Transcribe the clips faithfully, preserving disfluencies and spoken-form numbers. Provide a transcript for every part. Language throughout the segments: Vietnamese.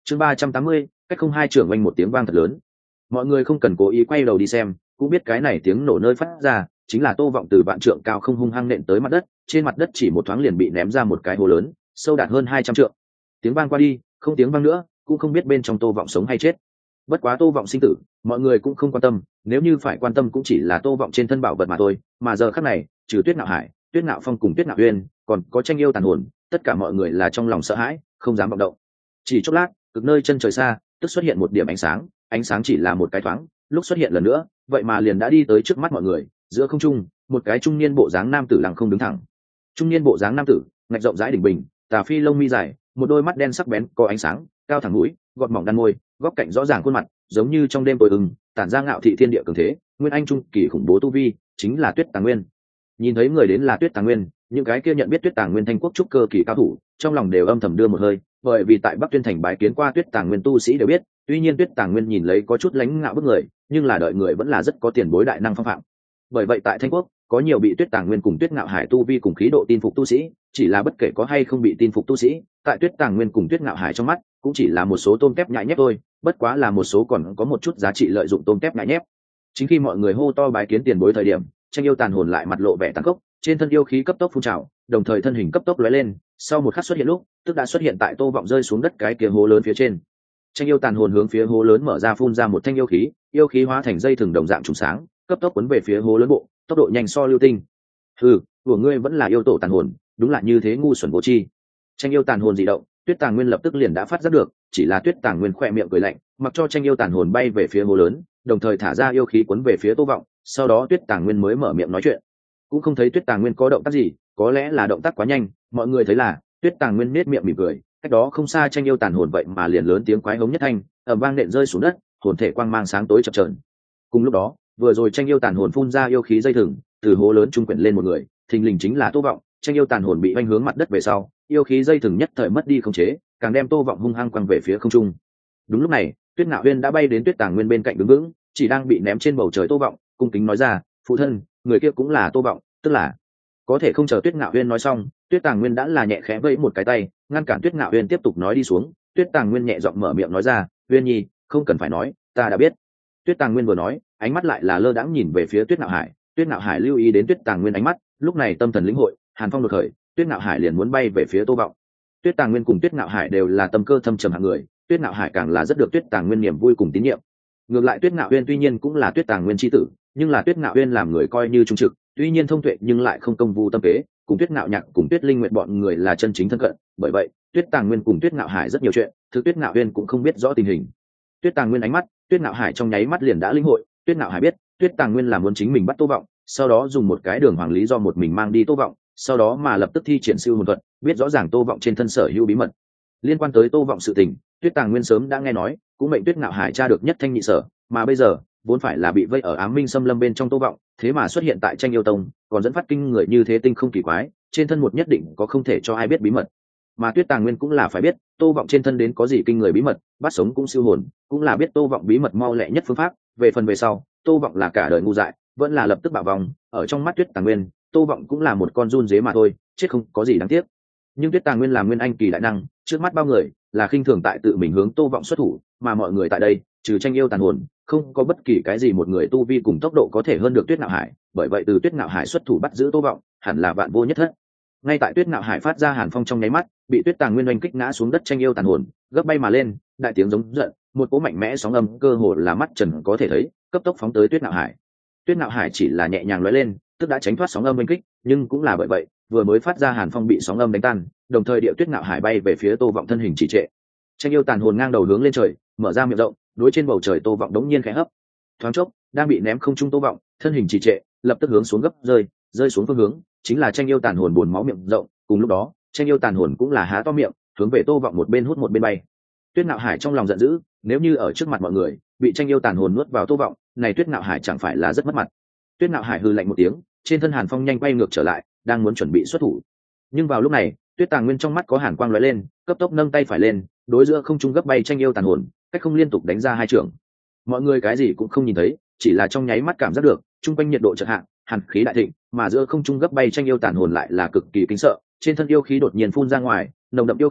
chương ba trăm tám mươi, cách không hai trưởng oanh một tiếng vang thật lớn. Mọi người không cần cố ý quay đầu đi xem, cũng biết cái này tiếng nổ nơi phát ra chính là Tô Vọng từ vạn trượng cao không hung hăng nện tới mặt đất, trên mặt đất chỉ một thoáng liền bị ném ra một cái hố lớn, sâu đạt hơn hai trăm trượng. Tiếng vang qua đi, không tiếng vang nữa, cũng không biết bên trong Tô Vọng sống hay chết. Bất quá Tô Vọng sinh tử, mọi người cũng không quan tâm, nếu như phải quan tâm cũng chỉ là Tô Vọng trên thân bảo vật mà thôi, mà giờ khắc này, trừ Tuyết Nạo Hải, Tuyết Nạo Phong cùng Tuyết Nạo Uyên, còn có Tranh Yêu tàn hồn, tất cả mọi người là trong lòng sợ hãi, không dám vọng động. Chỉ chốc lát, cực nơi chân trời xa, tức xuất hiện một điểm ánh sáng, ánh sáng chỉ là một cái thoáng, lúc xuất hiện lần nữa, vậy mà liền đã đi tới trước mắt mọi người, giữa không trung, một cái trung niên bộ dáng nam tử lặng không đứng thẳng. Trung niên bộ dáng nam tử, ngạch rộng rãi đỉnh bình, tà phi lông mi dài, một đôi mắt đen sắc bén có ánh sáng, cao thẳng mũi, gọt mỏng đan môi, góc cạnh rõ ràng khuôn mặt, giống như trong đêm tối ưng, tản ra ngạo thị thiên địa cường thế, nguyên anh trung kỳ khủng bố tu vi, chính là Tuyết Tàng Nguyên. Nhìn thấy người đến là Tuyết Tàng Nguyên, những cái kia nhận biết Tuyết Tàng Nguyên thanh quốc trúc cơ kỳ cao thủ, trong lòng đều âm thầm đưa một hơi, bởi vì tại Bắc Tuyên thành bái kiến qua Tuyết Tàng Nguyên tu sĩ đều biết, tuy nhiên Tuyết Tàng Nguyên nhìn lấy có chút lãnh ngạo bức người, nhưng là đợi người vẫn là rất có tiền bối đại năng phong phạm. Bởi vậy tại thanh quốc, có nhiều bị Tuyết Tàng Nguyên cùng Tuyết Ngạo Hải tu vi cùng khí độ tin phục tu sĩ, chỉ là bất kể có hay không bị tin phục tu sĩ, tại Tuyết Tàng Nguyên cùng Tuyết Ngạo Hải trong mắt, cũng chỉ là một số tôm tép nhại nhép thôi, bất quá là một số còn có một chút giá trị lợi dụng tôm tép nhại nhép. Chính khi mọi người hô to bái kiến tiền bối thời điểm, Tranh Yêu tàn hồn lại mặt lộ vẻ tàn khốc, trên thân yêu khí cấp tốc phun trào, đồng thời thân hình cấp tốc lóe lên, sau một khắc xuất hiện lúc, tức đã xuất hiện tại Tô Vọng rơi xuống đất cái kia hố lớn phía trên. Tranh Yêu tàn hồn hướng phía hố lớn mở ra phun ra một thanh yêu khí, yêu khí hóa thành dây thừng đồng dạng trùng sáng, cấp tốc cuốn về phía hố lớn bộ, tốc độ nhanh so lưu tinh. Hừ, của ngươi vẫn là yêu tổ tàn hồn, đúng là như thế ngu xuẩn vô tri. Tranh Yêu tàn hồn dị động, Tuyết Tàng Nguyên lập tức liền đã phát giác được, chỉ là Tuyết Tàng Nguyên khẽ miệng cười lạnh, mặc cho Tranh Yêu tàn hồn bay về phía hố lớn, đồng thời thả ra yêu khí cuốn về phía Tô Vọng, sau đó Tuyết Tàng Nguyên mới mở miệng nói chuyện. Cũng không thấy Tuyết Tàng Nguyên có động tác gì, có lẽ là động tác quá nhanh, mọi người thấy là Tuyết Tàng Nguyên nhếch miệng mỉm cười, cách đó không xa Tranh Yêu tàn hồn vậy mà liền lớn tiếng quái hống nhất thanh, ầm vang nện rơi xuống đất, hồn thể quang mang sáng tối chập chờn. Cùng lúc đó, vừa rồi Tranh Yêu tàn hồn phun ra yêu khí dây thừng, từ hố lớn trung quyển lên một người, thình lình chính là Tô Vọng. Tranh Yêu tàn hồn bị vanh hướng mặt đất về sau, yêu khí dây thừng nhất thời mất đi khống chế, càng đem Tô Vọng hung hăng quăng về phía không trung. Đúng lúc này, Tuyết Ngạo Uyên đã bay đến Tuyết Tàng Nguyên bên cạnh đứng vững, chỉ đang bị ném trên bầu trời Tô Vọng, cung kính nói ra, phụ thân, người kia cũng là Tô Vọng, tức là. Có thể không chờ Tuyết Ngạo Uyên nói xong, Tuyết Tàng Nguyên đã là nhẹ khẽ vẫy một cái tay, ngăn cản Tuyết Ngạo Uyên tiếp tục nói đi xuống. Tuyết Tàng Nguyên nhẹ giọng mở miệng nói ra, Uyên nhi, không cần phải nói, ta đã biết. Tuyết Tàng Nguyên vừa nói, ánh mắt lại là lơ đãng nhìn về phía Tuyết Ngạo Hải. Tuyết Ngạo Hải lưu ý đến Tuyết Tàng Nguyên ánh mắt, lúc này tâm thần lĩnh hội, hàn phong đột khởi, Tuyết Ngạo Hải liền muốn bay về phía Tô Vọng. Tuyết Tàng Nguyên cùng Tuyết Ngạo Hải đều là tâm cơ thâm trầm hạng người, Tuyết Ngạo Hải càng là rất được Tuyết Tàng Nguyên niềm vui cùng tín nhiệm. Ngược lại Tuyết Ngạo Uyên tuy nhiên cũng là Tuyết Tàng Nguyên chi tử, nhưng là Tuyết Ngạo Uyên làm người coi như trung trực, tuy nhiên thông tuệ nhưng lại không công vu tâm kế, cùng Tuyết Ngạo Nhạc cùng Tuyết Linh Nguyệt bọn người là chân chính thân cận, bởi vậy Tuyết Tàng Nguyên cùng Tuyết Ngạo Hải rất nhiều chuyện, thứ Tuyết Ngạo Uyên cũng không biết rõ tình hình. Tuyết Tàng Nguyên ánh mắt, Tuyết Ngạo Hải trong nháy mắt liền đã linh hội, Tuyết Ngạo Hải biết, Tuyết Tàng Nguyên là muốn chính mình bắt Tô Vọng, sau đó dùng một cái đường hoàng lý do một mình mang đi Tô Vọng, sau đó mà lập tức thi triển siêu hồn thuật, biết rõ ràng Tô Vọng trên thân sở hữu bí mật. Liên quan tới Tô Vọng sự tình, Tuyết Tàng Nguyên sớm đã nghe nói, cũng mệnh Tuyết Ngạo Hải tra được nhất thanh nhị sở, mà bây giờ, vốn phải là bị vây ở Ám Minh Xâm Lâm bên trong Tô Vọng, thế mà xuất hiện tại Tranh Yêu Tông, còn dẫn phát kinh người như thế tinh không kỳ quái, trên thân một nhất định có không thể cho ai biết bí mật. Mà Tuyết Tàng Nguyên cũng là phải biết, Tô Vọng trên thân đến có gì kinh người bí mật, bắt sống cũng siêu hồn, cũng là biết Tô Vọng bí mật mau lẹ nhất phương pháp, về phần về sau, Tô Vọng là cả đời ngu dại, vẫn là lập tức bạo vòng, ở trong mắt Tuyết Tàng Nguyên, Tô Vọng cũng là một con giun dế mà thôi, chết không có gì đáng tiếc. Nhưng Tuyết Tàng Nguyên là nguyên anh kỳ đại năng, trước mắt bao người, là khinh thường tại tự mình hướng Tô Vọng xuất thủ, mà mọi người tại đây, trừ Tranh Yêu tàn hồn, không có bất kỳ cái gì một người tu vi cùng tốc độ có thể hơn được Tuyết Ngạo Hải, bởi vậy từ Tuyết Ngạo Hải xuất thủ bắt giữ Tô Vọng, hẳn là vạn vô nhất thất. Ngay tại Tuyết Ngạo Hải phát ra hàn phong trong nháy mắt, bị Tuyết Tàng Nguyên oanh kích ngã xuống đất, Tranh Yêu tàn hồn gấp bay mà lên, đại tiếng giống giận, một cỗ mạnh mẽ sóng âm cơ hồ là mắt trần có thể thấy, cấp tốc phóng tới Tuyết Ngạo Hải. Tuyết Ngạo Hải chỉ là nhẹ nhàng lóe lên, tức đã tránh thoát sóng âm oanh kích, nhưng cũng là bởi vậy, vừa mới phát ra hàn phong bị sóng âm đánh tan, đồng thời địa Tuyết Ngạo Hải bay về phía Tô Vọng thân hình trì trệ. Tranh Yêu tàn hồn ngang đầu hướng lên trời, mở ra miệng rộng, đối trên bầu trời Tô Vọng đống nhiên khẽ hấp. Thoáng chốc, đang bị ném không trung Tô Vọng, thân hình trì trệ, lập tức hướng xuống gấp rơi, rơi xuống phương hướng chính là Tranh Yêu tàn hồn buồn máu miệng rộng, cùng lúc đó, Tranh Yêu tàn hồn cũng là há to miệng, hướng về Tô Vọng một bên hút một bên bay. Tuyết Ngạo Hải trong lòng giận dữ, nếu như ở trước mặt mọi người, bị Tranh Yêu tàn hồn nuốt vào Tô Vọng, này Tuyết Ngạo Hải chẳng phải là rất mất mặt. Tuyết Ngạo Hải hừ lạnh một tiếng, trên thân hàn phong nhanh quay ngược trở lại, đang muốn chuẩn bị xuất thủ. Nhưng vào lúc này, Tuyết Tàng Nguyên trong mắt có hàn quang lóe lên, cấp tốc nâng tay phải lên, đối giữa không trung gấp bay Tranh Yêu tàn hồn, cách không liên tục đánh ra hai trường. Mọi người cái gì cũng không nhìn thấy, chỉ là trong nháy mắt cảm giác được, trung quanh nhiệt độ chợt hạ, hàn khí đại thịnh, mà giữa không trung gấp bay Tranh Yêu tàn hồn lại là cực kỳ kinh sợ, trên thân yêu khí đột nhiên phun ra ngoài, nồng đậm yêu khí,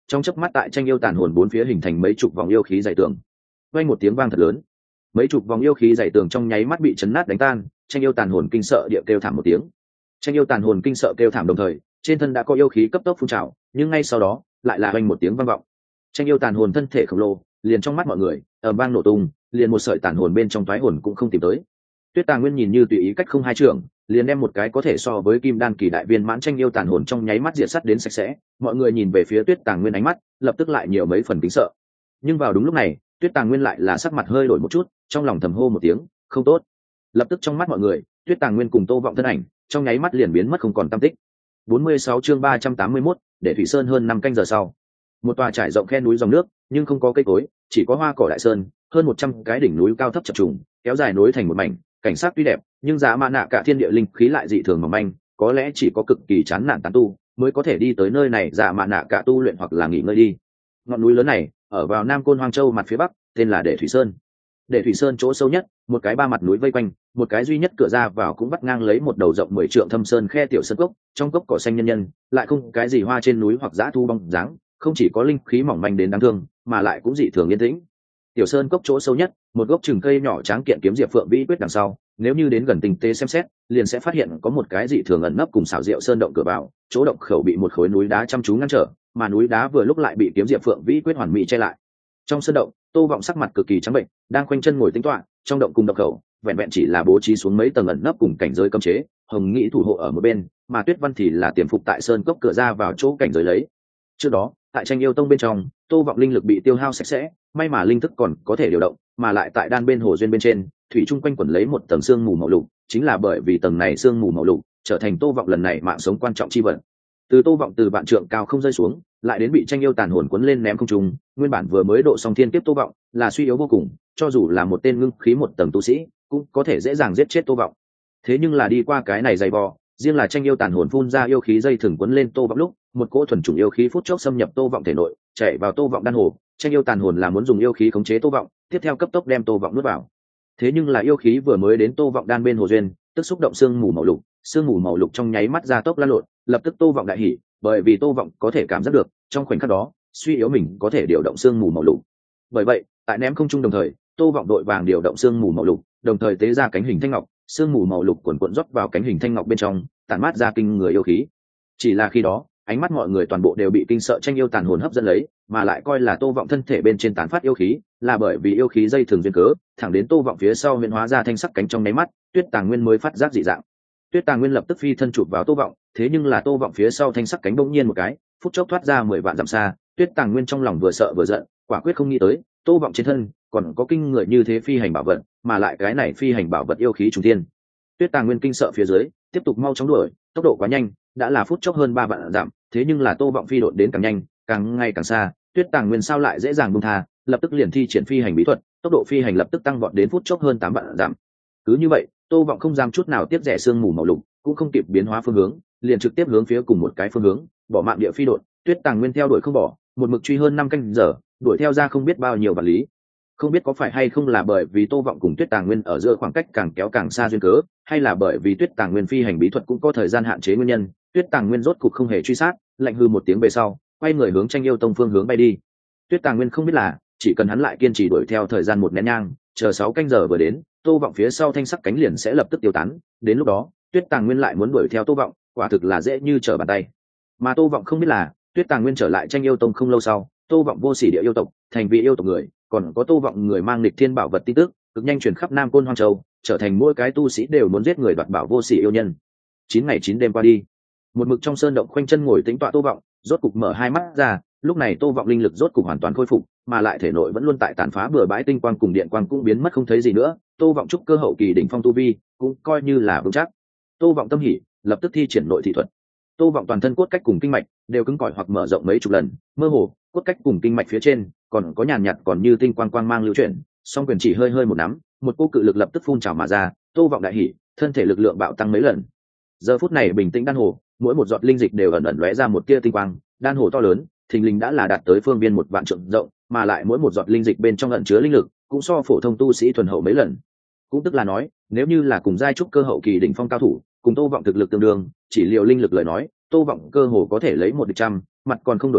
trong chớp mắt tại tranh yêu tàn hồn bốn phía hình thành mấy chục vòng yêu khí dày tường. Vang một tiếng vang thật lớn, mấy chục vòng yêu khí dày tường trong nháy mắt bị chấn nát đánh tan, tranh yêu tàn hồn kinh sợ địa kêu thảm một tiếng. Tranh yêu tàn hồn kinh sợ kêu thảm đồng thời, trên thân đã có yêu khí cấp tốc phun trào, nhưng ngay sau đó lại là vang một tiếng vang vọng. Tranh yêu tàn hồn thân thể khổng lồ, liền trong mắt mọi người, ầm vang nổ tung, liền một sợi tàn hồn bên trong toái hồn cũng không tìm tới. Tuyết Tàng Nguyên nhìn như tùy ý cách không hai trưởng, liền đem một cái có thể so với kim đan kỳ đại viên mãn tranh yêu tàn hồn trong nháy mắt diệt sát đến sạch sẽ. Mọi người nhìn về phía Tuyết Tàng Nguyên ánh mắt, lập tức lại nhiều mấy phần kính sợ. Nhưng vào đúng lúc này, Tuyết Tàng Nguyên lại là sắc mặt hơi đổi một chút, trong lòng thầm hô một tiếng, không tốt. Lập tức trong mắt mọi người, Tuyết Tàng Nguyên cùng Tô Vọng thân ảnh, trong nháy mắt liền biến mất không còn tăm tích. bốn mươi sáu chương ba trăm tám mươi mốt, để Thủy Sơn hơn năm canh giờ sau. Một tòa trải rộng khe núi dòng nước, nhưng không có cây cối, chỉ có hoa cỏ đại sơn, hơn một trăm cái đỉnh núi cao thấp chập trùng, kéo dài nối thành một mảnh, cảnh sắc tuy đẹp, nhưng giá mã nạ cả thiên địa linh khí lại dị thường mỏng manh, có lẽ chỉ có cực kỳ chán nản tán tu mới có thể đi tới nơi này dạ mã nạ cả tu luyện hoặc là nghỉ ngơi đi. Ngọn núi lớn này ở vào Nam Côn Hoang Châu mặt phía bắc, tên là Để Thủy Sơn. Để Thủy Sơn chỗ sâu nhất, một cái ba mặt núi vây quanh, một cái duy nhất cửa ra vào cũng vắt ngang lấy một đầu rộng mười trượng thâm sơn khe tiểu sơn cốc, trong cốc cỏ xanh nhân nhân, lại không cái gì hoa trên núi hoặc dã thu bóng dáng, không chỉ có linh khí mỏng manh đến đáng thương, mà lại cũng dị thường yên tĩnh. Tiểu sơn cốc chỗ sâu nhất, một gốc chừng cây nhỏ tráng kiện kiếm diệp phượng vĩ quyết đằng sau, nếu như đến gần tinh tế xem xét, liền sẽ phát hiện có một cái dị thường ẩn nấp cùng xảo diệu sơn động cửa vào, chỗ động khẩu bị một khối núi đá chăm chú ngăn trở, mà núi đá vừa lúc lại bị kiếm diệp phượng vĩ quyết hoàn mỹ che lại. Trong sơn động, Tô Vọng sắc mặt cực kỳ trắng bệnh, đang khoanh chân ngồi tĩnh tọa, trong động cùng động khẩu, vẹn vẹn chỉ là bố trí xuống mấy tầng ẩn nấp cùng cảnh giới cấm chế, Hồng Nghị thủ hộ ở một bên, mà Tuyết Văn thì là tiềm phục tại sơn cốc cửa ra vào chỗ cảnh giới lấy. Trước đó, tại Tranh Yêu Tông bên trong, Tô Vọng linh lực bị tiêu hao sạch sẽ, may mà linh thức còn có thể điều động, mà lại tại đan bên hồ duyên bên trên, thủy chung quanh quẩn lấy một tầng sương mù màu lục, chính là bởi vì tầng này sương mù màu lục, trở thành Tô Vọng lần này mạng sống quan trọng chi vật. Từ Tô Vọng từ vạn trượng cao không rơi xuống, lại đến bị Tranh Yêu tàn hồn cuốn lên ném không trung, nguyên bản vừa mới độ song thiên kiếp Tô Vọng, là suy yếu vô cùng, cho dù là một tên ngưng khí một tầng tu sĩ, cũng có thể dễ dàng giết chết Tô Vọng. Thế nhưng là đi qua cái này dày vò, riêng là Tranh Yêu tàn hồn phun ra yêu khí dây thừng cuốn lên Tô Vọng lúc, một cỗ thuần chủng yêu khí phút chốc xâm nhập Tô Vọng thể nội, chạy vào Tô Vọng đan hồ. Tranh Yêu tàn hồn là muốn dùng yêu khí khống chế Tô Vọng, tiếp theo cấp tốc đem Tô Vọng nuốt vào. Thế nhưng là yêu khí vừa mới đến Tô Vọng đan bên hồ duyên, tức xúc động xương mù màu lục, xương mù màu lục trong nháy mắt ra tốc lan lộn, lập tức Tô Vọng đại hỉ, bởi vì Tô Vọng có thể cảm giác được, trong khoảnh khắc đó, suy yếu mình có thể điều động xương mù màu lục. Bởi vậy, tại ném không trung đồng thời, Tô Vọng đội vàng điều động xương mù màu lục, đồng thời tế ra cánh hình thanh ngọc, xương mù màu lục cuộn cuộn rót vào cánh hình thanh ngọc bên trong, tản mát ra kinh người yêu khí. Chỉ là khi đó, ánh mắt mọi người toàn bộ đều bị kinh sợ Tranh Yêu tàn hồn hấp dẫn lấy, mà lại coi là Tô Vọng thân thể bên trên tán phát yêu khí, là bởi vì yêu khí dây thường duyên cớ, thẳng đến Tô Vọng phía sau huyễn hóa ra thanh sắc cánh trong nháy mắt, Tuyết Tàng Nguyên mới phát giác dị dạng. Tuyết Tàng Nguyên lập tức phi thân chụp vào Tô Vọng, thế nhưng là Tô Vọng phía sau thanh sắc cánh bỗng nhiên một cái, phút chốc thoát ra mười vạn dặm xa. Tuyết Tàng Nguyên trong lòng vừa sợ vừa giận, quả quyết không nghĩ tới, Tô Vọng trên thân còn có kinh người như thế phi hành bảo vật, mà lại cái này phi hành bảo vật yêu khí trùng thiên. Tuyết Tàng Nguyên kinh sợ phía dưới, tiếp tục mau chóng đuổi, tốc độ quá nhanh, đã là phút chốc hơn ba vạn dặm, thế nhưng là Tô Vọng phi độn đến càng nhanh, càng ngày càng xa, Tuyết Tàng Nguyên sao lại dễ dàng buông tha, lập tức liền thi triển phi hành bí thuật, tốc độ phi hành lập tức tăng vọt đến phút chốc hơn tám vạn dặm. Cứ như vậy, Tô Vọng không dám chút nào tiếp rẻ sương mù màu lục, cũng không kịp biến hóa phương hướng, liền trực tiếp hướng phía cùng một cái phương hướng, bỏ mạng địa phi độn. Tuyết Tàng Nguyên theo đuổi không bỏ, một mực truy hơn năm canh giờ, đuổi theo ra không biết bao nhiêu vạn lý. Không biết có phải hay không là bởi vì Tô Vọng cùng Tuyết Tàng Nguyên ở giữa khoảng cách càng kéo càng xa duyên cớ, hay là bởi vì Tuyết Tàng Nguyên phi hành bí thuật cũng có thời gian hạn chế nguyên nhân, Tuyết Tàng Nguyên rốt cục không hề truy sát, lạnh hư một tiếng về sau, quay người hướng Tranh Yêu Tông phương hướng bay đi. Tuyết Tàng Nguyên không biết là, chỉ cần hắn lại kiên trì đuổi theo thời gian một nén nhang, chờ sáu canh giờ vừa đến, Tô Vọng phía sau thanh sắc cánh liền sẽ lập tức tiêu tán, đến lúc đó, Tuyết Tàng Nguyên lại muốn đuổi theo Tô Vọng, quả thực là dễ như trở bàn tay. Mà Tô Vọng không biết là, Tuyết Tàng Nguyên trở lại Tranh Yêu Tông không lâu sau, Tô Vọng vô sỉ địa yêu tộc, thành vị yêu tộc người, còn có Tô Vọng người mang nghịch thiên bảo vật tin tức, cực nhanh truyền khắp Nam Côn Hoang Châu, trở thành mỗi cái tu sĩ đều muốn giết người đoạt bảo vô sỉ yêu nhân. Chín ngày chín đêm qua đi, một mực trong sơn động khoanh chân ngồi tĩnh tọa Tô Vọng, rốt cục mở hai mắt ra, lúc này Tô Vọng linh lực rốt cục hoàn toàn khôi phục, mà lại thể nội vẫn luôn tại tàn phá bừa bãi tinh quang cùng điện quang cũng biến mất không thấy gì nữa, Tô Vọng trúc cơ hậu kỳ đỉnh phong tu vi, cũng coi như là vững chắc. Tô Vọng tâm hỉ, lập tức thi triển nội thị thuật. Tô Vọng toàn thân cốt cách cùng kinh mạch đều cứng cỏi hoặc mở rộng mấy chục lần, mơ hồ, cốt cách cùng kinh mạch phía trên còn có nhàn nhạt còn như tinh quang quang mang lưu chuyển, song quyền chỉ hơi hơi một nắm, một cỗ cự lực lập tức phun trào mà ra, Tô Vọng đại hỉ, thân thể lực lượng bạo tăng mấy lần. Giờ phút này bình tĩnh đan hồ, mỗi một giọt linh dịch đều ẩn ẩn lóe ra một tia tinh quang, đan hồ to lớn, thình lình đã là đạt tới phương viên một vạn trượng rộng, mà lại mỗi một giọt linh dịch bên trong ẩn chứa linh lực, cũng so phổ thông tu sĩ thuần hậu mấy lần. Cũng tức là nói, nếu như là cùng giai trúc cơ hậu kỳ đỉnh phong cao thủ, cùng Tô Vọng thực lực tương đương, chỉ liệu linh lực lời nói, Tô Vọng cơ hồ có thể lấy một địch trăm, mặt còn không đổi sắc,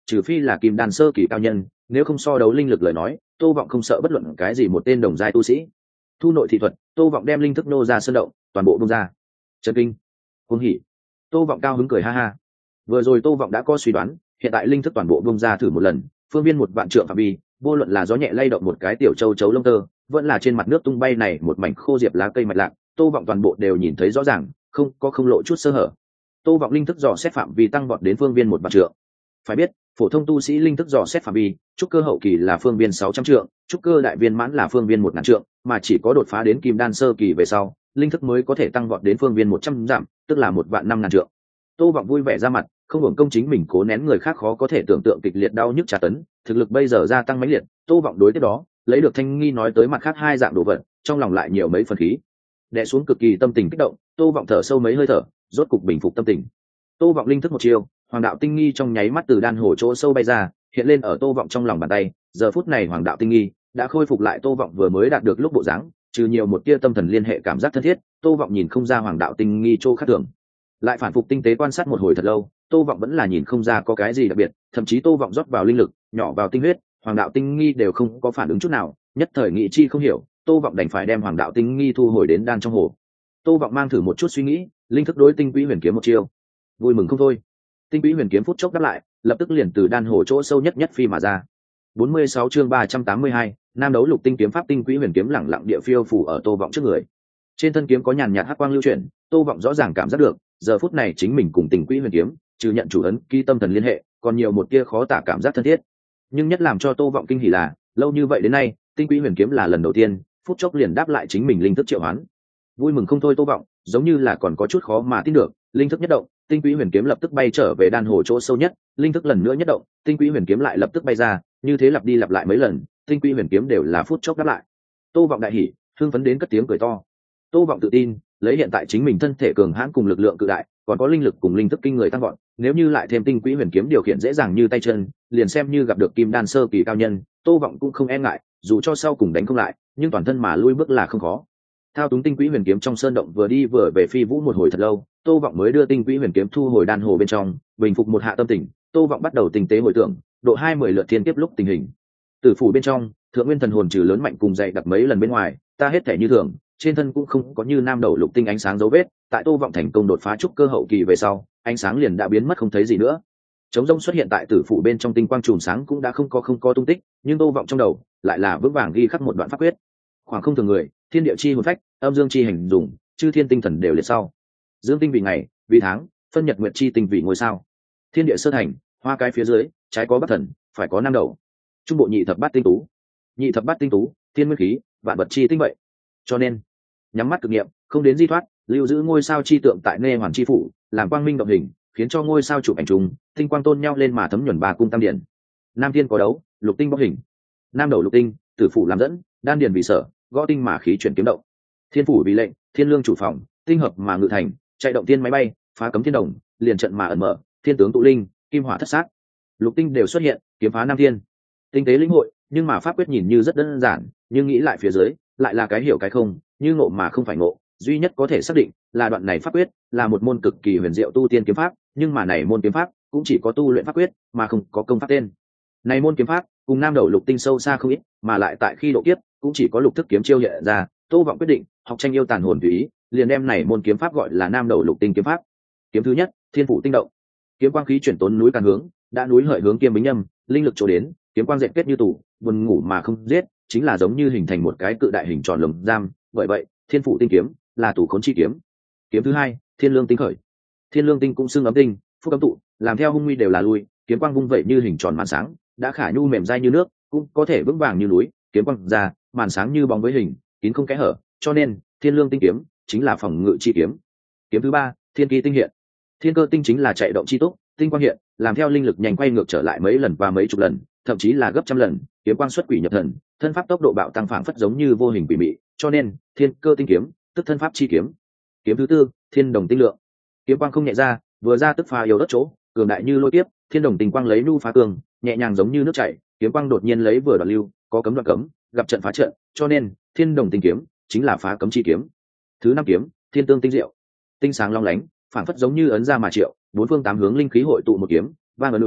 trừ phi là kim đan sơ kỳ cao nhân, nếu không so đấu linh lực lời nói, Tô Vọng không sợ bất luận cái gì một tên đồng giai tu sĩ. Thu nội thị thuật, Tô Vọng đem linh thức nô ra sơn động, toàn bộ bung ra. Chấn kinh, cuồng hỉ. Tô Vọng cao hứng cười ha ha. Vừa rồi Tô Vọng đã có suy đoán, hiện tại linh thức toàn bộ bung ra thử một lần, phương viên một vạn trượng phạm vi, vô luận là gió nhẹ lay động một cái tiểu châu chấu lông tơ, vẫn là trên mặt nước tung bay này một mảnh khô diệp lá cây mạch lạc, Tô Vọng toàn bộ đều nhìn thấy rõ ràng, không có không lộ chút sơ hở. Tô Vọng linh thức dò xét phạm vi tăng vọt đến phương viên một vạn trượng. Phải biết, phổ thông tu sĩ linh thức dò xét phạm vi, trúc cơ hậu kỳ là phương viên sáu trăm trượng, trúc cơ đại viên mãn là phương viên một ngàn trượng, mà chỉ có đột phá đến kim đan sơ kỳ về sau, linh thức mới có thể tăng vọt đến phương viên một trăm dặm, tức là một vạn năm ngàn trượng. Tô Vọng vui vẻ ra mặt, không hưởng công chính mình cố nén người khác khó có thể tưởng tượng kịch liệt đau nhức tra tấn, thực lực bây giờ gia tăng mãnh liệt, Tô Vọng đối tiếp đó, lấy được Thanh Nghi nói tới mặt khác hai dạng đồ vật, trong lòng lại nhiều mấy phần khí. Đè xuống cực kỳ tâm tình kích động, Tô Vọng thở sâu mấy hơi thở, rốt cục bình phục tâm tình. Tô Vọng linh thức một chiêu, Hoàng đạo tinh nghi trong nháy mắt từ đan hồ chỗ sâu bay ra, hiện lên ở Tô Vọng trong lòng bàn tay, giờ phút này Hoàng đạo tinh nghi đã khôi phục lại Tô Vọng vừa mới đạt được lúc bộ dáng, trừ nhiều một tia tâm thần liên hệ cảm giác thân thiết, Tô Vọng nhìn không ra Hoàng đạo tinh nghi chỗ khác thường. Lại phản phục tinh tế quan sát một hồi thật lâu, Tô Vọng vẫn là nhìn không ra có cái gì đặc biệt, thậm chí Tô Vọng rót vào linh lực, nhỏ vào tinh huyết, Hoàng đạo tinh nghi đều không có phản ứng chút nào, nhất thời nghĩ chi không hiểu, Tô Vọng đành phải đem Hoàng đạo tinh nghi thu hồi đến đan trong hồ. Tô Vọng mang thử một chút suy nghĩ, linh thức đối tinh quỹ huyền kiếm một chiêu. Vui mừng không thôi. Tinh quỹ huyền kiếm phút chốc đáp lại, lập tức liền từ đan hồ chỗ sâu nhất nhất phi mà ra. bốn mươi sáu chương ba trăm tám mươi hai, Nam đấu lục tinh kiếm pháp tinh quỹ huyền kiếm lẳng lặng địa phiêu phủ ở Tô Vọng trước người. Trên thân kiếm có nhàn nhạt hắc quang lưu chuyển, Tô Vọng rõ ràng cảm giác được, giờ phút này chính mình cùng tinh quỹ huyền kiếm, trừ nhận chủ ấn ký tâm thần liên hệ, còn nhiều một tia khó tả cảm giác thân thiết. Nhưng nhất làm cho Tô Vọng kinh hỉ là, lâu như vậy đến nay, tinh quỹ huyền kiếm là lần đầu tiên, phút chốc liền đáp lại chính mình linh thức triệu hoán. Vui mừng không thôi Tô Vọng, giống như là còn có chút khó mà tin được, linh thức nhất động, tinh quỹ huyền kiếm lập tức bay trở về đan hồ chỗ sâu nhất, linh thức lần nữa nhất động, tinh quỹ huyền kiếm lại lập tức bay ra, như thế lặp đi lặp lại mấy lần, tinh quỹ huyền kiếm đều là phút chốc đáp lại. Tô Vọng đại hỉ, hưng phấn đến cất tiếng cười to. Tô Vọng tự tin, lấy hiện tại chính mình thân thể cường hãn cùng lực lượng cự đại, còn có linh lực cùng linh thức kinh người tăng vọt, nếu như lại thêm tinh quỹ huyền kiếm điều khiển dễ dàng như tay chân, liền xem như gặp được kim đan sơ kỳ cao nhân, Tô Vọng cũng không e ngại, dù cho sau cùng đánh không lại, nhưng toàn thân mà lui bước là không khó. Thao túng tinh quỹ huyền kiếm trong sơn động vừa đi vừa về phi vũ một hồi thật lâu, Tô Vọng mới đưa tinh quỹ huyền kiếm thu hồi đan hồ bên trong, bình phục một hạ tâm tình, Tô Vọng bắt đầu tinh tế hồi tưởng, độ hai mươi lượt thiên kiếp lúc tình hình. Tử phủ bên trong, thượng nguyên thần hồn trừ lớn mạnh cùng dày đặc mấy lần bên ngoài, ta hết thể như thường, trên thân cũng không có như nam đầu lục tinh ánh sáng dấu vết, tại Tô Vọng thành công đột phá trúc cơ hậu kỳ về sau, ánh sáng liền đã biến mất không thấy gì nữa. Trống rỗng xuất hiện tại tử phủ bên trong tinh quang chùm sáng cũng đã không có không có tung tích, nhưng Tô Vọng trong đầu lại là vững vàng ghi khắc một đoạn pháp quyết. Khoảng không thường người, thiên địa chi hồn phách, âm dương chi hành dùng, chư thiên tinh thần đều liệt sau. Dương tinh vì ngày, vì tháng, phân nhật nguyệt chi tinh vì ngôi sao. Thiên địa sơ thành, hoa cái phía dưới, trái có bắc thần, phải có nam đầu. Trung bộ nhị thập bát tinh tú. Nhị thập bát tinh tú, thiên nguyên khí, vạn vật chi tinh vậy. Cho nên, nhắm mắt cực nghiệm, không đến di thoát, lưu giữ ngôi sao chi tượng tại nê hoàn chi phủ, làm quang minh động hình, khiến cho ngôi sao chụp ảnh trùng, tinh quang tôn nhau lên mà thấm nhuần ba cung tam điển. Nam thiên có đấu, lục tinh bóc hình. Nam đầu lục tinh, tử phủ làm dẫn, đan điền vì sở, gõ tinh mà khí chuyển kiếm động. Thiên phủ vì lệnh, thiên lương chủ phòng, tinh hợp mà ngự thành, chạy động thiên máy bay, phá cấm thiên đồng, liền trận mà ẩn mở, thiên tướng tụ linh, kim hỏa thất sát. Lục tinh đều xuất hiện, kiếm phá nam thiên. Tinh tế lĩnh hội, nhưng mà pháp quyết nhìn như rất đơn giản, nhưng nghĩ lại phía dưới, lại là cái hiểu cái không, như ngộ mà không phải ngộ, duy nhất có thể xác định là đoạn này pháp quyết là một môn cực kỳ huyền diệu tu tiên kiếm pháp, nhưng mà này môn kiếm pháp cũng chỉ có tu luyện pháp quyết mà không có công pháp tên. Này môn kiếm pháp cùng nam đầu lục tinh sâu xa không ít, mà lại tại khi độ kiếp cũng chỉ có lục thức kiếm chiêu hiện ra. Tô Vọng quyết định học tranh yêu tàn hồn tùy ý, liền đem này môn kiếm pháp gọi là nam đầu lục tinh kiếm pháp. Kiếm thứ nhất, thiên phủ tinh động. Kiếm quang khí chuyển tốn núi càn hướng, đã núi hợi hướng kiêm bính nhâm, linh lực chỗ đến, kiếm quang dệt kết như tủ, buồn ngủ mà không giết, chính là giống như hình thành một cái cự đại hình tròn lồng giam. Bởi vậy, thiên phủ tinh kiếm là tủ khốn chi kiếm. Kiếm thứ hai, thiên lương tinh khởi. Thiên lương tinh cũng xưng ấm tinh, phúc ấm tụ, làm theo hung nguy đều là lui, kiếm quang vung vậy như hình tròn màn sáng, đã khả nhu mềm dai như nước, cũng có thể vững vàng như núi, kiếm quang ra, màn sáng như bóng với hình, kín không kẽ hở, cho nên thiên lương tinh kiếm chính là phòng ngự chi kiếm. Kiếm thứ ba, thiên kỳ tinh hiện. Thiên cơ tinh chính là chạy động chi túc, tinh quang hiện, làm theo linh lực nhanh quay ngược trở lại mấy lần và mấy chục lần, thậm chí là gấp trăm lần, kiếm quang xuất quỷ nhập thần, thân pháp tốc độ bạo tăng phảng phất giống như vô hình quỷ mị, cho nên thiên cơ tinh kiếm tức thân pháp chi kiếm. Kiếm thứ tư, thiên đồng tinh lượng. Kiếm quang không nhẹ ra, vừa ra tức phá yếu đất chỗ, cường đại như lôi tiếp, thiên đồng tinh quang lấy nu phá cường, nhẹ nhàng giống như nước chảy, kiếm quang đột nhiên lấy vừa đoạn lưu, có cấm đoạn cấm, gặp trận phá trận, cho nên thiên đồng tinh kiếm chính là phá cấm chi kiếm. Thứ năm kiếm, thiên tương tinh diệu. Tinh sáng long lánh, phảng phất giống như ấn ra mà triệu, bốn phương tám hướng linh khí hội tụ một kiếm, vang ấn ứng,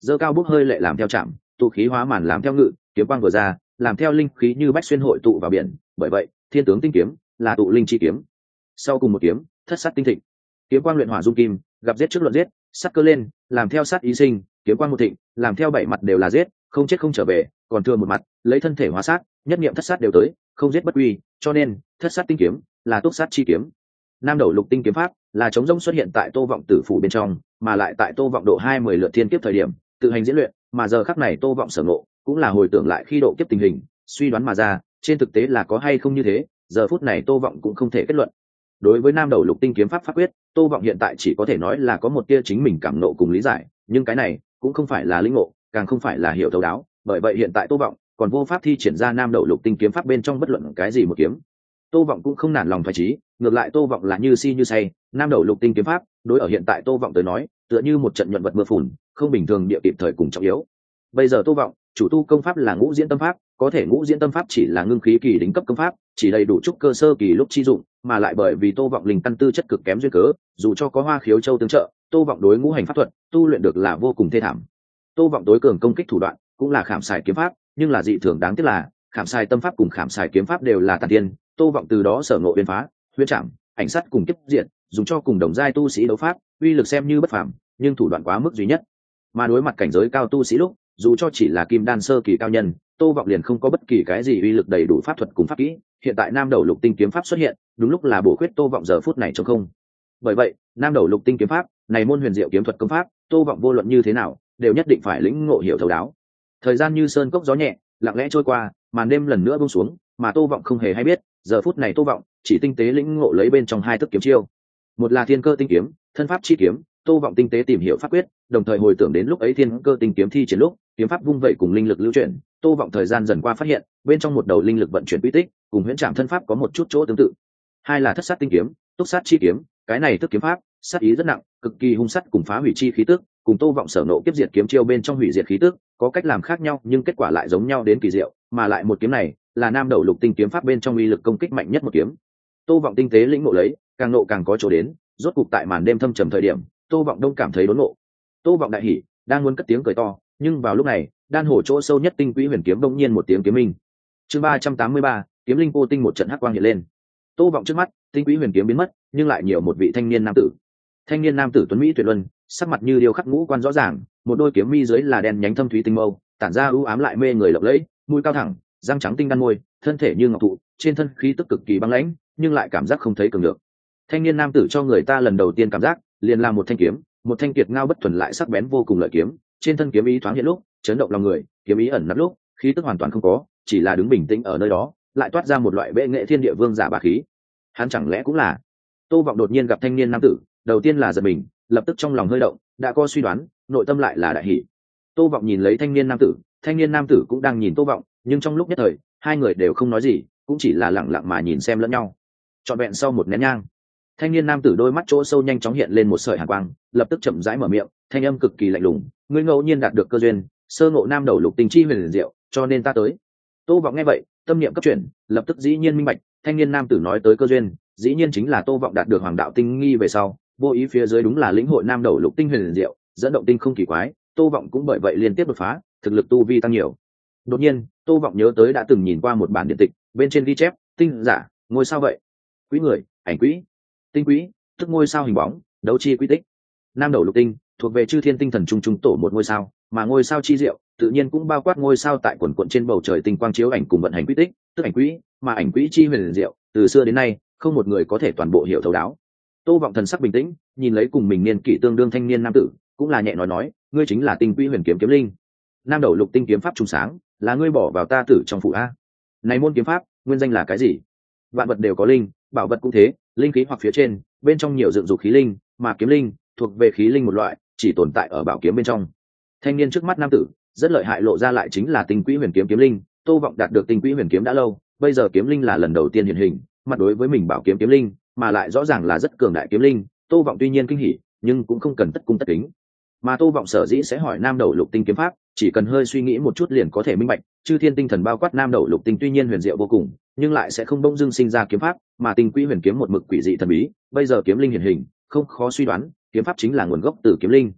dơ cao bút hơi lệ làm theo chạm, tụ khí hóa màn làm theo ngự, kiếm quang vừa ra làm theo linh khí như bách xuyên hội tụ vào biển, bởi vậy thiên tướng tinh kiếm là tụ linh chi kiếm. Sau cùng một kiếm thất sát tinh thịnh, kiếm quang luyện hỏa dung kim, gặp giết trước luận giết, sát cơ lên làm theo sát ý sinh, kiếm quang một thịnh làm theo bảy mặt đều là giết, không chết không trở về, còn thừa một mặt lấy thân thể hóa sát, nhất niệm thất sát đều tới, không giết bất uy, cho nên thất sát tinh kiếm là túc sát chi kiếm. Nam đầu lục tinh kiếm pháp là chống rông xuất hiện tại Tô Vọng tử phủ bên trong, mà lại tại Tô Vọng độ hai mươi lượt thiên kiếp thời điểm tự hành diễn luyện, mà giờ khắc này Tô Vọng sở ngộ cũng là hồi tưởng lại khi độ kiếp tình hình, suy đoán mà ra, trên thực tế là có hay không như thế, giờ phút này Tô Vọng cũng không thể kết luận. Đối với Nam đầu lục tinh kiếm pháp pháp quyết, Tô Vọng hiện tại chỉ có thể nói là có một tia chính mình cảm nộ cùng lý giải, nhưng cái này cũng không phải là linh ngộ, càng không phải là hiểu thấu đáo, bởi vậy hiện tại Tô Vọng còn vô pháp thi triển ra Nam đầu lục tinh kiếm pháp bên trong bất luận cái gì một kiếm. Tô Vọng cũng không nản lòng phách chí, ngược lại Tô Vọng là như si như say, Nam đầu lục tinh kiếm pháp, đối ở hiện tại Tô Vọng tới nói, tựa như một trận nhuận vật mưa phùn, không bình thường địa kịp thời cùng trọng yếu. Bây giờ Tô Vọng, chủ tu công pháp là Ngũ Diễn Tâm pháp, có thể Ngũ Diễn Tâm pháp chỉ là ngưng khí kỳ đỉnh cấp công pháp, chỉ đầy đủ trúc cơ sơ kỳ lúc chi dụng, mà lại bởi vì Tô Vọng linh căn tư chất cực kém duyên cớ, dù cho có Hoa Khiếu Châu tương trợ, Tô Vọng đối ngũ hành pháp thuật tu luyện được là vô cùng thê thảm. Tô Vọng tối cường công kích thủ đoạn cũng là Khảm Xài kiếm pháp, nhưng là dị thường đáng tiếc là Khảm Xài tâm pháp cùng Khảm Xài kiếm pháp đều là tản tiên, Tô Vọng từ đó sở ngộ biến phá, huyễn trảm, ảnh sát cùng kiếp diện, dùng cho cùng đồng giai tu sĩ đấu pháp, uy lực xem như bất phàm, nhưng thủ đoạn quá mức duy nhất. Mà đối mặt cảnh giới cao tu sĩ lúc, dù cho chỉ là kim đan sơ kỳ cao nhân, Tô Vọng liền không có bất kỳ cái gì uy lực đầy đủ pháp thuật cùng pháp kỹ, hiện tại Nam đầu lục tinh kiếm pháp xuất hiện, đúng lúc là bổ khuyết Tô Vọng giờ phút này trống không. Bởi vậy, Nam đầu lục tinh kiếm pháp, này môn huyền diệu kiếm thuật công pháp, Tô Vọng vô luận như thế nào, đều nhất định phải lĩnh ngộ hiểu thấu đáo. Thời gian như sơn cốc gió nhẹ, lặng lẽ trôi qua, màn đêm lần nữa buông xuống, mà Tô Vọng không hề hay biết, giờ phút này Tô Vọng chỉ tinh tế lĩnh ngộ lấy bên trong hai thức kiếm chiêu. Một là Thiên Cơ tinh kiếm, thân pháp chi kiếm, Tô Vọng tinh tế tìm hiểu pháp quyết, đồng thời hồi tưởng đến lúc ấy Thiên Cơ tinh kiếm thi triển lúc, kiếm pháp vung vậy cùng linh lực lưu chuyển, Tô Vọng thời gian dần qua phát hiện, bên trong một đầu linh lực vận chuyển quy tích, cùng huyễn trảm thân pháp có một chút chỗ tương tự. Hai là Thất sát tinh kiếm, túc sát chi kiếm, cái này tức kiếm pháp, sát ý rất nặng, cực kỳ hung sát cùng phá hủy chi khí tức, cùng Tô Vọng sở nộ kiếp diệt kiếm chiêu bên trong hủy diệt khí tức, có cách làm khác nhau nhưng kết quả lại giống nhau đến kỳ diệu, mà lại một kiếm này là Nam đầu lục tinh kiếm pháp bên trong uy lực công kích mạnh nhất một kiếm. Tô Vọng tinh tế lĩnh ngộ lấy, càng nộ càng có chỗ đến, rốt cục tại màn đêm thâm trầm thời điểm, Tô Vọng đông cảm thấy đốn ngộ. Tô Vọng đại hỉ, đang muốn cất tiếng cười to, nhưng vào lúc này, đan hổ chỗ sâu nhất tinh quỹ huyền kiếm bỗng nhiên một tiếng kiếm minh. Chương ba trăm tám mươi ba, kiếm linh vô tinh một trận hắc quang hiện lên. Tô Vọng trước mắt, tinh quỹ huyền kiếm biến mất, nhưng lại nhiều một vị thanh niên nam tử. Thanh niên nam tử tuấn mỹ tuyệt luân, sắc mặt như điêu khắc ngũ quan rõ ràng, một đôi kiếm mi dưới là đen nhánh thâm thúy tinh mâu, tản ra u ám lại mê người lộng lẫy, mũi cao thẳng, răng trắng tinh đan môi, thân thể như ngọc thụ, trên thân khí tức cực kỳ băng lãnh, nhưng lại cảm giác không thấy cường được. Thanh niên nam tử cho người ta lần đầu tiên cảm giác, liền là một thanh kiếm, một thanh kiệt ngao bất thuần lại sắc bén vô cùng lợi kiếm, trên thân kiếm ý thoáng hiện lúc, chấn động lòng người, kiếm ý ẩn nấp lúc, khí tức hoàn toàn không có, chỉ là đứng bình tĩnh ở nơi đó, lại toát ra một loại bệ nghệ thiên địa vương giả bá khí. Hắn chẳng lẽ cũng là? Tô Vọng đột nhiên gặp thanh niên nam tử, đầu tiên là giật mình, lập tức trong lòng hơi động, đã có suy đoán, nội tâm lại là đại hỉ. Tô Vọng nhìn lấy thanh niên nam tử, thanh niên nam tử cũng đang nhìn Tô Vọng, nhưng trong lúc nhất thời, hai người đều không nói gì, cũng chỉ là lặng lặng mà nhìn xem lẫn nhau. Trọn vẹn sau một nén nhang, thanh niên nam tử đôi mắt chỗ sâu nhanh chóng hiện lên một sợi hàn quang, lập tức chậm rãi mở miệng, thanh âm cực kỳ lạnh lùng, ngươi ngẫu nhiên đạt được cơ duyên, sơ ngộ Nam đầu lục tinh chi huyền diệu, cho nên ta tới. Tô Vọng nghe vậy, tâm niệm cấp chuyển, lập tức dĩ nhiên minh bạch, thanh niên nam tử nói tới cơ duyên, dĩ nhiên chính là Tô Vọng đạt được Hoàng đạo tinh nghi về sau, vô ý phía dưới đúng là lĩnh hội Nam đầu lục tinh huyền diệu, dẫn động tinh không kỳ quái, Tô Vọng cũng bởi vậy liên tiếp đột phá, thực lực tu vi tăng nhiều. Đột nhiên, Tô Vọng nhớ tới đã từng nhìn qua một bản điện tịch, bên trên ghi chép, tinh giả, ngôi sao vậy? Quý người, ảnh quý, tinh quý, tức ngôi sao hình bóng, đấu chi quy tích. Nam đầu lục tinh thuộc về chư thiên tinh thần trung trung tổ một ngôi sao, mà ngôi sao chi diệu, tự nhiên cũng bao quát ngôi sao tại quần quần trên bầu trời tinh quang chiếu ảnh cùng vận hành quy tích, tức ảnh quý, mà ảnh quý chi huyền diệu, từ xưa đến nay, không một người có thể toàn bộ hiểu thấu đáo. Tô Vọng thần sắc bình tĩnh, nhìn lấy cùng mình niên kỷ tương đương thanh niên nam tử, cũng là nhẹ nói nói, ngươi chính là tinh quý huyền kiếm kiếm linh. Nam đầu lục tinh kiếm pháp trùng sáng, là ngươi bỏ vào ta tử trong phủ a. Này môn kiếm pháp, nguyên danh là cái gì? Vạn vật đều có linh, bảo vật cũng thế, linh khí hoặc phía trên, bên trong nhiều dựng dục khí linh, mà kiếm linh thuộc về khí linh một loại, chỉ tồn tại ở bảo kiếm bên trong. Thanh niên trước mắt nam tử, rất lợi hại lộ ra lại chính là tinh quý huyền kiếm kiếm linh. Tô Vọng đạt được tinh quý huyền kiếm đã lâu, bây giờ kiếm linh là lần đầu tiên hiện hình, mặt đối với mình bảo kiếm kiếm linh, mà lại rõ ràng là rất cường đại kiếm linh, Tô Vọng tuy nhiên kinh hỉ, nhưng cũng không cần tất cung tất kính. Mà Tô Vọng sở dĩ sẽ hỏi Nam đầu lục tinh kiếm pháp, chỉ cần hơi suy nghĩ một chút liền có thể minh bạch, chư thiên tinh thần bao quát Nam đầu lục tinh tuy nhiên huyền diệu vô cùng, nhưng lại sẽ không bỗng dưng sinh ra kiếm pháp, mà tinh quý huyền kiếm một mực quỷ dị thần bí, bây giờ kiếm linh hiện hình, không khó suy đoán, kiếm pháp chính là nguồn gốc từ kiếm linh.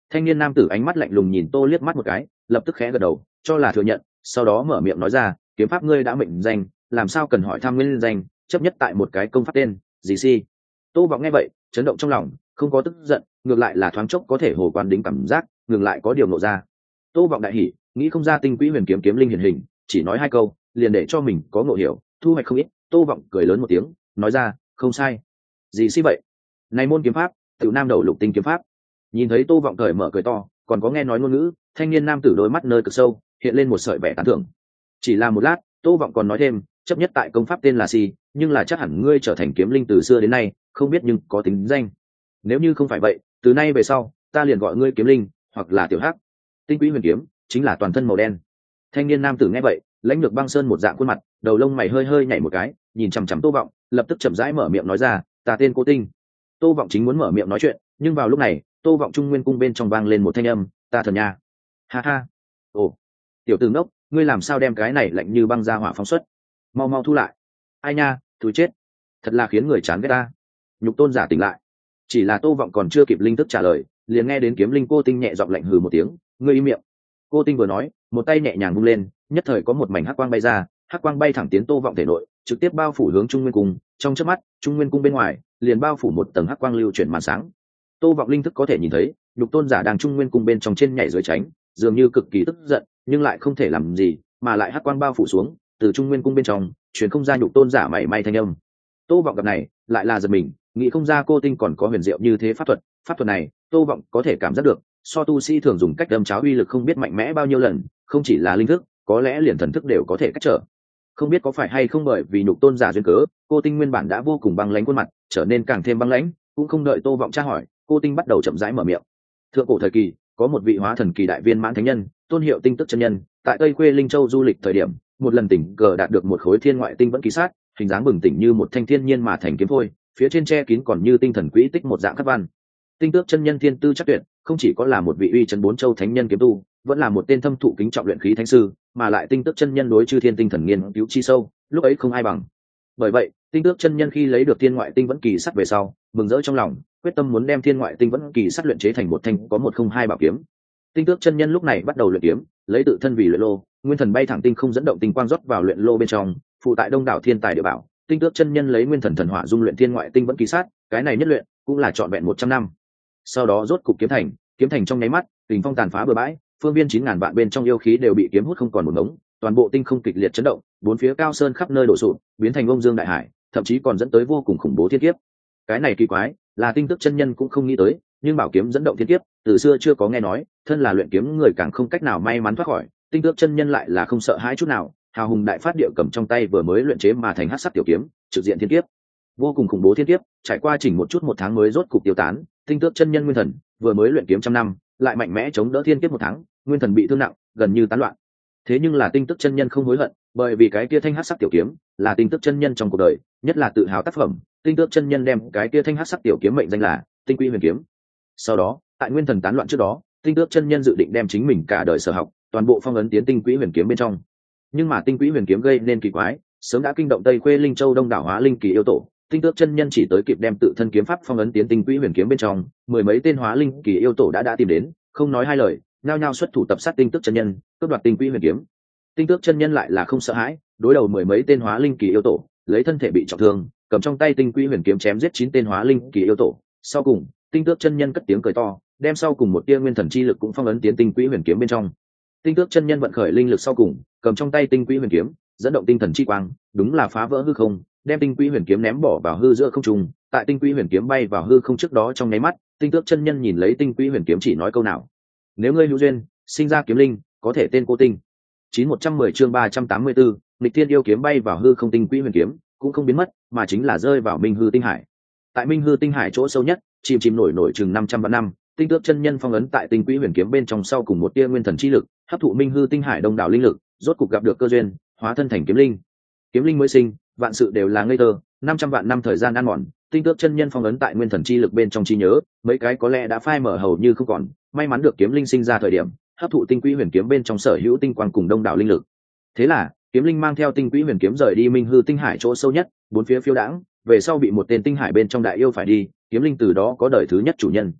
Thanh niên nam tử ánh mắt lạnh lùng nhìn tô liếc mắt một cái, lập tức khẽ gật đầu cho là thừa nhận, sau đó mở miệng nói ra, kiếm pháp ngươi đã mệnh danh, làm sao cần hỏi thăm nguyên danh, chấp nhất tại một cái công pháp tên gì si. Tô vọng nghe vậy chấn động trong lòng, không có tức giận, ngược lại là thoáng chốc có thể hồ quan đính cảm giác, ngừng lại có điều nộ ra. Tô vọng đại hỉ, nghĩ không ra tinh quỹ huyền kiếm kiếm linh hiển hình, chỉ nói hai câu liền để cho mình có ngộ hiểu, thu hoạch không ít. Tô vọng cười lớn một tiếng nói ra, không sai. Gì si vậy? Này môn kiếm pháp tiểu nam đầu lục tinh kiếm pháp. Nhìn thấy Tô vọng cởi mở cười to, còn có nghe nói ngôn ngữ, thanh niên nam tử đôi mắt nơi cực sâu hiện lên một sợi vẻ tán thưởng. Chỉ là một lát, Tô vọng còn nói thêm, chấp nhất tại công pháp tên là si, nhưng là chắc hẳn ngươi trở thành kiếm linh từ xưa đến nay, không biết nhưng có tính danh. Nếu như không phải vậy, từ nay về sau ta liền gọi ngươi kiếm linh, hoặc là tiểu hắc. Tinh quỹ huyền kiếm chính là toàn thân màu đen. Thanh niên nam tử nghe vậy lãnh lược băng sơn một dạng khuôn mặt, đầu lông mày hơi hơi nhảy một cái, nhìn chằm chằm Tô vọng, lập tức chậm rãi mở miệng nói ra, ta tên Cô Tinh. Tô vọng chính muốn mở miệng nói chuyện, nhưng vào lúc này Tô vọng trung nguyên cung bên trong vang lên một thanh âm, ta thần nha. Ha ha. Ồ, tiểu tử ngốc, ngươi làm sao đem cái này lạnh như băng ra hỏa phóng xuất, mau mau thu lại. Ai nha, thúi chết, thật là khiến người chán ghét ta. Nhục tôn giả tỉnh lại. Chỉ là Tô vọng còn chưa kịp linh thức trả lời, liền nghe đến kiếm linh Cô Tinh nhẹ giọng lạnh hừ một tiếng, ngươi im miệng. Cô Tinh vừa nói, một tay nhẹ nhàng vung lên, nhất thời có một mảnh hắc quang bay ra, hắc quang bay thẳng tiến Tô vọng thể nội, trực tiếp bao phủ hướng trung nguyên cung. Trong chớp mắt, trung nguyên cung bên ngoài liền bao phủ một tầng hắc quang lưu chuyển màn sáng. Tô vọng linh thức có thể nhìn thấy, nhục tôn giả đang trung nguyên cung bên trong trên nhảy dưới tránh, dường như cực kỳ tức giận, nhưng lại không thể làm gì, mà lại hắc quang bao phủ xuống, từ trung nguyên cung bên trong truyền không ra nhục tôn giả mảy may thanh âm. Tô vọng gặp này lại là giật mình, nghĩ không ra Cô Tinh còn có huyền diệu như thế pháp thuật. Pháp thuật này Tô vọng có thể cảm giác được, so tu sĩ thường dùng cách đâm cháo uy lực không biết mạnh mẽ bao nhiêu lần, không chỉ là linh thức, có lẽ liền thần thức đều có thể cách trở. Không biết có phải hay không bởi vì nhục tôn giả duyên cớ, Cô Tinh nguyên bản đã vô cùng băng lãnh khuôn mặt trở nên càng thêm băng lãnh. Cũng không đợi Tô vọng tra hỏi, Cô Tinh bắt đầu chậm rãi mở miệng. Thượng cổ thời kỳ có một vị hóa thần kỳ đại viên mãn thánh nhân, tôn hiệu Tinh Tức chân nhân, tại Tây Khuê Linh Châu du lịch thời điểm, một lần tình cờ đạt được một khối thiên ngoại tinh vẫn kỳ sát, hình dáng bừng tỉnh như một thanh thiên nhiên mà thành kiếm phôi, phía trên che kín còn như tinh thần quỹ tích một dạng khắc văn. Tinh Tước chân nhân thiên tư chắc tuyệt, không chỉ có là một vị uy chấn bốn châu thánh nhân kiếm tu, vẫn là một tên thâm thụ kính trọng luyện khí thánh sư, mà lại Tinh Tước chân nhân đối chư thiên tinh thần nghiên cứu chi sâu, lúc ấy không ai bằng. Bởi vậy, Tinh Tước chân nhân khi lấy được thiên ngoại tinh vẫn kỳ sắt về sau, mừng rỡ trong lòng, quyết tâm muốn đem thiên ngoại tinh vẫn kỳ sắt luyện chế thành một thanh có một không hai bảo kiếm. Tinh Tước chân nhân lúc này bắt đầu luyện kiếm, lấy tự thân vì luyện lô, nguyên thần bay thẳng tinh không dẫn động tinh quang rót vào luyện lô bên trong, phụ tại đông đảo thiên tài địa bảo. Tinh Tước chân nhân lấy nguyên thần thần hỏa dung luyện thiên ngoại tinh vẫn kỳ sát, cái này nhất luyện cũng là trọn vẹn một trăm năm. Sau đó rốt cục kiếm thành, kiếm thành trong nháy mắt, kình phong tàn phá bừa bãi, phương viên chín ngàn vạn bên trong yêu khí đều bị kiếm hút không còn một ngống, toàn bộ tinh không kịch liệt chấn động, bốn phía cao sơn khắp nơi đổ sụp, biến thành ông dương đại hải, thậm chí còn dẫn tới vô cùng khủng bố thiên kiếp. Cái này kỳ quái, là Tinh Tước chân nhân cũng không nghĩ tới, nhưng bảo kiếm dẫn động thiên kiếp, từ xưa chưa có nghe nói, thân là luyện kiếm người càng không cách nào may mắn thoát khỏi, Tinh Tước chân nhân lại là không sợ hãi chút nào, hào hùng đại phát địa cầm trong tay vừa mới luyện chế mà thành hắc sắc tiểu kiếm, trực diện thiên kiếp. Vô cùng khủng bố thiên kiếp, trải qua chỉnh một chút một tháng mới rốt cục tiêu tán. Tinh Tước chân nhân nguyên thần vừa mới luyện kiếm trăm năm, lại mạnh mẽ chống đỡ thiên kiếp một tháng, nguyên thần bị thương nặng, gần như tán loạn. Thế nhưng là Tinh Tước chân nhân không hối hận, bởi vì cái kia thanh hắc sắc tiểu kiếm là Tinh Tước chân nhân trong cuộc đời nhất là tự hào tác phẩm. Tinh Tước chân nhân đem cái kia thanh hắc sắc tiểu kiếm mệnh danh là Tinh Quỹ Huyền Kiếm. Sau đó, tại nguyên thần tán loạn trước đó, Tinh Tước chân nhân dự định đem chính mình cả đời sở học toàn bộ phong ấn tiến Tinh Quỹ Huyền Kiếm bên trong. Nhưng mà Tinh Quỹ Huyền Kiếm gây nên kỳ quái, sớm đã kinh động Tây Khuê Linh Châu đông đảo hóa linh kỳ yêu tổ. Tinh Tước chân nhân chỉ tới kịp đem tự thân kiếm pháp phong ấn tiến Tinh Quỹ Huyền Kiếm bên trong, mười mấy tên hóa linh kỳ yêu tổ đã đã tìm đến, không nói hai lời, nhao nhao xuất thủ tập sát Tinh Tước chân nhân, cướp đoạt Tinh Quỹ Huyền Kiếm. Tinh Tước chân nhân lại là không sợ hãi, đối đầu mười mấy tên hóa linh kỳ yêu tổ, lấy thân thể bị trọng thương, cầm trong tay Tinh Quỹ Huyền Kiếm chém giết chín tên hóa linh kỳ yêu tổ. Sau cùng, Tinh Tước chân nhân cất tiếng cười to, đem sau cùng một tia nguyên thần chi lực cũng phong ấn tiến Tinh Quỹ Huyền Kiếm bên trong. Tinh Tước chân nhân vận khởi linh lực sau cùng, cầm trong tay Tinh Quỹ Huyền Kiếm, dẫn động tinh thần chi quang, đúng là phá vỡ hư không, đem Tinh Quỹ Huyền Kiếm ném bỏ vào hư giữa không trung. Tại Tinh Quỹ Huyền Kiếm bay vào hư không trước đó trong nháy mắt, Tinh Tước chân nhân nhìn lấy Tinh Quỹ Huyền Kiếm chỉ nói câu nào: nếu ngươi hữu duyên, sinh ra kiếm linh, có thể tên Cô Tinh. Chín một trăm mười chương ba trăm tám mươi tư, nghịch thiên yêu kiếm bay vào hư không. Tinh Quỹ Huyền Kiếm cũng không biến mất, mà chính là rơi vào Minh Hư Tinh Hải. Tại Minh Hư Tinh Hải chỗ sâu nhất, chìm chìm nổi nổi chừng năm trăm vạn năm, Tinh Tước chân nhân phong ấn tại Tinh Quỹ Huyền Kiếm bên trong sau cùng một tia nguyên thần chi lực, hấp thụ Minh Hư Tinh Hải đông đảo linh lực, rốt cục gặp được cơ duyên, hóa thân thành kiếm linh. Kiếm linh mới sinh, vạn sự đều là ngây thơ, năm trăm vạn năm thời gian ăn mòn, Tinh Tước chân nhân phong ấn tại nguyên thần chi lực bên trong trí nhớ, mấy cái có lẽ đã phai mở hầu như không còn, may mắn được kiếm linh sinh ra thời điểm, hấp thụ Tinh Quỹ Huyền Kiếm bên trong sở hữu tinh quang cùng đông đảo linh lực. Thế là, kiếm linh mang theo Tinh Quỹ Huyền Kiếm rời đi Minh Hư Tinh Hải chỗ sâu nhất, bốn phía phiêu đãng, về sau bị một tên tinh hải bên trong đại yêu phải đi, kiếm linh từ đó có đời thứ nhất chủ nhân.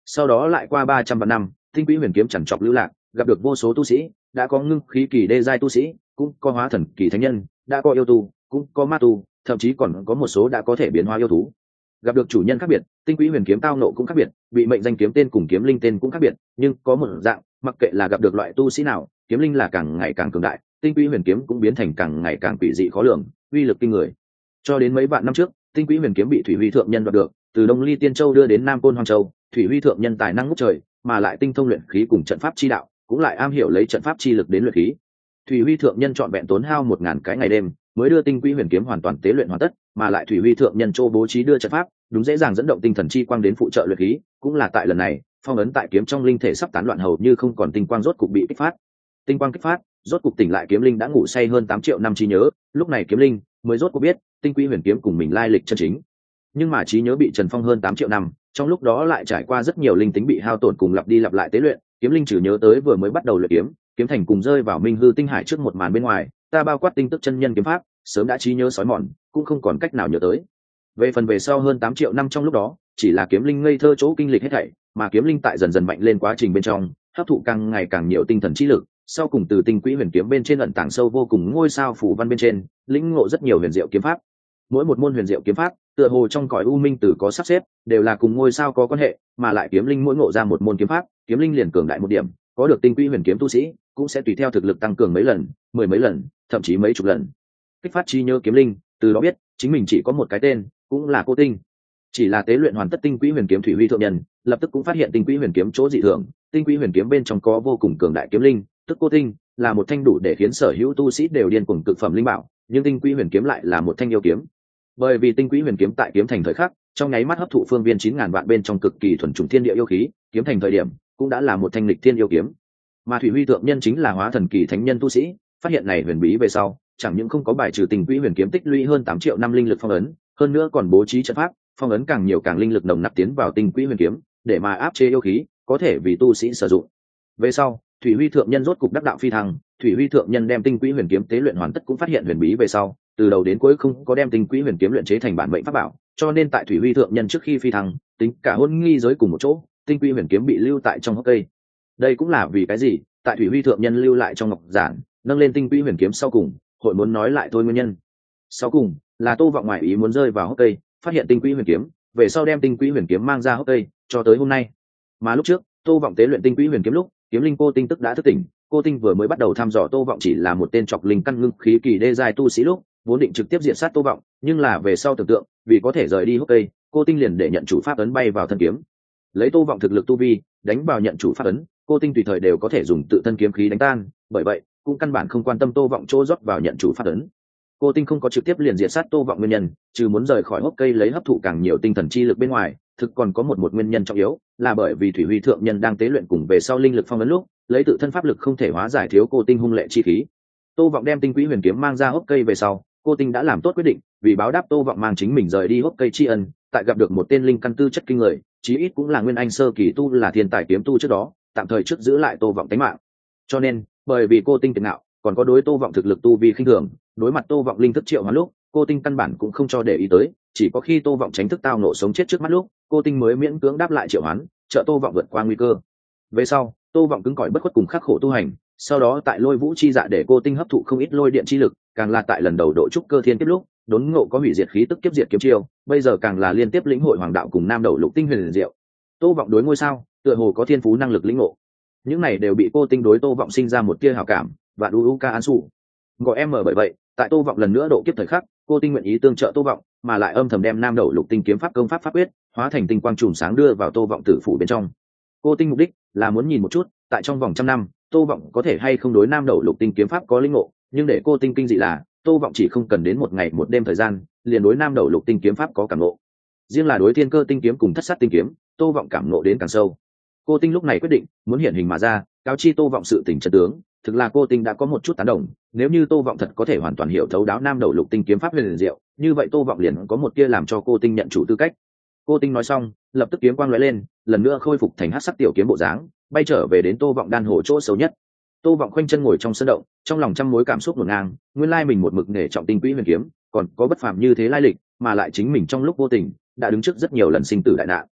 Sau đó lại qua ba trăm vạn năm, tinh quỹ huyền kiếm chẳng chọc lưu lạc, gặp được vô số tu sĩ, đã có ngưng khí kỳ đê giai tu sĩ, cũng có hóa thần kỳ thánh nhân, đã có yêu tu, cũng có ma tu, thậm chí còn có một số đã có thể biến hóa yêu thú. Gặp được chủ nhân khác biệt, tinh quỹ huyền kiếm tao nộ cũng khác biệt, bị mệnh danh kiếm tên cùng kiếm linh tên cũng khác biệt, nhưng có một dạng, mặc kệ là gặp được loại tu sĩ nào, kiếm linh là càng ngày càng cường đại, tinh quỹ huyền kiếm cũng biến thành càng ngày càng quỷ dị khó lường, uy lực kinh người. Cho đến mấy vạn năm trước, tinh quỹ huyền kiếm bị Thủy Huy thượng nhân đoạt được, từ Đông Ly Tiên Châu đưa đến Nam Côn Hoang Châu. Thủy Huy thượng nhân tài năng ngút trời, mà lại tinh thông luyện khí cùng trận pháp chi đạo, cũng lại am hiểu lấy trận pháp chi lực đến luyện khí. Thủy Huy thượng nhân chọn vẹn tốn hao một ngàn cái ngày đêm, mới đưa tinh quỹ huyền kiếm hoàn toàn tế luyện hoàn tất, mà lại Thủy Huy thượng nhân châu bố trí đưa trận pháp, đúng dễ dàng dẫn động tinh thần chi quang đến phụ trợ luyện khí, cũng là tại lần này, phong ấn tại kiếm trong linh thể sắp tán loạn hầu như không còn tinh quang rốt cục bị kích phát. Tinh quang kích phát, rốt cục tỉnh lại kiếm linh đã ngủ say hơn tám triệu năm trí nhớ, lúc này kiếm linh mới rốt cuộc biết tinh quỹ huyền kiếm cùng mình lai lịch chân chính. Nhưng mà trí nhớ bị trần phong hơn tám triệu năm, trong lúc đó lại trải qua rất nhiều linh tính bị hao tổn cùng lặp đi lặp lại tế luyện, kiếm linh chỉ nhớ tới vừa mới bắt đầu luyện kiếm, kiếm thành cùng rơi vào minh hư tinh hải trước một màn bên ngoài, ta bao quát tinh tức chân nhân kiếm pháp, sớm đã trí nhớ sói mòn, cũng không còn cách nào nhớ tới. Về phần về sau hơn tám triệu năm trong lúc đó, chỉ là kiếm linh ngây thơ chỗ kinh lịch hết thảy, mà kiếm linh tại dần dần mạnh lên quá trình bên trong, hấp thụ càng ngày càng nhiều tinh thần trí lực, sau cùng từ tinh quỹ huyền kiếm bên trên ẩn tàng sâu vô cùng ngôi sao phủ văn bên trên, lĩnh ngộ rất nhiều huyền diệu kiếm pháp. Mỗi một môn huyền diệu kiếm pháp, tựa hồ trong cõi u minh tử có sắp xếp, đều là cùng ngôi sao có quan hệ, mà lại kiếm linh mỗi ngộ ra một môn kiếm pháp, kiếm linh liền cường đại một điểm, có được tinh quỹ huyền kiếm tu sĩ, cũng sẽ tùy theo thực lực tăng cường mấy lần, mười mấy lần, thậm chí mấy chục lần. Kích phát trí nhớ kiếm linh, từ đó biết, chính mình chỉ có một cái tên, cũng là Cô Tinh. Chỉ là tế luyện hoàn tất tinh quỹ huyền kiếm Thủy Huy thượng nhân, lập tức cũng phát hiện tinh quỹ huyền kiếm chỗ dị thường, tinh quỹ huyền kiếm bên trong có vô cùng cường đại kiếm linh, tức Cô Tinh, là một thanh đủ để khiến sở hữu tu sĩ đều điên cuồng cực phẩm linh bảo, nhưng tinh quỹ huyền kiếm lại là một thanh yêu kiếm. Bởi vì tinh quỹ huyền kiếm tại kiếm thành thời khắc, trong nháy mắt hấp thụ phương viên chín ngàn vạn bên trong cực kỳ thuần chủng thiên địa yêu khí, kiếm thành thời điểm cũng đã là một thanh lịch thiên yêu kiếm. Mà Thủy Huy thượng nhân chính là hóa thần kỳ thánh nhân tu sĩ, phát hiện này huyền bí về sau, chẳng những không có bài trừ tinh quỹ huyền kiếm tích lũy hơn tám triệu năm linh lực phong ấn, hơn nữa còn bố trí trận pháp, phong ấn càng nhiều càng linh lực nồng nặc tiến vào tinh quỹ huyền kiếm, để mà áp chế yêu khí, có thể vì tu sĩ sử dụng. Về sau, Thủy Huy thượng nhân rốt cục đắc đạo phi thăng, Thủy Huy thượng nhân đem tinh quỹ huyền kiếm tế luyện hoàn tất cũng phát hiện huyền bí về sau, từ đầu đến cuối không có đem tinh quỹ huyền kiếm luyện chế thành bản mệnh pháp bảo, cho nên tại Thủy Huy thượng nhân trước khi phi thăng, tính cả hôn nghi giới cùng một chỗ, tinh quỹ huyền kiếm bị lưu tại trong hốc cây. Đây cũng là vì cái gì, tại Thủy Huy thượng nhân lưu lại trong ngọc giản, nâng lên tinh quỹ huyền kiếm sau cùng, hội muốn nói lại thôi nguyên nhân. Sau cùng, là Tô Vọng ngoại ý muốn rơi vào hốc cây, phát hiện tinh quỹ huyền kiếm, về sau đem tinh quỹ huyền kiếm mang ra hốc cây, cho tới hôm nay. Mà lúc trước, Tô Vọng tế luyện tinh quỹ huyền kiếm lúc, kiếm linh Cô Tinh tức đã thức tỉnh, Cô Tinh vừa mới bắt đầu thăm dò Tô Vọng chỉ là một tên trọc linh căn ngưng khí kỳ đê giai tu sĩ lúc, vốn định trực tiếp diện sát Tô Vọng, nhưng là về sau tưởng tượng, vì có thể rời đi hốc cây, Cô Tinh liền để nhận chủ pháp ấn bay vào thân kiếm. Lấy Tô Vọng thực lực tu vi, đánh vào nhận chủ pháp ấn, Cô Tinh tùy thời đều có thể dùng tự thân kiếm khí đánh tan, bởi vậy, cũng căn bản không quan tâm Tô Vọng chỗ rót vào nhận chủ pháp ấn. Cô Tinh không có trực tiếp liền diệt sát Tô Vọng nguyên nhân, trừ muốn rời khỏi hốc cây lấy hấp thụ càng nhiều tinh thần chi lực bên ngoài, thực còn có một một nguyên nhân trọng yếu, là bởi vì Thủy Huy thượng nhân đang tế luyện cùng về sau linh lực phong ấn lúc, lấy tự thân pháp lực không thể hóa giải thiếu Cô Tinh hung lệ chi khí. Tô Vọng đem tinh quỹ huyền kiếm mang ra hốc cây về sau, Cô Tinh đã làm tốt quyết định, vì báo đáp Tô Vọng mang chính mình rời đi hốc cây tri ân, tại gặp được một tên linh căn tư chất kinh người, chí ít cũng là nguyên anh sơ kỳ tu là thiên tài kiếm tu trước đó, tạm thời trước giữ lại Tô Vọng tính mạng. Cho nên, bởi vì Cô Tinh kiệt ngạo, còn có đối Tô Vọng thực lực tu vi khinh thường, đối mặt Tô Vọng linh thức triệu hoán lúc, Cô Tinh căn bản cũng không cho để ý tới, chỉ có khi Tô Vọng tránh thức tao nộ sống chết trước mắt lúc, Cô Tinh mới miễn cưỡng đáp lại triệu hoán, trợ Tô Vọng vượt qua nguy cơ. Về sau, Tô Vọng cứng cỏi bất khuất cùng khắc khổ tu hành, sau đó tại Lôi Vũ chi dạ để Cô Tinh hấp thụ không ít lôi điện chi lực, càng là tại lần đầu độ trúc cơ thiên kiếp lúc, đốn ngộ có hủy diệt khí tức kiếp diệt kiếm chiêu, bây giờ càng là liên tiếp lĩnh hội hoàng đạo cùng nam đầu lục tinh huyền diệu. Tô Vọng đối ngôi sao, tựa hồ có thiên phú năng lực lĩnh ngộ. Những này đều bị Cô Tinh đối Tô Vọng sinh ra một tia hảo cảm, và u u ca an su. Gọi em mở bởi vậy, tại Tô Vọng lần nữa độ kiếp thời khắc, Cô Tinh nguyện ý tương trợ Tô Vọng, mà lại âm thầm đem nam đầu lục tinh kiếm pháp công pháp pháp quyết, hóa thành tinh quang trùm sáng đưa vào Tô Vọng tử phủ bên trong. Cô Tinh mục đích là muốn nhìn một chút, tại trong vòng trăm năm, Tô Vọng có thể hay không đối nam đầu lục tinh kiếm pháp có linh ngộ, nhưng để Cô Tinh kinh dị là, Tô Vọng chỉ không cần đến một ngày một đêm thời gian, liền đối nam đầu lục tinh kiếm pháp có cảm ngộ. Riêng là đối thiên cơ tinh kiếm cùng thất sát tinh kiếm, Tô Vọng cảm ngộ đến càng sâu. Cô Tinh lúc này quyết định, muốn hiện hình mà ra, cáo chi Tô Vọng sự tình chân tướng, thực là Cô Tinh đã có một chút tán đồng, nếu như Tô Vọng thật có thể hoàn toàn hiểu thấu đáo nam đầu lục tinh kiếm pháp huyền diệu, như vậy Tô Vọng liền có một tia làm cho Cô Tinh nhận chủ tư cách. Cô Tinh nói xong, lập tức kiếm quang lóe lên, lần nữa khôi phục thành hắc sắc tiểu kiếm bộ dáng, bay trở về đến Tô Vọng đan hồ chỗ sâu nhất. Tô Vọng khoanh chân ngồi trong sân động, trong lòng trăm mối cảm xúc hỗn ngang, nguyên lai mình một mực nể trọng tinh quỹ huyền kiếm, còn có bất phàm như thế lai lịch, mà lại chính mình trong lúc vô tình đã đứng trước rất nhiều lần sinh tử đại nạn.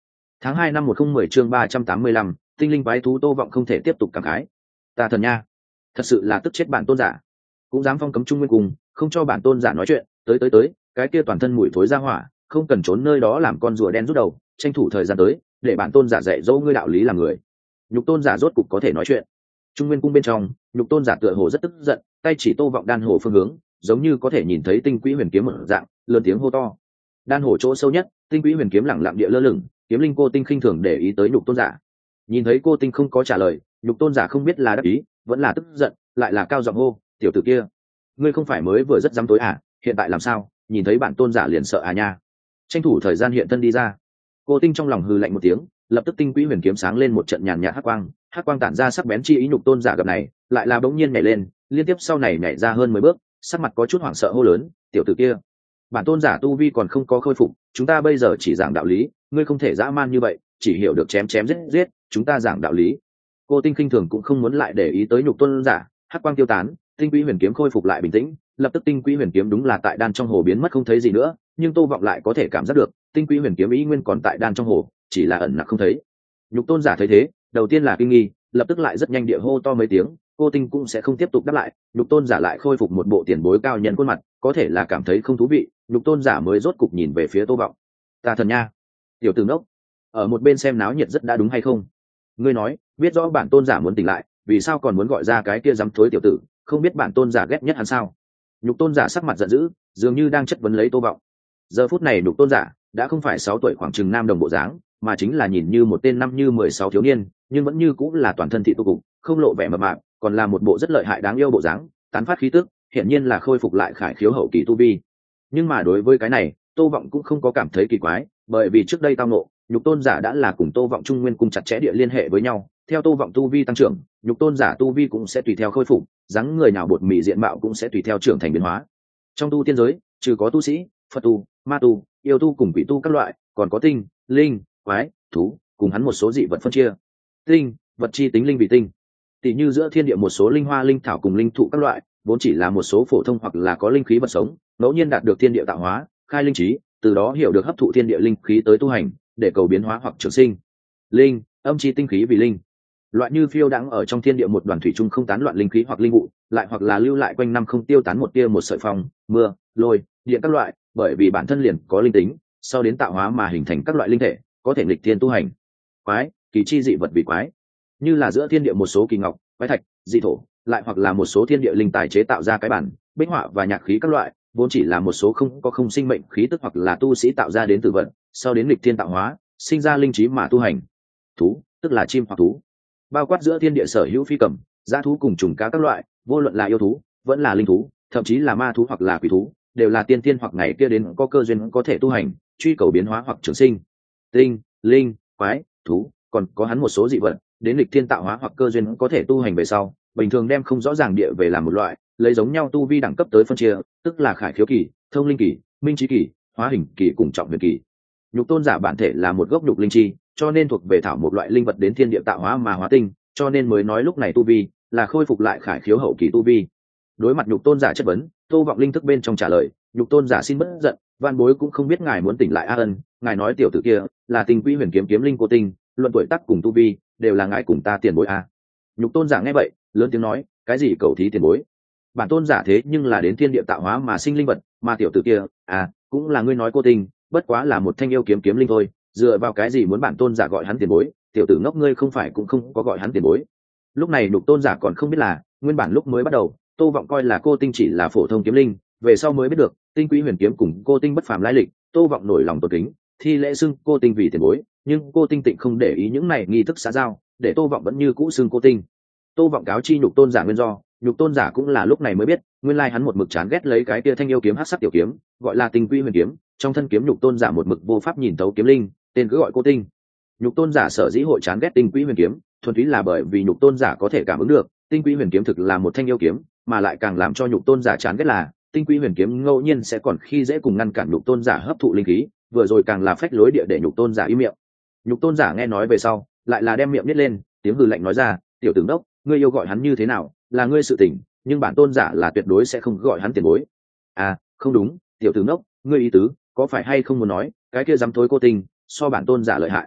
tháng hai năm một không mười chương ba trăm tám mươi lăm, tinh linh quái thú Tô Vọng không thể tiếp tục cảm khái. Ta thần nha, thật sự là tức chết bản tôn giả, cũng dám phong cấm Trung Nguyên Cung, không cho bản tôn giả nói chuyện, tới tới tới, cái kia toàn thân mùi thối ra hỏa, không cần trốn nơi đó làm con rùa đen rút đầu, tranh thủ thời gian tới, để bản tôn giả dạy dỗ ngươi đạo lý làm người. Nhục tôn giả rốt cục có thể nói chuyện. Trung Nguyên Cung bên trong, Nhục tôn giả tựa hồ rất tức giận, tay chỉ Tô Vọng đan hồ phương hướng, giống như có thể nhìn thấy tinh quỹ huyền kiếm một dạng, lớn tiếng hô to. Đan hồ chỗ sâu nhất, tinh quỹ huyền kiếm lẳng lặng địa lơ lửng, kiếm linh cô tinh khinh thường để ý tới Nhục tôn giả. Nhìn thấy cô tinh không có trả lời, Nhục tôn giả không biết là đắc ý vẫn là tức giận, lại là cao giọng hô, tiểu tử kia, ngươi không phải mới vừa rất dám tối à, hiện tại làm sao, nhìn thấy bản tôn giả liền sợ à nha. Tranh thủ thời gian hiện thân đi ra. Cô tinh trong lòng hừ lạnh một tiếng, lập tức tinh quỹ huyền kiếm sáng lên một trận nhàn nhạt hắc quang, hắc quang tản ra sắc bén chi ý. Nhục tôn giả gặp này lại là bỗng nhiên nhảy lên, liên tiếp sau này nhảy ra hơn mười bước, sắc mặt có chút hoảng sợ hô lớn, tiểu tử kia, bản tôn giả tu vi còn không có khôi phục, chúng ta bây giờ chỉ giảng đạo lý, ngươi không thể dã man như vậy, chỉ hiểu được chém chém giết giết, chúng ta giảng đạo lý. Cô tinh khinh thường cũng không muốn lại để ý tới Nhục tôn giả, hắc quang tiêu tán, tinh quỹ huyền kiếm khôi phục lại bình tĩnh, lập tức tinh quỹ huyền kiếm đúng là tại đan trong hồ biến mất không thấy gì nữa, nhưng Tô Vọng lại có thể cảm giác được tinh quỹ huyền kiếm ý nguyên còn tại đan trong hồ, chỉ là ẩn nặc không thấy. Nhục tôn giả thấy thế, đầu tiên là kinh nghi, lập tức lại rất nhanh địa hô to mấy tiếng, cô tinh cũng sẽ không tiếp tục đáp lại. Nhục tôn giả lại khôi phục một bộ tiền bối cao nhân khuôn mặt, có thể là cảm thấy không thú vị, Nhục tôn giả mới rốt cục nhìn về phía Tô Vọng. Ta thần nha, tiểu tử ngốc, ở một bên xem náo nhiệt rất đã đúng hay không? Ngươi nói, biết rõ bản tôn giả muốn tỉnh lại, vì sao còn muốn gọi ra cái kia dám thối tiểu tử, không biết bản tôn giả ghét nhất hắn sao? Nhục tôn giả sắc mặt giận dữ, dường như đang chất vấn lấy Tô Vọng. Giờ phút này Nhục tôn giả đã không phải sáu tuổi khoảng chừng nam đồng bộ dáng, mà chính là nhìn như một tên năm như mười sáu thiếu niên, nhưng vẫn như cũng là toàn thân thị tu cục, không lộ vẻ mập mạp, còn là một bộ rất lợi hại đáng yêu bộ dáng, tán phát khí tức, hiển nhiên là khôi phục lại khải khiếu hậu kỳ tu vi. Nhưng mà đối với cái này, Tô Vọng cũng không có cảm thấy kỳ quái, bởi vì trước đây tao ngộ, Nhục tôn giả đã là cùng Tô Vọng Trung Nguyên Cung chặt chẽ địa liên hệ với nhau, theo Tô Vọng tu vi tăng trưởng, Nhục tôn giả tu vi cũng sẽ tùy theo khôi phục, dáng người nào bột mì diện mạo cũng sẽ tùy theo trưởng thành biến hóa. Trong tu tiên giới, trừ có tu sĩ, Phật tu, ma tu, yêu tu cùng quỷ tu các loại, còn có tinh, linh, quái, thú, cùng hắn một số dị vật phân chia. Tinh, vật chi tính linh vì tinh. Tỷ như giữa thiên địa một số linh hoa linh thảo cùng linh thụ các loại, vốn chỉ là một số phổ thông hoặc là có linh khí vật sống, ngẫu nhiên đạt được thiên địa tạo hóa, khai linh trí, từ đó hiểu được hấp thụ thiên địa linh khí tới tu hành, để cầu biến hóa hoặc trường sinh. Linh, âm chi tinh khí vì linh. Loại như phiêu đãng ở trong thiên địa một đoàn thủy chung không tán loạn linh khí hoặc linh vụ, lại hoặc là lưu lại quanh năm không tiêu tán một tia một sợi phong, mưa, lôi, điện các loại, bởi vì bản thân liền có linh tính, sau đến tạo hóa mà hình thành các loại linh thể, có thể nghịch thiên tu hành. Quái, kỳ chi dị vật vì quái, như là giữa thiên địa một số kỳ ngọc, quái thạch, dị thổ, lại hoặc là một số thiên địa linh tài chế tạo ra cái bản, bích họa và nhạc khí các loại, vốn chỉ là một số không có không sinh mệnh khí tức hoặc là tu sĩ tạo ra đến từ vật, sau đến nghịch thiên tạo hóa, sinh ra linh trí mà tu hành. Thú, tức là chim hoặc thú, bao quát giữa thiên địa sở hữu phi cầm, dã thú cùng trùng cá các loại, vô luận là yêu thú, vẫn là linh thú, thậm chí là ma thú hoặc là quỷ thú, đều là tiên tiên hoặc ngày kia đến có cơ duyên có thể tu hành, truy cầu biến hóa hoặc trường sinh. Tinh, linh, quái, thú, còn có hắn một số dị vật, đến lịch thiên tạo hóa hoặc cơ duyên có thể tu hành về sau, bình thường đem không rõ ràng địa về làm một loại, lấy giống nhau tu vi đẳng cấp tới phân chia, tức là khải khiếu kỳ, thông linh kỳ, minh trí kỳ, hóa hình kỳ cùng trọng huyền kỳ. Nhục tôn giả bản thể là một gốc nhục linh chi, cho nên thuộc về thảo một loại linh vật đến thiên địa tạo hóa mà hóa tinh, cho nên mới nói lúc này tu vi là khôi phục lại khải khiếu hậu kỳ tu vi. Đối mặt Nhục tôn giả chất vấn, Tô Vọng linh thức bên trong trả lời, Nhục tôn giả xin bất giận, van bối cũng không biết ngài muốn tỉnh lại A Ân, ngài nói tiểu tử kia là Tinh Quỹ Huyền Kiếm kiếm linh cô tinh, luận tuổi tác cùng tu vi đều là ngài cùng ta tiền bối a. Nhục tôn giả nghe vậy, lớn tiếng nói, cái gì cầu thí tiền bối? Bản tôn giả thế nhưng là đến thiên địa tạo hóa mà sinh linh vật, mà tiểu tử kia, à, cũng là ngươi nói cô tinh, bất quá là một thanh yêu kiếm kiếm linh thôi, dựa vào cái gì muốn bản tôn giả gọi hắn tiền bối? Tiểu tử ngốc ngươi không phải cũng không có gọi hắn tiền bối. Lúc này Nhục tôn giả còn không biết là, nguyên bản lúc mới bắt đầu, Tô Vọng coi là cô tinh chỉ là phổ thông kiếm linh, về sau mới biết được, Tinh Quỹ Huyền Kiếm cùng cô tinh bất phàm lai lịch, Tô Vọng nổi lòng tôn kính, thi lễ xưng cô tinh vì tiền bối, nhưng cô tinh tịnh không để ý những này nghi thức xã giao, để Tô Vọng vẫn như cũ xưng cô tinh. Tô Vọng cáo chi Nhục tôn giả nguyên do, Nhục tôn giả cũng là lúc này mới biết, nguyên lai hắn một mực chán ghét lấy cái kia thanh yêu kiếm hắc sắc tiểu kiếm, gọi là Tinh Quỹ Huyền Kiếm, trong thân kiếm Nhục tôn giả một mực vô pháp nhìn thấu kiếm linh, tên cứ gọi cô tinh. Nhục tôn giả sở dĩ hội chán ghét Tinh Quỹ Huyền Kiếm, thuần túy là bởi vì Nhục tôn giả có thể cảm ứng được, Tinh Quỹ Huyền Kiếm thực là một thanh yêu kiếm, mà lại càng làm cho Nhục tôn giả chán ghét là, Tinh Quỹ Huyền Kiếm ngẫu nhiên sẽ còn khi dễ cùng ngăn cản Nhục tôn giả hấp thụ linh khí, vừa rồi càng là phách lối địa để Nhục tôn giả im miệng. Nhục tôn giả nghe nói về sau, lại là đem miệng nhếch lên, tiếng hừ lạnh nói ra, tiểu tử đốc, ngươi yêu gọi hắn như thế nào, là ngươi sự tình, nhưng bản tôn giả là tuyệt đối sẽ không gọi hắn tiền bối. À, không đúng, tiểu tử đốc, ngươi ý tứ, có phải hay không muốn nói, cái kia dám thối cô tình, so bản tôn giả lợi hại.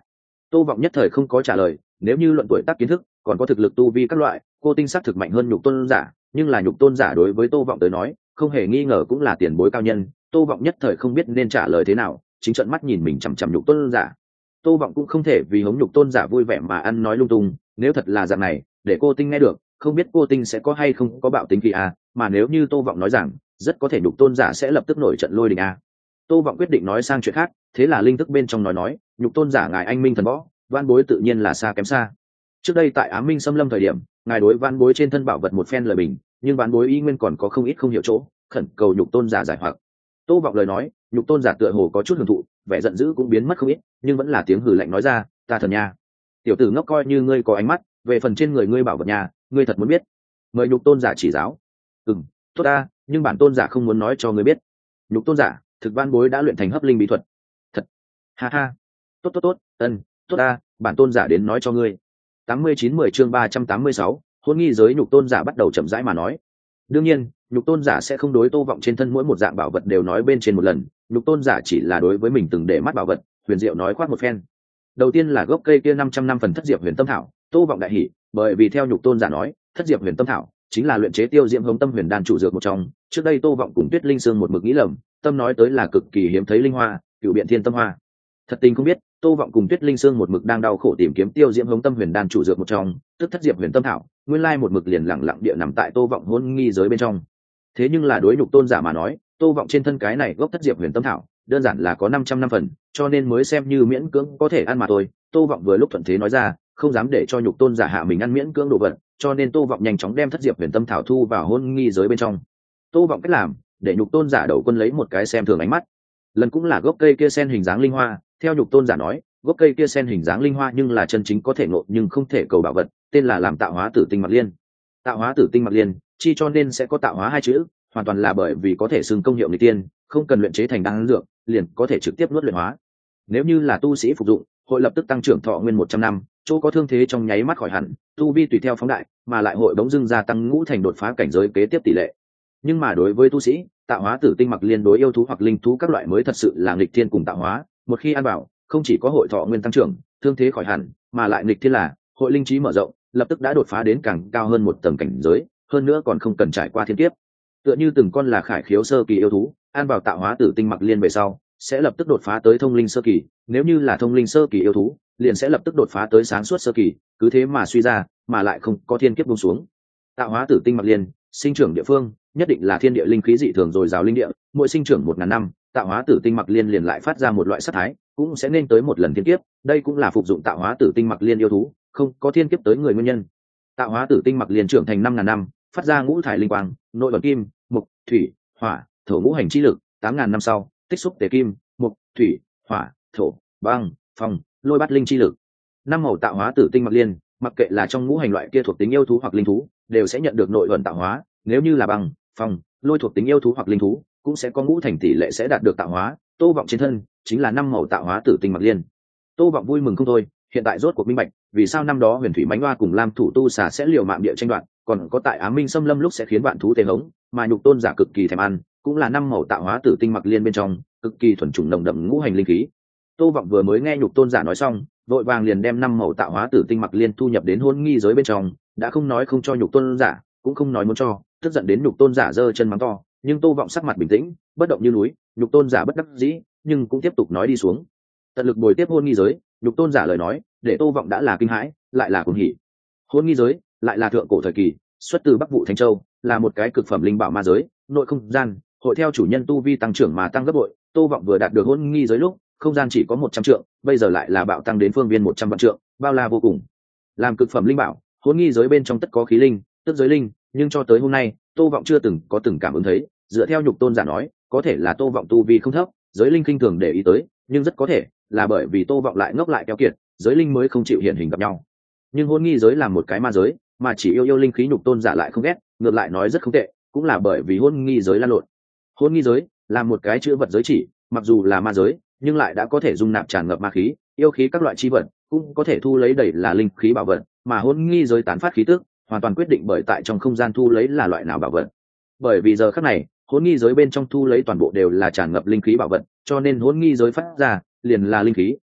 Tô Vọng nhất thời không có trả lời, nếu như luận tuổi tác kiến thức, còn có thực lực tu vi các loại, cô tinh sắc thực mạnh hơn nhục tôn giả, nhưng là nhục tôn giả đối với Tô Vọng tới nói, không hề nghi ngờ cũng là tiền bối cao nhân. Tô Vọng nhất thời không biết nên trả lời thế nào, chính trợn mắt nhìn mình chằm chằm nhục tôn giả. Tô Vọng cũng không thể vì hống nhục tôn giả vui vẻ mà ăn nói lung tung, nếu thật là dạng này, để cô tinh nghe được, không biết cô tinh sẽ có hay không có bạo tính khí à, mà nếu như Tô Vọng nói rằng, rất có thể nhục tôn giả sẽ lập tức nổi trận lôi đình à. Tô Vọng quyết định nói sang chuyện khác, thế là linh thức bên trong nói nói, nhục tôn giả ngài anh minh thần võ, van bối tự nhiên là xa kém xa. Trước đây tại Ám Minh Xâm Lâm thời điểm, ngài đối van bối trên thân bảo vật một phen lời bình, nhưng van bối y nguyên còn có không ít không hiểu chỗ, khẩn cầu nhục tôn giả giải hoặc. Tô Vọng lời nói, nhục tôn giả tựa hồ có chút hưởng thụ, vẻ giận dữ cũng biến mất không ít, nhưng vẫn là tiếng hừ lạnh nói ra, ta thần nha, tiểu tử ngốc coi như ngươi có ánh mắt, về phần trên người ngươi bảo vật nhà, ngươi thật muốn biết, mời nhục tôn giả chỉ giáo. Ừm, tốt ta, nhưng bản tôn giả không muốn nói cho ngươi biết. Nhục tôn giả, thực van bối đã luyện thành hấp linh bí thuật. Thật, ha ha, tốt tốt tốt, ân, tốt ta, bản tôn giả đến nói cho ngươi. Tám mươi chín mười chương ba trăm tám mươi sáu, hôn nghi giới. Nhục tôn giả bắt đầu chậm rãi mà nói. Đương nhiên, nhục tôn giả sẽ không đối Tô Vọng trên thân mỗi một dạng bảo vật đều nói bên trên một lần, nhục tôn giả chỉ là đối với mình từng để mắt bảo vật, huyền diệu nói khoác một phen. Đầu tiên là gốc cây kia năm trăm năm phần thất diệp huyền tâm thảo, Tô Vọng đại hỉ, bởi vì theo nhục tôn giả nói, thất diệp huyền tâm thảo chính là luyện chế tiêu diễm hống tâm huyền đan chủ dược một trong. Trước đây Tô Vọng cùng Tuyết Linh Sương một mực nghĩ lầm, tâm nói tới là cực kỳ hiếm thấy linh hoa, cửu biện thiên tâm hoa. Thật tình không biết, Tô Vọng cùng Tuyết Linh Sương một mực đang đau khổ tìm kiếm tiêu diễm hống tâm huyền đan chủ dược một trong, tức thất diệp huyền tâm thảo, nguyên lai một mực liền lặng lặng địa nằm tại Tô Vọng hôn nghi giới bên trong. Thế nhưng là đối nhục tôn giả mà nói, Tô Vọng trên thân cái này gốc thất diệp huyền tâm thảo, đơn giản là có năm trăm năm phần, cho nên mới xem như miễn cưỡng có thể ăn mà thôi. Tô Vọng vừa lúc thuận thế nói ra, không dám để cho nhục tôn giả hạ mình ăn miễn cưỡng đồ vật, cho nên Tô Vọng nhanh chóng đem thất diệp huyền tâm thảo thu vào hôn nghi giới bên trong. Tô Vọng cách làm, để nhục tôn giả đầu quân lấy một cái xem thường ánh mắt. Lần cũng là gốc cây kia sen hình dáng linh hoa, theo nhục tôn giả nói, gốc cây kia sen hình dáng linh hoa nhưng là chân chính có thể ngộ nhưng không thể cầu bảo vật, tên là làm tạo hóa tử tinh mặc liên. Tạo hóa tử tinh mặc liên, chi cho nên sẽ có tạo hóa hai chữ, hoàn toàn là bởi vì có thể xưng công hiệu nghịch tiên, không cần luyện chế thành đan dược, liền có thể trực tiếp nuốt luyện hóa. Nếu như là tu sĩ phục dụng, hội lập tức tăng trưởng thọ nguyên một trăm năm, chỗ có thương thế trong nháy mắt khỏi hẳn, tu vi tùy theo phóng đại, mà lại hội bỗng dưng gia tăng ngũ thành đột phá cảnh giới kế tiếp tỷ lệ. Nhưng mà đối với tu sĩ, tạo hóa tử tinh mặc liên đối yêu thú hoặc linh thú các loại mới thật sự là nghịch thiên cùng tạo hóa, một khi ăn vào, không chỉ có hội thọ nguyên tăng trưởng, thương thế khỏi hẳn, mà lại nghịch thiên là hội linh trí mở rộng, lập tức đã đột phá đến càng cao hơn một tầng cảnh giới, hơn nữa còn không cần trải qua thiên kiếp. Tựa như từng con là khải khiếu sơ kỳ yêu thú, ăn vào tạo hóa tử tinh mặc liên về sau, sẽ lập tức đột phá tới thông linh sơ kỳ, nếu như là thông linh sơ kỳ yêu thú, liền sẽ lập tức đột phá tới sáng suốt sơ kỳ, cứ thế mà suy ra, mà lại không có thiên kiếp buông xuống. Tạo hóa tử tinh mặc liên, sinh trưởng địa phương, nhất định là thiên địa linh khí dị thường dồi dào linh địa, mỗi sinh trưởng một ngàn năm, tạo hóa tử tinh mặc liên liền lại phát ra một loại sát thái, cũng sẽ nên tới một lần thiên kiếp, đây cũng là phục dụng tạo hóa tử tinh mặc liên yêu thú, không có thiên kiếp tới người nguyên nhân. Tạo hóa tử tinh mặc liên trưởng thành năm ngàn năm, phát ra ngũ thải linh quang, nội ẩn kim, mộc, thủy, hỏa, thổ ngũ hành chi lực, tám ngàn năm sau, tích xúc tề kim, mộc, thủy, hỏa, thổ, băng, phong, lôi bát linh chi lực. Năm màu tạo hóa tử tinh mặc liên, mặc kệ là trong ngũ hành loại kia thuộc tính yêu thú hoặc linh thú, đều sẽ nhận được nội ẩn tạo hóa, nếu như là băng, phong, lôi thuộc tính yêu thú hoặc linh thú, cũng sẽ có ngũ thành tỷ lệ sẽ đạt được tạo hóa. Tô Vọng trên thân chính là năm màu tạo hóa tử tinh mặc liên. Tô Vọng vui mừng không thôi, hiện tại rốt cuộc minh bạch, vì sao năm đó Huyền Thủy Mãnh Oa cùng Lam Thủ Tu Xà sẽ liều mạng địa tranh đoạt, còn có tại Ám Minh Xâm Lâm lúc sẽ khiến vạn thú tê hống, mà nhục tôn giả cực kỳ thèm ăn, cũng là năm màu tạo hóa tử tinh mặc liên bên trong, cực kỳ thuần chủng nồng đậm ngũ hành linh khí. Tô Vọng vừa mới nghe nhục tôn giả nói xong, vội vàng liền đem năm màu tạo hóa tử tinh mặc liên thu nhập đến hôn nghi giới bên trong, đã không nói không cho nhục tôn giả, cũng không nói muốn cho, tức giận đến nhục tôn giả giơ chân mắng to, nhưng Tô Vọng sắc mặt bình tĩnh, bất động như núi. Nhục tôn giả bất đắc dĩ, nhưng cũng tiếp tục nói đi xuống. Tận lực bồi tiếp hôn nghi giới, nhục tôn giả lời nói, để Tô Vọng đã là kinh hãi, lại là cuồng hỉ. Hôn nghi giới, lại là thượng cổ thời kỳ, xuất từ Bắc Vụ Thánh Châu, là một cái cực phẩm linh bảo ma giới, nội không gian, hội theo chủ nhân tu vi tăng trưởng mà tăng gấp bội. Tô Vọng vừa đạt được hôn nghi giới lúc, không gian chỉ có một trăm trượng, bây giờ lại là bạo tăng đến phương viên một trăm vạn trượng, bao la vô cùng. Làm cực phẩm linh bảo, hôn nghi giới bên trong tất có khí linh, tức giới linh, nhưng cho tới hôm nay, Tô Vọng chưa từng có từng cảm ứng thấy. Dựa theo nhục tôn giả nói, có thể là Tô Vọng tu vi không thấp, giới linh khinh thường để ý tới, nhưng rất có thể là bởi vì Tô Vọng lại ngốc lại keo kiệt, giới linh mới không chịu hiện hình gặp nhau. Nhưng hôn nghi giới là một cái ma giới, mà chỉ yêu yêu linh khí nhục tôn giả lại không ghét, ngược lại nói rất không tệ, cũng là bởi vì hôn nghi giới lan lộn. Hôn nghi giới là một cái chữ vật giới chỉ, mặc dù là ma giới, nhưng lại đã có thể dung nạp tràn ngập ma khí, yêu khí các loại chi vật, cũng có thể thu lấy đầy là linh khí bảo vật, mà hôn nghi giới tán phát khí tức, hoàn toàn quyết định bởi tại trong không gian thu lấy là loại nào bảo vật. Bởi vì giờ khắc này, hôn nghi giới bên trong thu lấy toàn bộ đều là tràn ngập linh khí bảo vật, cho nên hôn nghi giới phát ra liền là linh khí,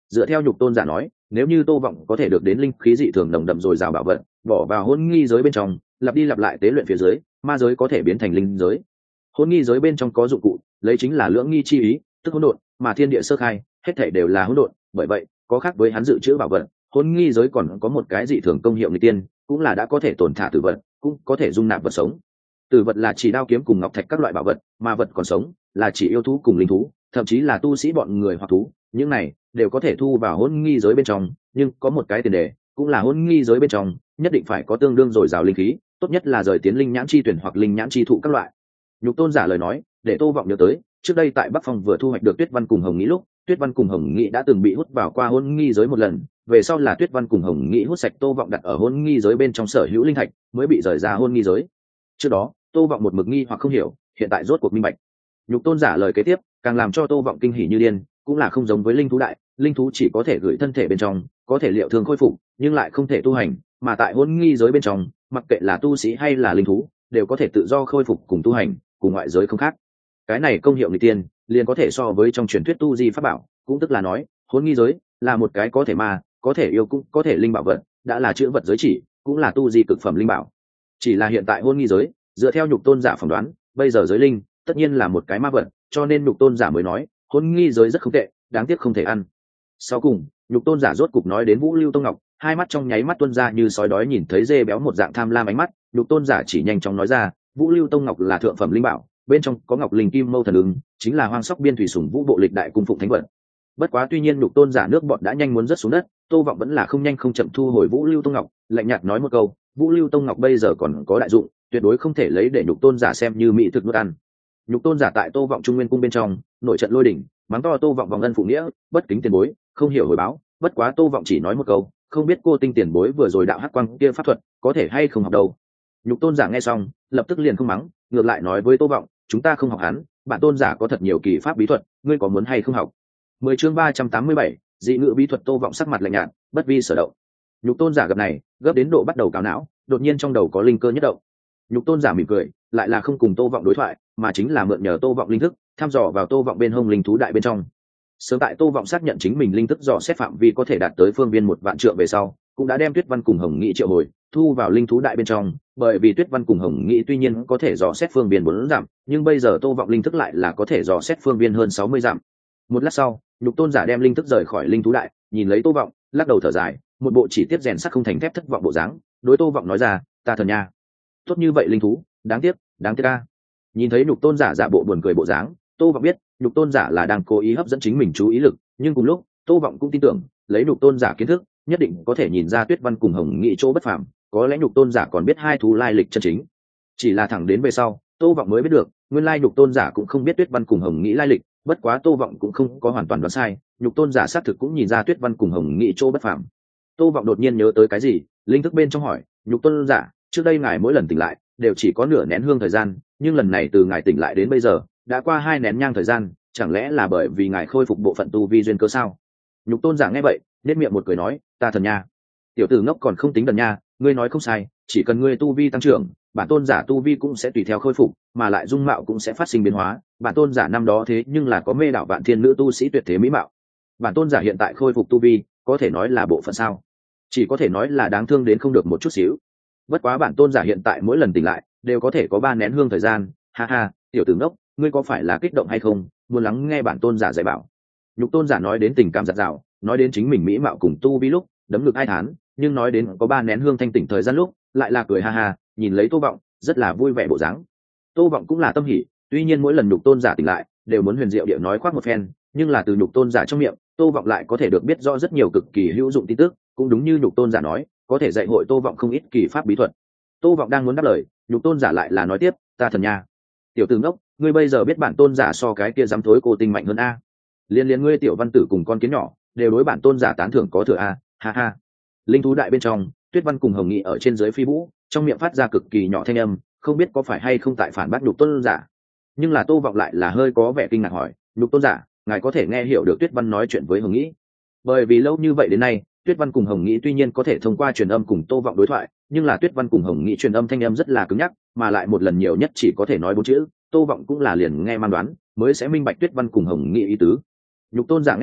dựa theo nhục tôn giả nói, nếu như Tô Vọng có thể được đến linh khí dị thường nồng đậm rồi rào bảo vật, bỏ vào hôn nghi giới bên trong, lặp đi lặp lại tế luyện phía dưới, ma giới có thể biến thành linh giới. Hôn nghi giới bên trong có dụng cụ, lấy chính là lưỡng nghi chi ý, tức hỗn độn, mà thiên địa sơ khai, hết thảy đều là hỗn độn, bởi vậy, có khác với hắn dự trữ bảo vật, hôn nghi giới còn có một cái dị thường công hiệu nghịch tiên, cũng là đã có thể tổn thả tử vật, cũng có thể dung nạp vật sống. Tử vật là chỉ đao kiếm cùng ngọc thạch các loại bảo vật, mà vật còn sống là chỉ yêu thú cùng linh thú, thậm chí là tu sĩ bọn người hoặc thú, những này đều có thể thu vào hôn nghi giới bên trong, nhưng có một cái tiền đề, cũng là hôn nghi giới bên trong nhất định phải có tương đương dồi dào linh khí, tốt nhất là rời tiến linh nhãn chi tuyển hoặc linh nhãn chi thụ các loại. Nhục tôn giả lời nói để Tô Vọng nhớ tới, trước đây tại Bắc Phong vừa thu hoạch được Tuyết Văn cùng Hồng Nghĩ lúc, Tuyết Văn cùng Hồng Nghĩ đã từng bị hút vào qua hôn nghi giới một lần, về sau là Tuyết Văn cùng Hồng Nghĩ hút sạch Tô Vọng đặt ở hôn nghi giới bên trong sở hữu linh thạch, mới bị rời ra hôn nghi giới. Trước đó, Tô Vọng một mực nghi hoặc không hiểu, hiện tại rốt cuộc minh bạch. Nhục tôn giả lời kế tiếp, càng làm cho Tô Vọng kinh hỉ như điên, cũng là không giống với linh thú đại, linh thú chỉ có thể gửi thân thể bên trong, có thể liệu thương khôi phục, nhưng lại không thể tu hành, mà tại hôn nghi giới bên trong, mặc kệ là tu sĩ hay là linh thú, đều có thể tự do khôi phục cùng tu hành, cùng ngoại giới không khác. Cái này công hiệu nghịch tiên, liền có thể so với trong truyền thuyết tu di pháp bảo, cũng tức là nói, hôn nghi giới là một cái có thể ma, có thể yêu cũng có thể linh bảo vật, đã là chữ vật giới chỉ, cũng là tu di cực phẩm linh bảo. Chỉ là hiện tại hôn nghi giới, dựa theo nhục tôn giả phỏng đoán, bây giờ giới linh tất nhiên là một cái ma vật, cho nên nhục tôn giả mới nói, hôn nghi giới rất không tệ, đáng tiếc không thể ăn. Sau cùng, nhục tôn giả rốt cục nói đến Vũ Lưu Tông Ngọc, hai mắt trong nháy mắt tuôn ra như sói đói nhìn thấy dê béo một dạng tham lam ánh mắt, nhục tôn giả chỉ nhanh chóng nói ra, Vũ Lưu Tông Ngọc là thượng phẩm linh bảo, bên trong có ngọc linh kim mâu thần ứng, chính là hoang sóc biên thủy sủng vũ bộ lịch đại cung phụng thánh vật. Bất quá tuy nhiên nhục tôn giả nước bọt đã nhanh muốn rớt xuống đất, Tô Vọng vẫn là không nhanh không chậm thu hồi Vũ Lưu Tông Ngọc, lạnh nhạt nói một câu, Vũ Lưu Tông Ngọc bây giờ còn có đại dụng, tuyệt đối không thể lấy để nhục tôn giả xem như mỹ thực nuốt ăn. Nhục tôn giả tại Tô Vọng Trung Nguyên cung bên trong, nội trận lôi đỉnh, mắng to Tô Vọng vòng ân phụ nghĩa, bất kính tiền bối, không hiểu hồi báo, bất quá Tô Vọng chỉ nói một câu, không biết cô tinh tiền bối vừa rồi đạo hắc quang kia pháp thuật, có thể hay không học đâu. Nhục tôn giả nghe xong, lập tức liền không mắng, ngược lại nói với Tô Vọng, chúng ta không học hắn, bản tôn giả có thật nhiều kỳ pháp bí thuật, ngươi có muốn hay không học? Mười chương ba trăm tám mươi bảy, dị ngữ bí thuật. Tô Vọng sắc mặt lạnh nhạt, bất vi sở động. Nhục tôn giả gặp này, gấp đến độ bắt đầu cào não, đột nhiên trong đầu có linh cơ nhất động. Nhục tôn giả mỉm cười, lại là không cùng Tô Vọng đối thoại, mà chính là mượn nhờ Tô Vọng linh thức, thăm dò vào Tô Vọng bên hông linh thú đại bên trong. Sớm tại Tô Vọng xác nhận chính mình linh thức dò xét phạm vi có thể đạt tới phương viên một vạn trượng về sau, cũng đã đem Tuyết Văn cùng Hồng Nghị triệu hồi, thu vào linh thú đại bên trong, bởi vì Tuyết Văn cùng Hồng Nghị tuy nhiên có thể dò xét phương viên bốn dặm, nhưng bây giờ Tô Vọng linh thức lại là có thể dò xét phương viên hơn sáu mươi dặm. Một lát sau, nhục tôn giả đem linh thức rời khỏi linh thú đại, nhìn lấy Tô Vọng, lắc đầu thở dài, một bộ chỉ tiếp rèn sắt không thành thép thất vọng bộ dáng, đối Tô Vọng nói ra, ta thần nha, tốt như vậy linh thú, đáng tiếc, đáng tiếc a. Nhìn thấy nhục tôn giả giả bộ buồn cười bộ dáng, Tô Vọng biết, nhục tôn giả là đang cố ý hấp dẫn chính mình chú ý lực, nhưng cùng lúc, Tô Vọng cũng tin tưởng, lấy nhục tôn giả kiến thức, nhất định có thể nhìn ra Tuyết Văn cùng Hồng Nghị chỗ bất phàm, có lẽ nhục tôn giả còn biết hai thú lai lịch chân chính. Chỉ là thẳng đến về sau, Tô Vọng mới biết được, nguyên lai nhục tôn giả cũng không biết Tuyết Văn cùng Hồng Nghị lai lịch, bất quá Tô Vọng cũng không có hoàn toàn đoán sai, nhục tôn giả xác thực cũng nhìn ra Tuyết Văn cùng Hồng Nghị chỗ bất phàm. Tô Vọng đột nhiên nhớ tới cái gì, linh thức bên trong hỏi, nhục tôn giả, trước đây ngài mỗi lần tỉnh lại đều chỉ có nửa nén hương thời gian, nhưng lần này từ ngài tỉnh lại đến bây giờ, đã qua hai nén nhang thời gian, chẳng lẽ là bởi vì ngài khôi phục bộ phận tu vi duyên cơ sao? Nhục tôn giả nghe vậy, nhếch miệng một cười nói, ta thần nha, tiểu tử ngốc còn không tính đần nha, ngươi nói không sai, chỉ cần ngươi tu vi tăng trưởng, bản tôn giả tu vi cũng sẽ tùy theo khôi phục, mà lại dung mạo cũng sẽ phát sinh biến hóa, bản tôn giả năm đó thế nhưng là có mê đảo vạn thiên nữ tu sĩ tuyệt thế mỹ mạo. Bản tôn giả hiện tại khôi phục tu vi, có thể nói là bộ phận sao? Chỉ có thể nói là đáng thương đến không được một chút xíu. Bất quá bản tôn giả hiện tại mỗi lần tỉnh lại đều có thể có ba nén hương thời gian, ha ha, tiểu tử ngốc, ngươi có phải là kích động hay không, muốn lắng nghe bản tôn giả dạy bảo? Nhục tôn giả nói đến tình cảm giặt rào, nói đến chính mình mỹ mạo cùng tu vi lúc đấm ngực ai thán, nhưng nói đến có ba nén hương thanh tỉnh thời gian lúc lại là cười ha ha, nhìn lấy Tô Vọng rất là vui vẻ bộ dáng. Tô Vọng cũng là tâm hỉ, tuy nhiên mỗi lần nhục tôn giả tỉnh lại đều muốn huyền diệu địa nói khoác một phen, nhưng là từ nhục tôn giả trong miệng, Tô Vọng lại có thể được biết rõ rất nhiều cực kỳ hữu dụng tin tức, cũng đúng như nhục tôn giả nói, có thể dạy hội Tô Vọng không ít kỳ pháp bí thuật. Tô Vọng đang muốn đáp lời, nhục tôn giả lại là nói tiếp, ta thần nha, tiểu tử ngốc, ngươi bây giờ biết bản tôn giả so cái kia dám thối cô tinh mạnh hơn a? Liên liên ngươi tiểu văn tử cùng con kiến nhỏ đều đối bản tôn giả tán thưởng có thừa a, ha ha. Linh thú đại bên trong, Tuyết Văn cùng Hồng Nghị ở trên dưới phi vũ, trong miệng phát ra cực kỳ nhỏ thanh âm, không biết có phải hay không tại phản bác nhục tôn giả. Nhưng là Tô Vọng lại là hơi có vẻ kinh ngạc hỏi, nhục tôn giả, ngài có thể nghe hiểu được Tuyết Văn nói chuyện với Hồng Nghị? Bởi vì lâu như vậy đến nay, Tuyết Văn cùng Hồng Nghị tuy nhiên có thể thông qua truyền âm cùng Tô Vọng đối thoại, nhưng là Tuyết Văn cùng Hồng Nghị truyền âm thanh âm rất là cứng nhắc, mà lại một lần nhiều nhất chỉ có thể nói bốn chữ, Tô Vọng cũng là liền nghe man đoán, mới sẽ minh bạch Tuyết Văn cùng Hồng Nghị ý tứ. Nhục tôn giả nghe vậy,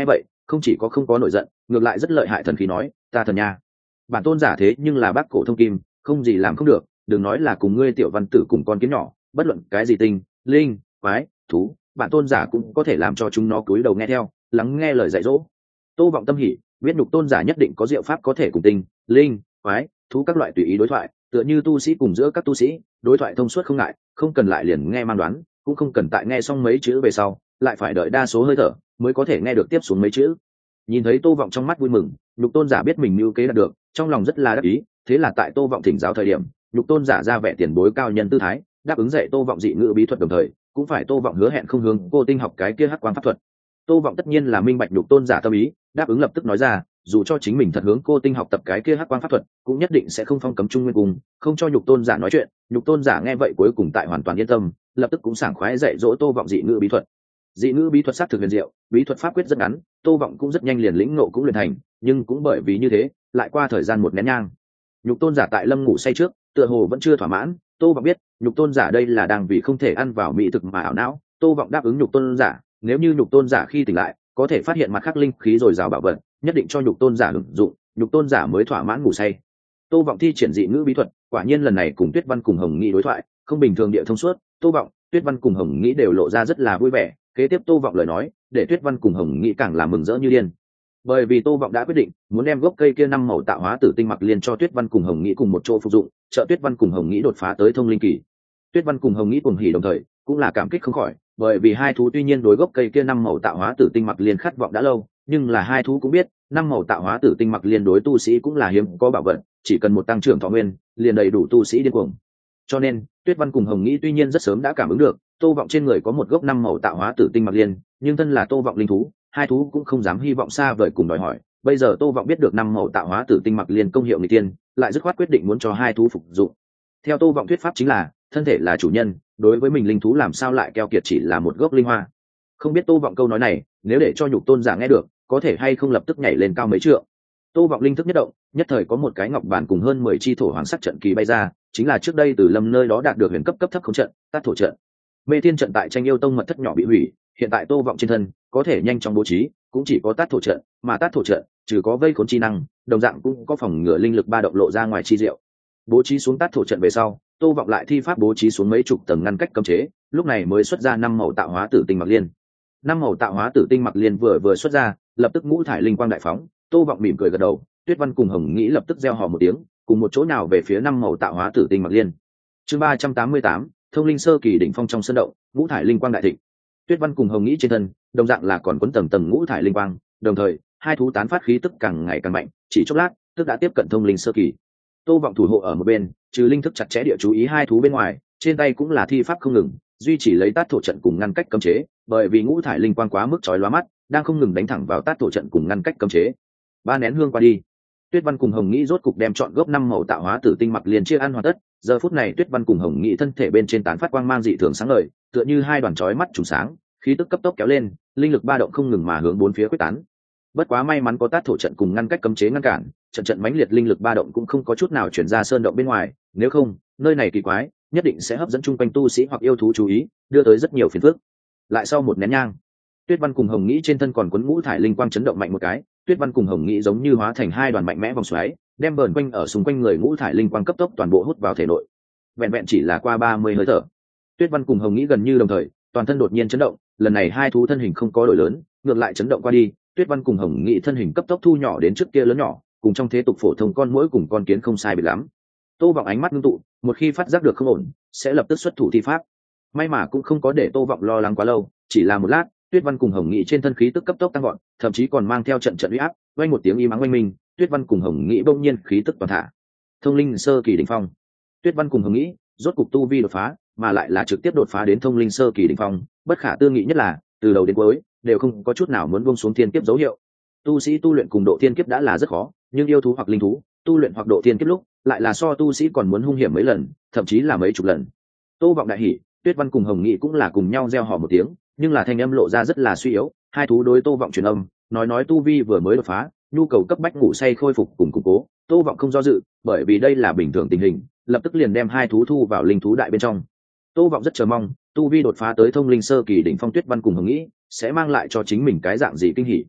không chỉ có không có nổi giận, ngược lại rất lợi hại thần khí nói, ta thần nha, bản tôn giả thế nhưng là bác cổ thông kim, không gì làm không được, đừng nói là cùng ngươi tiểu văn tử cùng con kiến nhỏ, bất luận cái gì tinh linh quái thú, bản tôn giả cũng có thể làm cho chúng nó cúi đầu nghe theo, lắng nghe lời dạy dỗ. Tô Vọng tâm hỉ, biết nhục tôn giả nhất định có diệu pháp có thể cùng tinh linh quái thú các loại tùy ý đối thoại, tựa như tu sĩ cùng giữa các tu sĩ đối thoại thông suốt không ngại, không cần lại liền nghe mang đoán, cũng không cần tại nghe xong mấy chữ về sau lại phải đợi đa số hơi thở mới có thể nghe được tiếp xuống mấy chữ. Nhìn thấy Tô Vọng trong mắt vui mừng, nhục tôn giả biết mình mưu kế đạt được, trong lòng rất là đắc ý. Thế là tại Tô Vọng thỉnh giáo thời điểm, nhục tôn giả ra vẻ tiền bối cao nhân tư thái, đáp ứng dạy Tô Vọng dị ngữ bí thuật, đồng thời cũng phải Tô Vọng hứa hẹn không hướng cô tinh học cái kia hắc quang pháp thuật. Tô Vọng tất nhiên là minh bạch nhục tôn giả tâm ý, đáp ứng lập tức nói ra, dù cho chính mình thật hướng cô tinh học tập cái kia hắc quang pháp thuật, cũng nhất định sẽ không phong cấm Trung Nguyên Cung, không cho nhục tôn giả nói chuyện. Nhục tôn giả nghe vậy cuối cùng tại hoàn toàn yên tâm, lập tức cũng sảng khoái dạy dỗ Tô Vọng dị ngữ bí thuật. Dị ngữ bí thuật xác thực huyền diệu, bí thuật pháp quyết rất ngắn, Tô Vọng cũng rất nhanh liền lĩnh ngộ cũng luyện thành, nhưng cũng bởi vì như thế, lại qua thời gian một nén nhang. Nhục tôn giả tại lâm ngủ say trước, tựa hồ vẫn chưa thỏa mãn, Tô Vọng biết, nhục tôn giả đây là đang vì không thể ăn vào mỹ thực mà ảo não. Tô Vọng đáp ứng nhục tôn giả, nếu như nhục tôn giả khi tỉnh lại, có thể phát hiện mặt khác linh khí dồi dào bảo vật, nhất định cho nhục tôn giả hưởng dụng, nhục tôn giả mới thỏa mãn ngủ say. Tô Vọng thi triển dị ngữ bí thuật, quả nhiên lần này cùng Tuyết Văn cùng Hồng Nghị đối thoại, không bình thường địa thông suốt, Tô Vọng, Tuyết Văn cùng Hồng Nghị đều lộ ra rất là vui vẻ. Kế tiếp Tô Vọng lời nói, để Tuyết Văn cùng Hồng Nghị càng là mừng rỡ như điên. Bởi vì Tô Vọng đã quyết định muốn đem gốc cây kia năm màu tạo hóa tử tinh mặc liên cho Tuyết Văn cùng Hồng Nghị cùng một chỗ phục dụng, trợ Tuyết Văn cùng Hồng Nghị đột phá tới thông linh kỳ. Tuyết Văn cùng Hồng Nghị cùng hỉ đồng thời, cũng là cảm kích không khỏi, bởi vì hai thú tuy nhiên đối gốc cây kia năm màu tạo hóa tử tinh mặc liên khát vọng đã lâu, nhưng là hai thú cũng biết, năm màu tạo hóa tử tinh mặc liên đối tu sĩ cũng là hiếm có bảo vật, chỉ cần một tăng trưởng thọ nguyên, liền đầy đủ tu sĩ điên cuồng. Cho nên, Tuyết Văn cùng Hồng Nghị tuy nhiên rất sớm đã cảm ứng được, Tô Vọng trên người có một gốc năm màu tạo hóa tử tinh mặc liên, nhưng thân là Tô Vọng linh thú, hai thú cũng không dám hy vọng xa vời cùng đòi hỏi. Bây giờ Tô Vọng biết được năm màu tạo hóa tử tinh mặc liên công hiệu nghịch tiên, lại dứt khoát quyết định muốn cho hai thú phục dụng. Theo Tô Vọng thuyết pháp chính là, thân thể là chủ nhân, đối với mình linh thú làm sao lại keo kiệt chỉ là một gốc linh hoa. Không biết Tô Vọng câu nói này, nếu để cho nhục tôn giả nghe được, có thể hay không lập tức nhảy lên cao mấy trượng. Tô Vọng linh thức nhất động, nhất thời có một cái ngọc bản cùng hơn mười chi thổ hoàng sắc trận kỳ bay ra, chính là trước đây từ Lâm nơi đó đạt được huyền cấp cấp thấp không trận, Tát thổ trận. Mê Thiên trận tại Tranh Yêu Tông mật thất nhỏ bị hủy, hiện tại Tô Vọng trên thân có thể nhanh chóng bố trí, cũng chỉ có Tát thổ trận, mà Tát thổ trận trừ có vây khốn chi năng, đồng dạng cũng có phòng ngừa linh lực ba động lộ ra ngoài chi diệu. Bố trí xuống Tát thổ trận về sau, Tô Vọng lại thi pháp bố trí xuống mấy chục tầng ngăn cách cấm chế, lúc này mới xuất ra năm màu tạo hóa tử tinh mặc liên. Năm màu tạo hóa tử tinh mặc liên vừa vừa xuất ra, lập tức ngũ thải linh quang đại phóng, Tô Vọng mỉm cười gật đầu, Tuyết Văn cùng Hồng Nghị lập tức reo hò một tiếng, cùng một chỗ nào về phía năm màu tạo hóa tử tinh mặc liên. Chương ba trăm tám mươi tám, thông linh sơ kỳ đỉnh phong trong sân động, ngũ thải linh quang đại thịnh. Tuyết Văn cùng Hồng Nghị trên thân, đồng dạng là còn quấn tầng tầng ngũ thải linh quang, đồng thời, hai thú tán phát khí tức càng ngày càng mạnh, chỉ chốc lát, tức đã tiếp cận thông linh sơ kỳ. Tô Vọng thủ hộ ở một bên, trừ linh thức chặt chẽ địa chú ý hai thú bên ngoài, trên tay cũng là thi pháp không ngừng, duy trì lấy Tát thổ trận cùng ngăn cách cấm chế, bởi vì ngũ thải linh quang quá mức chói lóa mắt, đang không ngừng đánh thẳng vào Tát thổ trận cùng ngăn cách cấm chế. Ba nén hương qua đi, Tuyết Văn cùng Hồng Nghị rốt cục đem chọn gốc năm màu tạo hóa tử tinh mặc liên chia ăn hoàn tất. Giờ phút này Tuyết Văn cùng Hồng Nghị thân thể bên trên tán phát quang mang dị thường sáng ngời, tựa như hai đoàn chói mắt trùng sáng, khí tức cấp tốc kéo lên, linh lực ba động không ngừng mà hướng bốn phía quyết tán. Bất quá may mắn có Tát thổ trận cùng ngăn cách cấm chế ngăn cản, trận trận mãnh liệt linh lực ba động cũng không có chút nào truyền ra sơn động bên ngoài, nếu không, nơi này kỳ quái, nhất định sẽ hấp dẫn chung quanh tu sĩ hoặc yêu thú chú ý, đưa tới rất nhiều phiền phức. Lại sau một nén nhang, Tuyết Văn cùng Hồng Nghị trên thân còn cuốn ngũ thải linh quang chấn động mạnh một cái, Tuyết Văn cùng Hồng Nghị giống như hóa thành hai đoàn mạnh mẽ vòng xoáy, đem vờn quanh ở xung quanh người ngũ thải linh quang cấp tốc toàn bộ hút vào thể nội. Vẹn vẹn chỉ là qua ba mươi hơi thở, Tuyết Văn cùng Hồng Nghị gần như đồng thời, toàn thân đột nhiên chấn động, lần này hai thú thân hình không có đổi lớn, ngược lại chấn động qua đi, Tuyết Văn cùng Hồng Nghị thân hình cấp tốc thu nhỏ đến trước kia lớn nhỏ, cùng trong thế tục phổ thông con muỗi cùng con kiến không sai biệt lắm. Tô Vọng ánh mắt ngưng tụ, một khi phát giác được không ổn, sẽ lập tức xuất thủ thi pháp. May mà cũng không có để Tô Vọng lo lắng quá lâu, chỉ là một lát, Tuyết Văn cùng Hồng Nghị trên thân khí tức cấp tốc tăng vọt, thậm chí còn mang theo trận trận uy áp, vang một tiếng y mắng oanh minh, Tuyết Văn cùng Hồng Nghị bỗng nhiên khí tức toàn thả. Thông linh sơ kỳ đỉnh phong. Tuyết Văn cùng Hồng Nghị rốt cục tu vi đột phá, mà lại là trực tiếp đột phá đến thông linh sơ kỳ đỉnh phong, bất khả tư nghị nhất là, từ đầu đến cuối đều không có chút nào muốn buông xuống thiên kiếp dấu hiệu. Tu sĩ tu luyện cùng độ thiên kiếp đã là rất khó, nhưng yêu thú hoặc linh thú tu luyện hoặc độ thiên kiếp lúc, lại là so tu sĩ còn muốn hung hiểm mấy lần, thậm chí là mấy chục lần. Tô Vọng đại hỉ, Tuyết Văn cùng Hồng Nghị cũng là cùng nhau reo hò một tiếng, nhưng là thanh âm lộ ra rất là suy yếu, hai thú đối Tô Vọng truyền âm, nói nói tu vi vừa mới đột phá, nhu cầu cấp bách ngủ say khôi phục cùng củng cố. Tô Vọng không do dự, bởi vì đây là bình thường tình hình, lập tức liền đem hai thú thu vào linh thú đại bên trong. Tô Vọng rất chờ mong, tu vi đột phá tới thông linh sơ kỳ đỉnh phong Tuyết Văn cùng Hồng Nghị sẽ mang lại cho chính mình cái dạng gì kinh hỉ.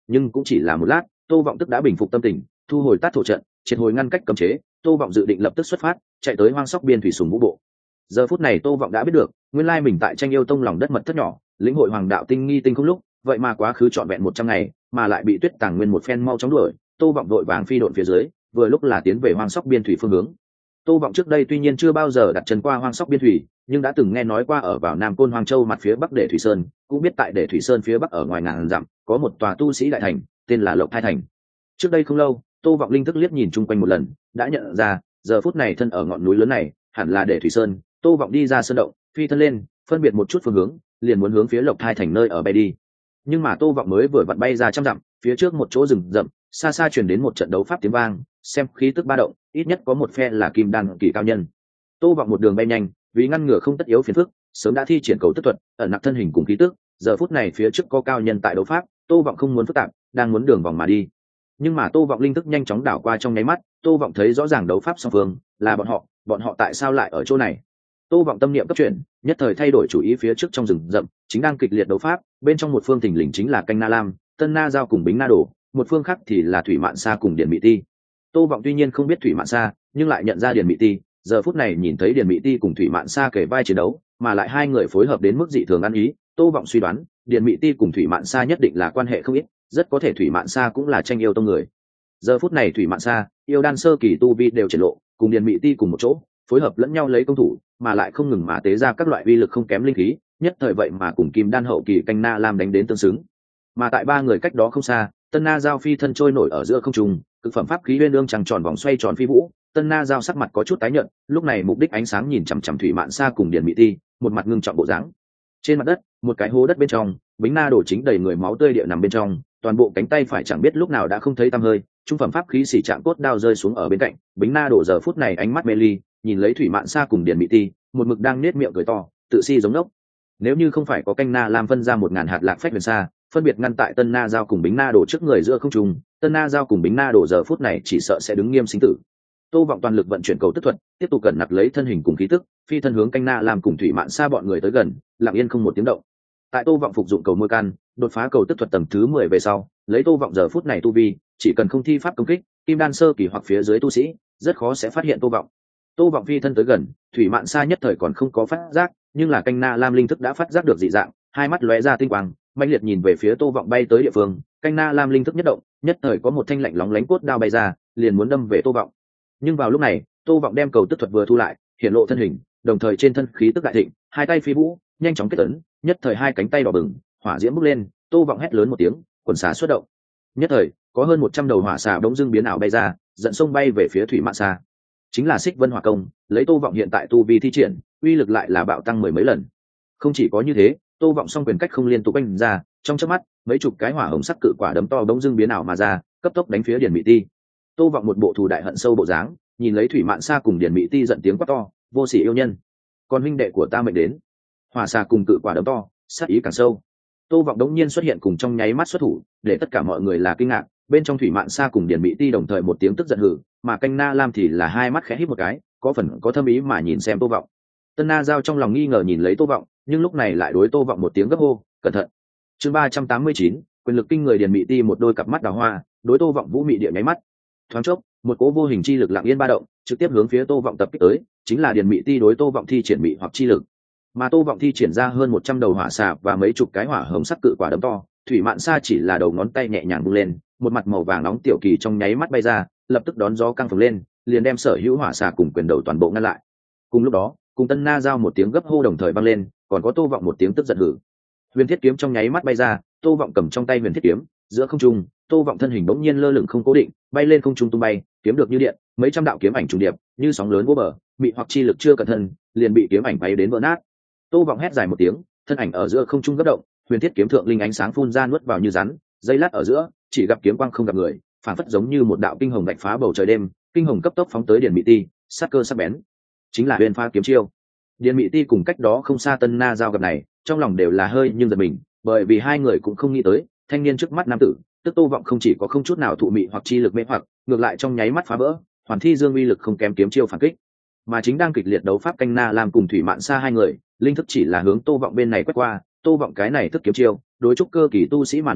nhưng cũng chỉ là một lát, tô vọng tức đã bình phục tâm tình, thu hồi tát thổ trận, triệt hồi ngăn cách cấm chế. Tô vọng dự định lập tức xuất phát, chạy tới hoang sóc biên thủy sùng vũ bộ. Giờ phút này tô vọng đã biết được, nguyên lai mình tại tranh yêu tông lòng đất mật thất nhỏ, lĩnh hội hoàng đạo tinh nghi tinh không lúc, vậy mà quá khứ trọn vẹn một trăm ngày, mà lại bị tuyết tàng nguyên một phen mau chóng đuổi. Tô vọng vội vàng phi độn phía dưới, vừa lúc là tiến về hoang sóc biên thủy phương hướng. Tô vọng trước đây tuy nhiên chưa bao giờ đặt chân qua hoang sóc biên thủy, nhưng đã từng nghe nói qua ở vào nam côn hoang châu mặt phía bắc để thủy sơn, cũng biết tại để thủy sơn phía bắc ở ngoài ngàn dặm có một tòa tu sĩ đại thành tên là Lộc Thai Thành. Trước đây không lâu, tô vọng linh thức liếc nhìn chung quanh một lần, đã nhận ra giờ phút này thân ở ngọn núi lớn này hẳn là để thủy sơn. Tô vọng đi ra sơn động, phi thân lên, phân biệt một chút phương hướng, liền muốn hướng phía Lộc Thai Thành nơi ở bay đi. Nhưng mà tô vọng mới vừa vặn bay ra trăm dặm, phía trước một chỗ rừng rậm, xa xa truyền đến một trận đấu pháp tiếng vang, xem khí tức ba động, ít nhất có một phe là kim đan kỳ cao nhân. Tô vọng một đường bay nhanh, vì ngăn ngừa không tất yếu phiền phức, sớm đã thi triển cầu tức thuật, ẩn nặc thân hình cùng khí tức. Giờ phút này phía trước có cao nhân tại đấu pháp, tô vọng không muốn phức tạp, đang muốn đường vòng mà đi. Nhưng mà tô vọng linh thức nhanh chóng đảo qua trong nháy mắt, tô vọng thấy rõ ràng đấu pháp song phương là bọn họ, bọn họ tại sao lại ở chỗ này? Tô vọng tâm niệm cấp chuyển, nhất thời thay đổi chủ ý. Phía trước trong rừng rậm chính đang kịch liệt đấu pháp, bên trong một phương thình lình chính là Canh Na Lam, Tân Na Giao cùng Bính Na Đồ, một phương khác thì là Thủy Mạn Sa cùng Điền Mị Ti. Tô vọng tuy nhiên không biết Thủy Mạn Sa, nhưng lại nhận ra Điền Mị Ti. Giờ phút này nhìn thấy Điền Mị Ti cùng Thủy Mạn Sa kề vai chiến đấu, mà lại hai người phối hợp đến mức dị thường ăn ý, tô vọng suy đoán Điền Mị Ti cùng Thủy Mạn Sa nhất định là quan hệ không ít, rất có thể Thủy Mạn Sa cũng là tranh yêu tông người. Giờ phút này Thủy Mạn Sa yêu đan sơ kỳ tu vi đều triển lộ, cùng Điền Mị Ti cùng một chỗ phối hợp lẫn nhau lấy công thủ, mà lại không ngừng mà tế ra các loại uy lực không kém linh khí, nhất thời vậy mà cùng kim đan hậu kỳ Canh Na Lam đánh đến tương xứng. Mà tại ba người cách đó không xa, Tân Na Giao phi thân trôi nổi ở giữa không trung, cực phẩm pháp khí uyên ương trăng tròn vòng xoay tròn phi vũ. Tân Na Giao sắc mặt có chút tái nhợt, lúc này mục đích ánh sáng nhìn chằm chằm Thủy Mạn Sa cùng Điền Mị Ti, một mặt ngưng trọng bộ dáng. Trên mặt đất, một cái hố đất bên trong, Bính Na Đồ chính đầy người máu tươi địa nằm bên trong, toàn bộ cánh tay phải chẳng biết lúc nào đã không thấy tăm hơi, trung phẩm pháp khí xỉ trạng cốt đao rơi xuống ở bên cạnh. Bính Na Đồ giờ phút này ánh mắt mê ly, nhìn lấy Thủy Mạn Sa cùng Điền Mị Ti, một mực đang nết miệng cười to, tự si giống nốc. Nếu như không phải có Canh Na Lam phân ra một ngàn hạt lạc phách huyền sa, phân biệt ngăn tại Tân Na Giao cùng Bính Na Đồ trước người giữa không trung, Tân Na Giao cùng Bính Na Đồ giờ phút này chỉ sợ sẽ đứng nghiêm sinh tử. Tô vọng toàn lực vận chuyển cầu tức thuật, tiếp tục cẩn nặc lấy thân hình cùng khí tức, phi thân hướng Canh Na Lam cùng Thủy Mạn Sa bọn người tới gần, lặng yên không một tiếng động. Tại tô vọng phục dụng cầu môi can, đột phá cầu tức thuật tầng thứ mười về sau, lấy tô vọng giờ phút này tu vi, chỉ cần không thi pháp công kích, kim đan sơ kỳ hoặc phía dưới tu sĩ, rất khó sẽ phát hiện tô vọng. Tô vọng phi thân tới gần, Thủy Mạn Sa nhất thời còn không có phát giác, nhưng là Canh Na Lam linh thức đã phát giác được dị dạng, hai mắt lóe ra tinh quang, mãnh liệt nhìn về phía tô vọng bay tới địa phương. Canh Na Lam linh thức nhất động, nhất thời có một thanh lạnh lóng lánh cốt đao bay ra, liền muốn đâm về tô vọng. Nhưng vào lúc này, tô vọng đem cầu tức thuật vừa thu lại, hiện lộ thân hình, đồng thời trên thân khí tức đại thịnh, hai tay phi vũ, nhanh chóng kết ấn, nhất thời hai cánh tay đỏ bừng, hỏa diễm bốc lên. Tô vọng hét lớn một tiếng, quần xà xuất động, nhất thời có hơn một trăm đầu hỏa xà đống dưng biến ảo bay ra, dẫn sông bay về phía Thủy Mạn Sa. Chính là Xích Vân Hỏa Công, lấy tô vọng hiện tại tu vi thi triển, uy lực lại là bạo tăng mười mấy lần. Không chỉ có như thế, tô vọng song quyền cách không liên tục đánh ra, trong chớp mắt mấy chục cái hỏa hồng sắc cự quả đấm to đống dưng biến ảo mà ra, cấp tốc đánh phía Điền Mị Ti. Tô vọng một bộ thù đại hận sâu bộ dáng, nhìn lấy Thủy Mạn Sa cùng Điền Mị Ti giận tiếng quát to, vô sỉ yêu nhân, con huynh đệ của ta mệnh đến. Hỏa xà cùng cự quả đấm to, sát ý càng sâu. Tô vọng đống nhiên xuất hiện cùng trong nháy mắt xuất thủ, để tất cả mọi người là kinh ngạc. Bên trong Thủy Mạn Sa cùng Điền Mị Ti đồng thời một tiếng tức giận hừ, mà Canh Na Lam thì là hai mắt khẽ híp một cái, có phần có thâm ý mà nhìn xem tô vọng. Tân Na Giao trong lòng nghi ngờ nhìn lấy tô vọng, nhưng lúc này lại đối tô vọng một tiếng gấp hô, cẩn thận. Chương ba trăm tám mươi chín, quyền lực kinh người. Điền Mị Ti một đôi cặp mắt đào hoa, đối tô vọng vũ mị địa nháy mắt. Thoáng chốc, một cỗ vô hình chi lực lặng yên ba động, trực tiếp hướng phía tô vọng tập kích tới, chính là Điền Mị Ti đối tô vọng thi triển mị hoặc chi lực. Mà tô vọng thi triển ra hơn một trăm đầu hỏa xà và mấy chục cái hỏa hồng sắc cự quả đấm to, Thủy Mạn Sa chỉ là đầu ngón tay nhẹ nhàng vung lên, một mặt màu vàng nóng tiểu kỳ trong nháy mắt bay ra, lập tức đón gió căng phồng lên, liền đem sở hữu hỏa xà cùng quyền đầu toàn bộ ngăn lại. Cùng lúc đó, cùng Tân Na Giao một tiếng gấp hô đồng thời vang lên, còn có tô vọng một tiếng tức giận hử. Huyền Thiết Kiếm trong nháy mắt bay ra, tô vọng cầm trong tay Huyền Thiết Kiếm, giữa không trung, tô vọng thân hình bỗng nhiên lơ lửng không cố định, bay lên không trung tung bay, kiếm được như điện, mấy trăm đạo kiếm ảnh trùng điệp, như sóng lớn vô bờ, mị hoặc chi lực chưa cẩn thận, liền bị kiếm ảnh bay đến vỡ nát. Tô vọng hét dài một tiếng, thân ảnh ở giữa không trung cấp động, Huyền Thiết Kiếm thượng linh ánh sáng phun ra nuốt vào như rắn, dây lát ở giữa, chỉ gặp kiếm quang không gặp người, phản phất giống như một đạo kinh hồng bạch phá bầu trời đêm, kinh hồng cấp tốc phóng tới Điền Mị Ti, sát cơ sắc bén, chính là Huyền Pha kiếm chiêu. Điền Mị Ti cùng cách đó không xa Tân Na Giao gặp này, trong lòng đều là hơi nhưng giật mình, bởi vì hai người cũng không nghĩ tới, thanh niên trước mắt nam tử, tức tô vọng không chỉ có không chút nào thụ mị hoặc chi lực mê hoặc, ngược lại trong nháy mắt phá vỡ, hoàn thi dương uy lực không kém kiếm chiêu phản kích. Mà chính đang kịch liệt đấu pháp Canh Na Lam cùng Thủy Mạn Sa hai người, linh thức chỉ là hướng tô vọng bên này quét qua, tô vọng cái này thức kiếm chiêu, đối trúc cơ kỳ tu sĩ mà nói,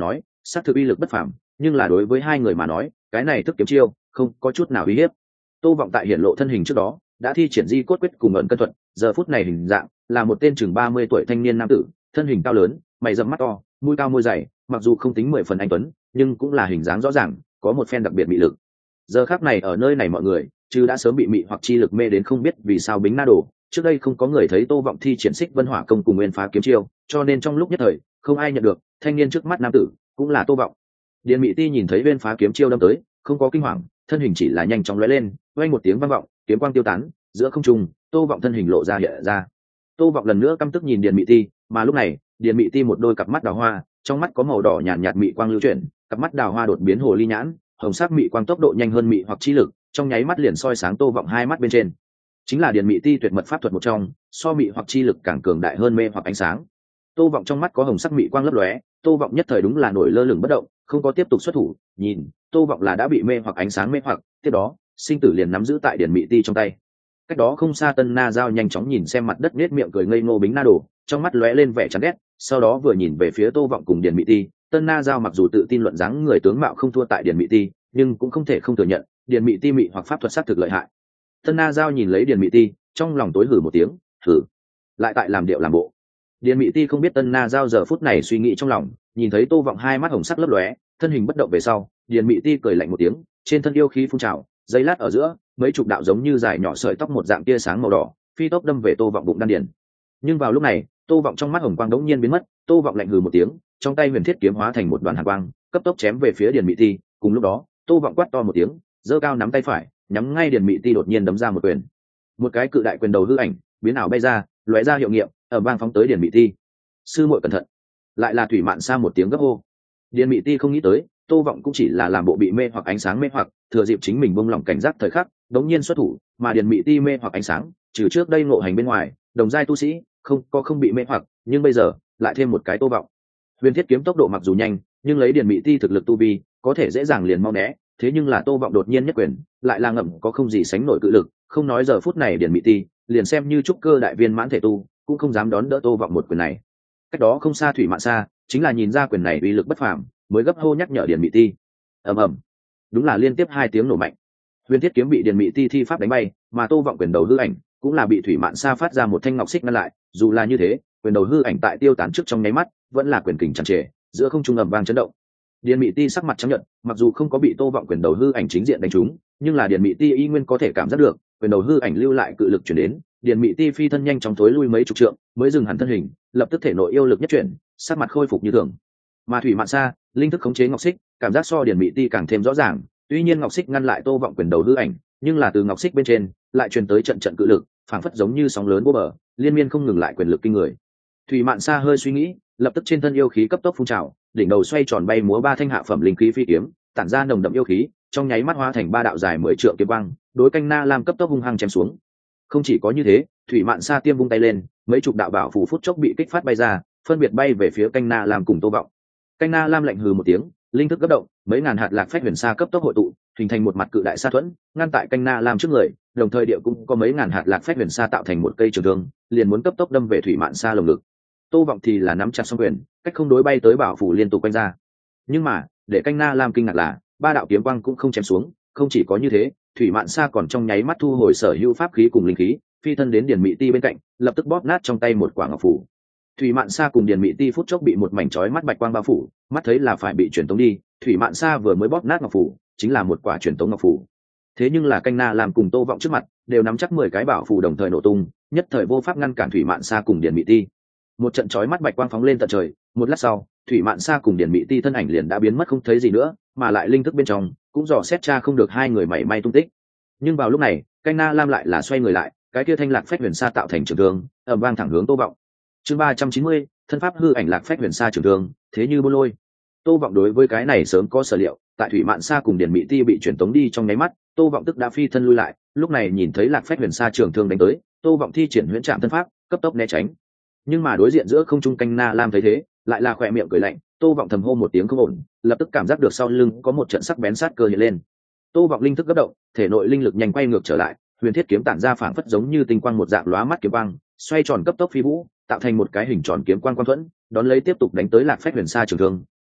sát thực uy lực bất phàm, nhưng là đối với hai người mà nói cái này thức kiếm chiêu không có chút nào uy hiếp. Tô Vọng tại hiển lộ thân hình trước đó đã thi triển di cốt quyết cùng ẩn cân thuật, giờ phút này hình dạng là một tên chừng ba mươi tuổi thanh niên nam tử, thân hình cao lớn, mày rậm mắt to, mũi cao môi dày, mặc dù không tính mười phần anh tuấn nhưng cũng là hình dáng rõ ràng, có một phen đặc biệt mị lực. Giờ khắc này ở nơi này mọi người chứ đã sớm bị mị hoặc chi lực mê đến không biết vì sao bính na đổ, trước đây không có người thấy Tô Vọng thi triển Xích Vân Hỏa công cùng Nguyên Phá kiếm chiêu, cho nên trong lúc nhất thời không ai nhận được thanh niên trước mắt nam tử cũng là Tô Vọng. Điền Mị Ti nhìn thấy Nguyên Phá kiếm chiêu đâm tới, không có kinh hoàng, thân hình chỉ là nhanh chóng lóe lên, vang một tiếng vang vọng, kiếm quang tiêu tán, giữa không trung, Tô Vọng thân hình lộ ra hiện ra. Tô Vọng lần nữa căm tức nhìn Điền Mị Ti, mà lúc này, Điền Mị Ti một đôi cặp mắt đào hoa, trong mắt có màu đỏ nhàn nhạt mị quang lưu chuyển, cặp mắt đào hoa đột biến hồ ly nhãn, hồng sắc mị quang tốc độ nhanh hơn mị hoặc chi lực, trong nháy mắt liền soi sáng Tô Vọng hai mắt bên trên. Chính là Điền Mị Ti tuyệt mật pháp thuật một trong, so mị hoặc chi lực càng cường đại hơn mê hoặc ánh sáng. Tô Vọng trong mắt có hồng sắc mị quang lấp lóe, Tô Vọng nhất thời đúng là nổi lơ lửng bất động, không có tiếp tục xuất thủ, nhìn, Tô Vọng là đã bị mê hoặc ánh sáng mê hoặc, tiếp đó, sinh tử liền nắm giữ tại Điền Mị Ti trong tay. Cách đó không xa Tân Na Giao nhanh chóng nhìn xem mặt đất nhếch miệng cười ngây ngô Bính Na Đồ, trong mắt lóe lên vẻ chán ghét, sau đó vừa nhìn về phía Tô Vọng cùng Điền Mị Ti, Tân Na Giao mặc dù tự tin luận dáng người tướng mạo không thua tại Điền Mị Ti, nhưng cũng không thể không thừa nhận, Điền Mị Ti mị hoặc pháp thuật sát thực lợi hại. Tân Na Giao nhìn lấy Điền Mị Ti, trong lòng tối hử một tiếng, hử, lại tại làm điệu làm bộ. Điền Mị Ti không biết Tân Na Giao giờ phút này suy nghĩ trong lòng, nhìn thấy Tô Vọng hai mắt hồng sắc lấp lóe, thân hình bất động về sau, Điền Mị Ti cười lạnh một tiếng, trên thân yêu khí phun trào, giây lát ở giữa, mấy chục đạo giống như dài nhỏ sợi tóc một dạng tia sáng màu đỏ, phi tốc đâm về Tô Vọng bụng đan điền. Nhưng vào lúc này, Tô Vọng trong mắt hồng quang đống nhiên biến mất, Tô Vọng lạnh hừ một tiếng, trong tay huyền thiết kiếm hóa thành một đoàn hàn quang, cấp tốc chém về phía Điền Mị Ti, cùng lúc đó, Tô Vọng quát to một tiếng, giơ cao nắm tay phải, nhắm ngay Điền Mị Ti đột nhiên đấm ra một quyền. Một cái cự đại quyền đầu hư ảnh, biến ảo bay ra, lóe ra hiệu nghiệm, ở vang phóng tới Điền Mị Ti. Sư muội cẩn thận. Lại là Thủy Mạn Sa một tiếng gấp hô. Điền Mị Ti không nghĩ tới, Tô Vọng cũng chỉ là làm bộ bị mê hoặc ánh sáng mê hoặc, thừa dịp chính mình buông lỏng cảnh giác thời khắc, đống nhiên xuất thủ, mà Điền Mị Ti mê hoặc ánh sáng, trừ trước đây ngộ hành bên ngoài, đồng giai tu sĩ, không có không bị mê hoặc, nhưng bây giờ, lại thêm một cái Tô Vọng. Huyền thiết kiếm tốc độ mặc dù nhanh, nhưng lấy Điền Mị Ti thực lực tu vi, có thể dễ dàng liền mau né, thế nhưng là Tô Vọng đột nhiên nhất quyền, lại là ngậm có không gì sánh nổi cự lực, không nói giờ phút này Điền Mị Ti, liền xem như trúc cơ đại viên mãn thể tu, cũng không dám đón đỡ Tô Vọng một quyền này. Cách đó không xa Thủy Mạn Sa, chính là nhìn ra quyền này uy lực bất phàm, mới gấp hô nhắc nhở Điền Mị Ti. Ầm ầm, đúng là liên tiếp hai tiếng nổ mạnh. Huyền thiết kiếm bị Điền Mị Ti thi pháp đánh bay, mà Tô Vọng quyền đầu hư ảnh cũng là bị Thủy Mạn Sa phát ra một thanh ngọc xích ngăn lại, dù là như thế, quyền đầu hư ảnh tại tiêu tán trước trong nháy mắt, vẫn là quyền kình tràn trề, giữa không trung ầm vang chấn động. Điền Mị Ti sắc mặt trắng nhợt, mặc dù không có bị Tô Vọng quyền đầu hư ảnh chính diện đánh trúng, nhưng là Điền Mị Ti y nguyên có thể cảm giác được, quyền đầu hư ảnh lưu lại cự lực truyền đến, Điền Mị Ti phi thân nhanh chóng thối lui mấy chục trượng, mới dừng hẳn thân hình, lập tức thể nội yêu lực nhất chuyển, sắc mặt khôi phục như thường. Mà Thủy Mạn Sa, linh thức khống chế ngọc xích, cảm giác so Điền Mị Ti càng thêm rõ ràng, tuy nhiên ngọc xích ngăn lại Tô Vọng quyền đầu hư ảnh, nhưng là từ ngọc xích bên trên lại truyền tới trận trận cự lực, phảng phất giống như sóng lớn vô bờ, liên miên không ngừng lại quyền lực kinh người. Thủy Mạn Sa hơi suy nghĩ, lập tức trên thân yêu khí cấp tốc phun trào, đỉnh đầu xoay tròn bay múa ba thanh hạ phẩm linh khí phi kiếm, tản ra nồng đậm yêu khí, trong nháy mắt hóa thành ba đạo dài mười trượng kiếm quang, đối canh Na Lam cấp tốc hung hăng chém xuống. Không chỉ có như thế, Thủy Mạn Sa tiêm vung tay lên, mấy chục đạo bảo phù phút chốc bị kích phát bay ra, phân biệt bay về phía canh Na Lam cùng Tô Vọng. Canh Na Lam lạnh hừ một tiếng, linh thức cấp động, mấy ngàn hạt lạc phách huyền sa cấp tốc hội tụ, hình thành một mặt cự đại sa thuẫn, ngăn tại canh Na Lam trước người, đồng thời địa cũng có mấy ngàn hạt lạc phách huyền sa tạo thành một cây trường thương, liền muốn cấp tốc đâm về Thủy Mạn Sa lồng ngực. Tô Vọng thì là nắm chặt song quyền, cách không đối bay tới bảo phủ liên tục quanh ra. Nhưng mà, để canh Na Lam kinh ngạc là, ba đạo kiếm quang cũng không chém xuống, không chỉ có như thế, Thủy Mạn Sa còn trong nháy mắt thu hồi sở hữu pháp khí cùng linh khí, phi thân đến Điền Mị Ti bên cạnh, lập tức bóp nát trong tay một quả ngọc phủ. Thủy Mạn Sa cùng Điền Mị Ti phút chốc bị một mảnh chói mắt bạch quang bao phủ, mắt thấy là phải bị truyền tống đi, Thủy Mạn Sa vừa mới bóp nát ngọc phủ, chính là một quả truyền tống ngọc phủ. Thế nhưng là canh Na Lam cùng Tô Vọng trước mặt, đều nắm chắc mười cái bảo phủ đồng thời nổ tung, nhất thời vô pháp ngăn cản Thủy Mạn Sa cùng Điền Mị Ti. Một trận chói mắt bạch quang phóng lên tận trời, một lát sau, Thủy Mạn Sa cùng Điền Mị Ti thân ảnh liền đã biến mất không thấy gì nữa, mà lại linh thức bên trong cũng dò xét tra không được hai người mảy may tung tích. Nhưng vào lúc này, canh Na Lam lại là xoay người lại, cái kia thanh lạc phách huyền sa tạo thành trường thương, ầm vang thẳng hướng Tô Vọng. Chương ba trăm chín mươi, thân pháp hư ảnh lạc phách huyền sa trường thương, thế như bôn lôi. Tô Vọng đối với cái này sớm có sở liệu, tại Thủy Mạn Sa cùng Điền Mị Ti bị chuyển tống đi trong nháy mắt, Tô Vọng tức đã phi thân lui lại, lúc này nhìn thấy lạc phách huyền sa trường thương đánh tới, Tô Vọng thi triển huyễn trạm thân pháp, cấp tốc né tránh. Nhưng mà đối diện giữa không trung canh Na Lam thấy thế, lại là khỏe miệng cười lạnh, Tô Vọng thầm hô một tiếng không ổn, lập tức cảm giác được sau lưng có một trận sắc bén sát cơ hiện lên. Tô Vọng linh thức cấp động, thể nội linh lực nhanh quay ngược trở lại, huyền thiết kiếm tản ra phảng phất giống như tinh quang một dạng lóa mắt kiếm quang, xoay tròn cấp tốc phi vũ, tạo thành một cái hình tròn kiếm quang quang thuẫn, đón lấy tiếp tục đánh tới lạc phách huyền sa trường thương,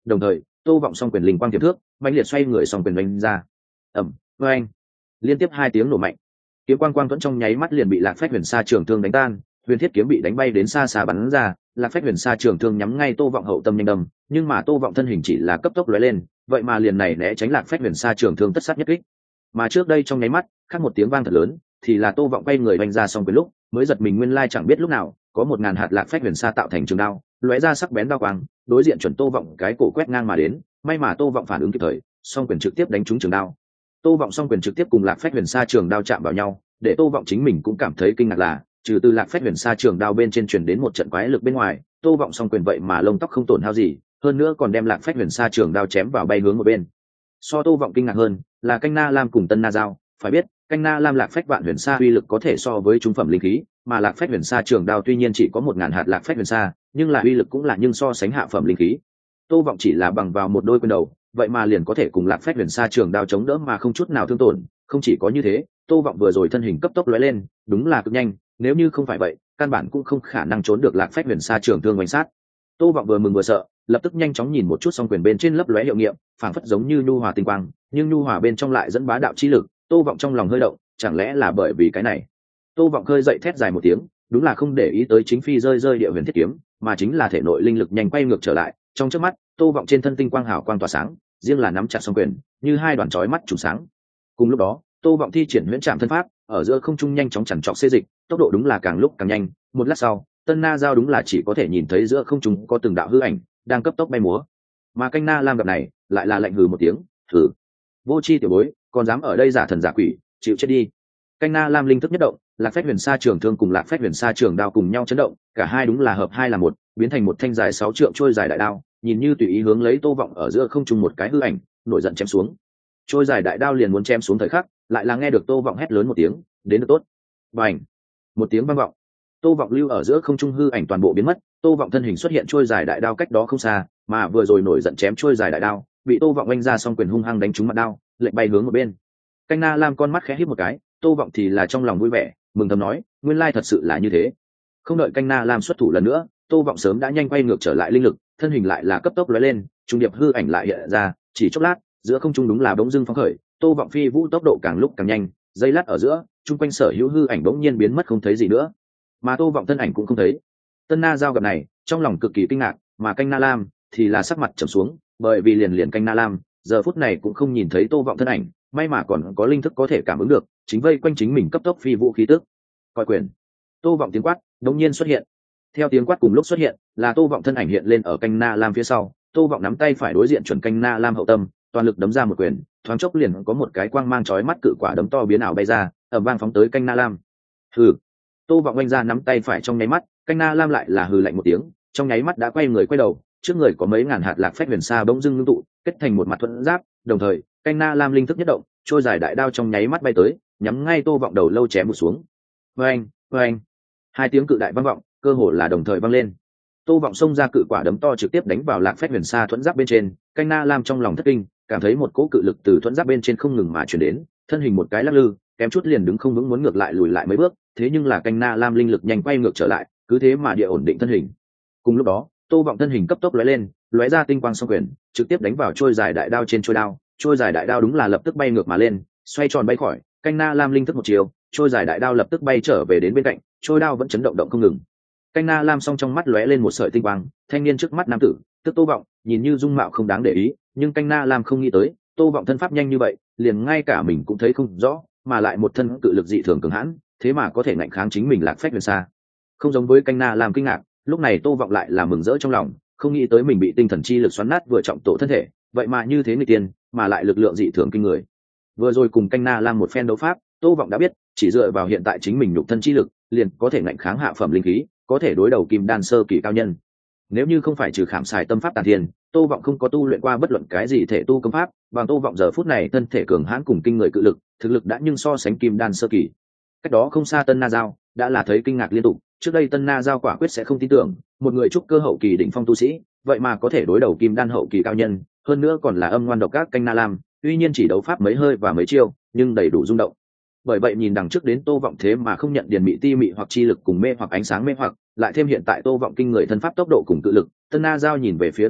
đồng thời tô vọng song quyền linh quang tiềm thước mạnh liệt xoay người song quyền đánh ra. Ẩm, vê anh, liên tiếp hai tiếng nổ mạnh, kiếm quang quang thuẫn trong nháy mắt liền bị Lạc Phách Huyền Sa trường thương đánh tan, huyền thiết kiếm bị đánh bay đến xa xa bắn ra. Lạc Phách Huyền Sa trường thương nhắm ngay tô vọng hậu tâm nhanh đâm, nhưng mà tô vọng thân hình chỉ là cấp tốc lóe lên, vậy mà liền này né tránh Lạc Phách Huyền Sa trường thương tất sát nhất kích. Mà trước đây trong nháy mắt khác một tiếng vang thật lớn, thì là tô vọng bay người đánh ra xong quyền lúc mới giật mình, nguyên lai chẳng biết lúc nào có một ngàn hạt Lạc Phách Huyền Sa tạo thành trường đao lóe ra sắc bén đao quang, đối diện chuẩn tô vọng cái cổ quét ngang mà đến. May mà tô vọng phản ứng kịp thời, song quyền trực tiếp đánh trúng trường đao. Tô vọng song quyền trực tiếp cùng Lạc Phách Huyền Sa trường đao chạm vào nhau, để tô vọng chính mình cũng cảm thấy kinh ngạc là trừ từ Lạc Phách Huyền Sa trường đao bên trên truyền đến một trận quái lực bên ngoài, tô vọng song quyền vậy mà lông tóc không tổn hao gì, hơn nữa còn đem Lạc Phách Huyền Sa trường đao chém vào bay hướng một bên. So tô vọng kinh ngạc hơn là canh na lam cùng tân na giao. Phải biết canh na lam Lạc Phách Vạn Huyền Sa uy lực có thể so với trung phẩm linh khí, mà Lạc Phách Huyền Sa trường đao tuy nhiên chỉ có một ngàn hạt Lạc Phách Huyền Sa, nhưng là uy lực cũng là nhưng so sánh hạ phẩm linh khí. Tô vọng chỉ là bằng vào một đôi quyền đầu, vậy mà liền có thể cùng Lạc Phách Huyền Sa trường đao chống đỡ mà không chút nào thương tổn. Không chỉ có như thế, tô vọng vừa rồi thân hình cấp tốc lóe lên, đúng là cực nhanh, nếu như không phải vậy căn bản cũng không khả năng trốn được Lạc Phách Huyền Sa trường thương oanh sát. Tô vọng vừa mừng vừa sợ, lập tức nhanh chóng nhìn một chút song quyền bên trên lấp lóe hiệu nghiệm, phảng phất giống như nhu hòa tinh quang, nhưng nhu hòa bên trong lại dẫn bá đạo chi lực. Tô vọng trong lòng hơi động, chẳng lẽ là bởi vì cái này? Tô vọng khơi dậy thét dài một tiếng, đúng là không để ý tới chính phi rơi rơi địa huyền thiết kiếm, mà chính là thể nội linh lực nhanh quay ngược trở lại. Trong chớp mắt tô vọng trên thân tinh quang hào quang tỏa sáng, riêng là nắm chặt song quyền như hai đoàn chói mắt trùng sáng. Cùng lúc đó tô vọng thi triển huyễn trạm thân pháp, ở giữa không trung nhanh chóng chằn trọc xê dịch, tốc độ đúng là càng lúc càng nhanh. Một lát sau tân na giao đúng là chỉ có thể nhìn thấy giữa không trung có từng đạo hư ảnh đang cấp tốc bay múa, mà canh na lam gặp này lại là lạnh hừ một tiếng, hừ, vô chi tiểu bối, còn dám ở đây giả thần giả quỷ, chịu chết đi. Canh na lam linh thức nhất động, Lạc Phách Huyền Sa trường thương cùng Lạc Phách Huyền Sa trường đao cùng nhau chấn động, cả hai đúng là hợp hai là một, biến thành một thanh dài sáu trượng trôi dài đại đao, nhìn như tùy ý hướng lấy tô vọng ở giữa không trung một cái hư ảnh nổi giận chém xuống. Trôi dài đại đao liền muốn chém xuống thời khắc, lại là nghe được tô vọng hét lớn một tiếng, đến được tốt. Bành, một tiếng vang vọng, tô vọng lưu ở giữa không trung hư ảnh toàn bộ biến mất, tô vọng thân hình xuất hiện trôi dài đại đao cách đó không xa, mà vừa rồi nổi giận chém trôi dài đại đao bị tô vọng oanh ra xong quyền hung hăng đánh trúng mặt đao, lệnh bay hướng một bên. Canh na lam con mắt khẽ híp một cái, tô vọng thì là trong lòng vui vẻ mừng thầm nói, nguyên lai thật sự là như thế. Không đợi canh na lam xuất thủ lần nữa, tô vọng sớm đã nhanh quay ngược trở lại linh lực, thân hình lại là cấp tốc lóe lên, trung điệp hư ảnh lại hiện ra, chỉ chốc lát giữa không trung đúng là bỗng dưng phóng khởi, tô vọng phi vũ tốc độ càng lúc càng nhanh, giây lát ở giữa chung quanh sở hữu hư ảnh bỗng nhiên biến mất không thấy gì nữa, mà tô vọng thân ảnh cũng không thấy. Tân na giao gặp này trong lòng cực kỳ kinh ngạc, mà canh na lam thì là sắc mặt trầm xuống, bởi vì liền liền canh na lam giờ phút này cũng không nhìn thấy tô vọng thân ảnh, may mà còn có linh thức có thể cảm ứng được chính vây quanh chính mình cấp tốc phi vũ khí tức. Coi quyền, tô vọng tiếng quát đống nhiên xuất hiện. Theo tiếng quát cùng lúc xuất hiện là tô vọng thân ảnh hiện lên ở canh na lam phía sau, tô vọng nắm tay phải đối diện chuẩn canh na lam hậu tâm, toàn lực đấm ra một quyền, thoáng chốc liền có một cái quang mang chói mắt cự quả đấm to biến ảo bay ra, ầm vang phóng tới canh na lam. Hừ, tô vọng oanh ra nắm tay phải trong nháy mắt, canh na lam lại là hừ lạnh một tiếng, trong nháy mắt đã quay người quay đầu, trước người có mấy ngàn hạt Lạc Phách Huyền Sa bỗng dưng ngưng tụ kết thành một mặt thuẫn giáp, đồng thời canh na lam linh thức nhất động, trôi dài đại đao trong nháy mắt bay tới, nhắm ngay tô vọng đầu lâu chém một xuống. Oanh, oanh, hai tiếng cự đại vang vọng, cơ hồ là đồng thời vang lên. Tô vọng xông ra cự quả đấm to trực tiếp đánh vào Lạc Phách Huyền Sa thuẫn giáp bên trên, canh na lam trong lòng thất kinh, cảm thấy một cỗ cự lực từ thuẫn giáp bên trên không ngừng mà truyền đến, thân hình một cái lắc lư, kém chút liền đứng không vững muốn ngược lại lùi lại mấy bước, thế nhưng là canh na lam linh lực nhanh quay ngược trở lại, cứ thế mà địa ổn định thân hình. Cùng lúc đó tô vọng thân hình cấp tốc lóe lên, lóe ra tinh quang song quyền trực tiếp đánh vào trôi dài đại đao trên trôi đao, trôi dài đại đao đúng là lập tức bay ngược mà lên, xoay tròn bay khỏi, canh na lam linh thức một chiều, trôi dài đại đao lập tức bay trở về đến bên cạnh, trôi đao vẫn chấn động động không ngừng. Canh na lam song trong mắt lóe lên một sợi tinh quang, thanh niên trước mắt nam tử tức tô vọng nhìn như dung mạo không đáng để ý, nhưng canh na lam không nghĩ tới tô vọng thân pháp nhanh như vậy, liền ngay cả mình cũng thấy không rõ, mà lại một thân cự lực dị thường cường hãn, thế mà có thể ngạnh kháng chính mình Lạc Phách Huyền Sa. Không giống với canh na lam kinh ngạc, lúc này tô vọng lại là mừng rỡ trong lòng, không nghĩ tới mình bị tinh thần chi lực xoắn nát vừa trọng tổ thân thể, vậy mà như thế người tiên, mà lại lực lượng dị thường kinh người. Vừa rồi cùng canh na lam một phen đấu pháp, tô vọng đã biết chỉ dựa vào hiện tại chính mình nhục thân chi lực liền có thể ngạnh kháng hạ phẩm linh khí, có thể đối đầu kim đan sơ kỳ cao nhân. Nếu như không phải trừ khảm xài tâm pháp tàn thiên, tô vọng không có tu luyện qua bất luận cái gì thể tu công pháp, bằng tô vọng giờ phút này thân thể cường hãn cùng kinh người cự lực, thực lực đã nhưng so sánh kim đan sơ kỳ. Cách đó không xa tân na giao đã là thấy kinh ngạc liên tục, trước đây tân na giao quả quyết sẽ không tin tưởng một người trúc cơ hậu kỳ đỉnh phong tu sĩ vậy mà có thể đối đầu kim đan hậu kỳ cao nhân, hơn nữa còn là âm ngoan độc các canh na lam, tuy nhiên chỉ đấu pháp mấy hơi và mấy chiêu nhưng đầy đủ rung động. Bởi vậy nhìn đằng trước đến tô vọng thế mà không nhận điền mị ti mị hoặc chi lực cùng mê hoặc ánh sáng mê hoặc, lại thêm hiện tại tô vọng kinh người thân pháp tốc độ cùng cự lực, tân na giao nhìn về phía tô vọng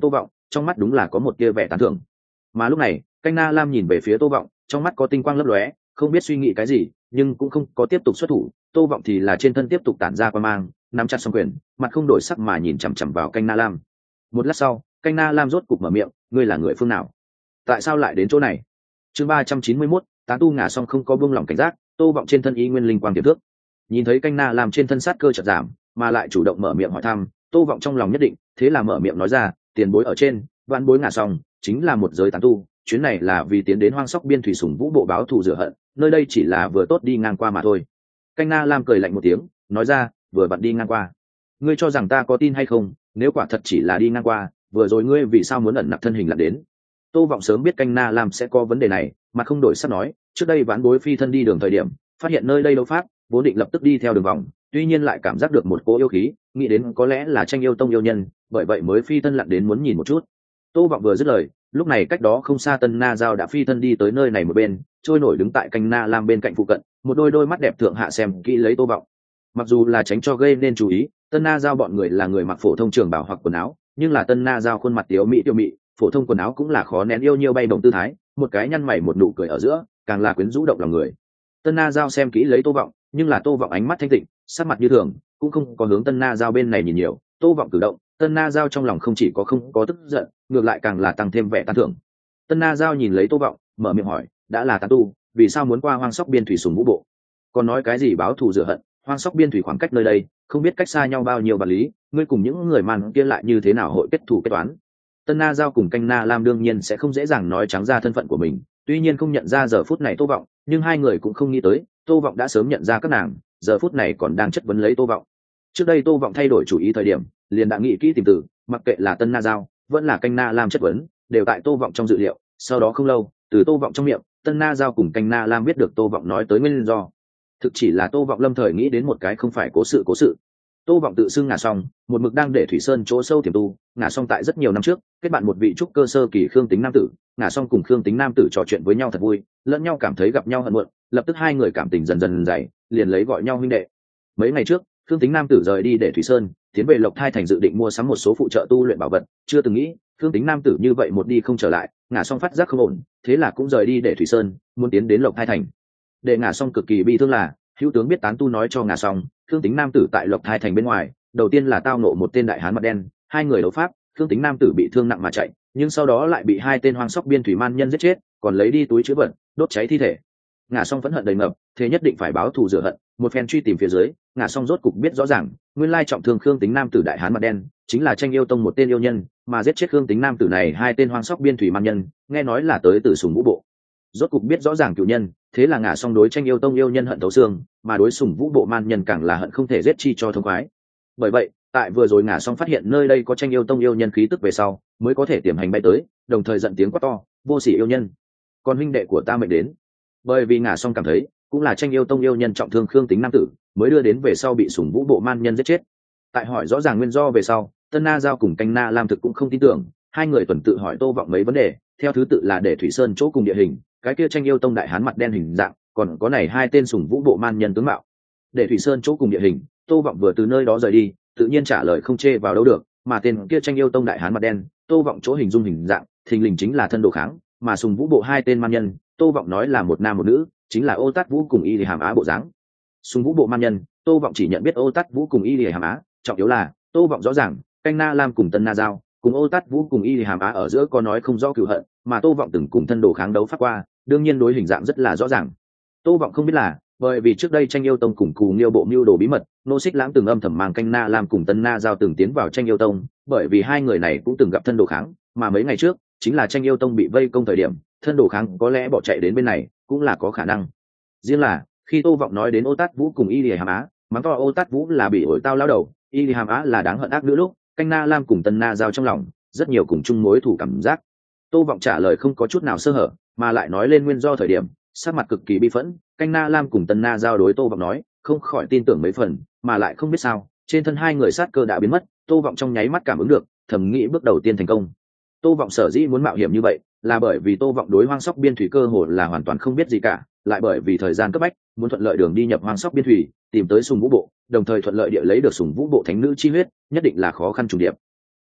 trong mắt đúng là có một tia vẻ tán thưởng. Mà lúc này canh na lam nhìn về phía Tô Vọng, trong mắt có tinh quang lấp lóe, không biết suy nghĩ cái gì, nhưng cũng không có tiếp tục xuất thủ. Tô Vọng thì là trên thân tiếp tục tản ra quang mang, nắm chặt song quyền, mặt không đổi sắc mà nhìn chằm chằm vào canh na lam. Một lát sau canh na lam rốt cục mở miệng, ngươi là người phương nào, tại sao lại đến chỗ này? Chương ba trăm chín mươi mốt, tán tu ngả xong không có buông lỏng cảnh giác. Tô Vọng trên thân y nguyên linh quang tiềm thước, nhìn thấy canh na lam trên thân sát cơ chợt giảm, mà lại chủ động mở miệng hỏi thăm. Tô Vọng trong lòng nhất định, thế là mở miệng nói ra, tiền bối ở trên, vạn bối ngả xong chính là một giới tán tu, chuyến này là vì tiến đến hoang sóc biên thủy sùng vũ bộ báo thù rửa hận, nơi đây chỉ là vừa tốt đi ngang qua mà thôi. Canh na lam cười lạnh một tiếng, nói ra, vừa vặn đi ngang qua, ngươi cho rằng ta có tin hay không? Nếu quả thật chỉ là đi ngang qua, vừa rồi ngươi vì sao muốn ẩn nặc thân hình lặn đến? Tô Vọng sớm biết canh na lam sẽ có vấn đề này, mà không đổi sắc nói, trước đây vãn bối phi thân đi đường thời điểm, phát hiện nơi đây đấu pháp, vốn định lập tức đi theo đường vòng, tuy nhiên lại cảm giác được một cỗ yêu khí, nghĩ đến có lẽ là tranh yêu tông yêu nhân, bởi vậy mới phi thân lặn đến muốn nhìn một chút. Tô Vọng vừa dứt lời, lúc này cách đó không xa Tân Na Giao đã phi thân đi tới nơi này một bên, trôi nổi đứng tại canh na lam bên cạnh phụ cận, một đôi đôi mắt đẹp thượng hạ xem kỹ lấy Tô Vọng. Mặc dù là tránh cho gây nên chú ý, Tân Na Giao bọn người là người mặc phổ thông trường bào hoặc quần áo, nhưng là Tân Na Giao khuôn mặt tiếu mỹ tiêu mị, phổ thông quần áo cũng là khó nén yêu nhiêu bay bổng tư thái, một cái nhăn mày một nụ cười ở giữa, càng là quyến rũ động lòng người. Tân Na Giao xem kỹ lấy Tô Vọng, nhưng là Tô Vọng ánh mắt thanh tịnh, sắc mặt như thường, cũng không có hướng Tân Na Giao bên này nhìn nhiều. Tô Vọng cử động, Tân Na Giao trong lòng không chỉ có không có tức giận, ngược lại càng là tăng thêm vẻ tán thưởng. Tân Na Giao nhìn lấy Tô Vọng, mở miệng hỏi, đã là tán tu, vì sao muốn qua hoang sóc biên thủy sùng vũ bộ? Còn nói cái gì báo thù rửa hận? Hoang sóc biên thủy khoảng cách nơi đây, không biết cách xa nhau bao nhiêu bản lý, ngươi cùng những người man kia lại như thế nào hội kết thù kết toán? Tân Na Giao cùng canh na lam đương nhiên sẽ không dễ dàng nói trắng ra thân phận của mình, tuy nhiên không nhận ra giờ phút này Tô Vọng, nhưng hai người cũng không nghĩ tới, Tô Vọng đã sớm nhận ra các nàng, giờ phút này còn đang chất vấn lấy Tô Vọng. Trước đây Tô Vọng thay đổi chủ ý thời điểm, liền đã nghĩ kỹ tìm từ, mặc kệ là Tân Na Giao, vẫn là canh na lam chất vấn, đều tại Tô Vọng trong dự liệu. Sau đó không lâu, từ Tô Vọng trong miệng, Tân Na Giao cùng canh na lam biết được Tô Vọng nói tới nguyên do. Thực chỉ là Tô Vọng lâm thời nghĩ đến một cái không phải cố sự cố sự. Tô Vọng tự xưng ngả xong, một mực đang để Thủy Sơn chỗ sâu tiềm tu, ngả xong tại rất nhiều năm trước, kết bạn một vị trúc cơ sơ kỳ Khương Tính nam tử, ngả xong cùng Khương Tính nam tử trò chuyện với nhau thật vui, lẫn nhau cảm thấy gặp nhau hận muộn, lập tức hai người cảm tình dần dần dày, liền lấy gọi nhau huynh đệ. Mấy ngày trước, Khương Tính nam tử rời đi để Thủy Sơn, tiến về Lộc Thai thành dự định mua sắm một số phụ trợ tu luyện bảo vật, chưa từng nghĩ, Khương Tính nam tử như vậy một đi không trở lại, ngả xong phát giác không ổn, thế là cũng rời đi để Thủy Sơn, muốn tiến đến Lộc Thai thành. Để ngả xong cực kỳ bi thương là, hữu tướng biết tán tu nói cho ngả xong, Khương Tính nam tử tại Lộc Thai thành bên ngoài, đầu tiên là tao nộ một tên đại hán mặt đen, hai người đấu pháp, Khương Tính nam tử bị thương nặng mà chạy, nhưng sau đó lại bị hai tên hoang sóc biên thủy man nhân giết chết, còn lấy đi túi chứa vật, đốt cháy thi thể. Ngả xong phẫn hận đầy ngập, thế nhất định phải báo thù rửa hận, một phen truy tìm phía dưới, ngả xong rốt cục biết rõ ràng, nguyên lai trọng thương Khương Tính nam tử đại hán mặt đen, chính là tranh yêu tông một tên yêu nhân, mà giết chết Khương Tính nam tử này hai tên hoang sóc biên thủy man nhân, nghe nói là tới từ Sùng Vũ bộ. Rốt cục biết rõ ràng cựu nhân, thế là ngả xong đối tranh yêu tông yêu nhân hận thấu xương, mà đối Sùng Vũ bộ man nhân càng là hận không thể giết chi cho thông khoái. Bởi vậy, tại vừa rồi ngả xong phát hiện nơi đây có tranh yêu tông yêu nhân khí tức về sau, mới có thể tiềm hành bay tới, đồng thời giận tiếng quát to, vô sỉ yêu nhân, còn huynh đệ của ta mệnh đến. Bởi vì ngả xong cảm thấy, cũng là tranh yêu tông yêu nhân trọng thương Khương Tính nam tử, mới đưa đến về sau bị Sùng Vũ bộ man nhân giết chết. Tại hỏi rõ ràng nguyên do về sau, Tân Na Giao cùng canh na lam thực cũng không tin tưởng, hai người tuần tự hỏi Tô Vọng mấy vấn đề, theo thứ tự là để Thủy Sơn chỗ cùng địa hình, cái kia tranh yêu tông đại hán mặt đen hình dạng, còn có này hai tên Sùng Vũ bộ man nhân tướng mạo. Để Thủy Sơn chỗ cùng địa hình, Tô Vọng vừa từ nơi đó rời đi, tự nhiên trả lời không chê vào đâu được, mà tên kia tranh yêu tông đại hán mặt đen, Tô Vọng chỗ hình dung hình dạng, thình lình chính là thân đồ kháng, mà Sùng Vũ bộ hai tên man nhân, Tô Vọng nói là một nam một nữ, chính là Ô Tát Vũ cùng Y Lì Hàm Á bộ dáng. Sùng Vũ bộ man nhân, Tô Vọng chỉ nhận biết Ô Tát Vũ cùng Y Lì Hàm Á, trọng yếu là Tô Vọng rõ ràng, canh na lam cùng Tân Na Giao, cùng Ô Tát Vũ cùng Y Lì Hàm Á ở giữa có nói không rõ cừu hận, mà Tô Vọng từng cùng thân đồ kháng đấu pháp qua, đương nhiên đối hình dạng rất là rõ ràng. Tô Vọng không biết là, bởi vì trước đây tranh yêu tông cùng Cù Nghiêu bộ mưu đồ bí mật, Nô Xích Lãng từng âm thầm mang canh na lam cùng Tân Na Giao từng tiến vào tranh yêu tông, bởi vì hai người này cũng từng gặp thân đồ kháng, mà mấy ngày trước, chính là tranh yêu tông bị vây công thời điểm, thân đồ kháng có lẽ bỏ chạy đến bên này, cũng là có khả năng. Riêng là, khi Tô Vọng nói đến Ô Tát Vũ cùng Y Lì Hàm Á, mắng to Ô Tát Vũ là bị ổi tao lao đầu, Y Lì Hàm Á là đáng hận ác nữ lúc, canh na lam cùng Tân Na Giao trong lòng rất nhiều cùng chung mối thù cảm giác. Tô Vọng trả lời không có chút nào sơ hở, mà lại nói lên nguyên do thời điểm, sắc mặt cực kỳ bi phẫn, canh na lam cùng Tân Na Giao đối Tô Vọng nói, không khỏi tin tưởng mấy phần, mà lại không biết sao, trên thân hai người sát cơ đã biến mất, Tô Vọng trong nháy mắt cảm ứng được, thầm nghĩ bước đầu tiên thành công. Tô Vọng sở dĩ muốn mạo hiểm như vậy, là bởi vì Tô Vọng đối hoang sóc biên thủy cơ hồ là hoàn toàn không biết gì cả, lại bởi vì thời gian cấp bách, muốn thuận lợi đường đi nhập hoang sóc biên thủy, tìm tới Sùng Vũ bộ, đồng thời thuận lợi địa lấy được Sùng Vũ bộ thánh nữ chi huyết, nhất định là khó khăn trùng điệp.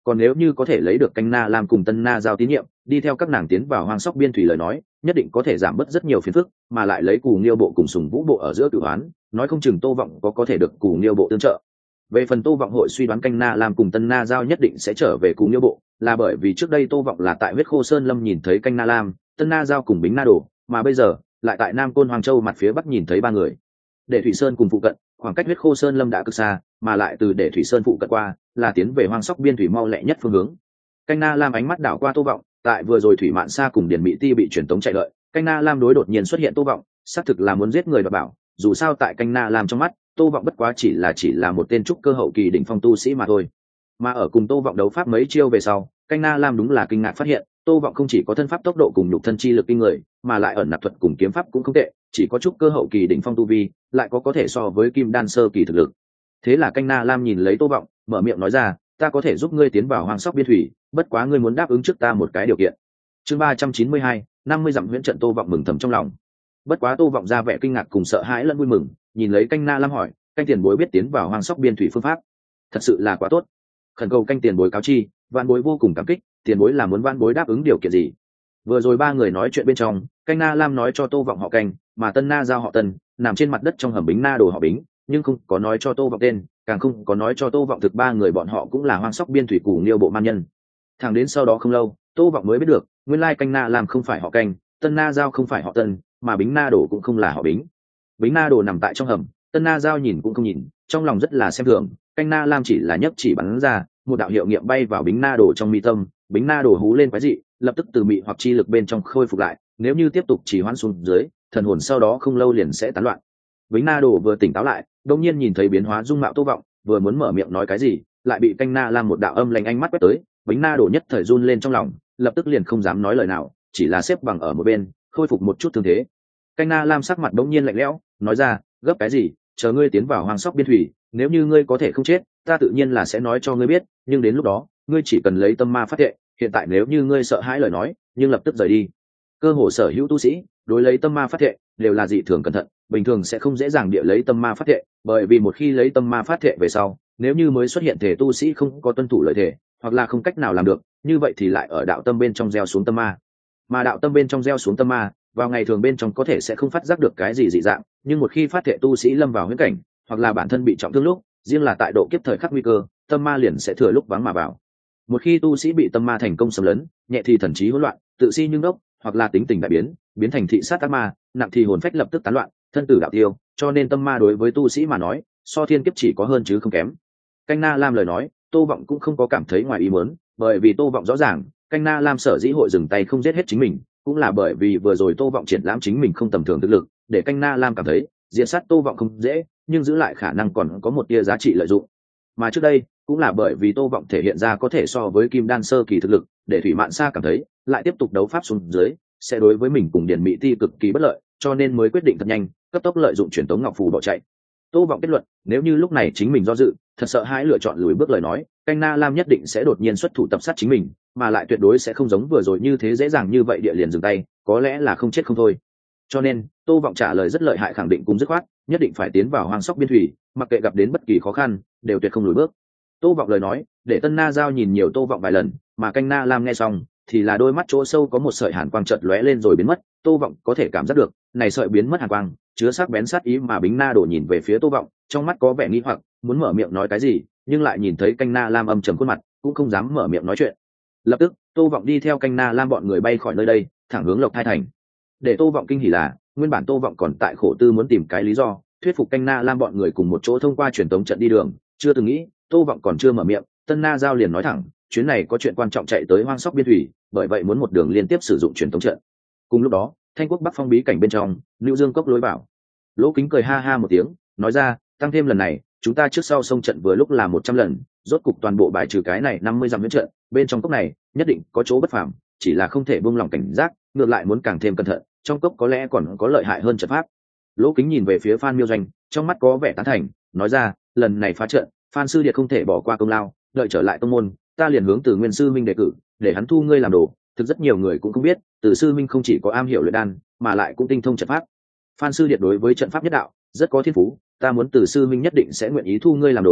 còn nếu như có thể lấy được canh na lam cùng tân na giao tín nhiệm, đi theo các nàng tiến vào hoang sóc biên thủy lời nói, nhất định có thể giảm bớt rất nhiều phiền phức, mà lại lấy Cù Nghiêu bộ cùng Sùng Vũ bộ ở giữa cửu đoán, nói không chừng Tô Vọng có có thể được Cù Nghiêu bộ tương trợ. Về phần Tô Vọng hội suy đoán canh na lam cùng tân na giao nhất định sẽ trở về Cù Nghiêu bộ, là bởi vì trước đây Tô Vọng là tại Huyết Khô Sơn Lâm nhìn thấy canh na lam, tân na giao cùng Bính Na Đồ, mà bây giờ lại tại Nam Côn Hoàng Châu mặt phía bắc nhìn thấy ba người. Để Thủy Sơn cùng phụ cận, khoảng cách Huyết Khô Sơn Lâm đã cực xa, mà lại từ Để Thủy Sơn phụ cận qua, là tiến về hoang sóc biên thủy mau lẹ nhất phương hướng. Canh na lam ánh mắt đảo qua Tô Vọng, tại vừa rồi Thủy Mạn Sa cùng Điền Mỹ Ti bị truyền tống chạy đợi, canh na lam đối đột nhiên xuất hiện Tô Vọng, xác thực là muốn giết người đoạt bảo, dù sao tại canh na lam trong mắt, Tô Vọng bất quá chỉ là chỉ là một tên trúc cơ hậu kỳ đỉnh phong tu sĩ mà thôi. Mà ở cùng Tô Vọng đấu pháp mấy chiêu về sau, canh na lam đúng là kinh ngạc phát hiện, Tô Vọng không chỉ có thân pháp tốc độ cùng nhục thân chi lực kinh người, mà lại ẩn nạp thuật cùng kiếm pháp cũng không tệ, chỉ có trúc cơ hậu kỳ đỉnh phong tu vi, lại có có thể so với kim đan sơ kỳ thực lực. Thế là canh na lam nhìn lấy Tô Vọng, mở miệng nói ra, ta có thể giúp ngươi tiến vào hoang sóc biên thủy, bất quá ngươi muốn đáp ứng trước ta một cái điều kiện. Chương ba trăm chín mươi hai, năm mươi dặm huyễn trận. Tô Vọng mừng thầm trong lòng. Bất quá Tô Vọng ra vẻ kinh ngạc cùng sợ hãi lẫn vui mừng, nhìn lấy canh na lam hỏi, canh tiền bối biết tiến vào hoang sóc biên thủy phương pháp, thật sự là quá tốt. Khẩn cầu canh tiền bối cáo chi, vạn bối vô cùng cảm kích, tiền bối là muốn vạn bối đáp ứng điều kiện gì? Vừa rồi ba người nói chuyện bên trong, canh na lam nói cho Tô Vọng họ canh, mà tân na giao họ tân, nằm trên mặt đất trong hầm Bính Na Đồ họ Bính, nhưng không có nói cho Tô Vọng tên, càng không có nói cho Tô Vọng thực ba người bọn họ cũng là hoang sóc biên thủy Cù Nghiêu bộ man nhân. Thẳng đến sau đó không lâu, Tô Vọng mới biết được, nguyên lai canh na lam không phải họ canh, tân na giao không phải họ tân, mà Bính Na Đồ cũng không là họ Bính. Bính Na Đồ nằm tại trong hầm, tân na giao nhìn cũng không nhìn, trong lòng rất là xem thường, canh na lam chỉ là nhấc chỉ bắn ra, một đạo hiệu nghiệm bay vào Bính Na Đồ trong mi tâm, Bính Na Đồ hú lên quái dị, lập tức từ mị hoặc chi lực bên trong khôi phục lại, nếu như tiếp tục chỉ hoãn xuống dưới, thần hồn sau đó không lâu liền sẽ tán loạn. Bính Na Đồ vừa tỉnh táo lại, đột nhiên nhìn thấy biến hóa dung mạo Tô Vọng, vừa muốn mở miệng nói cái gì, lại bị canh na lam một đạo âm lạnh ánh mắt quét tới, Bính Na Đồ nhất thời run lên trong lòng, lập tức liền không dám nói lời nào, chỉ là xếp bằng ở một bên, khôi phục một chút thương thế. Canh na lam sắc mặt đột nhiên lạnh lẽo, nói ra, gấp cái gì, chờ ngươi tiến vào hoang sóc biên thủy, nếu như ngươi có thể không chết, ta tự nhiên là sẽ nói cho ngươi biết, nhưng đến lúc đó, ngươi chỉ cần lấy tâm ma phát thệ, hiện tại nếu như ngươi sợ hãi lời nói, nhưng lập tức rời đi. Cơ hồ sở hữu tu sĩ, đối lấy tâm ma phát thệ, đều là dị thường cẩn thận, bình thường sẽ không dễ dàng địa lấy tâm ma phát thệ, bởi vì một khi lấy tâm ma phát thệ về sau, nếu như mới xuất hiện thể tu sĩ không có tuân thủ lời thề, hoặc là không cách nào làm được, như vậy thì lại ở đạo tâm bên trong gieo xuống tâm ma. Mà đạo tâm bên trong gieo xuống tâm ma, vào ngày thường bên trong có thể sẽ không phát giác được cái gì dị dạng, nhưng một khi phát thệ tu sĩ lâm vào huyễn cảnh, hoặc là bản thân bị trọng thương lúc, riêng là tại độ kiếp thời khắc nguy cơ, tâm ma liền sẽ thừa lúc vắng mà vào. Một khi tu sĩ bị tâm ma thành công xâm lấn, nhẹ thì thần trí hỗn loạn, tự si nhưng đốc, hoặc là tính tình đại biến, biến thành thị sát ác ma, nặng thì hồn phách lập tức tán loạn, thân tử đạo tiêu, cho nên tâm ma đối với tu sĩ mà nói, so thiên kiếp chỉ có hơn chứ không kém. Canh na lam lời nói, Tô Vọng cũng không có cảm thấy ngoài ý muốn, bởi vì Tô Vọng rõ ràng, canh na lam sở dĩ hội dừng tay không giết hết chính mình, cũng là bởi vì vừa rồi Tô Vọng triển lãm chính mình không tầm thường thực lực, để canh na lam cảm thấy, diệt sát Tô Vọng không dễ, nhưng giữ lại khả năng còn có một tia giá trị lợi dụng. Mà trước đây, cũng là bởi vì Tô Vọng thể hiện ra có thể so với kim đan sơ kỳ thực lực, để Thủy Mạn Sa cảm thấy, lại tiếp tục đấu pháp xuống dưới, sẽ đối với mình cùng Điền Mỹ Ti cực kỳ bất lợi, cho nên mới quyết định thật nhanh, cấp tốc lợi dụng truyền tống ngọc phù bỏ chạy. Tô Vọng kết luận, nếu như lúc này chính mình do dự, thật sợ hãi lựa chọn lùi bước lời nói, canh na lam nhất định sẽ đột nhiên xuất thủ tập sát chính mình, mà lại tuyệt đối sẽ không giống vừa rồi như thế dễ dàng như vậy địa liền dừng tay, có lẽ là không chết không thôi. Cho nên, Tô Vọng trả lời rất lợi hại, khẳng định cùng dứt khoát, nhất định phải tiến vào hoang sóc biên thủy, mặc kệ gặp đến bất kỳ khó khăn, đều tuyệt không lùi bước. Tô Vọng lời nói, để Tân Na Giao nhìn nhiều Tô Vọng vài lần, mà canh na lam nghe xong, thì là đôi mắt chỗ sâu có một sợi hàn quang chợt lóe lên rồi biến mất. Tô Vọng có thể cảm giác được, này sợi biến mất hàn quang, chứa sắc bén sát ý, mà Bính Na Đồ nhìn về phía Tô Vọng, trong mắt có vẻ nghi hoặc, muốn mở miệng nói cái gì, nhưng lại nhìn thấy canh na lam âm trầm khuôn mặt, cũng không dám mở miệng nói chuyện. Lập tức, Tô Vọng đi theo canh na lam bọn người bay khỏi nơi đây, thẳng hướng Lộc Thai thành. Để Tô Vọng kinh hỉ là, nguyên bản Tô Vọng còn tại khổ tư muốn tìm cái lý do, thuyết phục canh na lam bọn người cùng một chỗ thông qua truyền tống trận đi đường, chưa từng nghĩ, Tô Vọng còn chưa mở miệng, Tân Na Giao liền nói thẳng, chuyến này có chuyện quan trọng chạy tới hoang sóc biên thủy, bởi vậy muốn một đường liên tiếp sử dụng truyền tống trận. Cùng lúc đó, Thanh Quốc Bắc Phong bí cảnh bên trong, Nưu Dương cốc lối vào. Lỗ Kính cười ha ha một tiếng, nói ra, tăng thêm lần này, chúng ta trước sau sông trận vừa lúc là một trăm lần, rốt cục toàn bộ bài trừ cái này năm mươi dặm huyễn trận, bên trong cốc này, nhất định có chỗ bất phàm, chỉ là không thể buông lỏng cảnh giác, ngược lại muốn càng thêm cẩn thận, trong cốc có lẽ còn có lợi hại hơn trận pháp. Lỗ Kính nhìn về phía Phan Miêu Doanh, trong mắt có vẻ tán thành, nói ra, lần này phá trận, Phan sư điệt không thể bỏ qua công lao, đợi trở lại tông môn, ta liền hướng Từ Nguyên sư minh đề cử, để hắn thu ngươi làm đồ. Thực rất nhiều người cũng không biết, Từ sư minh không chỉ có am hiểu luyện đan, mà lại cũng tinh thông trận pháp. Phan sư điệt đối với trận pháp nhất đạo rất có thiên phú, ta muốn Từ sư minh nhất định sẽ nguyện ý thu ngươi làm đồ.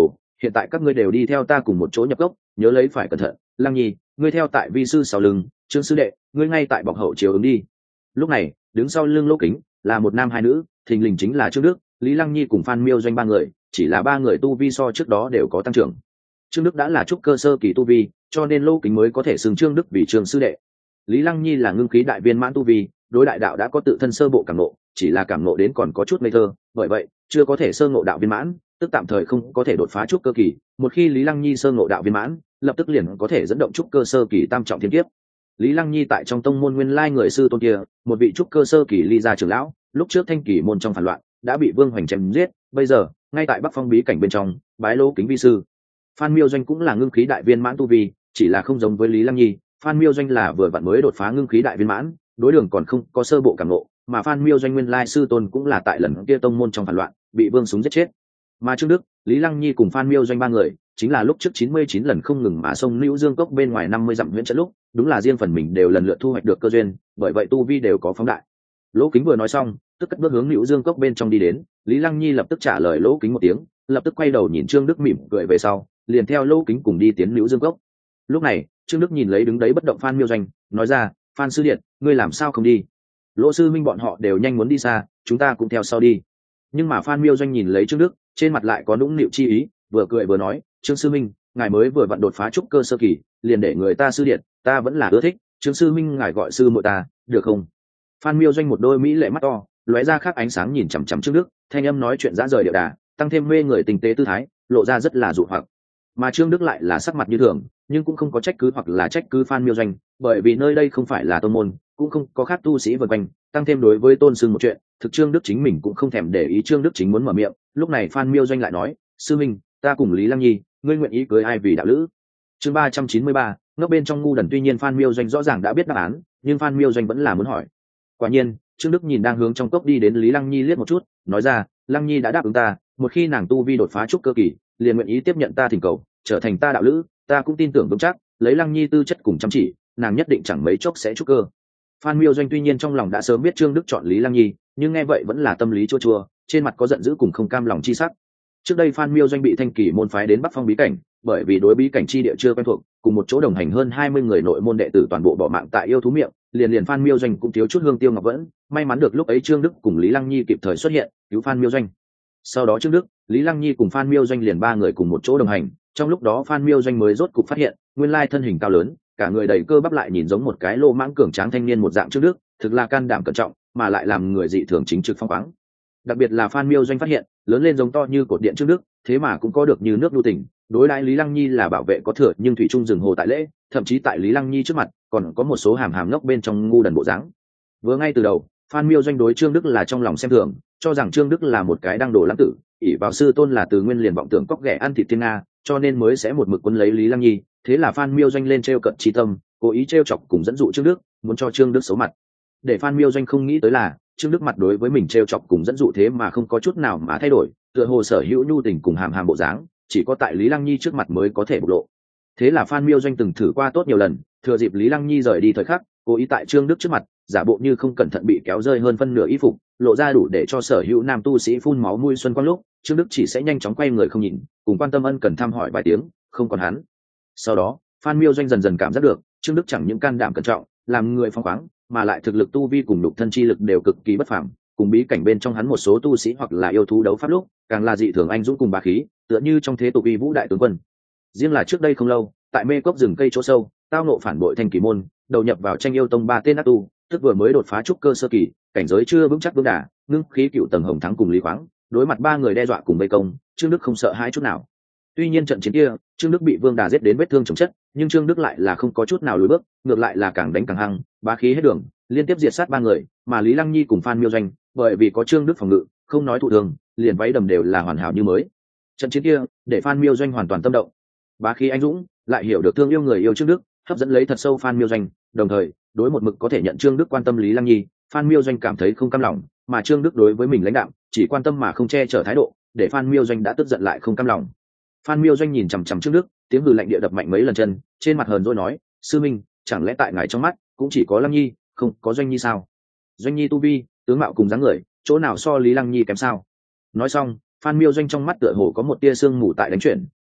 hiện tại các ngươi đều đi theo ta cùng một chỗ nhập cốc, nhớ lấy phải cẩn thận. Lăng nhi, ngươi theo tại vi sư sau lưng, trương sư đệ, ngươi ngay tại bọc hậu chiếu ứng đi. Lúc này đứng sau lưng Lỗ Kính là một nam hai nữ, thình lình chính là Trương Đức, Lý Lăng Nhi cùng Phan Miêu Doanh ba người, chỉ là ba người tu vi so trước đó đều có tăng trưởng. Trương Đức đã là trúc cơ sơ kỳ tu vi, cho nên Lỗ Kính mới có thể xưng Trương Đức vì Trương sư đệ. Lý Lăng Nhi là ngưng khí đại viên mãn tu vi, đối đại đạo đã có tự thân sơ bộ cảm ngộ, chỉ là cảm ngộ đến còn có chút ngây thơ, bởi vậy chưa có thể sơ ngộ đạo viên mãn, tức tạm thời không có thể đột phá trúc cơ kỳ. Một khi Lý Lăng Nhi sơ ngộ đạo viên mãn, lập tức liền có thể dẫn động trúc cơ sơ kỳ tam trọng thiên kiếp. Lý Lăng Nhi tại trong tông môn nguyên lai người sư tôn kia, một vị trúc cơ sơ kỳ ly gia trưởng lão, lúc trước thanh kỳ môn trong phản loạn đã bị Vương Hoành chém giết, bây giờ ngay tại Bắc Phong bí cảnh bên trong bái Lỗ Kính vi sư. Phan Miêu Doanh cũng là ngưng khí đại viên mãn tu vi, chỉ là không giống với Lý Lăng Nhi, Phan Miêu Doanh là vừa vặn mới đột phá ngưng khí đại viên mãn, đối đường còn không có sơ bộ cảm ngộ, mà Phan Miêu Doanh nguyên lai sư tôn cũng là tại lần kia tông môn trong phản loạn bị Vương Súng giết chết. Mà Trương Đức, Lý Lăng Nhi cùng Phan Miêu Doanh ba người chính là lúc trước chín mươi chín lần không ngừng mà sông Nữu Dương cốc bên ngoài năm mươi dặm huyễn trận lúc, đúng là riêng phần mình đều lần lượt thu hoạch được cơ duyên, bởi vậy tu vi đều có phóng đại. Lỗ Kính vừa nói xong, tức cất bước hướng Nữu Dương cốc bên trong đi đến, Lý Lăng Nhi lập tức trả lời Lỗ Kính một tiếng, lập tức quay đầu nhìn Trương Đức mỉm cười về sau, liền theo Lỗ Kính cùng đi tiến Nữu Dương cốc. Lúc này, Trương Đức nhìn lấy đứng đấy bất động Phan Miêu Doanh, nói ra, Phan sư điện, ngươi làm sao không đi? Lỗ sư minh bọn họ đều nhanh muốn đi xa, chúng ta cũng theo sau đi. Nhưng mà Phan Miêu Doanh nhìn lấy Trương Đức, trên mặt lại có nũng nịu chi ý, vừa cười vừa nói, Trương sư minh, ngài mới vừa vặn đột phá trúc cơ sơ kỳ, liền để người ta sư điện, ta vẫn là ưa thích, Trương sư minh ngài gọi sư muội ta, được không? Phan Miêu Doanh một đôi mỹ lệ mắt to, lóe ra khác ánh sáng nhìn chằm chằm Trương Đức, thanh âm nói chuyện dã rời điệu đà, tăng thêm mê người tình tế tư thái, lộ ra rất là dụ hoặc. Mà Trương Đức lại là sắc mặt như thường, nhưng cũng không có trách cứ hoặc là trách cứ Phan Miêu Doanh, bởi vì nơi đây không phải là tôn môn, cũng không có khác tu sĩ vần quanh, tăng thêm đối với tôn sưng một chuyện, thực Trương Đức chính mình cũng không thèm để ý. Trương Đức chính muốn mở miệng, lúc này Phan Miêu Doanh lại nói, sư minh, ta cùng Lý Lăng Nhi, ngươi nguyện ý cưới ai vì đạo lữ? Chương ba trăm chín mươi ba, ngốc bên trong ngu đần. Tuy nhiên Phan Miêu Doanh rõ ràng đã biết đáp án, nhưng Phan Miêu Doanh vẫn là muốn hỏi. Quả nhiên, Trương Đức nhìn đang hướng trong cốc đi đến Lý Lăng Nhi liếc một chút, nói ra, Lăng Nhi đã đáp ứng ta, một khi nàng tu vi đột phá trúc cơ kỳ, liền nguyện ý tiếp nhận ta thỉnh cầu, trở thành ta đạo lữ. Ta cũng tin tưởng vững chắc, lấy Lăng Nhi tư chất cùng chăm chỉ, nàng nhất định chẳng mấy chốc sẽ trúc cơ. Phan Miêu Doanh tuy nhiên trong lòng đã sớm biết Trương Đức chọn Lý Lăng Nhi, nhưng nghe vậy vẫn là tâm lý chua chua, trên mặt có giận dữ cùng không cam lòng chi sắc. Trước đây Phan Miêu Doanh bị Thanh Kỳ môn phái đến Bắc Phong bí cảnh, bởi vì đối bí cảnh chi địa chưa quen thuộc, cùng một chỗ đồng hành hơn hai mươi người nội môn đệ tử toàn bộ bỏ mạng tại yêu thú miệng, liền liền Phan Miêu Doanh cũng thiếu chút hương tiêu ngọc vẫn, may mắn được lúc ấy Trương Đức cùng Lý Lăng Nhi kịp thời xuất hiện, cứu Phan Miêu Doanh. Sau đó Trương Đức, Lý Lăng Nhi cùng Phan Miêu Doanh liền ba người cùng một chỗ đồng hành, trong lúc đó Phan Miêu Doanh mới rốt cục phát hiện, nguyên lai thân hình cao lớn, cả người đầy cơ bắp lại nhìn giống một cái lô mãng cường tráng thanh niên một dạng Trương Đức, thực là can đảm cẩn trọng, mà lại làm người dị thường chính trực phong khoáng. Đặc biệt là Phan Miêu Doanh phát hiện, lớn lên giống to như cột điện Trương Đức, thế mà cũng có được như nước nhu tình, đối đãi Lý Lăng Nhi là bảo vệ có thừa nhưng thủy trung dừng hồ tại lễ, thậm chí tại Lý Lăng Nhi trước mặt còn có một số hàm hàm ngốc bên trong ngu đần bộ dáng. Vừa ngay từ đầu, Phan Miêu Doanh đối Trương Đức là trong lòng xem thường, cho rằng Trương Đức là một cái đang đổ lãng tử, ỷ vào sư tôn là từ nguyên liền vọng tưởng cóc ghẻ ăn thịt thiên nga, cho nên mới sẽ một mực quấn lấy Lý Lăng Nhi. Thế là Phan Miêu Doanh lên trêu cận chi tâm, cố ý trêu chọc cùng dẫn dụ Trương Đức, muốn cho Trương Đức xấu mặt. Để Phan Miêu Doanh không nghĩ tới là Trương Đức mặt đối với mình trêu chọc cùng dẫn dụ thế mà không có chút nào mà thay đổi, tựa hồ sở hữu nhu tình cùng hàm hàm bộ dáng, chỉ có tại Lý Lăng Nhi trước mặt mới có thể bộc lộ. Thế là Phan Miêu Doanh từng thử qua tốt nhiều lần, thừa dịp Lý Lăng Nhi rời đi thời khắc, cố ý tại Trương Đức trước mặt giả bộ như không cẩn thận bị kéo rơi hơn phân nửa y phục, lộ ra đủ để cho sở hữu nam tu sĩ phun máu mũi xuân quang lúc, Trương Đức chỉ sẽ nhanh chóng quay người không nhìn, cùng quan tâm ân cần thăm hỏi vài tiếng, không còn hắn. Sau đó, Phan Miêu Doanh dần dần cảm giác được, Trương Đức chẳng những can đảm cẩn trọng, làm người phóng khoáng, mà lại thực lực tu vi cùng đục thân chi lực đều cực kỳ bất phàm, cùng bí cảnh bên trong hắn một số tu sĩ hoặc là yêu thú đấu pháp lúc, càng là dị thường anh dũng cùng bá khí, tựa như trong thế tục uy vũ đại tướng quân. Riêng là trước đây không lâu, tại mê cốc rừng cây chỗ sâu, tao nộ phản bội Thanh Kỳ môn, đầu nhập vào tranh yêu tông ba tên ác tu, tức vừa mới đột phá trúc cơ sơ kỳ, cảnh giới chưa vững chắc vững đà, ngưng khí cựu tầng hồng thắng cùng Lý Khoáng, đối mặt ba người đe dọa cùng vây công, Trương Đức không sợ hãi chút nào. Tuy nhiên trận chiến kia, Trương Đức bị Vương Đà giết đến vết thương chồng chất, nhưng Trương Đức lại là không có chút nào lùi bước, ngược lại là càng đánh càng hăng, bá khí hết đường, liên tiếp diệt sát ba người, mà Lý Lăng Nhi cùng Phan Miêu Doanh, bởi vì có Trương Đức phòng ngự, không nói thụ thương, liền váy đầm đều là hoàn hảo như mới. Trận chiến kia, để Phan Miêu Doanh hoàn toàn tâm động. Bá khí anh dũng, lại hiểu được thương yêu người yêu Trương Đức, hấp dẫn lấy thật sâu Phan Miêu Doanh, đồng thời, đối một mực có thể nhận Trương Đức quan tâm Lý Lăng Nhi, Phan Miêu Doanh cảm thấy không cam lòng, mà Trương Đức đối với mình lãnh đạm, chỉ quan tâm mà không che chở thái độ, để Phan Miêu Doanh đã tức giận lại không cam lòng. Phan Miêu Doanh nhìn chằm chằm Trương Đức, tiếng hừ lạnh địa đập mạnh mấy lần chân, trên mặt hờn dỗi nói, sư minh, chẳng lẽ tại ngài trong mắt cũng chỉ có Lăng Nhi, không có Doanh Nhi sao? Doanh Nhi tu vi, tướng mạo cùng dáng người, chỗ nào so Lý Lăng Nhi kém sao? Nói xong, Phan Miêu Doanh trong mắt tựa hồ có một tia sương mù tại đánh chuyển,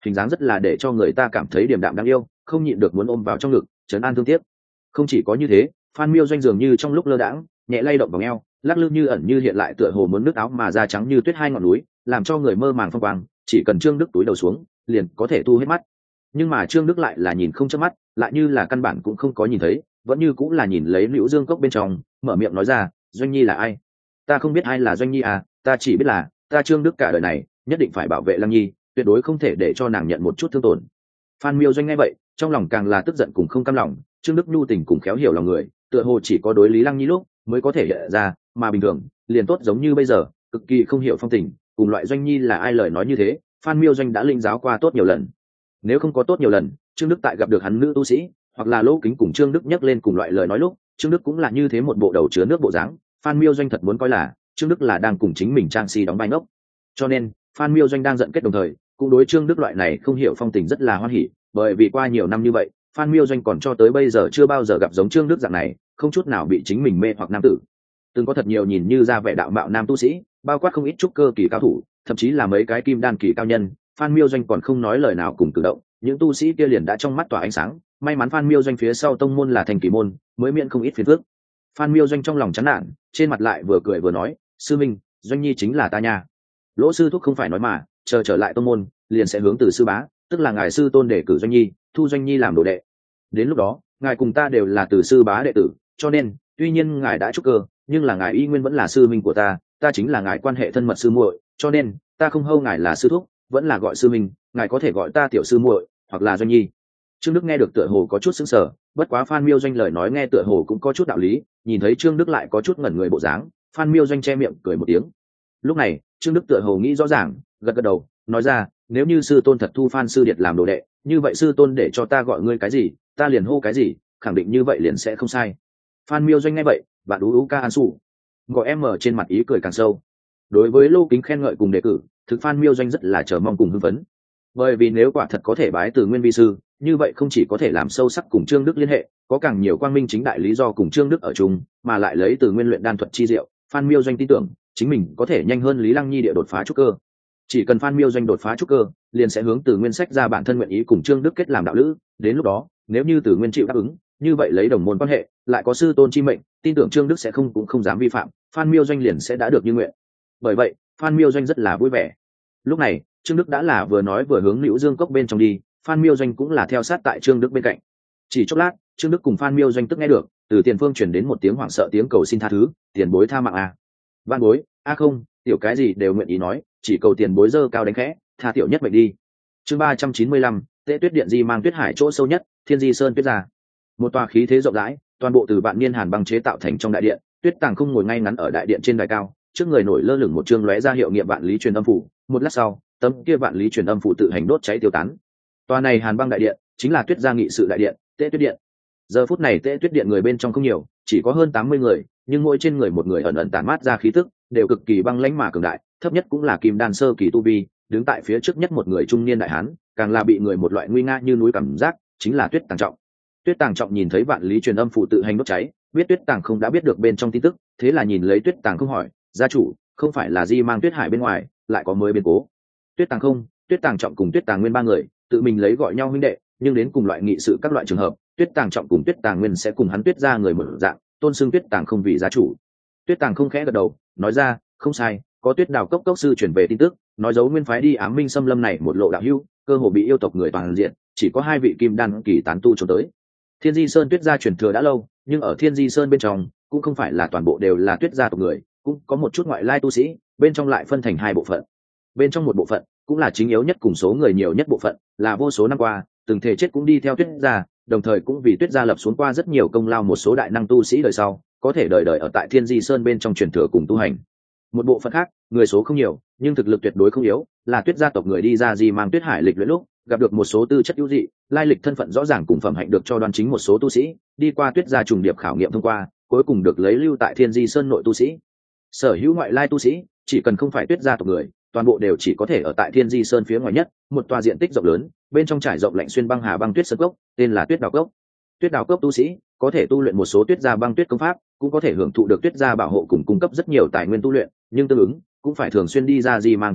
hình dáng rất là để cho người ta cảm thấy điềm đạm đáng yêu, không nhịn được muốn ôm vào trong ngực trấn an thương tiếc. Không chỉ có như thế, Phan Miêu Doanh dường như trong lúc lơ đãng nhẹ lay động vòng eo, lắc lư như ẩn như hiện lại, tựa hồ muốn nước áo mà da trắng như tuyết hai ngọn núi, làm cho người mơ màng phong quang. Chỉ cần Trương Đức túi đầu xuống liền có thể thu hết mắt, nhưng mà Trương Đức lại là nhìn không chớp mắt, lại như là căn bản cũng không có nhìn thấy, vẫn như cũng là nhìn lấy Liễu Dương Cốc bên trong, mở miệng nói ra, Doanh Nhi là ai? Ta không biết ai là Doanh Nhi à, ta chỉ biết là ta Trương Đức cả đời này nhất định phải bảo vệ Lăng Nhi, tuyệt đối không thể để cho nàng nhận một chút thương tổn. Phan Miêu Doanh nghe vậy, trong lòng càng là tức giận cùng không cam lòng. Trương Đức nhu tình cùng khéo hiểu lòng người, tựa hồ chỉ có đối lý Lăng Nhi lúc mới có thể hiện ra, mà bình thường liền tốt giống như bây giờ cực kỳ không hiểu phong tình, cùng loại Doanh Nhi là ai lời nói như thế, Phan Miêu Doanh đã linh giáo qua tốt nhiều lần. Nếu không có tốt nhiều lần, Trương Đức tại gặp được hắn nữ tu sĩ, hoặc là Lỗ Kính cùng Trương Đức nhắc lên cùng loại lời nói lúc, Trương Đức cũng là như thế một bộ đầu chứa nước bộ dáng. Phan Miêu Doanh thật muốn coi là Trương Đức là đang cùng chính mình trang si đóng vai ngốc. Cho nên Phan Miêu Doanh đang giận kết đồng thời cũng đối Trương Đức loại này không hiểu phong tình rất là hoan hỉ, bởi vì qua nhiều năm như vậy, Phan Miêu Doanh còn cho tới bây giờ chưa bao giờ gặp giống Trương Đức dạng này, không chút nào bị chính mình mê hoặc nam tử. Từng có thật nhiều nhìn như ra vẻ đạo mạo nam tu sĩ, bao quát không ít trúc cơ kỳ cao thủ, thậm chí là mấy cái kim đan kỳ cao nhân, Phan Miêu Doanh còn không nói lời nào cùng cử động, những tu sĩ kia liền đã trong mắt tỏa ánh sáng. May mắn Phan Miêu Doanh phía sau tông môn là Thành Kỳ môn, mới miễn không ít phiền phức. Phan Miêu Doanh trong lòng chán nản, trên mặt lại vừa cười vừa nói, sư minh, Doanh Nhi chính là ta nha. Lỗ sư thúc không phải nói mà, chờ trở lại tông môn liền sẽ hướng từ sư bá, tức là ngài sư tôn để cử Doanh Nhi, thu Doanh Nhi làm đồ đệ. Đến lúc đó ngài cùng ta đều là từ sư bá đệ tử, cho nên tuy nhiên ngài đã trúc cơ, nhưng là ngài y nguyên vẫn là sư minh của ta, ta chính là ngài quan hệ thân mật sư muội, cho nên ta không hâu ngài là sư thúc, vẫn là gọi sư minh, ngài có thể gọi ta tiểu sư muội hoặc là Doanh Nhi. Trương Đức nghe được tựa hồ có chút sững sờ, bất quá Phan Miêu Doanh lời nói nghe tựa hồ cũng có chút đạo lý, nhìn thấy Trương Đức lại có chút ngẩn người bộ dáng, Phan Miêu Doanh che miệng cười một tiếng. Lúc này Trương Đức tựa hồ nghĩ rõ ràng, gật gật đầu, nói ra, nếu như sư tôn thật thu Phan sư điệt làm đồ đệ, như vậy sư tôn để cho ta gọi ngươi cái gì, ta liền hô cái gì, khẳng định như vậy liền sẽ không sai. Phan Miêu Doanh nghe vậy, bạn ú ú ca an sủ, gọi em ở trên mặt ý cười càng sâu. Đối với Lô Kính khen ngợi cùng đề cử, thực Phan Miêu Doanh rất là chờ mong cùng hưng phấn, bởi vì nếu quả thật có thể bái từ Nguyên vi sư, như vậy không chỉ có thể làm sâu sắc cùng Trương Đức liên hệ, có càng nhiều quang minh chính đại lý do cùng Trương Đức ở chung, mà lại lấy từ Nguyên luyện đan thuật chi diệu, Phan Miêu Doanh tin tưởng chính mình có thể nhanh hơn Lý Lăng Nhi địa đột phá trúc cơ. Chỉ cần Phan Miêu Doanh đột phá trúc cơ, liền sẽ hướng từ Nguyên sách ra bản thân nguyện ý cùng Trương Đức kết làm đạo lữ, đến lúc đó nếu như từ Nguyên chịu đáp ứng, như vậy lấy đồng môn quan hệ, lại có sư tôn chi mệnh, tin tưởng Trương Đức sẽ không cũng không dám vi phạm, Phan Miêu Doanh liền sẽ đã được như nguyện. Bởi vậy Phan Miêu Doanh rất là vui vẻ. Lúc này Trương Đức đã là vừa nói vừa hướng Liễu Dương Cốc bên trong đi, Phan Miêu Doanh cũng là theo sát tại Trương Đức bên cạnh. Chỉ chốc lát, Trương Đức cùng Phan Miêu Doanh tức nghe được từ tiền phương truyền đến một tiếng hoảng sợ tiếng cầu xin tha thứ, tiền bối tha mạng à. Văn bối, a à không, tiểu cái gì đều nguyện ý nói, chỉ cầu tiền bối dơ cao đánh khẽ, tha tiểu nhất mệnh đi. Chương ba trăm chín mươi lăm, Tế Tuyết Điện Di mang Tuyết Hải chỗ sâu nhất, Thiên Di Sơn Tuyết gia. Một tòa khí thế rộng rãi, toàn bộ từ vạn niên hàn băng chế tạo thành trong đại điện, Tuyết Tàng không ngồi ngay ngắn ở đại điện trên đài cao, trước người nổi lơ lửng một chương lóe ra hiệu nghiệm vạn lý truyền âm phủ, một lát sau, tấm kia vạn lý truyền âm phủ tự hành đốt cháy tiêu tán. Tòa này hàn băng đại điện chính là Tuyết gia nghị sự đại điện, Tế Tuyết Điện. Giờ phút này Tế Tuyết Điện người bên trong không nhiều, chỉ có hơn tám mươi người, nhưng mỗi trên người một người ẩn ẩn tản mát ra khí tức, đều cực kỳ băng lãnh mà cường đại, thấp nhất cũng là kim đan sơ kỳ tu vi, đứng tại phía trước nhất một người trung niên đại hán, càng là bị người một loại nguy nga như núi cảm giác, chính là Tuyết Tàng Trọng. Tuyết Tàng Trọng nhìn thấy vạn lý truyền âm phủ tự hành đốt cháy, biết Tuyết Tàng không đã biết được bên trong tin tức, thế là nhìn lấy Tuyết Tàng không hỏi, gia chủ, không phải là Di mang Tuyết Hải bên ngoài lại có mới biến cố? Tuyết Tàng không, Tuyết Tàng Trọng cùng Tuyết Tàng Nguyên ba người tự mình lấy gọi nhau huynh đệ, nhưng đến cùng loại nghị sự các loại trường hợp, Tuyết Tàng Trọng cùng Tuyết Tàng Nguyên sẽ cùng hắn Tuyết gia người một dạng, tôn xưng Tuyết Tàng không vì gia chủ. Tuyết Tàng không khẽ gật đầu, nói ra, không sai, có Tuyết Đào cốc cốc sư chuyển về tin tức, nói dấu Nguyên phái đi ám minh xâm lâm này một lộ đạo hữu, cơ hồ bị yêu tộc người toàn diện, chỉ có hai vị kim đan kỳ tán tu trốn tới. Thiên Di Sơn Tuyết gia truyền thừa đã lâu, nhưng ở Thiên Di Sơn bên trong cũng không phải là toàn bộ đều là Tuyết gia tộc người, cũng có một chút ngoại lai tu sĩ, bên trong lại phân thành hai bộ phận. Bên trong một bộ phận cũng là chính yếu nhất cùng số người nhiều nhất bộ phận, là vô số năm qua từng thể chết cũng đi theo Tuyết gia, đồng thời cũng vì Tuyết gia lập xuống qua rất nhiều công lao một số đại năng tu sĩ đời sau, có thể đời đời ở tại Thiên Di Sơn bên trong truyền thừa cùng tu hành. Một bộ phận khác, người số không nhiều, nhưng thực lực tuyệt đối không yếu, là Tuyết gia tộc người đi ra Di mang Tuyết Hải lịch luyện lúc, gặp được một số tư chất ưu dị, lai lịch thân phận rõ ràng cùng phẩm hạnh được cho đoan chính một số tu sĩ, đi qua Tuyết gia trùng điệp khảo nghiệm thông qua, cuối cùng được lấy lưu tại Thiên Di Sơn nội tu sĩ. Sở hữu ngoại lai tu sĩ, chỉ cần không phải Tuyết gia tộc người, toàn bộ đều chỉ có thể ở tại Thiên Di Sơn phía ngoài nhất, một tòa diện tích rộng lớn, bên trong trải rộng lạnh xuyên băng hà băng tuyết sơn cốc, tên là Tuyết Đào cốc. Tuyết Đào cốc tu sĩ có thể tu luyện một số Tuyết gia băng tuyết công pháp, cũng có thể hưởng thụ được Tuyết gia bảo hộ cùng cung cấp rất nhiều tài nguyên tu luyện, nhưng tương ứng cũng phải thường xuyên đi ra Di mang Tuyết Hải,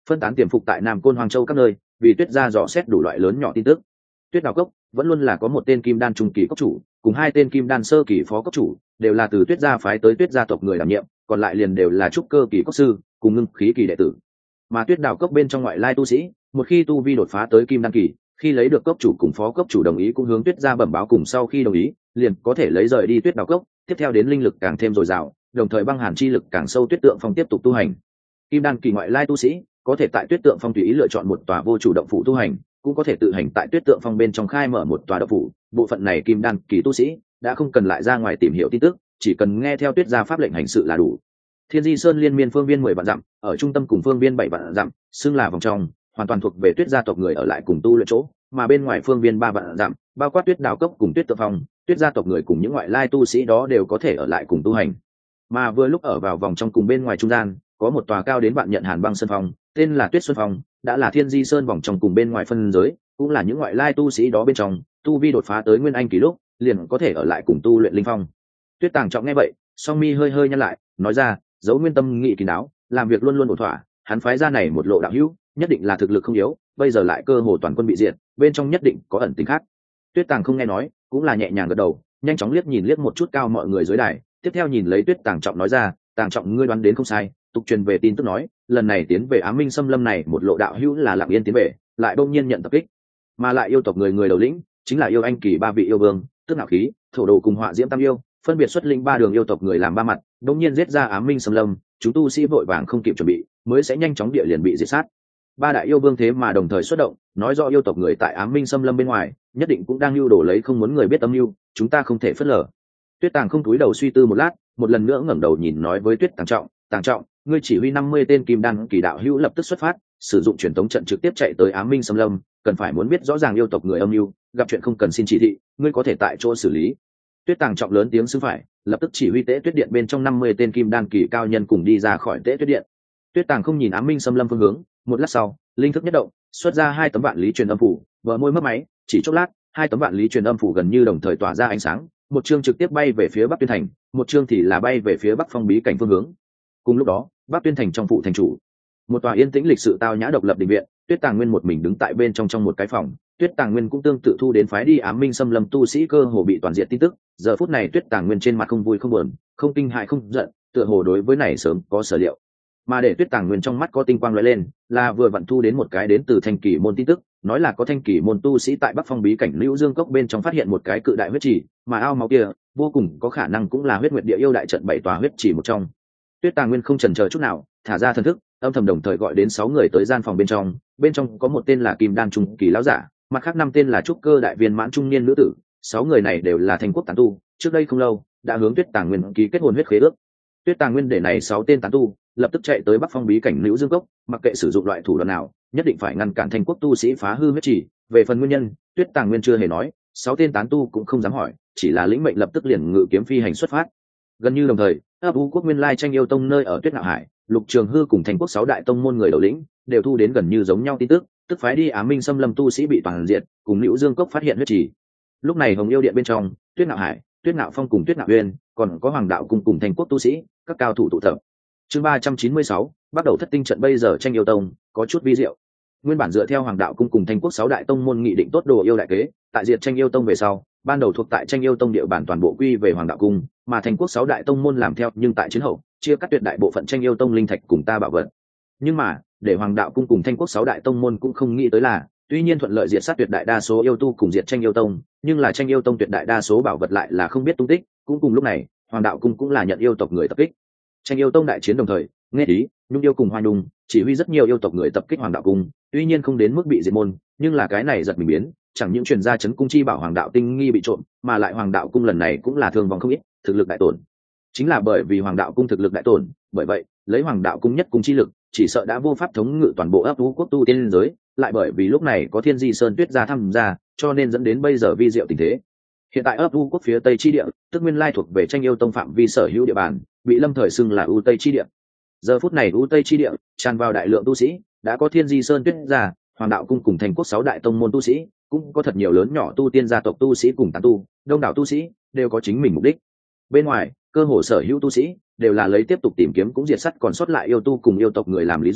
phân tán tiềm phục tại Nam Côn Hoàng Châu các nơi, vì Tuyết gia dò xét đủ loại lớn nhỏ tin tức. Tuyết đào cốc vẫn luôn là có một tên kim đan trung kỳ cốc chủ, cùng hai tên kim đan sơ kỳ phó cốc chủ, đều là từ Tuyết gia phái tới Tuyết gia tộc người đảm nhiệm, còn lại liền đều là trúc cơ kỳ cốc sư, cùng ngưng khí kỳ đệ tử. Mà Tuyết đào cốc bên trong ngoại lai tu sĩ, một khi tu vi đột phá tới kim đan kỳ, khi lấy được cốc chủ cùng phó cốc chủ đồng ý cũng hướng Tuyết gia bẩm báo, cùng sau khi đồng ý, liền có thể lấy rời đi Tuyết đào cốc, tiếp theo đến linh lực càng thêm dồi dào, đồng thời băng hàn chi lực càng sâu Tuyết tượng phong tiếp tục tu hành. Kim đan kỳ ngoại lai tu sĩ có thể tại Tuyết tượng phong tùy ý lựa chọn một tòa vô chủ động phủ tu hành, cũng có thể tự hành tại Tuyết tượng phong bên trong khai mở một tòa động phủ. Bộ phận này kim đan kỳ tu sĩ đã không cần lại ra ngoài tìm hiểu tin tức, chỉ cần nghe theo Tuyết gia pháp lệnh hành sự là đủ. Thiên Di Sơn liên miên phương viên mười vạn dặm, ở trung tâm cùng phương viên bảy vạn dặm, xưng là vòng trong, hoàn toàn thuộc về Tuyết gia tộc người ở lại cùng tu luyện chỗ, mà bên ngoài phương viên ba vạn dặm, bao quát Tuyết đào cốc cùng Tuyết tượng phong, Tuyết gia tộc người cùng những ngoại lai tu sĩ đó đều có thể ở lại cùng tu hành. Mà vừa lúc ở vào vòng trong cùng bên ngoài trung gian, có một tòa cao đến vạn nhận hàn băng sơn phong, tên là Tuyết Xuân Phong, đã là Thiên Di Sơn vòng trong cùng bên ngoài phân giới, cũng là những ngoại lai tu sĩ đó bên trong, tu vi đột phá tới nguyên anh kỳ lúc, liền có thể ở lại cùng tu luyện linh phong. Tuyết Tàng Trọng nghe vậy, song mi hơi hơi nhăn lại, nói ra, dấu nguyên tâm nghị kỳ đáo, làm việc luôn luôn ổn thỏa, hắn phái ra này một lộ đạo hữu, nhất định là thực lực không yếu, bây giờ lại cơ hồ toàn quân bị diệt, bên trong nhất định có ẩn tình khác. Tuyết Tàng không nghe nói, cũng là nhẹ nhàng gật đầu, nhanh chóng liếc nhìn liếc một chút cao mọi người dưới đài, tiếp theo nhìn lấy Tuyết Tàng Trọng nói ra, Tàng Trọng ngươi đoán đến không sai, tục truyền về tin tức nói, lần này tiến về Ám Minh Xâm Lâm này một lộ đạo hữu là Lặng Yên tiến về, lại bỗng nhiên nhận tập kích, mà lại yêu tộc người người đầu lĩnh chính là yêu anh kỳ ba vị yêu vương, tức Ngạo Khí, Thổ Đồ cùng Họa Diễm Tam yêu, phân biệt xuất linh ba đường yêu tộc người làm ba mặt, bỗng nhiên giết ra Ám Minh Xâm Lâm, chúng tu sĩ vội vàng không kịp chuẩn bị, mới sẽ nhanh chóng địa liền bị diệt sát. Ba đại yêu vương thế mà đồng thời xuất động, nói rõ yêu tộc người tại Ám Minh Xâm Lâm bên ngoài, nhất định cũng đang lưu đồ lấy không muốn người biết âm mưu, chúng ta không thể phớt lờ. Tuyết Tàng không cúi đầu suy tư một lát, một lần nữa ngẩng đầu nhìn nói với Tuyết Tàng Trọng, Tàng Trọng, ngươi chỉ huy năm mươi tên kim đan kỳ đạo hữu lập tức xuất phát, sử dụng truyền tống trận trực tiếp chạy tới Ám Minh Xâm Lâm, cần phải muốn biết rõ ràng yêu tộc người âm mưu, gặp chuyện không cần xin chỉ thị, ngươi có thể tại chỗ xử lý. Tuyết Tàng Trọng lớn tiếng xưng phải, lập tức chỉ huy Tế Tuyết Điện bên trong năm mươi tên kim đan kỳ cao nhân cùng đi ra khỏi Tế Tuyết Điện. Tuyết Tàng không nhìn Ám Minh Xâm Lâm phương hướng, một lát sau, linh thức nhất động, xuất ra hai tấm vạn lý truyền âm phủ, vợ môi mất máy, chỉ chốc lát, hai tấm vạn lý truyền âm phủ gần như đồng thời tỏa ra ánh sáng, một chương trực tiếp bay về phía Bắc Tuyên Thành, một chương thì là bay về phía Bắc Phong bí cảnh phương hướng. Cùng lúc đó, Bắc Tuyên Thành trong phụ thành chủ, một tòa yên tĩnh lịch sự tao nhã độc lập đình viện, Tuyết Tàng Nguyên một mình đứng tại bên trong trong một cái phòng. Tuyết Tàng Nguyên cũng tương tự thu đến phái đi Ám Minh Xâm Lâm tu sĩ cơ hồ bị toàn diện tin tức, giờ phút này Tuyết Tàng Nguyên trên mặt không vui không buồn, không kinh hại không giận, tựa hồ đối với này sớm có sở liệu. Mà để Tuyết Tàng Nguyên trong mắt có tinh quang lóe lên, là vừa vặn thu đến một cái đến từ Thanh Kỳ môn tin tức, nói là có Thanh Kỳ môn tu sĩ tại Bắc Phong bí cảnh Lưu Dương cốc bên trong phát hiện một cái cự đại huyết trì, mà ao máu kia vô cùng có khả năng cũng là Huyết Nguyệt Địa yêu đại trận bảy tòa huyết trì một trong. Tuyết Tàng Nguyên không chần chờ chút nào, thả ra thần thức, âm thầm đồng thời gọi đến sáu người tới gian phòng bên trong, bên trong có một tên là Kim Đan trung kỳ lão giả, mặt khác năm tên là trúc cơ đại viên mãn trung niên nữ tử, sáu người này đều là Thanh quốc tán tu, trước đây không lâu đã hướng Tuyết Tàng Nguyên ký kết hôn huyết khế ước. Tuyết Tàng Nguyên để này sáu tên tán tu lập tức chạy tới Bắc Phong bí cảnh Lưu Dương cốc, mặc kệ sử dụng loại thủ đoạn nào, nhất định phải ngăn cản Thanh quốc tu sĩ phá hư huyết trì. Về phần nguyên nhân, Tuyết Tàng Nguyên chưa hề nói, sáu tên tán tu cũng không dám hỏi, chỉ là lĩnh mệnh lập tức liền ngự kiếm phi hành xuất phát. Gần như đồng thời, ấp u quốc nguyên lai tranh yêu tông nơi ở Tuyết Nạo Hải, Lục Trường Hư cùng Thanh quốc sáu đại tông môn người đầu lĩnh đều thu đến gần như giống nhau tin tức, tức phái đi Ám Minh Xâm Lâm tu sĩ bị toàn diệt, cùng Lưu Dương cốc phát hiện huyết trì. Lúc này Hồng Yêu Điện bên trong, Tuyết Nạo Hải, Tuyết Nạo Phong cùng Tuyết Nạo Uyên, còn có Hoàng đạo cùng cùng Thanh quốc tu sĩ, các cao thủ tụ tập. Chương ba trăm chín mươi sáu, bắt đầu thất tinh trận. Bây giờ tranh yêu tông có chút vi diệu. Nguyên bản dựa theo Hoàng đạo cung cùng Thanh quốc sáu đại tông môn nghị định tốt đồ yêu đại kế, tại diệt tranh yêu tông về sau, ban đầu thuộc tại tranh yêu tông địa bản toàn bộ quy về Hoàng đạo cung, mà Thanh quốc sáu đại tông môn làm theo, nhưng tại chiến hậu chia cắt tuyệt đại bộ phận tranh yêu tông linh thạch cùng ta bảo vật. Nhưng mà, để Hoàng đạo cung cùng Thanh quốc sáu đại tông môn cũng không nghĩ tới là, tuy nhiên thuận lợi diệt sát tuyệt đại đa số yêu tu cùng diệt tranh yêu tông, nhưng là tranh yêu tông tuyệt đại đa số bảo vật lại là không biết tung tích. Cũng cùng lúc này, Hoàng đạo cung cũng là nhận yêu tộc người tập kích. Tranh yêu tông đại chiến đồng thời, nghe ý nhung yêu cùng Hoa Nhung chỉ huy rất nhiều yêu tộc người tập kích Hoàng đạo cung, tuy nhiên không đến mức bị diệt môn, nhưng là cái này giật mình biến, chẳng những truyền ra chấn cung chi bảo Hoàng đạo tinh nghi bị trộm, mà lại Hoàng đạo cung lần này cũng là thương vong không ít, thực lực đại tổn. Chính là bởi vì Hoàng đạo cung thực lực đại tổn, bởi vậy lấy Hoàng đạo cung nhất cung chi lực, chỉ sợ đã vô pháp thống ngự toàn bộ ấp vũ quốc tu tiên giới, lại bởi vì lúc này có Thiên Di Sơn Tuyết gia tham gia, cho nên dẫn đến bây giờ vi diệu tình thế. Hiện tại ấp vũ quốc phía tây chi địa, tức nguyên lai thuộc về tranh yêu tông phạm vi sở hữu địa bàn, bị lâm thời xưng là u tây chi địa. Giờ phút này u tây chi địa tràn vào đại lượng tu sĩ, đã có Thiên Di Sơn Tuyết gia, Hoàng đạo cung cùng Thanh quốc sáu đại tông môn tu sĩ, cũng có thật nhiều lớn nhỏ tu tiên gia tộc tu sĩ cùng tán tu, đông đảo tu sĩ đều có chính mình mục đích. Bên ngoài, cơ hồ sở hữu tu sĩ đều là lấy tiếp tục tìm kiếm cũng diệt sắt còn sót lại yêu tu cùng yêu tộc người làm lý do,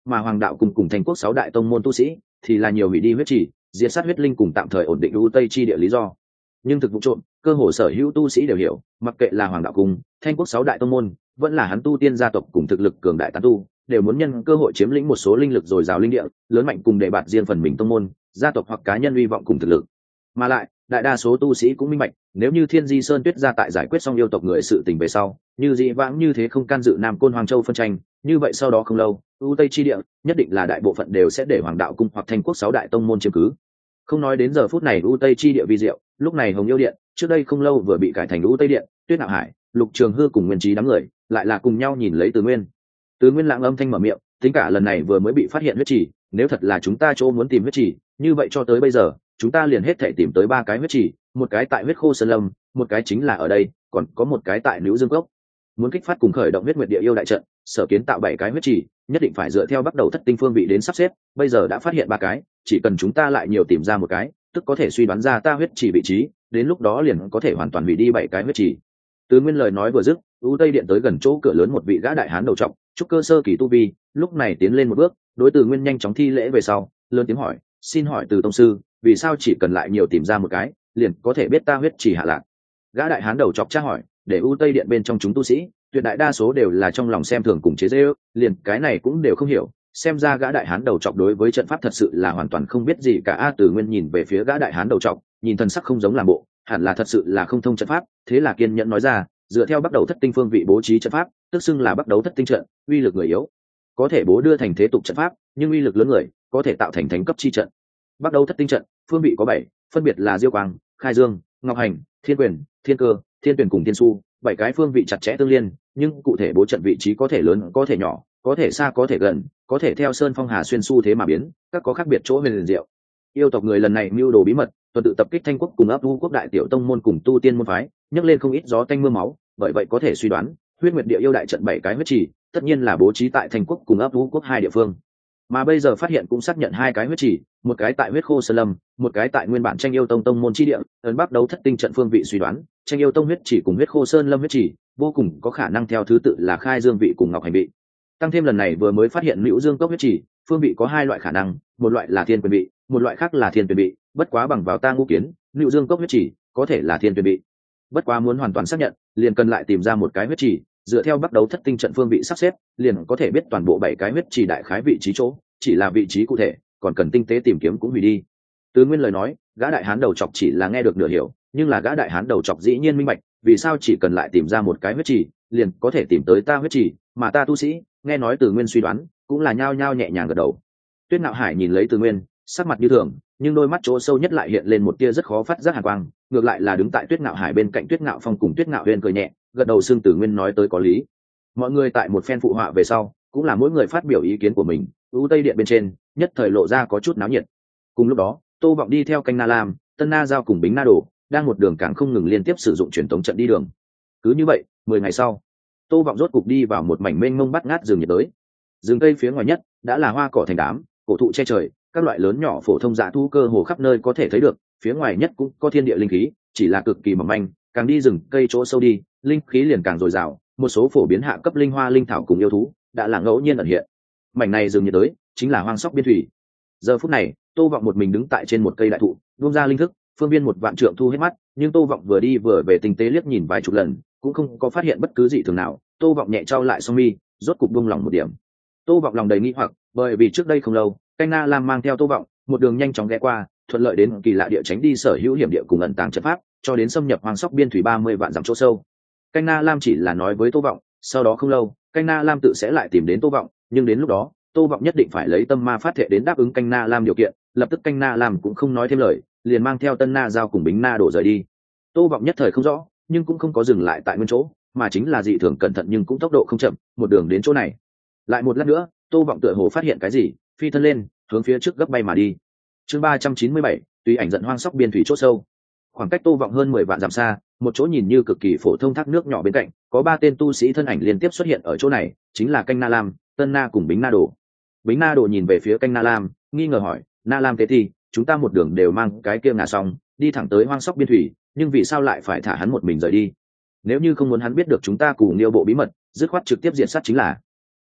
mà Hoàng đạo cùng cùng Thành quốc sáu đại tông môn tu sĩ thì là nhiều hủy đi huyết chỉ, diệt sát huyết linh cùng tạm thời ổn định u tây chi địa lý do. Nhưng thực vụ trộm, cơ hồ sở hữu tu sĩ đều hiểu, mặc kệ là Hoàng đạo cùng Thanh quốc sáu đại tông môn, vẫn là hắn tu tiên gia tộc cùng thực lực cường đại tán tu, đều muốn nhân cơ hội chiếm lĩnh một số linh lực dồi dào linh địa, lớn mạnh cùng để bạt riêng phần mình tông môn, gia tộc hoặc cá nhân hy vọng cùng thực lực. Mà lại, đại đa số tu sĩ cũng minh bạch, nếu như Thiên Di Sơn Tuyết ra tại giải quyết xong yêu tộc người sự tình về sau, như dị vãng như thế không can dự Nam Côn Hoàng Châu phân tranh, như vậy sau đó không lâu, u tây chi địa nhất định là đại bộ phận đều sẽ để Hoàng đạo cung hoặc Thanh quốc sáu đại tông môn chiếm cứ. Không nói đến giờ phút này u tây chi địa vi diệu, lúc này Hồng Yêu Điện trước đây không lâu vừa bị cải thành u tây điện, Tuyết Nạo Hải, Lục Trường Hư cùng Nguyên Trí đám người lại là cùng nhau nhìn lấy Từ Nguyên. Từ Nguyên lặng âm thanh mở miệng, tính cả lần này vừa mới bị phát hiện huyết chỉ, nếu thật là chúng ta chỗ muốn tìm huyết chỉ, như vậy cho tới bây giờ chúng ta liền hết thể tìm tới ba cái huyết chỉ, một cái tại huyết khô sơn lâm, một cái chính là ở đây, còn có một cái tại Nữu Dương Cốc. Muốn kích phát cùng khởi động huyết nguyệt địa yêu đại trận, sở kiến tạo bảy cái huyết chỉ, nhất định phải dựa theo bắt đầu thất tinh phương vị đến sắp xếp, bây giờ đã phát hiện ba cái, chỉ cần chúng ta lại nhiều tìm ra một cái, tức có thể suy đoán ra ta huyết chỉ vị trí, đến lúc đó liền có thể hoàn toàn hủy đi bảy cái huyết chỉ. Từ Nguyên lời nói vừa dứt, u tây điện tới gần chỗ cửa lớn một vị gã đại hán đầu trọc, trúc cơ sơ kỳ tu vi, lúc này tiến lên một bước, đối Từ Nguyên nhanh chóng thi lễ về sau, lớn tiếng hỏi, xin hỏi Từ tông sư, vì sao chỉ cần lại nhiều tìm ra một cái, liền có thể biết ta huyết chỉ hạ lạc? Gã đại hán đầu trọc tra hỏi, để u tây điện bên trong chúng tu sĩ, tuyệt đại đa số đều là trong lòng xem thường cùng chế giễu, liền cái này cũng đều không hiểu, xem ra gã đại hán đầu trọc đối với trận pháp thật sự là hoàn toàn không biết gì cả. A Từ Nguyên nhìn về phía gã đại hán đầu trọc, nhìn thần sắc không giống làm bộ, hẳn là thật sự là không thông trận pháp, thế là kiên nhẫn nói ra, dựa theo bắt đầu thất tinh phương vị bố trí trận pháp, tức xưng là bắt đầu thất tinh trận, uy lực người yếu có thể bố đưa thành thế tục trận pháp, nhưng uy lực lớn người có thể tạo thành thánh cấp chi trận. Bắt đầu thất tinh trận phương vị có bảy, phân biệt là Diêu Quang, Khai Dương, Ngọc Hành, Thiên Quyền, Thiên Cơ, Thiên Tuyển cùng Thiên Su, bảy cái phương vị chặt chẽ tương liên, nhưng cụ thể bố trận vị trí có thể lớn, có thể nhỏ, có thể xa, có thể gần, có thể theo sơn phong hà xuyên xu thế mà biến, các có khác biệt chỗ huyền diệu. Yêu tộc người lần này mưu đồ bí mật, tuần tự tập kích Thanh quốc cùng ấp u quốc đại tiểu tông môn cùng tu tiên môn phái, nhấc lên không ít gió tanh mưa máu, bởi vậy có thể suy đoán, huyết nguyệt địa yêu đại trận bảy cái huyết chỉ, tất nhiên là bố trí tại Thanh quốc cùng ấp u quốc hai địa phương. Mà bây giờ phát hiện cũng xác nhận hai cái huyết chỉ, một cái tại huyết khô sơn lâm, một cái tại nguyên bản tranh yêu tông tông môn chi địa, ấn bắt đấu thất tinh trận phương vị suy đoán, tranh yêu tông huyết chỉ cùng huyết khô sơn lâm huyết chỉ, vô cùng có khả năng theo thứ tự là Khai Dương vị cùng Ngọc Hành vị. Tăng thêm lần này vừa mới phát hiện Nữu Dương cốc huyết chỉ, phương vị có hai loại khả năng, một loại là Thiên Quyền vị, một loại khác là Thiên Tuyển vị, bất quá bằng vào ta ngũ kiến, Nữu Dương cốc huyết chỉ có thể là Thiên Tuyển vị. Bất quá muốn hoàn toàn xác nhận, liền cần lại tìm ra một cái huyết chỉ, dựa theo bắt đấu thất tinh trận phương vị sắp xếp, liền có thể biết toàn bộ bảy cái huyết chỉ đại khái vị trí chỗ, chỉ là vị trí cụ thể, còn cần tinh tế tìm kiếm cũng hủy đi. Từ Nguyên lời nói, gã đại hán đầu chọc chỉ là nghe được nửa hiểu, nhưng là gã đại hán đầu chọc dĩ nhiên minh bạch, vì sao chỉ cần lại tìm ra một cái huyết chỉ, liền có thể tìm tới ta huyết chỉ, mà ta tu sĩ, nghe nói Từ Nguyên suy đoán, cũng là nhao nhao nhẹ nhàng gật đầu. Tuyết Nạo Hải nhìn lấy Từ Nguyên, sắc mặt như thường, nhưng đôi mắt chỗ sâu nhất lại hiện lên một tia rất khó phát giác hàn quang, ngược lại là đứng tại Tuyết Nạo Hải bên cạnh Tuyết Nạo Phong cùng Tuyết Nạo Uyên cười nhẹ, gật đầu xưng Từ Nguyên nói tới có lý. Mọi người tại một phen phụ họa về sau, cũng là mỗi người phát biểu ý kiến của mình, u tây điện bên trên nhất thời lộ ra có chút náo nhiệt. Cùng lúc đó, Tô Vọng đi theo Canh Na Lam, Tân Na Giao cùng Bính Na Đồ, đang một đường càng không ngừng liên tiếp sử dụng truyền tống trận đi đường. Cứ như vậy, mười ngày sau, Tô Vọng rốt cục đi vào một mảnh mênh mông bát ngát rừng nhiệt đới. Rừng cây phía ngoài nhất đã là hoa cỏ thành đám, cổ thụ che trời, các loại lớn nhỏ phổ thông dã thú cơ hồ khắp nơi có thể thấy được, phía ngoài nhất cũng có thiên địa linh khí, chỉ là cực kỳ mỏng manh, càng đi rừng cây chỗ sâu đi, linh khí liền càng dồi dào, một số phổ biến hạ cấp linh hoa linh thảo cùng yêu thú đã là ngẫu nhiên ẩn hiện. Mảnh này rừng nhiệt đới chính là hoang sóc biên thủy. Giờ phút này, Tô Vọng một mình đứng tại trên một cây đại thụ, buông ra linh thức, phương viên một vạn trượng thu hết mắt, nhưng Tô Vọng vừa đi vừa về tinh tế liếc nhìn vài chục lần, cũng không có phát hiện bất cứ gì thường nào. Tô Vọng nhẹ trao lại song mi, rốt cục buông lòng một điểm. Tô Vọng lòng đầy nghi hoặc, bởi vì trước đây không lâu, Canh Na Lam mang theo Tô Vọng, một đường nhanh chóng ghé qua, thuận lợi đến kỳ lạ địa tránh đi sở hữu hiểm địa cùng ẩn tàng trận pháp, cho đến xâm nhập hoang sóc biên thủy ba mươi vạn dặm chỗ sâu. Canh Na Lam chỉ là nói với Tô Vọng, sau đó không lâu, Canh Na Lam tự sẽ lại tìm đến Tô Vọng, nhưng đến lúc đó, Tô Vọng nhất định phải lấy tâm ma phát thệ đến đáp ứng Canh Na Lam điều kiện. Lập tức Canh Na Lam cũng không nói thêm lời, liền mang theo Tân Na Giao cùng Bính Na Đồ rời đi. Tô Vọng nhất thời không rõ, nhưng cũng không có dừng lại tại nguyên chỗ, mà chính là dị thường cẩn thận nhưng cũng tốc độ không chậm, một đường đến chỗ này. Lại một lát nữa, Tô Vọng tựa hồ phát hiện cái gì, phi thân lên, hướng phía trước gấp bay mà đi. Chương ba trăm chín mươi bảy, tùy ảnh giận hoang sóc biên thủy chỗ sâu. Khoảng cách Tô Vọng hơn mười vạn dặm xa, một chỗ nhìn như cực kỳ phổ thông thác nước nhỏ bên cạnh, có ba tên tu sĩ thân ảnh liên tiếp xuất hiện ở chỗ này, chính là Canh Na Lam, Tân Na cùng Bính Na Đồ. Bính Na Đồ nhìn về phía Canh Na Lam, nghi ngờ hỏi, Na Lam thế thì, chúng ta một đường đều mang cái kia ngả xong, đi thẳng tới hoang sóc biên thủy, nhưng vì sao lại phải thả hắn một mình rời đi? Nếu như không muốn hắn biết được chúng ta cùng Liêu bộ bí mật, dứt khoát trực tiếp diện sát chính là.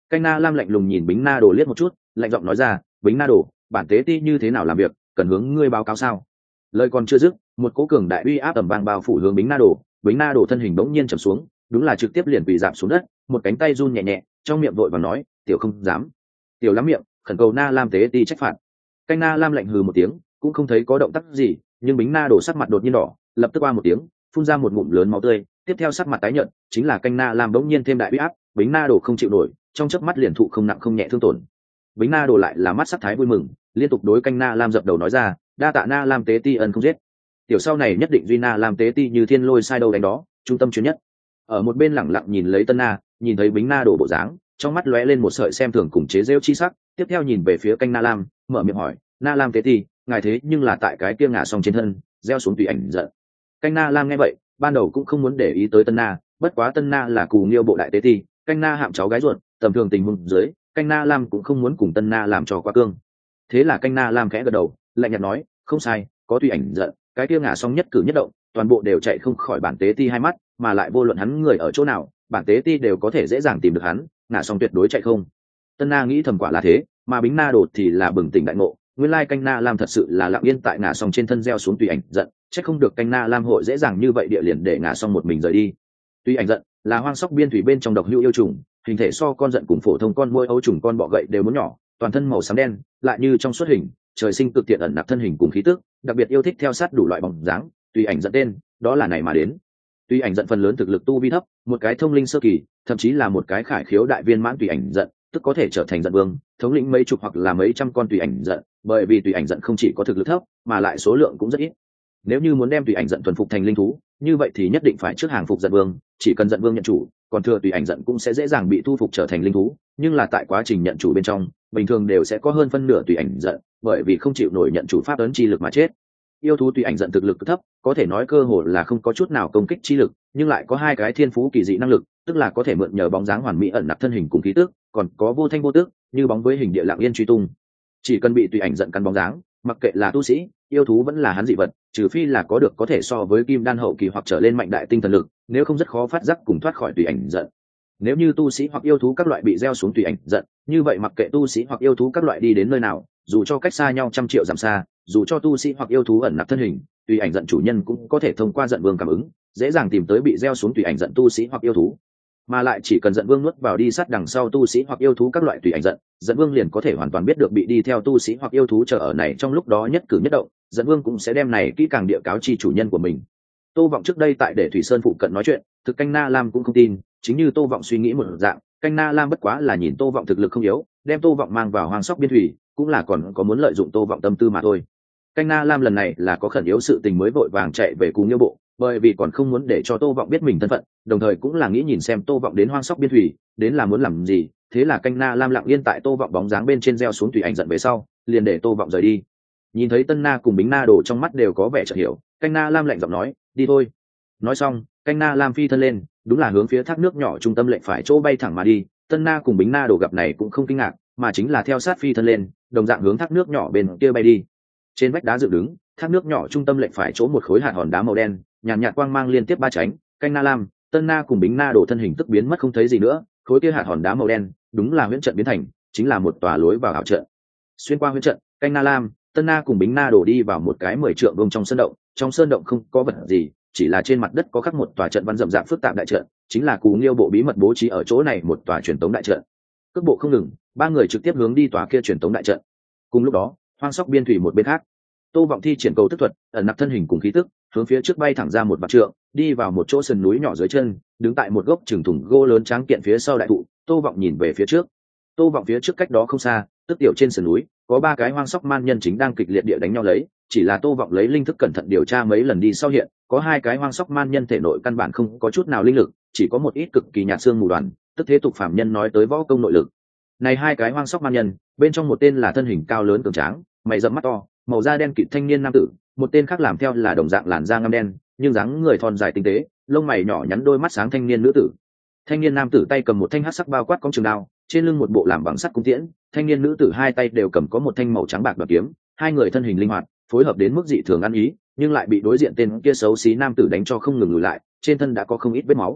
Canh Na Lam lạnh lùng nhìn Bính Na Đồ liếc một chút, lạnh giọng nói ra, Bính Na Đồ, bản tế ti như thế nào làm việc, cần hướng ngươi báo cáo sao? Lời còn chưa dứt, một cỗ cường đại uy áp tầm vang bao phủ hướng Bính Na Đồ. Bính Na Đồ thân hình bỗng nhiên trầm xuống, đúng là trực tiếp liền quỳ rạp xuống đất, một cánh tay run nhẹ nhẹ, trong miệng vội vàng nói, tiểu không dám, tiểu lắm miệng, khẩn cầu Na Lam tế ti trách phạt. Canh Na Lam lạnh hừ một tiếng, cũng không thấy có động tác gì, nhưng Bính Na Đồ sắc mặt đột nhiên đỏ, lập tức qua một tiếng, phun ra một ngụm lớn máu tươi, tiếp theo sắc mặt tái nhợt, chính là Canh Na Lam bỗng nhiên thêm đại uy áp, Bính Na Đồ không chịu nổi, trong chớp mắt liền thụ không nặng không nhẹ thương tổn. Bính Na Đồ lại là mắt sắc thái vui mừng, liên tục đối Canh Na Lam dập đầu nói ra, đa tạ Na Lam tế ti ân không giết, tiểu sau này nhất định duy Na Lam tế ti như thiên lôi sai đâu đánh đó, trung tâm chuyên nhất. Ở một bên lẳng lặng nhìn lấy Tân Na, nhìn thấy Bính Na Đồ bộ dáng, trong mắt lóe lên một sợi xem thường cùng chế giễu chi sắc, tiếp theo nhìn về phía Canh Na Lam, mở miệng hỏi, Na Lam tế ti, ngài thế nhưng là tại cái kia ngả xong trên thân, gieo xuống tùy ảnh giận. Canh Na Lam nghe vậy, ban đầu cũng không muốn để ý tới Tân Na, bất quá Tân Na là Cù Nghiêu bộ đại tế ti, Canh Na hạm cháu gái ruột, tầm thường tình huống dưới, Canh Na Lam cũng không muốn cùng Tân Na làm trò quá cương. Thế là Canh Na Lam khẽ gật đầu, lạnh nhạt nói, không sai, có tùy ảnh giận, cái kia ngả xong nhất cử nhất động, toàn bộ đều chạy không khỏi bản tế ti hai mắt, mà lại vô luận hắn người ở chỗ nào, bản tế ti đều có thể dễ dàng tìm được hắn, ngả xong tuyệt đối chạy không. Tân Na nghĩ thầm quả là thế, mà Bính Na Đột thì là bừng tỉnh đại ngộ, nguyên lai Canh Na Lam thật sự là lặng yên tại ngả xong trên thân gieo xuống tùy ảnh giận, chắc không được Canh Na Lam hội dễ dàng như vậy địa liền để ngả xong một mình rời đi. Tùy ảnh giận là hoang sóc biên thủy bên trong độc hữu yêu trùng, hình thể so con giận cùng phổ thông con muỗi ấu trùng con bọ gậy đều muốn nhỏ, toàn thân màu xám đen, lại như trong suốt hình, trời sinh cực tiện ẩn nặc thân hình cùng khí tức, đặc biệt yêu thích theo sát đủ loại bóng dáng, tùy ảnh giận tên, đó là này mà đến. Tùy ảnh giận phần lớn thực lực tu vi thấp, một cái thông linh sơ kỳ, thậm chí là một cái khải khiếu đại viên mãn tùy ảnh giận, tức có thể trở thành giận vương, thống lĩnh mấy chục hoặc là mấy trăm con tùy ảnh giận, bởi vì tùy ảnh giận không chỉ có thực lực thấp, mà lại số lượng cũng rất ít. Nếu như muốn đem tùy ảnh giận thuần phục thành linh thú, như vậy thì nhất định phải trước hàng phục giận vương, chỉ cần giận vương nhận chủ, còn thừa tùy ảnh giận cũng sẽ dễ dàng bị thu phục trở thành linh thú, nhưng là tại quá trình nhận chủ bên trong, bình thường đều sẽ có hơn phân nửa tùy ảnh giận, bởi vì không chịu nổi nhận chủ pháp ấn chi lực mà chết. Yêu thú tùy ảnh giận thực lực thấp, có thể nói cơ hồ là không có chút nào công kích chi lực, nhưng lại có hai cái thiên phú kỳ dị năng lực, tức là có thể mượn nhờ bóng dáng hoàn mỹ ẩn nặc thân hình cùng khí tức, còn có vô thanh vô tức, như bóng với hình địa lặng yên truy tung. Chỉ cần bị tùy ảnh giận cắn bóng dáng, mặc kệ là tu sĩ, yêu thú vẫn là hắn dị vật, trừ phi là có được có thể so với kim đan hậu kỳ hoặc trở lên mạnh đại tinh thần lực, nếu không rất khó phát giác cùng thoát khỏi tùy ảnh giận. Nếu như tu sĩ hoặc yêu thú các loại bị gieo xuống tùy ảnh giận, như vậy mặc kệ tu sĩ hoặc yêu thú các loại đi đến nơi nào, dù cho cách xa nhau trăm triệu dặm xa, dù cho tu sĩ hoặc yêu thú ẩn nặc thân hình, tùy ảnh giận chủ nhân cũng có thể thông qua giận vương cảm ứng, dễ dàng tìm tới bị gieo xuống tùy ảnh giận tu sĩ hoặc yêu thú. Mà lại chỉ cần giận vương nuốt vào đi sát đằng sau tu sĩ hoặc yêu thú các loại tùy ảnh giận, giận vương liền có thể hoàn toàn biết được bị đi theo tu sĩ hoặc yêu thú chờ ở này trong lúc đó nhất cử nhất động, giận vương cũng sẽ đem này kỹ càng địa cáo chi chủ nhân của mình. Tô Vọng trước đây tại để Thủy Sơn phụ cận nói chuyện, thực Canh Na Lam cũng không tin, chính như Tô Vọng suy nghĩ một dạng, Canh Na Lam bất quá là nhìn Tô Vọng thực lực không yếu, đem Tô Vọng mang vào hoang sóc biên thủy, cũng là còn có muốn lợi dụng Tô Vọng tâm tư mà thôi. Canh Na Lam lần này là có khẩn yếu sự tình mới vội vàng chạy về Cú Nghiêu bộ, bởi vì còn không muốn để cho Tô Vọng biết mình thân phận, đồng thời cũng là nghĩ nhìn xem Tô Vọng đến hoang sóc biên thủy, đến là muốn làm gì, thế là Canh Na Lam lặng yên tại Tô Vọng bóng dáng bên trên gieo xuống tùy ảnh giận về sau, liền để Tô Vọng rời đi. Nhìn thấy Tân Na cùng Bính Na Đồ trong mắt đều có vẻ chợt hiểu, Canh Na Lam lạnh giọng nói, đi thôi. Nói xong, Canh Na Lam phi thân lên, đúng là hướng phía thác nước nhỏ trung tâm lệnh phải chỗ bay thẳng mà đi. Tân Na cùng Bính Na Đồ gặp này cũng không kinh ngạc, mà chính là theo sát phi thân lên, đồng dạng hướng thác nước nhỏ bên kia bay đi. Trên vách đá dựng đứng, thác nước nhỏ trung tâm lệnh phải chỗ một khối hạt hòn đá màu đen, nhàn nhạt quang mang liên tiếp ba chánh. Canh Na Lam, Tân Na cùng Bính Na Đồ thân hình tức biến mất không thấy gì nữa, khối kia hạt hòn đá màu đen, đúng là huyễn trận biến thành, chính là một tòa lối vào ảo trận. Xuyên qua huyễn trận, Canh Na Lam, Tân Na cùng Bính Na Đồ đi vào một cái mười trượng vuông trong sơn động, trong sơn động không có vật gì, chỉ là trên mặt đất có khắc một tòa trận văn rậm rạp phức tạp đại trận, chính là Cú Nghiêu bộ bí mật bố trí ở chỗ này một tòa truyền tống đại trận. Cước bộ không ngừng, ba người trực tiếp hướng đi tòa kia truyền tống đại trận. Cùng lúc đó, hoang sóc biên thủy một bên khác, Tô Vọng thi triển cầu tức thuật, ẩn nặc thân hình cùng khí tức, hướng phía trước bay thẳng ra một vạn trượng, đi vào một chỗ sườn núi nhỏ dưới chân, đứng tại một gốc trường thùng gỗ lớn tráng kiện phía sau đại thụ. Tô Vọng nhìn về phía trước. Tô Vọng phía trước cách đó không xa, tức tiểu trên sườn núi, có ba cái hoang sóc man nhân chính đang kịch liệt địa đánh nhau lấy, chỉ là Tô Vọng lấy linh thức cẩn thận điều tra mấy lần đi sau hiện, có hai cái hoang sóc man nhân thể nội căn bản không có chút nào linh lực, chỉ có một ít cực kỳ nhạt xương mù đoàn, tức thế tục phàm nhân nói tới võ công nội lực. Này hai cái hoang sóc man nhân, bên trong một tên là thân hình cao lớn cường tráng, mày rậm mắt to, màu da đen kịt thanh niên nam tử, một tên khác làm theo là đồng dạng làn da ngăm đen, nhưng dáng người thon dài tinh tế, lông mày nhỏ nhắn đôi mắt sáng thanh niên nữ tử. Thanh niên nam tử tay cầm một thanh hắc sắc bao quát cong trường đao, trên lưng một bộ làm bằng sắt cung tiễn, thanh niên nữ tử hai tay đều cầm có một thanh màu trắng bạc đoạt kiếm, hai người thân hình linh hoạt, phối hợp đến mức dị thường ăn ý, nhưng lại bị đối diện tên kia xấu xí nam tử đánh cho không ngừng lùi lại, trên thân đã có không ít vết máu.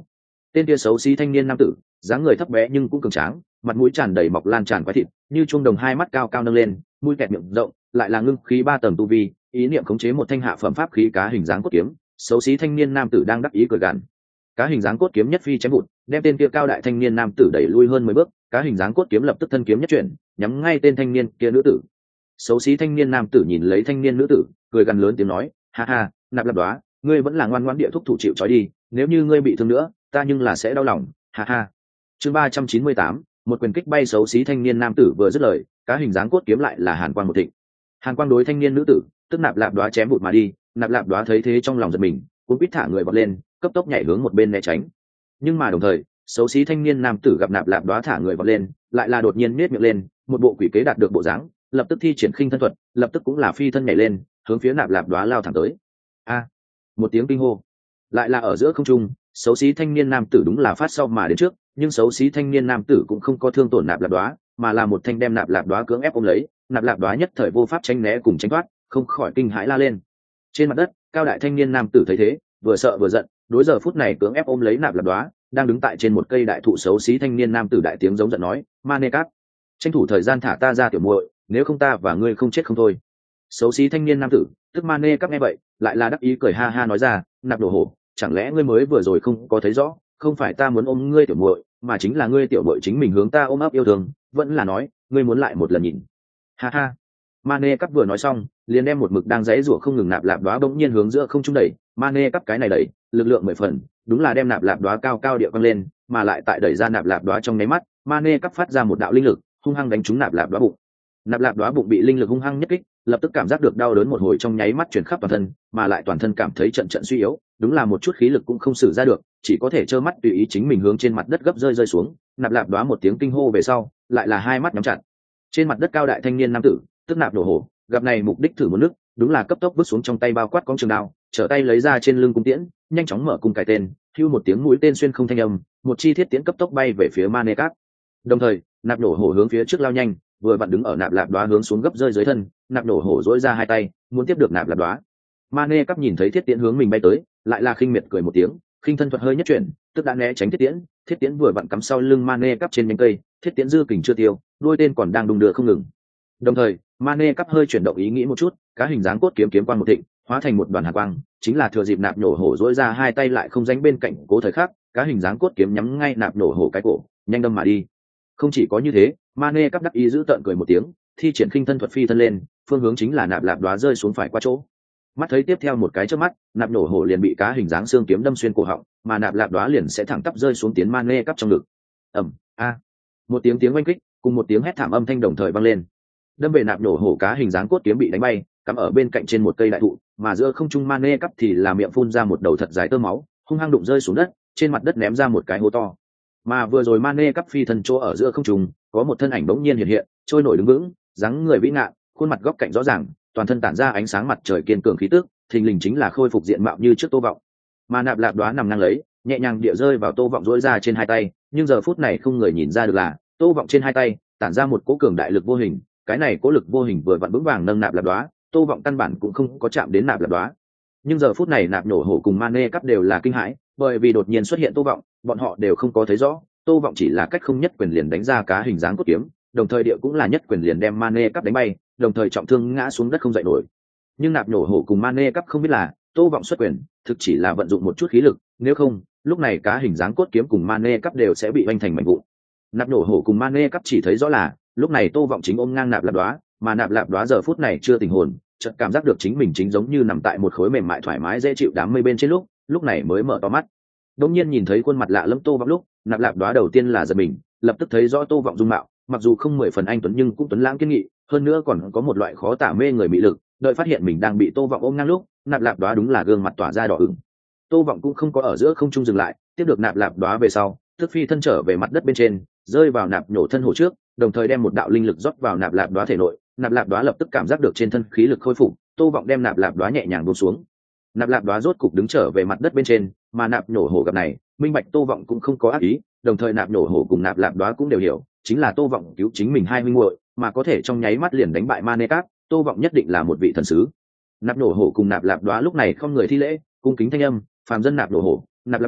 Tên kia xấu xí thanh niên nam tử, dáng người thấp bé nhưng cũng cường tráng, mặt mũi tràn đầy mọc lan tràn quái thịt, như chuông đồng, hai mắt cao cao nâng lên, mũi kẹt miệng rộng, lại là ngưng khí ba tầng tu vi, ý niệm khống chế một thanh hạ phẩm pháp khí cá hình dáng cốt kiếm. Xấu xí thanh niên nam tử đang đắc ý cười gằn. Cá hình dáng cốt kiếm nhất phi chém vụt, đem tên kia cao đại thanh niên nam tử đẩy lui hơn mười bước, cá hình dáng cốt kiếm lập tức thân kiếm nhất chuyển, nhắm ngay tên thanh niên kia nữ tử. Xấu xí thanh niên nam tử nhìn lấy thanh niên nữ tử, cười gằn lớn tiếng nói, ha ha, Nạp Lạp Đoá, ngươi vẫn là ngoan ngoãn địa thúc thủ chịu trói đi, nếu như ngươi bị thương nữa, ta nhưng là sẽ đau lòng, ha ha. Chương ba trăm chín mươi tám, một quyền kích bay xấu xí thanh niên nam tử vừa dứt lời, cá hình dáng cốt kiếm lại là hàn quang một thịnh. Hàn quang đối thanh niên nữ tử, tức Nạp Lạp Đoá chém vụt mà đi, Nạp Lạp Đoá thấy thế trong lòng giật mình, cũng biết thả người vọt lên, cấp tốc nhảy hướng một bên né tránh. Nhưng mà đồng thời, xấu xí thanh niên nam tử gặp Nạp Lạp Đoá thả người vọt lên, lại là đột nhiên nhếch miệng lên, một bộ quỷ kế đạt được bộ dáng, lập tức thi triển khinh thân thuật, lập tức cũng là phi thân nhảy lên, hướng phía Nạp Lạp Đoá lao thẳng tới. A! Một tiếng kinh hô, lại là ở giữa không trung, xấu xí thanh niên nam tử đúng là phát sau mà đến trước, nhưng xấu xí thanh niên nam tử cũng không có thương tổn Nạp Lạp Đoá, mà là một thanh đem Nạp Lạp Đoá cưỡng ép ôm lấy. Nạp Lạp Đoá nhất thời vô pháp tránh né cùng tránh thoát, không khỏi kinh hãi la lên. Trên mặt đất, cao đại thanh niên nam tử thấy thế, vừa sợ vừa giận, đối giờ phút này cưỡng ép ôm lấy Nạp Lạp Đoá, đang đứng tại trên một cây đại thụ. Xấu xí thanh niên nam tử đại tiếng giống giận nói, Ma Nê Cáp, tranh thủ thời gian thả ta ra tiểu muội, nếu không ta và ngươi không chết không thôi. Xấu xí thanh niên nam tử, tức Ma Nê Cáp nghe vậy, lại là đắc ý cười ha ha nói ra, Nạp Đồ Hổ, chẳng lẽ ngươi mới vừa rồi không có thấy rõ, không phải ta muốn ôm ngươi tiểu muội, mà chính là ngươi tiểu muội chính mình hướng ta ôm ấp yêu thương, vẫn là nói, ngươi muốn lại một lần nhìn. Ha ha. Ma Nê Cáp vừa nói xong, liền đem một mực đang giãy giụa không ngừng Nạp Lạp Đoá bỗng nhiên hướng giữa không trung đẩy. Ma Nê Cáp cái này đẩy, lực lượng mười phần, đúng là đem Nạp Lạp Đoá cao cao địa văng lên, mà lại tại đẩy ra Nạp Lạp Đoá trong nháy mắt, Ma Nê Cáp phát ra một đạo linh lực, hung hăng đánh trúng Nạp Lạp Đoá bụng. Nạp Lạp Đoá bụng bị linh lực hung hăng nhất kích, lập tức cảm giác được đau đớn một hồi trong nháy mắt truyền khắp toàn thân, mà lại toàn thân cảm thấy trận trận suy yếu, đúng là một chút khí lực cũng không sử ra được, chỉ có thể trơ mắt tùy ý chính mình hướng trên mặt đất gấp rơi rơi xuống. Nạp Lạp Đoá một tiếng kinh hô về sau, lại là hai mắt nhắm chặt. Trên mặt đất cao đại thanh niên nam tử, tức Nạp Đồ Hổ, gặp này mục đích thử một nước, đúng là cấp tốc vứt xuống trong tay bao quát cong trường đao, trở tay lấy ra trên lưng cung tiễn, nhanh chóng mở cung cài tên, hưu một tiếng mũi tên xuyên không thanh âm, một chi thiết tiễn cấp tốc bay về phía Ma Nê Cáp. Đồng thời, Nạp Đồ Hổ hướng phía trước lao nhanh, vừa vặn đứng ở Nạp Lạp Đoá hướng xuống gấp rơi dưới thân. Nạp Đồ Hổ dỗi ra hai tay, muốn tiếp được Nạp Lạp Đoá. Ma Nê Cáp nhìn thấy thiết tiễn hướng mình bay tới, lại là khinh miệt cười một tiếng, khinh thân thuật hơi nhất chuyển, tức đã né tránh thiết tiễn. Thiết tiễn vừa vặn cắm sau lưng Ma Nê Cáp trên nhánh cây, thiết tiễn dư kình chưa tiêu, đuôi tên còn đang đung đưa không ngừng. Đồng thời, Ma Nê Cáp hơi chuyển động ý nghĩ một chút, cá hình dáng cốt kiếm kiếm quang một thịnh, hóa thành một đoàn hàn quang, chính là thừa dịp Nạp Nhổ Hổ dỗi ra hai tay lại không dánh bên cạnh cố thời khắc, cá hình dáng cốt kiếm nhắm ngay Nạp Nhổ Hổ cái cổ, nhanh đâm mà đi. Không chỉ có như thế, Ma Nê Cáp đắc ý giữ tợn cười một tiếng, thi triển khinh thân thuật phi thân lên, phương hướng chính là Nạp Lạp Đoá rơi xuống phải qua chỗ. Mắt thấy tiếp theo một cái chớp mắt, Nạp Nhổ Hổ liền bị cá hình dáng xương kiếm đâm xuyên cổ họng, mà Nạp Lạp Đoá liền sẽ thẳng tắp rơi xuống tiến Ma Nê Cáp trong ngực. Ầm, a. Một tiếng tiếng oanh kích, cùng một tiếng hét thảm âm thanh đồng thời vang lên. Đâm về Nạp Nhổ Hổ cá hình dáng cốt kiếm bị đánh bay, cắm ở bên cạnh trên một cây đại thụ, mà giữa không trung Ma Nê Cáp thì là miệng phun ra một đầu thật dài tơ máu, hung hăng đụng rơi xuống đất, trên mặt đất ném ra một cái hố to. Mà vừa rồi Ma Nê Cáp phi thân chỗ ở giữa không trung, có một thân ảnh bỗng nhiên hiện hiện, trôi nổi đứng vững, dáng người vĩ ngạn, khuôn mặt góc cạnh rõ ràng, toàn thân tản ra ánh sáng mặt trời kiên cường khí tức, thình lình chính là khôi phục diện mạo như trước Tô Vọng. Mà Nạp Lạp Đoá nằm ngang lấy, nhẹ nhàng địa rơi vào Tô Vọng duỗi ra trên hai tay, nhưng giờ phút này không người nhìn ra được là Tô Vọng trên hai tay tản ra một cỗ cường đại lực vô hình, cái này cỗ lực vô hình vừa vặn vững vàng nâng Nạp Lạp Đoá, Tô Vọng căn bản cũng không có chạm đến Nạp Lạp Đoá. Nhưng giờ phút này Nạp Nhổ Hổ cùng Ma Nê Cáp đều là kinh hãi, bởi vì đột nhiên xuất hiện Tô Vọng, bọn họ đều không có thấy rõ, Tô Vọng chỉ là cách không nhất quyền liền đánh ra cá hình dáng cốt kiếm, đồng thời địa cũng là nhất quyền liền đem Ma Nê Cáp đánh bay, đồng thời trọng thương ngã xuống đất không dậy nổi. Nhưng Nạp Nhổ Hổ cùng Ma Nê Cáp không biết là Tô Vọng xuất quyền thực chỉ là vận dụng một chút khí lực, nếu không lúc này cá hình dáng cốt kiếm cùng Ma Nê Cáp đều sẽ bị vanh thành mảnh vụn. Nạp Nhổ Hổ cùng Ma Nê Cáp chỉ thấy rõ là lúc này Tô Vọng chính ôm ngang Nạp Lạp Đoá, mà Nạp Lạp Đoá giờ phút này chưa tỉnh hồn, chợt cảm giác được chính mình chính giống như nằm tại một khối mềm mại thoải mái dễ chịu đám mây bên trên lúc, lúc này mới mở to mắt. Đột nhiên nhìn thấy khuôn mặt lạ lẫm Tô Vọng lúc, Nạp Lạp Đoá đầu tiên là giật mình, lập tức thấy rõ Tô Vọng dung mạo, mặc dù không mười phần anh tuấn nhưng cũng tuấn lãng kiên nghị, hơn nữa còn có một loại khó tả mê người mỹ lực. Đợi phát hiện mình đang bị Tô Vọng ôm ngang lúc, Nạp Lạp Đoá đúng là gương mặt tỏa ra đỏ ửng. Tô Vọng cũng không có ở giữa không trung dừng lại, tiếp được Nạp Lạp Đoá về sau, tức phi thân trở về mặt đất bên trên, rơi vào Nạp Nhổ thân hổ trước, đồng thời đem một đạo linh lực rót vào Nạp Lạp Đoá thể nội. Nạp Lạp Đoá lập tức cảm giác được trên thân khí lực khôi phục, Tô Vọng đem Nạp Lạp Đoá nhẹ nhàng buông xuống. Nạp Lạp Đoá rốt cục đứng trở về mặt đất bên trên, mà Nạp Nhổ Hổ gặp này, minh bạch Tô Vọng cũng không có ác ý, đồng thời Nạp Nhổ Hổ cùng Nạp Lạp Đoá cũng đều hiểu, chính là Tô Vọng cứu chính mình hai huynh muội, mà có thể trong nháy mắt liền đánh bại Ma Nê Cáp, Tô Vọng nhất định là một vị thần sứ. Nạp Nhổ Hổ cùng Nạp Lạp Đoá lúc này không người thi lễ, cung kính thanh âm, phàm dân Nạp Nhổ Hổ, Nạp Lạp Đoá,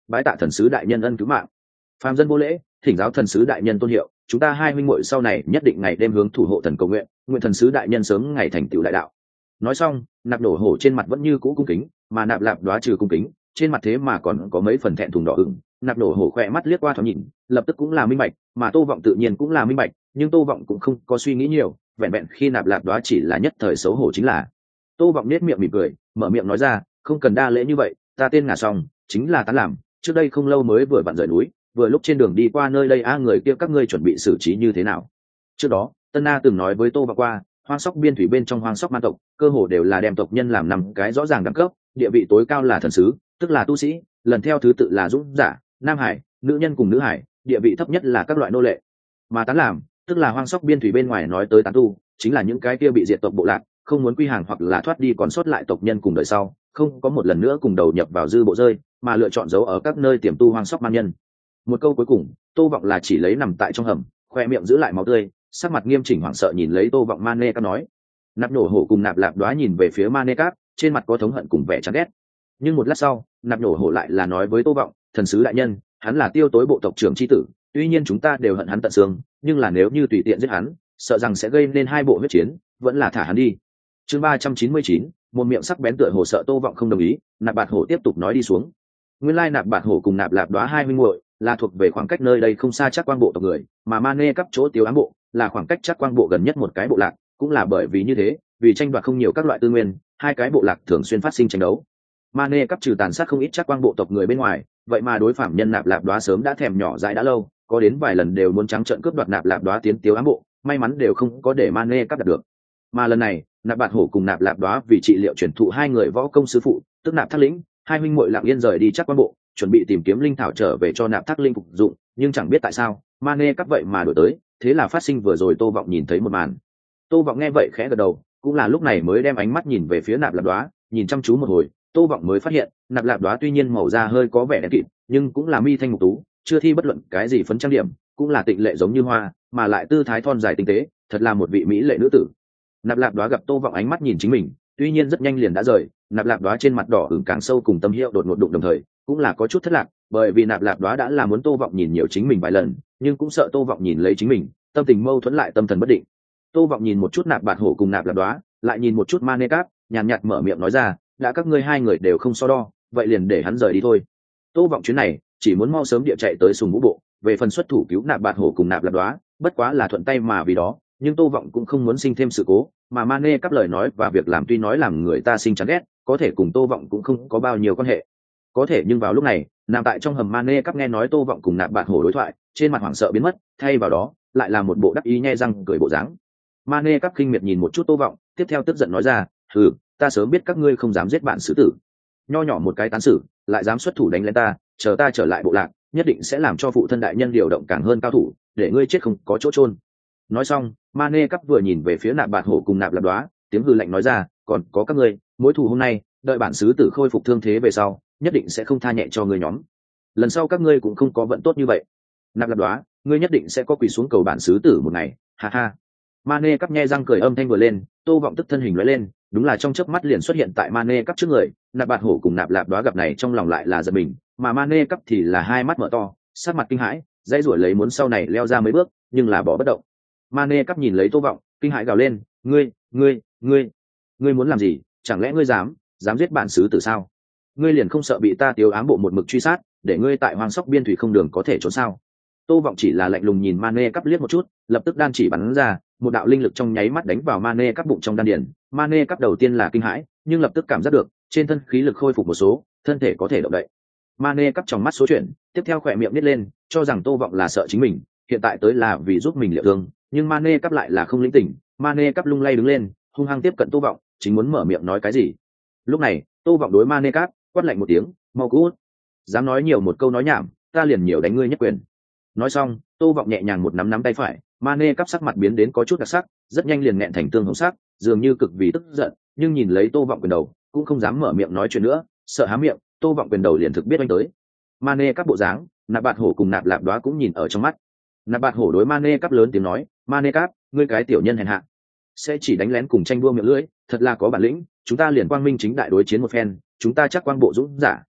bái tạ thần sứ đại nhân ân cứu mạng. Phàm dân vô lễ, thỉnh giáo thần sứ đại nhân tôn hiệu, chúng ta hai huynh muội sau này nhất định ngày đêm hướng thủ hộ thần cầu nguyện, nguyện thần sứ đại nhân sớm ngày thành tựu đại đạo. Nói xong, nạp nổ hổ trên mặt vẫn như cũ cung kính, mà nạp lạp đoá trừ cung kính, trên mặt thế mà còn có mấy phần thẹn thùng đỏ ửng. Nạp nổ hổ khỏe mắt liếc qua thoáng nhìn, lập tức cũng là minh bạch, mà Tô Vọng tự nhiên cũng là minh bạch, nhưng Tô Vọng cũng không có suy nghĩ nhiều, vẹn vẹn khi nạp lạp đoá chỉ là nhất thời xấu hổ chính là. Tô Vọng nét miệng mỉm cười, mở miệng nói ra, không cần đa lễ như vậy, ta tên Ngả Song, chính là Tán Làm, trước đây không lâu mới vừa vặn rời núi, vừa lúc trên đường đi qua nơi đây a người kia các ngươi chuẩn bị xử trí như thế nào? Trước đó, Tân Na từng nói với Tô Vọng qua, hoang sóc biên thủy bên trong hoang sóc ma tộc, cơ hồ đều là đem tộc nhân làm năm cái rõ ràng đẳng cấp, địa vị tối cao là thần sứ, tức là tu sĩ, lần theo thứ tự là dũng giả, nam hải, nữ nhân cùng nữ hải, địa vị thấp nhất là các loại nô lệ. Mà Tán Làm, tức là hoang sóc biên thủy bên ngoài nói tới tán tu, chính là những cái kia bị diệt tộc bộ lạc, không muốn quy hàng hoặc là thoát đi còn sót lại tộc nhân cùng đời sau, không có một lần nữa cùng đầu nhập vào dư bộ rơi, mà lựa chọn giấu ở các nơi tiềm tu hoang sóc man nhân. Một câu cuối cùng, Tô Vọng là chỉ lấy nằm tại trong hầm, khoe miệng giữ lại máu tươi, sắc mặt nghiêm chỉnh hoảng sợ nhìn lấy Tô Vọng Mane Cáp nói. Nạp nổ hổ cùng nạp lạp đoá nhìn về phía Mane Cáp, trên mặt có thống hận cùng vẻ chán ghét. Nhưng một lát sau, nạp nổ hổ lại là nói với Tô Vọng, thần sứ đại nhân, hắn là tiêu tối bộ tộc trưởng chi tử, tuy nhiên chúng ta đều hận hắn tận xương, nhưng là nếu như tùy tiện giết hắn, sợ rằng sẽ gây nên hai bộ huyết chiến, vẫn là thả hắn đi. Chương ba trăm chín mươi chín, một miệng sắc bén tựa hồ sợ Tô Vọng không đồng ý, nạp bạt hổ tiếp tục nói đi xuống. Nguyên lai nạp bạt hổ cùng nạp lạp đoá hai huynh muội là thuộc về khoảng cách nơi đây không xa chắc quang bộ tộc người, mà Mane Cáp chỗ tiêu ám bộ là khoảng cách chắc quang bộ gần nhất một cái bộ lạc, cũng là bởi vì như thế, vì tranh đoạt không nhiều các loại tư nguyên, hai cái bộ lạc thường xuyên phát sinh tranh đấu. Mane Cáp trừ tàn sát không ít chắc quang bộ tộc người bên ngoài, vậy mà đối phạm nhân nạp lạp đoá sớm đã thèm nhỏ dãi đã lâu, có đến vài lần đều muốn trắng trợn cướp đoạt nạp lạp đoá tiến tiêu ám bộ, may mắn đều không có để Mane Cáp đạt được. Mà lần này, nạp bạt hổ cùng nạp lạp đoá vì trị liệu chuyển thụ hai người võ công sư phụ, tức nạp thác lĩnh, hai huynh muội lặng yên rời đi chắc quang bộ, chuẩn bị tìm kiếm linh thảo trở về cho nạp thác linh phục dụng, nhưng chẳng biết tại sao Mane Cáp vậy mà đổi tới, thế là phát sinh vừa rồi Tô Vọng nhìn thấy một màn. Tô Vọng nghe vậy khẽ gật đầu, cũng là lúc này mới đem ánh mắt nhìn về phía nạp lạp đoá, nhìn chăm chú một hồi, Tô Vọng mới phát hiện, nạp lạp đoá tuy nhiên màu da hơi có vẻ đen kịt, nhưng cũng là mi thanh mục tú, chưa thi bất luận cái gì phấn trang điểm, cũng là tịnh lệ giống như hoa, mà lại tư thái thon dài tinh tế, thật là một vị mỹ lệ nữ tử. Nạp lạp đoá gặp Tô Vọng ánh mắt nhìn chính mình, tuy nhiên rất nhanh liền đã rời, nạp lạp đoá trên mặt đỏ ửng càng sâu cùng tâm hiệu đột ngột đụng đồng thời, cũng là có chút thất lạc, bởi vì nạp lạp đoá đã là muốn Tô Vọng nhìn nhiều chính mình vài lần, nhưng cũng sợ Tô Vọng nhìn lấy chính mình, tâm tình mâu thuẫn lại tâm thần bất định. Tô Vọng nhìn một chút nạp bạt hổ cùng nạp lạp đoá, lại nhìn một chút Mane Cáp, nhàn nhạt mở miệng nói ra, đã các ngươi hai người đều không so đo, vậy liền để hắn rời đi thôi. Tô Vọng chuyến này chỉ muốn mau sớm địa chạy tới Sùng Vũ bộ, về phần xuất thủ cứu nạp bạt hổ cùng nạp lạp đoá, bất quá là thuận tay mà vì đó, nhưng Tô Vọng cũng không muốn sinh thêm sự cố, mà Mane Cáp lời nói và việc làm tuy nói làm người ta sinh chán ghét, có thể cùng Tô Vọng cũng không có bao nhiêu quan hệ. Có thể nhưng vào lúc này, nằm tại trong hầm Mane Cáp nghe nói Tô Vọng cùng nạp bạt hổ đối thoại, trên mặt hoảng sợ biến mất, thay vào đó lại là một bộ đắc ý nhe răng cười bộ dáng. Mane Cáp khinh miệt nhìn một chút Tô Vọng, tiếp theo tức giận nói ra, "Hừ, ta sớm biết các ngươi không dám giết bạn sứ tử. Nho nhỏ một cái tán sử, lại dám xuất thủ đánh lên ta, chờ ta trở lại bộ lạc, nhất định sẽ làm cho phụ thân đại nhân điều động càng hơn cao thủ, để ngươi chết không có chỗ chôn." Nói xong, Mane Cáp vừa nhìn về phía nạp bạt hổ cùng nạp lạp đoá, tiếng hừ lạnh nói ra, "Còn có các ngươi, mối thù hôm nay, đợi bản sứ tử khôi phục thương thế về sau, nhất định sẽ không tha nhẹ cho ngươi nhóm. Lần sau các ngươi cũng không có vận tốt như vậy. Nạp lạp đoá, ngươi nhất định sẽ có quỳ xuống cầu bản sứ tử một ngày." Ha ha. Mane Cáp nhe răng cười âm thanh vừa lên, Tô Vọng tức thân hình lóe lên, đúng là trong chớp mắt liền xuất hiện tại Mane Cáp trước người, nạp bạt hổ cùng nạp lạp đoá gặp này trong lòng lại là giật mình, mà Mane Cáp thì là hai mắt mở to, sát mặt kinh hãi, dãy rủa lấy muốn sau này leo ra mấy bước, nhưng là bỏ bất động. Mane Cáp nhìn lấy Tô Vọng, kinh hãi gào lên, "Ngươi, ngươi, ngươi, ngươi muốn làm gì? Chẳng lẽ ngươi dám, dám giết bản sứ tử sao? Ngươi liền không sợ bị ta tiêu ám bộ một mực truy sát, để ngươi tại hoang sóc biên thủy không đường có thể trốn sao?" Tô Vọng chỉ là lạnh lùng nhìn Mane Cáp liếc một chút, lập tức đan chỉ bắn ra, một đạo linh lực trong nháy mắt đánh vào Mane Cáp bụng trong đan điền. Mane Cáp đầu tiên là kinh hãi, nhưng lập tức cảm giác được trên thân khí lực khôi phục một số, thân thể có thể động đậy. Mane Cáp trong mắt số chuyện, tiếp theo khỏe miệng nít lên, cho rằng Tô Vọng là sợ chính mình, hiện tại tới là vì giúp mình liệu thương, nhưng Mane Cáp lại là không lĩnh tỉnh. Mane Cáp lung lay đứng lên, hung hăng tiếp cận Tô Vọng, chính muốn mở miệng nói cái gì. Lúc này, Tô Vọng đối Mane Cáp quát lạnh một tiếng, "Mau cút! Dám nói nhiều một câu nói nhảm, ta liền nhiều đánh ngươi nhất quyền." Nói xong, Tô Vọng nhẹ nhàng một nắm nắm tay phải, Mane Cáp sắc mặt biến đến có chút đặc sắc, rất nhanh liền nghẹn thành tương hồng sắc, dường như cực vì tức giận, nhưng nhìn lấy Tô Vọng quyền đầu, cũng không dám mở miệng nói chuyện nữa, sợ há miệng, Tô Vọng quyền đầu liền thực biết anh tới. Mane Cáp bộ dáng, nạp bạt hổ cùng nạp lạp đoá cũng nhìn ở trong mắt. Nạp bạt hổ đối Mane Cáp lớn tiếng nói, "Mane Cáp, ngươi cái tiểu nhân hèn hạ, sẽ chỉ đánh lén cùng tranh đua miệng lưỡi, thật là có bản lĩnh, chúng ta liền quang minh chính đại đối chiến một phen, chúng ta chắc quang bộ dũng giả,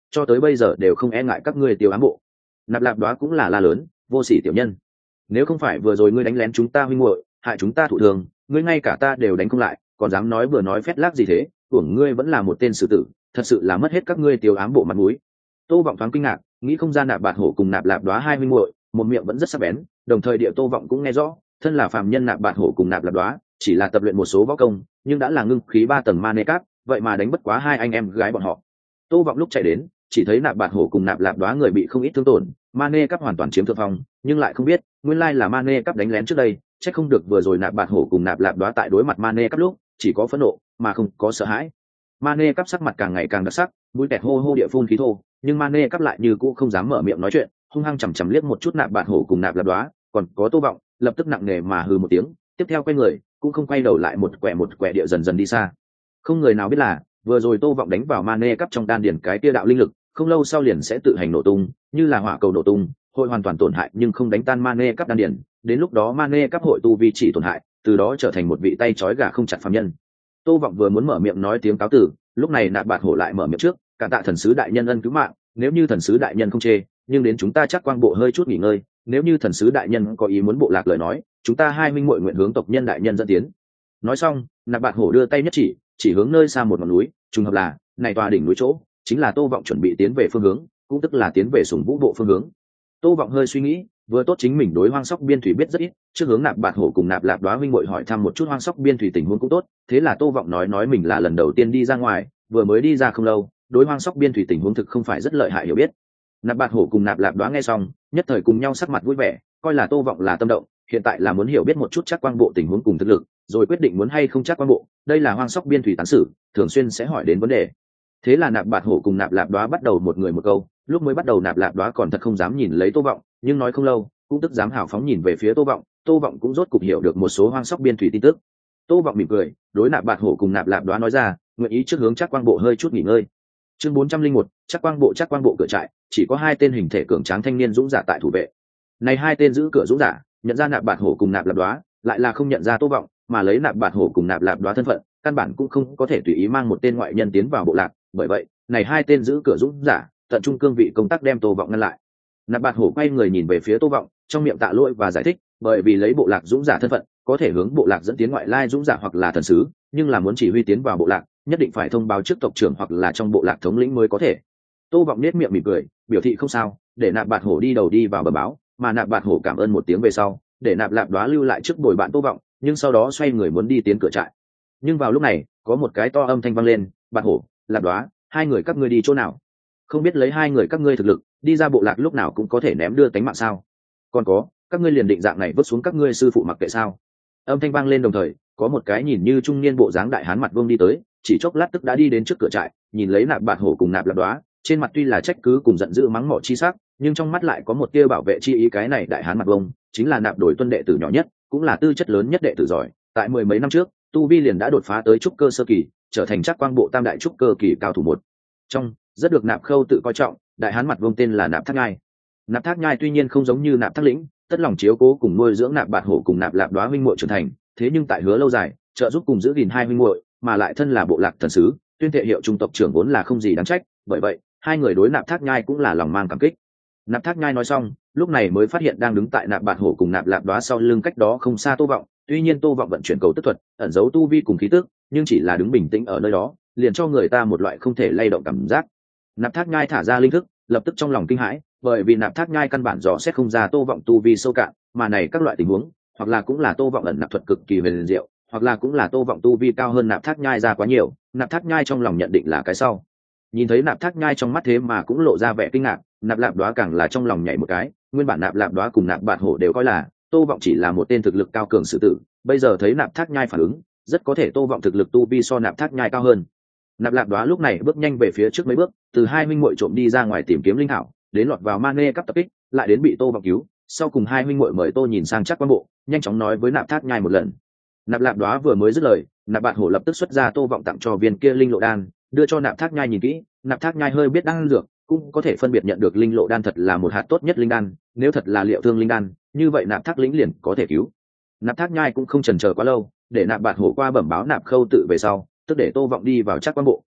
cho tới bây giờ đều không e ngại các ngươi tiêu ám bộ. Nạp Lạp Đoá cũng là la lớn, vô sỉ tiểu nhân, nếu không phải vừa rồi ngươi đánh lén chúng ta huynh muội, hại chúng ta thụ thường, ngươi ngay cả ta đều đánh không lại, còn dám nói vừa nói phét lác gì thế, tưởng ngươi vẫn là một tên sử tử, thật sự là mất hết các ngươi tiêu ám bộ mặt mũi. Tô Vọng thoáng kinh ngạc, nghĩ không ra Nạp Bạt Hổ cùng Nạp Lạp Đoá hai huynh muội, một miệng vẫn rất sắc bén, đồng thời địa Tô Vọng cũng nghe rõ, thân là phàm nhân Nạp Bạt Hổ cùng Nạp Lạp Đoá, chỉ là tập luyện một số võ công, nhưng đã là ngưng khí ba tầng ma nê cáp, vậy mà đánh bất quá hai anh em gái bọn họ. Tô Vọng lúc chạy đến, chỉ thấy Nạp Bạt Hổ cùng Nạp Lạp Đoá người bị không ít thương tổn, ma nê cáp hoàn toàn chiếm thượng phong, nhưng lại không biết, nguyên lai là ma nê cáp đánh lén trước đây, chắc không được vừa rồi Nạp Bạt Hổ cùng Nạp Lạp Đoá tại đối mặt ma nê cáp lúc, chỉ có phẫn nộ, mà không có sợ hãi. Ma nê cáp sắc mặt càng ngày càng đặc sắc, mũi tẹt hô hô địa phun khí thô, nhưng ma nê cáp lại như cũ không dám mở miệng nói chuyện, hung hăng chằm chằm liếc một chút Nạp Bạt Hổ cùng Nạp Lạp Đoá, còn có Tô Vọng, lập tức nặng nề mà hừ một tiếng, tiếp theo quay người, cũng không quay đầu lại một quẻ một quẻ địa dần dần đi xa. Không người nào biết là, vừa rồi Tô Vọng đánh vào ma nê cáp trong đan điền cái kia đạo linh lực, không lâu sau liền sẽ tự hành nổ tung, như là hỏa cầu nổ tung, hội hoàn toàn tổn hại nhưng không đánh tan ma nê cáp đan điền, đến lúc đó ma nê cáp hội tu vi chỉ tổn hại, từ đó trở thành một vị tay trói gà không chặt phàm nhân. Tô Vọng vừa muốn mở miệng nói tiếng cáo tử, lúc này Nạp Bạt Hổ lại mở miệng trước, "Cảm tạ thần sứ đại nhân ân cứu mạng, nếu như thần sứ đại nhân không chê, nhưng đến chúng ta chắc quang bộ hơi chút nghỉ ngơi, nếu như thần sứ đại nhân có ý muốn bộ lạc lời nói, chúng ta hai minh muội nguyện hướng tộc nhân đại nhân dẫn tiến." Nói xong, Nạp Bạt Hổ đưa tay nhất chỉ, chỉ hướng nơi xa một ngọn núi, trùng hợp là, này tòa đỉnh núi chỗ, chính là Tô Vọng chuẩn bị tiến về phương hướng, cũng tức là tiến về Sùng Vũ bộ phương hướng. Tô Vọng hơi suy nghĩ, vừa tốt chính mình đối Hoang Sóc Biên Thủy biết rất ít, trước hướng Nạp Bạt Hổ cùng Nạp Lạp Đoá huynh muội hỏi thăm một chút Hoang Sóc Biên Thủy tình huống cũng tốt, thế là Tô Vọng nói nói mình là lần đầu tiên đi ra ngoài, vừa mới đi ra không lâu, đối Hoang Sóc Biên Thủy tình huống thực không phải rất lợi hại hiểu biết. Nạp Bạt Hổ cùng Nạp Lạp Đoá nghe xong, nhất thời cùng nhau sắc mặt vui vẻ, coi là Tô Vọng là tâm động, hiện tại là muốn hiểu biết một chút Trác Quang bộ tình huống cùng thực lực, rồi quyết định muốn hay không Trác Quang bộ, đây là Hoang Sóc Biên Thủy tán sử, thường xuyên sẽ hỏi đến vấn đề. Thế là Nạp Bạt Hổ cùng Nạp Lạp Đoá bắt đầu một người một câu, lúc mới bắt đầu Nạp Lạp Đoá còn thật không dám nhìn lấy Tô Vọng, nhưng nói không lâu, cũng tức dám hào phóng nhìn về phía Tô Vọng, Tô Vọng cũng rốt cục hiểu được một số Hoang Sóc Biên Thủy tin tức. Tô Vọng mỉm cười, đối Nạp Bạt Hổ cùng Nạp Lạp Đoá nói ra, nguyện ý trước hướng Trác Quang bộ hơi chút nghỉ ngơi. Chương bốn trăm linh một, Trác Quang bộ Trác Quang bộ cửa trại, chỉ có hai tên hình thể cường tráng thanh niên dũng giả tại thủ vệ. Này hai tên giữ cửa dũng giả, nhận ra Nạp Bạt Hổ cùng Nạp Lạp Đoá, lại là không nhận ra Tô Vọng, mà lấy Nạp Bạt Hổ cùng Nạp Lạp Đoá thân phận, căn bản cũng không có thể tùy ý mang một tên ngoại nhân tiến vào bộ lạc, bởi vậy, này hai tên giữ cửa dũng giả, tận trung cương vị công tác đem Tô Vọng ngăn lại. Nạp Bạt Hổ quay người nhìn về phía Tô Vọng, trong miệng tạ lỗi và giải thích, bởi vì lấy bộ lạc dũng giả thân phận, có thể hướng bộ lạc dẫn tiến ngoại lai dũng giả hoặc là thần sứ, nhưng là muốn chỉ huy tiến vào bộ lạc, nhất định phải thông báo trước tộc trưởng hoặc là trong bộ lạc thống lĩnh mới có thể. Tô Vọng nhếch miệng mỉm cười, biểu thị không sao, để Nạp Bạt Hổ đi đầu đi vào bẩm báo, mà Nạp Bạt Hổ cảm ơn một tiếng về sau, để Nạp Lạp Đoá lưu lại trước bồi bạn Tô Vọng, nhưng sau đó xoay người muốn đi tiến cửa trại. Nhưng vào lúc này, có một cái to âm thanh vang lên, "Bạt Hổ, Lạp Đoá, hai người các ngươi đi chỗ nào? Không biết lấy hai người các ngươi thực lực, đi ra bộ lạc lúc nào cũng có thể ném đưa tánh mạng sao? Còn có, các ngươi liền định dạng này vứt xuống các ngươi sư phụ mặc kệ sao?" Âm thanh vang lên đồng thời, có một cái nhìn như trung niên bộ dáng đại hán mặt vương đi tới, chỉ chốc lát tức đã đi đến trước cửa trại, nhìn lấy Nạp Bạt Hổ cùng Nạp Lạp Đoá, trên mặt tuy là trách cứ cùng giận dữ mắng mỏ chi sắc, nhưng trong mắt lại có một tia bảo vệ chi ý. Cái này đại hán mặt vương chính là Nạp Đổi Tuân đệ tử nhỏ nhất, cũng là tư chất lớn nhất đệ tử giỏi, tại mười mấy năm trước, tu vi liền đã đột phá tới trúc cơ sơ kỳ, trở thành Trác Quang bộ tam đại trúc cơ kỳ cao thủ một trong, rất được Nạp Khâu tự coi trọng. Đại hán mặt vương tên là Nạp Thác Nhai. Nạp Thác Nhai tuy nhiên không giống như Nạp Thác Lĩnh, tất lòng chiếu cố cùng nuôi dưỡng Nạp Bạt Hổ cùng Nạp Lạp Đoá huynh muội trưởng thành, thế nhưng tại hứa lâu dài, trợ giúp cùng giữ gìn hai huynh muội, mà lại thân là bộ lạc thần sứ, tuyên thệ hiệu trung tộc trưởng vốn là không gì đáng trách, bởi vậy, hai người đối Nạp Thác Nhai cũng là lòng mang cảm kích. Nạp Thác Nhai nói xong, lúc này mới phát hiện đang đứng tại Nạp Bạt Hổ cùng Nạp Lạp Đoá sau lưng cách đó không xa Tô Vọng, tuy nhiên Tô Vọng vận chuyển cầu tức thuật, ẩn giấu tu vi cùng khí tức, nhưng chỉ là đứng bình tĩnh ở nơi đó, liền cho người ta một loại không thể lay động cảm giác. Nạp Thác Nhai thả ra linh thức, lập tức trong lòng kinh hãi, bởi vì Nạp Thác Nhai căn bản dò xét không ra Tô Vọng tu vi sâu cạn, mà này các loại tình huống, hoặc là cũng là Tô Vọng ẩn nạp thuật cực kỳ huyền diệu, hoặc là cũng là Tô Vọng tu vi cao hơn Nạp Thác Nhai ra quá nhiều. Nạp Thác Nhai trong lòng nhận định là cái sau. Nhìn thấy Nạp Thác Nhai trong mắt thế mà cũng lộ ra vẻ kinh ngạc, Nạp Lạp Đoá càng là trong lòng nhảy một cái, nguyên bản Nạp Lạp Đoá cùng Nạp Bạt Hổ đều coi là Tô Vọng chỉ là một tên thực lực cao cường sử tử, bây giờ thấy Nạp Thác Nhai phản ứng, rất có thể Tô Vọng thực lực tu vi so Nạp Thác Nhai cao hơn. Nạp Lạp Đoá lúc này bước nhanh về phía trước mấy bước, từ hai huynh muội trộm đi ra ngoài tìm kiếm linh thảo, đến lọt vào ma nê cắp tập kích, lại đến bị Tô Vọng cứu, sau cùng hai huynh muội mời Tô nhìn sang Trác Quang bộ, nhanh chóng nói với Nạp Thác Nhai một lần. Nạp Lạp Đoá vừa mới dứt lời, Nạp Bạt Hổ lập tức xuất ra Tô Vọng tặng cho viên kia linh lộ đan, đưa cho Nạp Thác Nhai nhìn kỹ. Nạp Thác Nhai hơi biết đan dược, cũng có thể phân biệt nhận được linh lộ đan thật là một hạt tốt nhất linh đan, nếu thật là liệu thương linh đan, như vậy Nạp Thác Lĩnh liền có thể cứu. Nạp Thác Nhai cũng không chần chờ quá lâu, để Nạp Bạt Hổ qua bẩm báo Nạp Khâu tự về sau, tức để Tô Vọng đi vào Trác Quang bộ,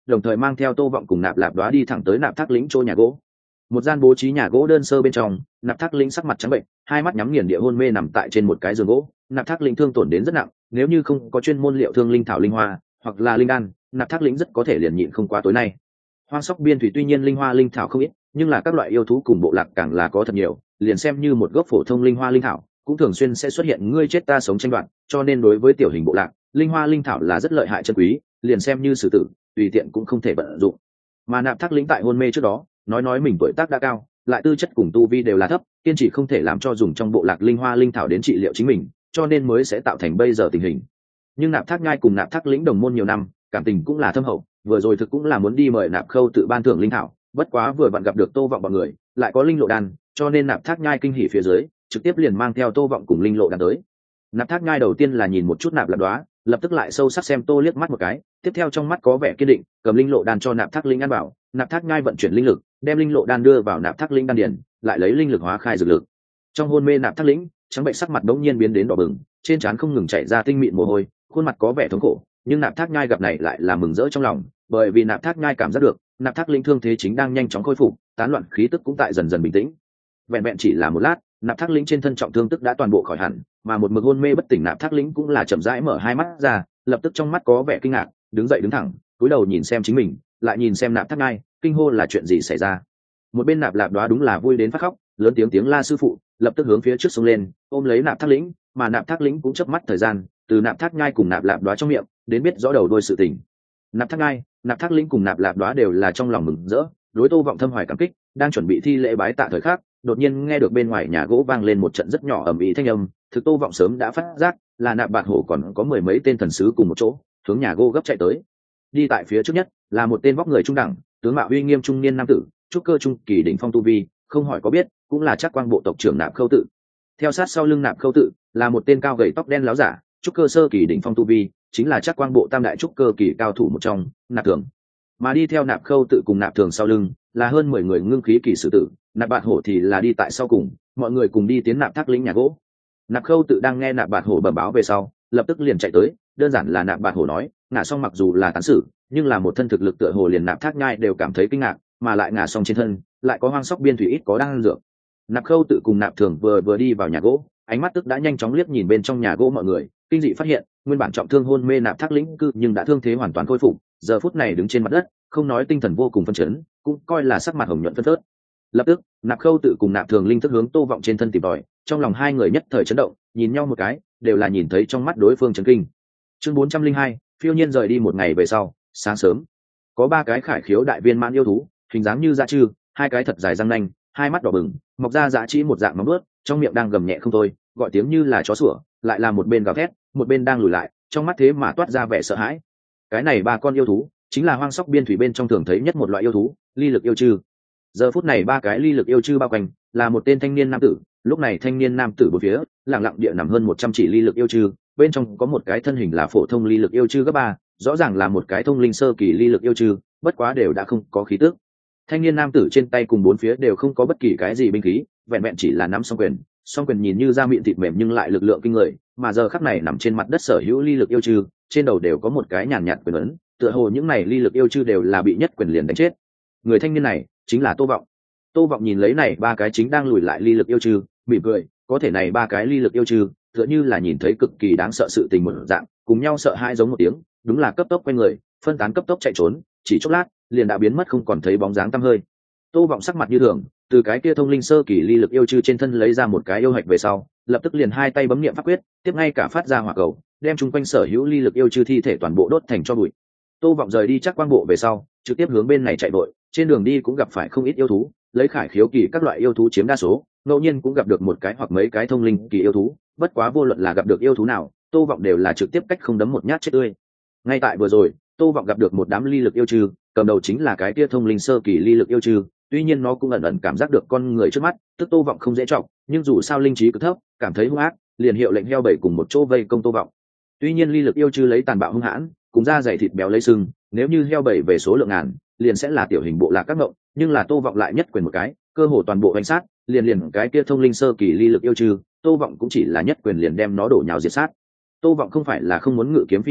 đồng thời mang theo Tô Vọng cùng Nạp Lạp Đoá đi thẳng tới Nạp Thác Lĩnh chỗ nhà gỗ. Một gian bố trí nhà gỗ đơn sơ bên trong, Nạp Thác Lĩnh sắc mặt trắng bệnh, hai mắt nhắm nghiền địa hôn mê nằm tại trên một cái giường gỗ. Nạp Thác Lĩnh thương tổn đến rất nặng, nếu như không có chuyên môn liệu thương linh thảo linh hoa hoặc là linh đan, Nạp Thác Lĩnh rất có thể liền nhịn không qua tối nay. Hoang Sóc Biên Thủy tuy nhiên linh hoa linh thảo không ít, nhưng là các loại yêu thú cùng bộ lạc càng là có thật nhiều, liền xem như một gốc phổ thông linh hoa linh thảo, cũng thường xuyên sẽ xuất hiện ngươi chết ta sống tranh đoạt, cho nên đối với tiểu hình bộ lạc, linh hoa linh thảo là rất lợi hại chân quý, liền xem như sử tử, tùy tiện cũng không thể vận dụng. Mà Nạp Thác Lĩnh tại hôn mê trước đó, nói nói mình tuổi tác đã cao, lại tư chất cùng tu vi đều là thấp, kiên trì không thể làm cho dùng trong bộ lạc linh hoa linh thảo đến trị liệu chính mình, cho nên mới sẽ tạo thành bây giờ tình hình. Nhưng Nạp Thác Nhai cùng Nạp Thác Lĩnh đồng môn nhiều năm, cảm tình cũng là thâm hậu, vừa rồi thực cũng là muốn đi mời Nạp Khâu tự ban thưởng linh thảo, bất quá vừa vặn gặp được Tô Vọng bọn người, lại có linh lộ đan, cho nên Nạp Thác Nhai kinh hỉ phía dưới, trực tiếp liền mang theo Tô Vọng cùng linh lộ đan tới. Nạp Thác Nhai đầu tiên là nhìn một chút Nạp Lạp Đoá, lập tức lại sâu sắc xem Tô liếc mắt một cái, tiếp theo trong mắt có vẻ kiên định, cầm linh lộ đan cho Nạp Thác Lĩnh ăn bảo. Nạp Thác Nhai vận chuyển linh lực, đem linh lộ đan đưa vào Nạp Thác Lĩnh đan điền, lại lấy linh lực hóa khai dược lực. Trong hôn mê Nạp Thác Lĩnh, trắng bệnh sắc mặt đống nhiên biến đến đỏ bừng, trên trán không ngừng chảy ra tinh mịn mồ hôi, khuôn mặt có vẻ thống khổ, nhưng Nạp Thác Nhai gặp này lại là mừng rỡ trong lòng, bởi vì Nạp Thác Nhai cảm giác được, Nạp Thác Lĩnh thương thế chính đang nhanh chóng khôi phục, tán loạn khí tức cũng tại dần dần bình tĩnh. Vẹn vẹn chỉ là một lát, Nạp Thác Lĩnh trên thân trọng thương tức đã toàn bộ khỏi hẳn, mà một mực hôn mê bất tỉnh Nạp Thác Lĩnh cũng là chậm rãi mở hai mắt ra, lập tức trong mắt có vẻ kinh ngạc, đứng dậy đứng thẳng, cúi đầu nhìn xem chính mình, lại nhìn xem Nạp Thác Nhai, kinh hô là chuyện gì xảy ra. Một bên Nạp Lạp Đoá đúng là vui đến phát khóc, lớn tiếng tiếng la sư phụ, lập tức hướng phía trước xông lên, ôm lấy Nạp Thác Lĩnh, mà Nạp Thác Lĩnh cũng chớp mắt thời gian, từ Nạp Thác Nhai cùng Nạp Lạp Đoá trong miệng, đến biết rõ đầu đuôi sự tình. Nạp Thác Nhai, Nạp Thác Lĩnh cùng Nạp Lạp Đoá đều là trong lòng mừng rỡ, đối Tô Vọng thâm hoài cảm kích, đang chuẩn bị thi lễ bái tạ thời khắc, đột nhiên nghe được bên ngoài nhà gỗ vang lên một trận rất nhỏ ầm ĩ thanh âm, thực Tô Vọng sớm đã phát giác, là Nạp Bạt Hổ còn có mười mấy tên thần sứ cùng một chỗ, hướng nhà gỗ gấp chạy tới. Đi tại phía trước nhất, là một tên vóc người trung đẳng, tướng mạo uy nghiêm trung niên nam tử, trúc cơ trung kỳ đỉnh phong tu vi, không hỏi có biết, cũng là Trác Quang bộ tộc trưởng Nạp Khâu Tự. Theo sát sau lưng Nạp Khâu Tự, là một tên cao gầy tóc đen láo giả, trúc cơ sơ kỳ đỉnh phong tu vi, chính là Trác Quang bộ tam đại trúc cơ kỳ cao thủ một trong, Nạp Thường. Mà đi theo Nạp Khâu Tự cùng Nạp Thường sau lưng, là hơn mười người ngưng khí kỳ sử tử, Nạp Bạt Hổ thì là đi tại sau cùng, mọi người cùng đi tiến Nạp Thác Lĩnh nhà gỗ. Nạp Khâu Tự đang nghe Nạp Bạt Hổ bẩm báo về sau, lập tức liền chạy tới, đơn giản là Nạp Bạt Hổ nói, ngã xong mặc dù là tán sử, nhưng là một thân thực lực tựa hồ liền Nạp Thác Nhai đều cảm thấy kinh ngạc, mà lại ngã xong trên thân, lại có Hoang Sóc Biên Thủy ít có đang dược. Nạp Khâu Tự cùng Nạp Thường vừa vừa đi vào nhà gỗ, ánh mắt tức đã nhanh chóng liếc nhìn bên trong nhà gỗ mọi người, kinh dị phát hiện, nguyên bản trọng thương hôn mê Nạp Thác Lĩnh cư nhưng đã thương thế hoàn toàn khôi phục, giờ phút này đứng trên mặt đất, không nói tinh thần vô cùng phấn chấn, cũng coi là sắc mặt hồng nhuận phấn phớt. Lập tức, Nạp Khâu Tự cùng Nạp Thường linh thức hướng Tô Vọng trên thân tìm tòi, trong lòng hai người nhất thời chấn động, nhìn nhau một cái, đều là nhìn thấy trong mắt đối phương chấn kinh. Chương bốn trăm linh hai, phiêu nhiên rời đi một ngày về sau, sáng sớm, có ba cái khải khiếu đại viên mãn yêu thú, hình dáng như dã trư, hai cái thật dài răng nanh, hai mắt đỏ bừng, mọc ra dã trĩ một dạng móng vuốt, trong miệng đang gầm nhẹ không thôi, gọi tiếng như là chó sủa, lại là một bên gào thét, một bên đang lùi lại, trong mắt thế mà toát ra vẻ sợ hãi. Cái này ba con yêu thú, chính là Hoang Sóc Biên Thủy bên trong thường thấy nhất một loại yêu thú, ly lực yêu chư. Giờ phút này ba cái ly lực yêu chư bao quanh, là một tên thanh niên nam tử, lúc này thanh niên nam tử bốn phía, lặng lặng địa nằm hơn một trăm chỉ ly lực yêu chư, bên trong có một cái thân hình là phổ thông ly lực yêu chư cấp ba, rõ ràng là một cái thông linh sơ kỳ ly lực yêu chư, bất quá đều đã không có khí tức. Thanh niên nam tử trên tay cùng bốn phía đều không có bất kỳ cái gì binh khí, vẹn vẹn chỉ là nắm song quyền, song quyền nhìn như da mịn thịt mềm nhưng lại lực lượng kinh người, mà giờ khắc này nằm trên mặt đất sở hữu ly lực yêu chư, trên đầu đều có một cái nhàn nhạt quyền ấn, tựa hồ những này ly lực yêu chư đều là bị nhất quyền liền đánh chết. Người thanh niên này chính là Tô Vọng. Tô Vọng nhìn lấy này ba cái chính đang lùi lại ly lực yêu chư, mỉm cười, có thể này ba cái ly lực yêu chư, tựa như là nhìn thấy cực kỳ đáng sợ sự tình một dạng, cùng nhau sợ hãi giống một tiếng, đúng là cấp tốc quay người, phân tán cấp tốc chạy trốn, chỉ chốc lát, liền đã biến mất không còn thấy bóng dáng tăm hơi. Tô Vọng sắc mặt như thường, từ cái kia thông linh sơ kỳ ly lực yêu chư trên thân lấy ra một cái yêu hạch về sau, lập tức liền hai tay bấm niệm pháp quyết, tiếp ngay cả phát ra hỏa cầu, đem chung quanh sở hữu ly lực yêu chư thi thể toàn bộ đốt thành tro bụi. Tô Vọng rời đi Trác Quang bộ về sau, trực tiếp hướng bên này chạy vội, trên đường đi cũng gặp phải không ít yêu thú, lấy khải khiếu kỳ các loại yêu thú chiếm đa số, ngẫu nhiên cũng gặp được một cái hoặc mấy cái thông linh kỳ yêu thú, bất quá vô luận là gặp được yêu thú nào, Tô Vọng đều là trực tiếp cách không đấm một nhát chết tươi. Ngay tại vừa rồi, Tô Vọng gặp được một đám ly lực yêu chư, cầm đầu chính là cái kia thông linh sơ kỳ ly lực yêu chư, tuy nhiên nó cũng ẩn ẩn cảm giác được con người trước mắt, tức Tô Vọng không dễ trọng, nhưng dù sao linh trí cực thấp, cảm thấy hung ác, liền hiệu lệnh heo bảy cùng một chỗ vây công Tô Vọng. Tuy nhiên ly lực yêu chư lấy tàn bạo hung hãn, cùng da dày thịt béo lấy sừng, nếu như heo bảy về số lượng ngàn, liền sẽ là tiểu hình bộ lạc các ngộng, nhưng là Tô Vọng lại nhất quyền một cái, cơ hồ toàn bộ hành sát, liền liền cái kia thông linh sơ kỳ ly lực yêu chư, Tô Vọng cũng chỉ là nhất quyền liền đem nó đổ nhào diệt sát. Tô Vọng không phải là không muốn ngự kiếm phi hành,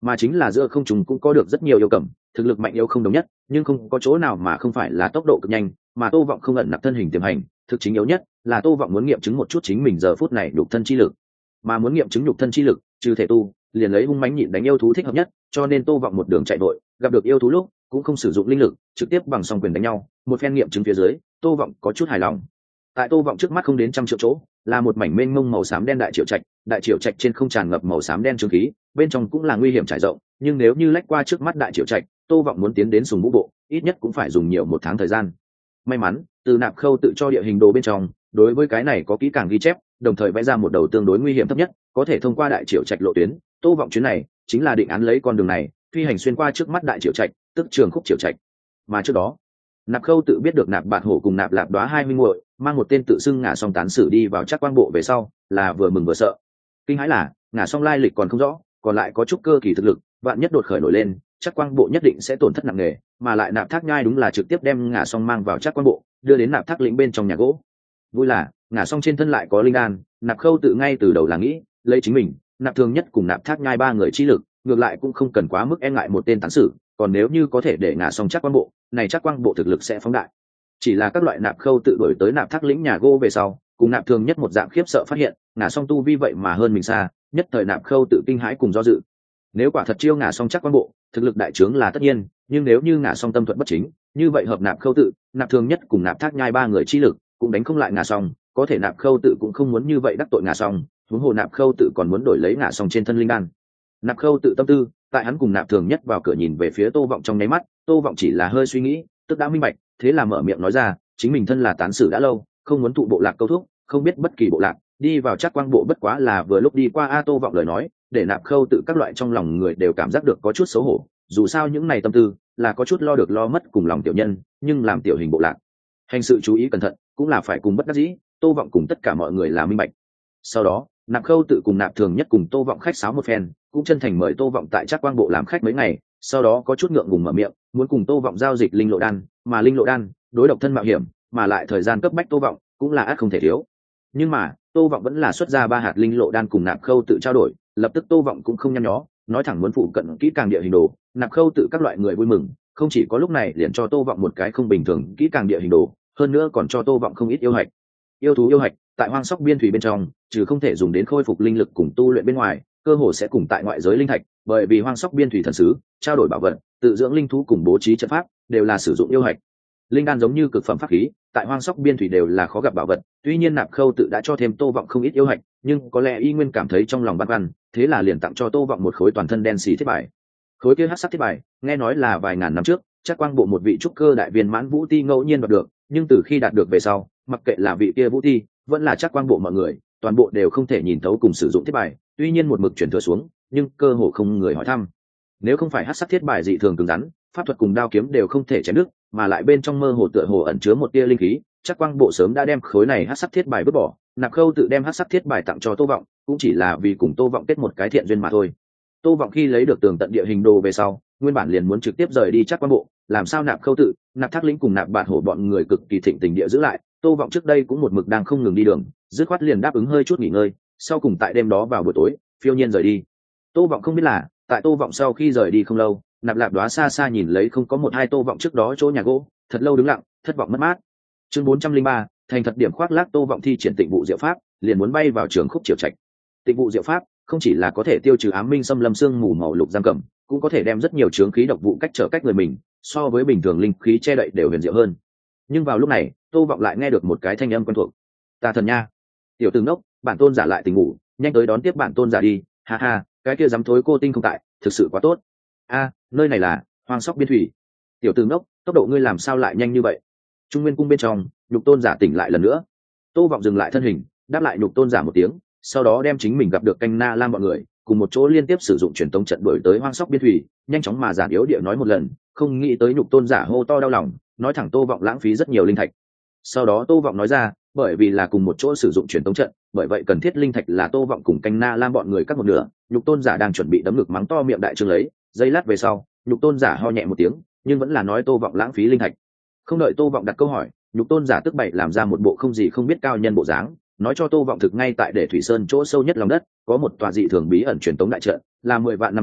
mà chính là giữa không chúng cũng có được rất nhiều yêu cầm, thực lực mạnh yếu không đồng nhất, nhưng không có chỗ nào mà không phải là tốc độ cực nhanh, mà Tô Vọng không ẩn nặc thân hình tiềm hành, thực chính yếu nhất là Tô Vọng muốn nghiệm chứng một chút chính mình giờ phút này nhục thân chi lực, mà muốn nghiệm chứng nhục thân chi lực, trừ thể tu, liền lấy hung mãnh nhịn đánh yêu thú thích hợp nhất, cho nên Tô Vọng một đường chạy vội, gặp được yêu thú lúc cũng không sử dụng linh lực, trực tiếp bằng song quyền đánh nhau, một phen nghiệm chứng phía dưới, Tô Vọng có chút hài lòng. Tại Tô Vọng trước mắt không đến trăm triệu chỗ, là một mảnh mênh mông màu xám đen đại triệu trạch, đại triệu trạch trên không tràn ngập màu xám đen trướng khí, bên trong cũng là nguy hiểm trải rộng, nhưng nếu như lách qua trước mắt đại triệu trạch, Tô Vọng muốn tiến đến Sùng Vũ Bộ, ít nhất cũng phải dùng nhiều một tháng thời gian. May mắn, từ Nạp Khâu tự cho địa hình đồ bên trong, đối với cái này có kỹ càng ghi chép, đồng thời vẽ ra một đầu tương đối nguy hiểm thấp nhất, có thể thông qua đại triệu trạch lộ tuyến. Tô Vọng chuyến này chính là định án lấy con đường này, phi hành xuyên qua trước mắt đại triệu trạch, tức Trường Khúc triệu trạch. Mà trước đó, Nạp Khâu tự biết được Nạp Bạt Hổ cùng Nạp Lạp Đóa hai minh muội mang một tên tự xưng Ngả Song tán sử đi vào Trác Quang Bộ về sau, là vừa mừng vừa sợ. Kinh hãi là, Ngả Song lai lịch còn không rõ, còn lại có chút cơ kỳ thực lực, vạn nhất đột khởi nổi lên, Trác Quang Bộ nhất định sẽ tổn thất nặng nề, mà lại Nạp Thác Nhai đúng là trực tiếp đem Ngả Song mang vào Trác Quang Bộ, đưa đến Nạp Thác lĩnh bên trong nhà gỗ. Vui là, Ngả Song trên thân lại có linh đan, Nạp Khâu tự ngay từ đầu là nghĩ, lấy chính mình, Nạp Thường Nhất cùng Nạp Thác Nhai ba người chi lực, ngược lại cũng không cần quá mức e ngại một tên tán sử, còn nếu như có thể để Ngả Song Trác Quang Bộ, này Trác Quang Bộ thực lực sẽ phóng đại. Chỉ là các loại Nạp Khâu tự đổi tới Nạp Thác lĩnh nhà gỗ về sau, cùng Nạp Thường Nhất một dạng khiếp sợ phát hiện, Ngả Song tu vi vậy mà hơn mình xa, nhất thời Nạp Khâu tự kinh hãi cùng do dự. Nếu quả thật chiêu Ngả Song Trác Quang Bộ, thực lực đại trướng là tất nhiên, nhưng nếu như Ngả Song tâm thuận bất chính, như vậy hợp Nạp Khâu tự, Nạp Thường Nhất cùng Nạp Thác Nhai ba người chi lực, cũng đánh không lại Ngả Song, có thể Nạp Khâu tự cũng không muốn như vậy đắc tội Ngả Song, huống hồ Nạp Khâu tự còn muốn đổi lấy Ngả Song trên thân linh đan. Nạp Khâu tự tâm tư, tại hắn cùng Nạp Thường Nhất vào cửa nhìn về phía Tô Vọng trong nháy mắt, Tô Vọng chỉ là hơi suy nghĩ, tức đã minh bạch, thế là mở miệng nói ra, chính mình thân là tán sử đã lâu, không muốn tụ bộ lạc câu thúc, không biết bất kỳ bộ lạc, đi vào Trác Quang Bộ bất quá là vừa lúc đi qua a. Tô Vọng lời nói, để Nạp Khâu tự các loại trong lòng người đều cảm giác được có chút xấu hổ, dù sao những này tâm tư là có chút lo được lo mất cùng lòng tiểu nhân, nhưng làm tiểu hình bộ lạc, hành sự chú ý cẩn thận, cũng là phải cùng bất đắc dĩ, Tô Vọng cùng tất cả mọi người là minh bạch. Sau đó, Nạp Khâu tự cùng Nạp Thường Nhất cùng Tô Vọng khách sáo một phen, cũng chân thành mời Tô Vọng tại Trác Quang Bộ làm khách mấy ngày, sau đó có chút ngượng ngùng mở miệng, muốn cùng Tô Vọng giao dịch linh lộ đan, mà linh lộ đan, đối độc thân mạo hiểm, mà lại thời gian cấp bách Tô Vọng cũng là ắt không thể thiếu. Nhưng mà, Tô Vọng vẫn là xuất ra ba hạt linh lộ đan cùng Nạp Khâu tự trao đổi, lập tức Tô Vọng cũng không nhăn nhó, nói thẳng muốn phụ cận kỹ càng địa hình đồ, Nạp Khâu tự các loại người vui mừng, không chỉ có lúc này liền cho Tô Vọng một cái không bình thường kỹ càng địa hình đồ, hơn nữa còn cho Tô Vọng không ít yêu hạch. Yêu thú yêu hạch, tại hoang sóc biên thủy bên trong, trừ không thể dùng đến khôi phục linh lực cùng tu luyện bên ngoài, cơ hồ sẽ cùng tại ngoại giới linh thạch, bởi vì hoang sóc biên thủy thần sứ, trao đổi bảo vật, tự dưỡng linh thú cùng bố trí trận pháp, đều là sử dụng yêu hạch. Linh đan giống như cực phẩm pháp khí, tại hoang sóc biên thủy đều là khó gặp bảo vật, tuy nhiên Nạp Khâu tự đã cho thêm Tô Vọng không ít yêu hạch, nhưng có lẽ y nguyên cảm thấy trong lòng băn khoăn, thế là liền tặng cho Tô Vọng một khối toàn thân đen xì thiết bài. Khối kia hắc sắc thiết bài, nghe nói là vài ngàn năm trước, Trác Quang Bộ một vị trúc cơ đại viên mãn Vũ Ti ngẫu nhiên đoạt được, nhưng từ khi đạt được về sau, mặc kệ là vị kia Vũ Ti, vẫn là Trác Quang Bộ mọi người, toàn bộ đều không thể nhìn thấu cùng sử dụng thiết bài, tuy nhiên một mực chuyển thừa xuống, nhưng cơ hồ không người hỏi thăm. Nếu không phải hắc sắc thiết bài dị thường cứng rắn, pháp thuật cùng đao kiếm đều không thể chém đứt, mà lại bên trong mơ hồ tựa hồ ẩn chứa một tia linh khí, Trác Quang Bộ sớm đã đem khối này hắc sắc thiết bài vứt bỏ. Nạp Khâu tự đem hắc sắc thiết bài tặng cho Tô Vọng, cũng chỉ là vì cùng Tô Vọng kết một cái thiện duyên mà thôi. Tô Vọng khi lấy được tường tận địa hình đồ về sau, nguyên bản liền muốn trực tiếp rời đi Trác Quang Bộ, làm sao Nạp Khâu tự, Nạp Thác lĩnh cùng Nạp Bạt Hổ bọn người cực kỳ thịnh tình địa giữ lại, Tô Vọng trước đây cũng một mực đang không ngừng đi đường, dứt khoát liền đáp ứng hơi chút nghỉ ngơi, sau cùng tại đêm đó vào buổi tối, phiêu nhiên rời đi. Tô Vọng không biết là, tại Tô Vọng sau khi rời đi không lâu, Nạp Lạp Đóa xa xa nhìn lấy không có một hai Tô Vọng trước đó chỗ nhà gỗ, thật lâu đứng lặng, thất vọng mất mát. Chương bốn trăm linh ba, thành thật điểm khoác lác Tô Vọng thi triển Tịnh Vụ Diệu Pháp, liền muốn bay vào Trường Khúc Triều Trạch. Tịnh Vụ Diệu Pháp không chỉ là có thể tiêu trừ ám minh xâm lâm xương mù màu lục giam cầm, cũng có thể đem rất nhiều chướng khí độc vụ cách trở cách người mình, so với bình thường linh khí che đậy đều huyền diệu hơn. Nhưng vào lúc này, Tô Vọng lại nghe được một cái thanh âm quen thuộc. "Ta thần nha, tiểu tử ngốc, bản tôn giả lại tỉnh ngủ, nhanh tới đón tiếp bản tôn giả đi, ha ha, cái kia dám thối cô tinh không tại, thực sự quá tốt. A, nơi này là Hoang Sóc biên thủy. Tiểu tử ngốc, tốc độ ngươi làm sao lại nhanh như vậy?" Trung Nguyên cung bên trong, Nhục Tôn giả tỉnh lại lần nữa. Tô Vọng dừng lại thân hình, đáp lại Nhục Tôn giả một tiếng, sau đó đem chính mình gặp được Canh Na Lam bọn người, cùng một chỗ liên tiếp sử dụng truyền tống trận đuổi tới Hoang Sóc biên thủy, nhanh chóng mà giản yếu địa nói một lần, không nghĩ tới Nhục Tôn giả hô to đau lòng, nói thẳng Tô Vọng lãng phí rất nhiều linh thạch. Sau đó Tô Vọng nói ra, bởi vì là cùng một chỗ sử dụng truyền tống trận, bởi vậy cần thiết linh thạch là Tô Vọng cùng Canh Na Lam bọn người cắt một nửa. Nhục Tôn giả đang chuẩn bị đấm ngực mắng to miệng đại trương lấy, giây lát về sau, Nhục Tôn giả ho nhẹ một tiếng, nhưng vẫn là nói Tô Vọng lãng phí linh thạch. Không đợi Tô Vọng đặt câu hỏi, Nhục Tôn giả tức bậy làm ra một bộ không gì không biết cao nhân bộ dáng, nói cho Tô Vọng thực ngay tại để Thủy Sơn chỗ sâu nhất lòng đất, có một tòa dị thường bí ẩn truyền tống đại trận, là mười vạn năm trước,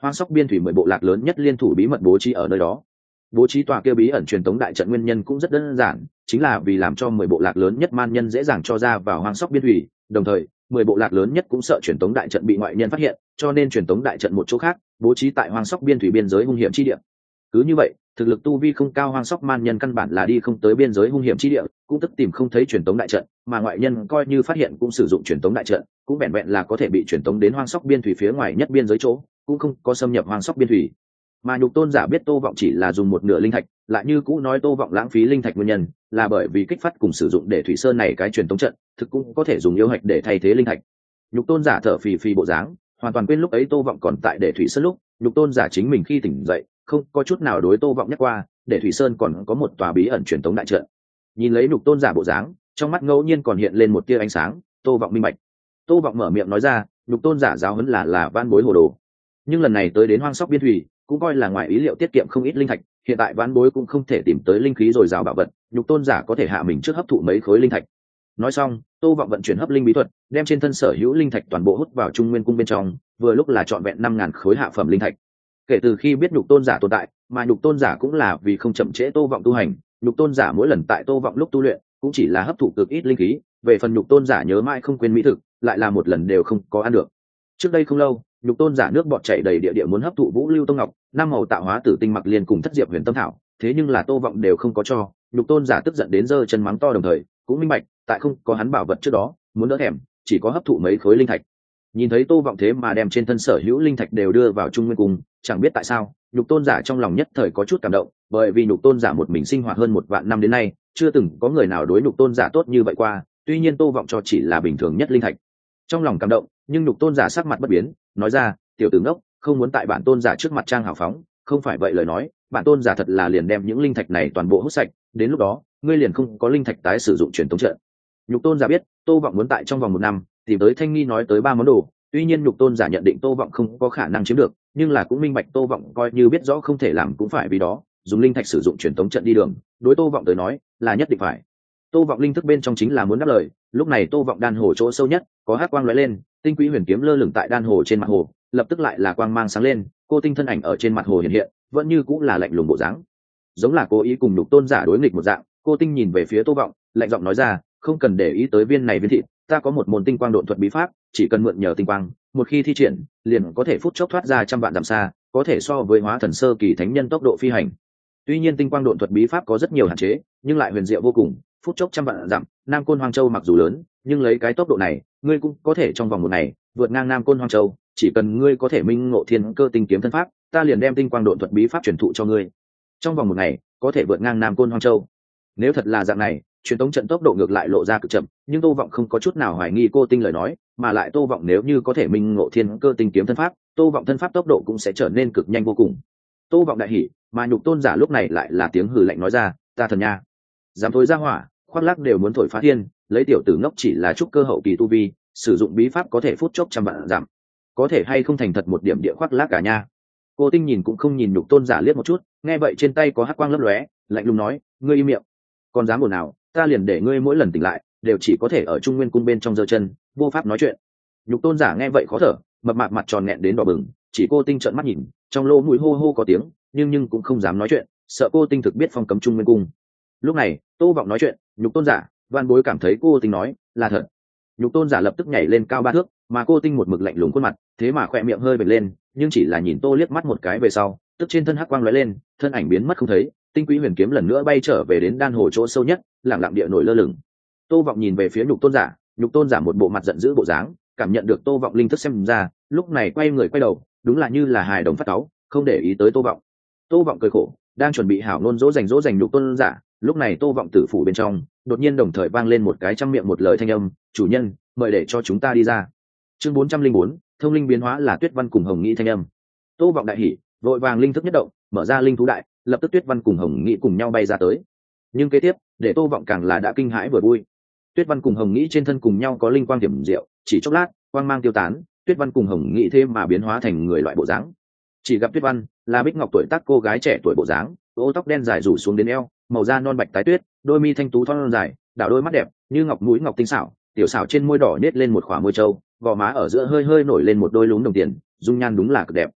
hoang sóc biên thủy mười bộ lạc lớn nhất liên thủ bí mật bố trí ở nơi đó. Bố trí tòa kia bí ẩn truyền tống đại trận nguyên nhân cũng rất đơn giản, chính là vì làm cho mười bộ lạc lớn nhất man nhân dễ dàng cho ra vào hoang sóc biên thủy, đồng thời mười bộ lạc lớn nhất cũng sợ truyền tống đại trận bị ngoại nhân phát hiện, cho nên truyền tống đại trận một chỗ khác bố trí tại hoang sóc biên thủy biên giới hung hiểm chi địa. Cứ như vậy, thực lực tu vi không cao hoang sóc man nhân căn bản là đi không tới biên giới hung hiểm chi địa, cũng tức tìm không thấy truyền tống đại trận, mà ngoại nhân coi như phát hiện cũng sử dụng truyền tống đại trận, cũng vẹn vẹn là có thể bị truyền tống đến hoang sóc biên thủy phía ngoài nhất biên giới chỗ, cũng không có xâm nhập hoang sóc biên thủy. Mà nhục tôn giả biết Tô Vọng chỉ là dùng một nửa linh thạch, lại như cũ nói Tô Vọng lãng phí linh thạch nguyên nhân, là bởi vì kích phát cùng sử dụng để thủy sơn này cái truyền tống trận, thực cũng có thể dùng yêu hạch để thay thế linh thạch. Nhục tôn giả thở phì phì bộ dáng, hoàn toàn quên lúc ấy Tô Vọng còn tại để thủy sơn lúc, nhục tôn giả chính mình khi tỉnh dậy, không có chút nào đối Tô Vọng nhắc qua, để thủy sơn còn có một tòa bí ẩn truyền tống đại trận. Nhìn lấy nhục tôn giả bộ dáng, trong mắt ngẫu nhiên còn hiện lên một tia ánh sáng, Tô Vọng minh bạch. Tô Vọng mở miệng nói ra, nhục tôn giả giáo huấn là là van bối hồ đồ. Nhưng lần này tới đến hoang sóc biên thủy, cũng coi là ngoài ý liệu tiết kiệm không ít linh thạch, hiện tại ván bối cũng không thể tìm tới linh khí dồi dào bảo vật, nhục tôn giả có thể hạ mình trước hấp thụ mấy khối linh thạch. Nói xong, Tô Vọng vận chuyển hấp linh bí thuật, đem trên thân sở hữu linh thạch toàn bộ hút vào Trung Nguyên cung bên trong, vừa lúc là trọn vẹn năm ngàn khối hạ phẩm linh thạch. Kể từ khi biết nhục tôn giả tồn tại, mà nhục tôn giả cũng là vì không chậm trễ Tô Vọng tu hành, nhục tôn giả mỗi lần tại Tô Vọng lúc tu luyện, cũng chỉ là hấp thụ cực ít linh khí, về phần nhục tôn giả nhớ mãi không quên mỹ thực, lại là một lần đều không có ăn được. Trước đây không lâu, nhục tôn giả nước bọt chảy đầy địa địa muốn hấp thụ Vũ Lưu Tông Ngọc, năm màu tạo hóa tử tinh mặc liên cùng thất diệp huyền tâm thảo, thế nhưng là Tô Vọng đều không có cho, nhục tôn giả tức giận đến giơ chân mắng to, đồng thời cũng minh bạch, tại không có hắn bảo vật trước đó, muốn đỡ thèm, chỉ có hấp thụ mấy khối linh thạch. Nhìn thấy Tô Vọng thế mà đem trên thân sở hữu linh thạch đều đưa vào Trung Nguyên cung, chẳng biết tại sao, nhục tôn giả trong lòng nhất thời có chút cảm động, bởi vì nhục tôn giả một mình sinh hoạt hơn một vạn năm đến nay, chưa từng có người nào đối nhục tôn giả tốt như vậy qua, tuy nhiên Tô Vọng cho chỉ là bình thường nhất linh thạch. Trong lòng cảm động, nhưng nhục tôn giả sắc mặt bất biến, nói ra, tiểu tử ngốc, không muốn tại bản tôn giả trước mặt trang hào phóng, không phải vậy lời nói, bản tôn giả thật là liền đem những linh thạch này toàn bộ hút sạch, đến lúc đó, ngươi liền không có linh thạch tái sử dụng truyền tống trận. Nhục tôn giả biết, Tô Vọng muốn tại trong vòng một năm tìm tới Thanh Nghi nói tới ba món đồ, tuy nhiên nhục tôn giả nhận định Tô Vọng không có khả năng chiếm được, nhưng là cũng minh bạch Tô Vọng coi như biết rõ không thể làm cũng phải vì đó, dùng linh thạch sử dụng truyền tống trận đi đường, đối Tô Vọng tới nói, là nhất định phải. Tô Vọng linh thức bên trong chính là muốn đáp lời, lúc này Tô Vọng đan hồ chỗ sâu nhất, có hắc quang lóe lên, tinh quý huyền kiếm lơ lửng tại đan hồ trên mặt hồ, lập tức lại là quang mang sáng lên, cô tinh thân ảnh ở trên mặt hồ hiện hiện, vẫn như cũng là lạnh lùng bộ dáng, giống là cố ý cùng nhục tôn giả đối nghịch một dạng. Cô tinh nhìn về phía Tô Vọng, lạnh giọng nói ra, không cần để ý tới viên này viên thịt, ta có một môn tinh quang độn thuật bí pháp, chỉ cần mượn nhờ tinh quang, một khi thi triển, liền có thể phút chốc thoát ra trăm vạn dặm xa, có thể so với hóa thần sơ kỳ thánh nhân tốc độ phi hành. Tuy nhiên tinh quang độn thuật bí pháp có rất nhiều hạn chế, nhưng lại huyền diệu vô cùng, phút chốc trăm vạn dặm, Nam Côn Hoang Châu mặc dù lớn, nhưng lấy cái tốc độ này, ngươi cũng có thể trong vòng một ngày vượt ngang Nam Côn Hoang Châu, chỉ cần ngươi có thể minh ngộ thiên cơ tinh kiếm thân pháp, ta liền đem tinh quang độn thuật bí pháp truyền thụ cho ngươi. Trong vòng một ngày, có thể vượt ngang Nam Côn Hoang Châu. Nếu thật là dạng này, truyền tống trận tốc độ ngược lại lộ ra cực chậm, nhưng Tô Vọng không có chút nào hoài nghi cô tinh lời nói, mà lại Tô Vọng nếu như có thể minh ngộ thiên cơ tinh kiếm thân pháp, Tô Vọng thân pháp tốc độ cũng sẽ trở nên cực nhanh vô cùng. Tô Vọng đại hỉ, mà nhục tôn giả lúc này lại là tiếng hừ lạnh nói ra, ta thần nha, dám thối ra hỏa, khoác lác đều muốn thổi phá thiên, lấy tiểu tử ngốc chỉ là trúc cơ hậu kỳ tu vi, sử dụng bí pháp có thể phút chốc trăm vạn giảm, có thể hay không thành thật một điểm địa khoác lác cả nha. Cô tinh nhìn cũng không nhìn nhục tôn giả liếc một chút, nghe vậy trên tay có hắc quang lấp lóe, lạnh lùng nói, ngươi im miệng, còn dám ồn nào, ta liền để ngươi mỗi lần tỉnh lại đều chỉ có thể ở Trung Nguyên cung bên trong giơ chân, vô pháp nói chuyện. Nhục tôn giả nghe vậy khó thở, mập mạp mặt tròn nghẹn đến đỏ bừng, chỉ cô tinh trợn mắt nhìn, trong lỗ mũi hô hô có tiếng, nhưng nhưng cũng không dám nói chuyện, sợ cô tinh thực biết phong cấm Trung Nguyên cung. Lúc này Tô Vọng nói chuyện, nhục tôn giả, Văn Bối cảm thấy cô tinh nói là thật. Nhục tôn giả lập tức nhảy lên cao ba thước, mà cô tinh một mực lạnh lùng khuôn mặt, thế mà khỏe miệng hơi bật lên, nhưng chỉ là nhìn Tô liếc mắt một cái về sau, tức trên thân hắc quang lóe lên, thân ảnh biến mất không thấy, tinh quý huyền kiếm lần nữa bay trở về đến đan hồ chỗ sâu nhất, lặng lặng địa nổi lơ lửng. Tô Vọng nhìn về phía nhục tôn giả, nhục tôn giả một bộ mặt giận dữ bộ dáng, cảm nhận được Tô Vọng linh thức xem ra, lúc này quay người quay đầu, đúng là như là hài đồng phát cáu, không để ý tới Tô Vọng. Tô Vọng cười khổ, đang chuẩn bị hảo ngôn dỗ dành dỗ dành nhục tôn giả, lúc này Tô Vọng tử phủ bên trong, đột nhiên đồng thời vang lên một cái trăm miệng một lời thanh âm, "Chủ nhân, mời để cho chúng ta đi ra." Chương bốn trăm linh bốn, thông linh biến hóa là Tuyết Văn cùng Hồng Nghĩ thanh âm. Tô Vọng đại hỉ, vội vàng linh thức nhất động, mở ra linh thú đại, lập tức Tuyết Văn cùng Hồng Nghĩ cùng nhau bay ra tới. Nhưng kế tiếp, để Tô Vọng càng là đã kinh hãi vừa vui. Tuyết Văn cùng Hồng Nghĩ trên thân cùng nhau có linh quang điểm diệu, chỉ chốc lát, quang mang tiêu tán, Tuyết Văn cùng Hồng Nghĩ thêm mà biến hóa thành người loại bộ dáng. Chỉ gặp Tuyết Văn là bích ngọc tuổi tác cô gái trẻ tuổi bộ dáng, ô tóc đen dài rủ xuống đến eo, màu da non bạch tái tuyết, đôi mi thanh tú thon dài, đảo đôi mắt đẹp, như ngọc mũi ngọc tinh xảo, tiểu xảo trên môi đỏ nết lên một khỏa môi trâu, gò má ở giữa hơi hơi nổi lên một đôi lúm đồng tiền, dung nhan đúng là cực đẹp.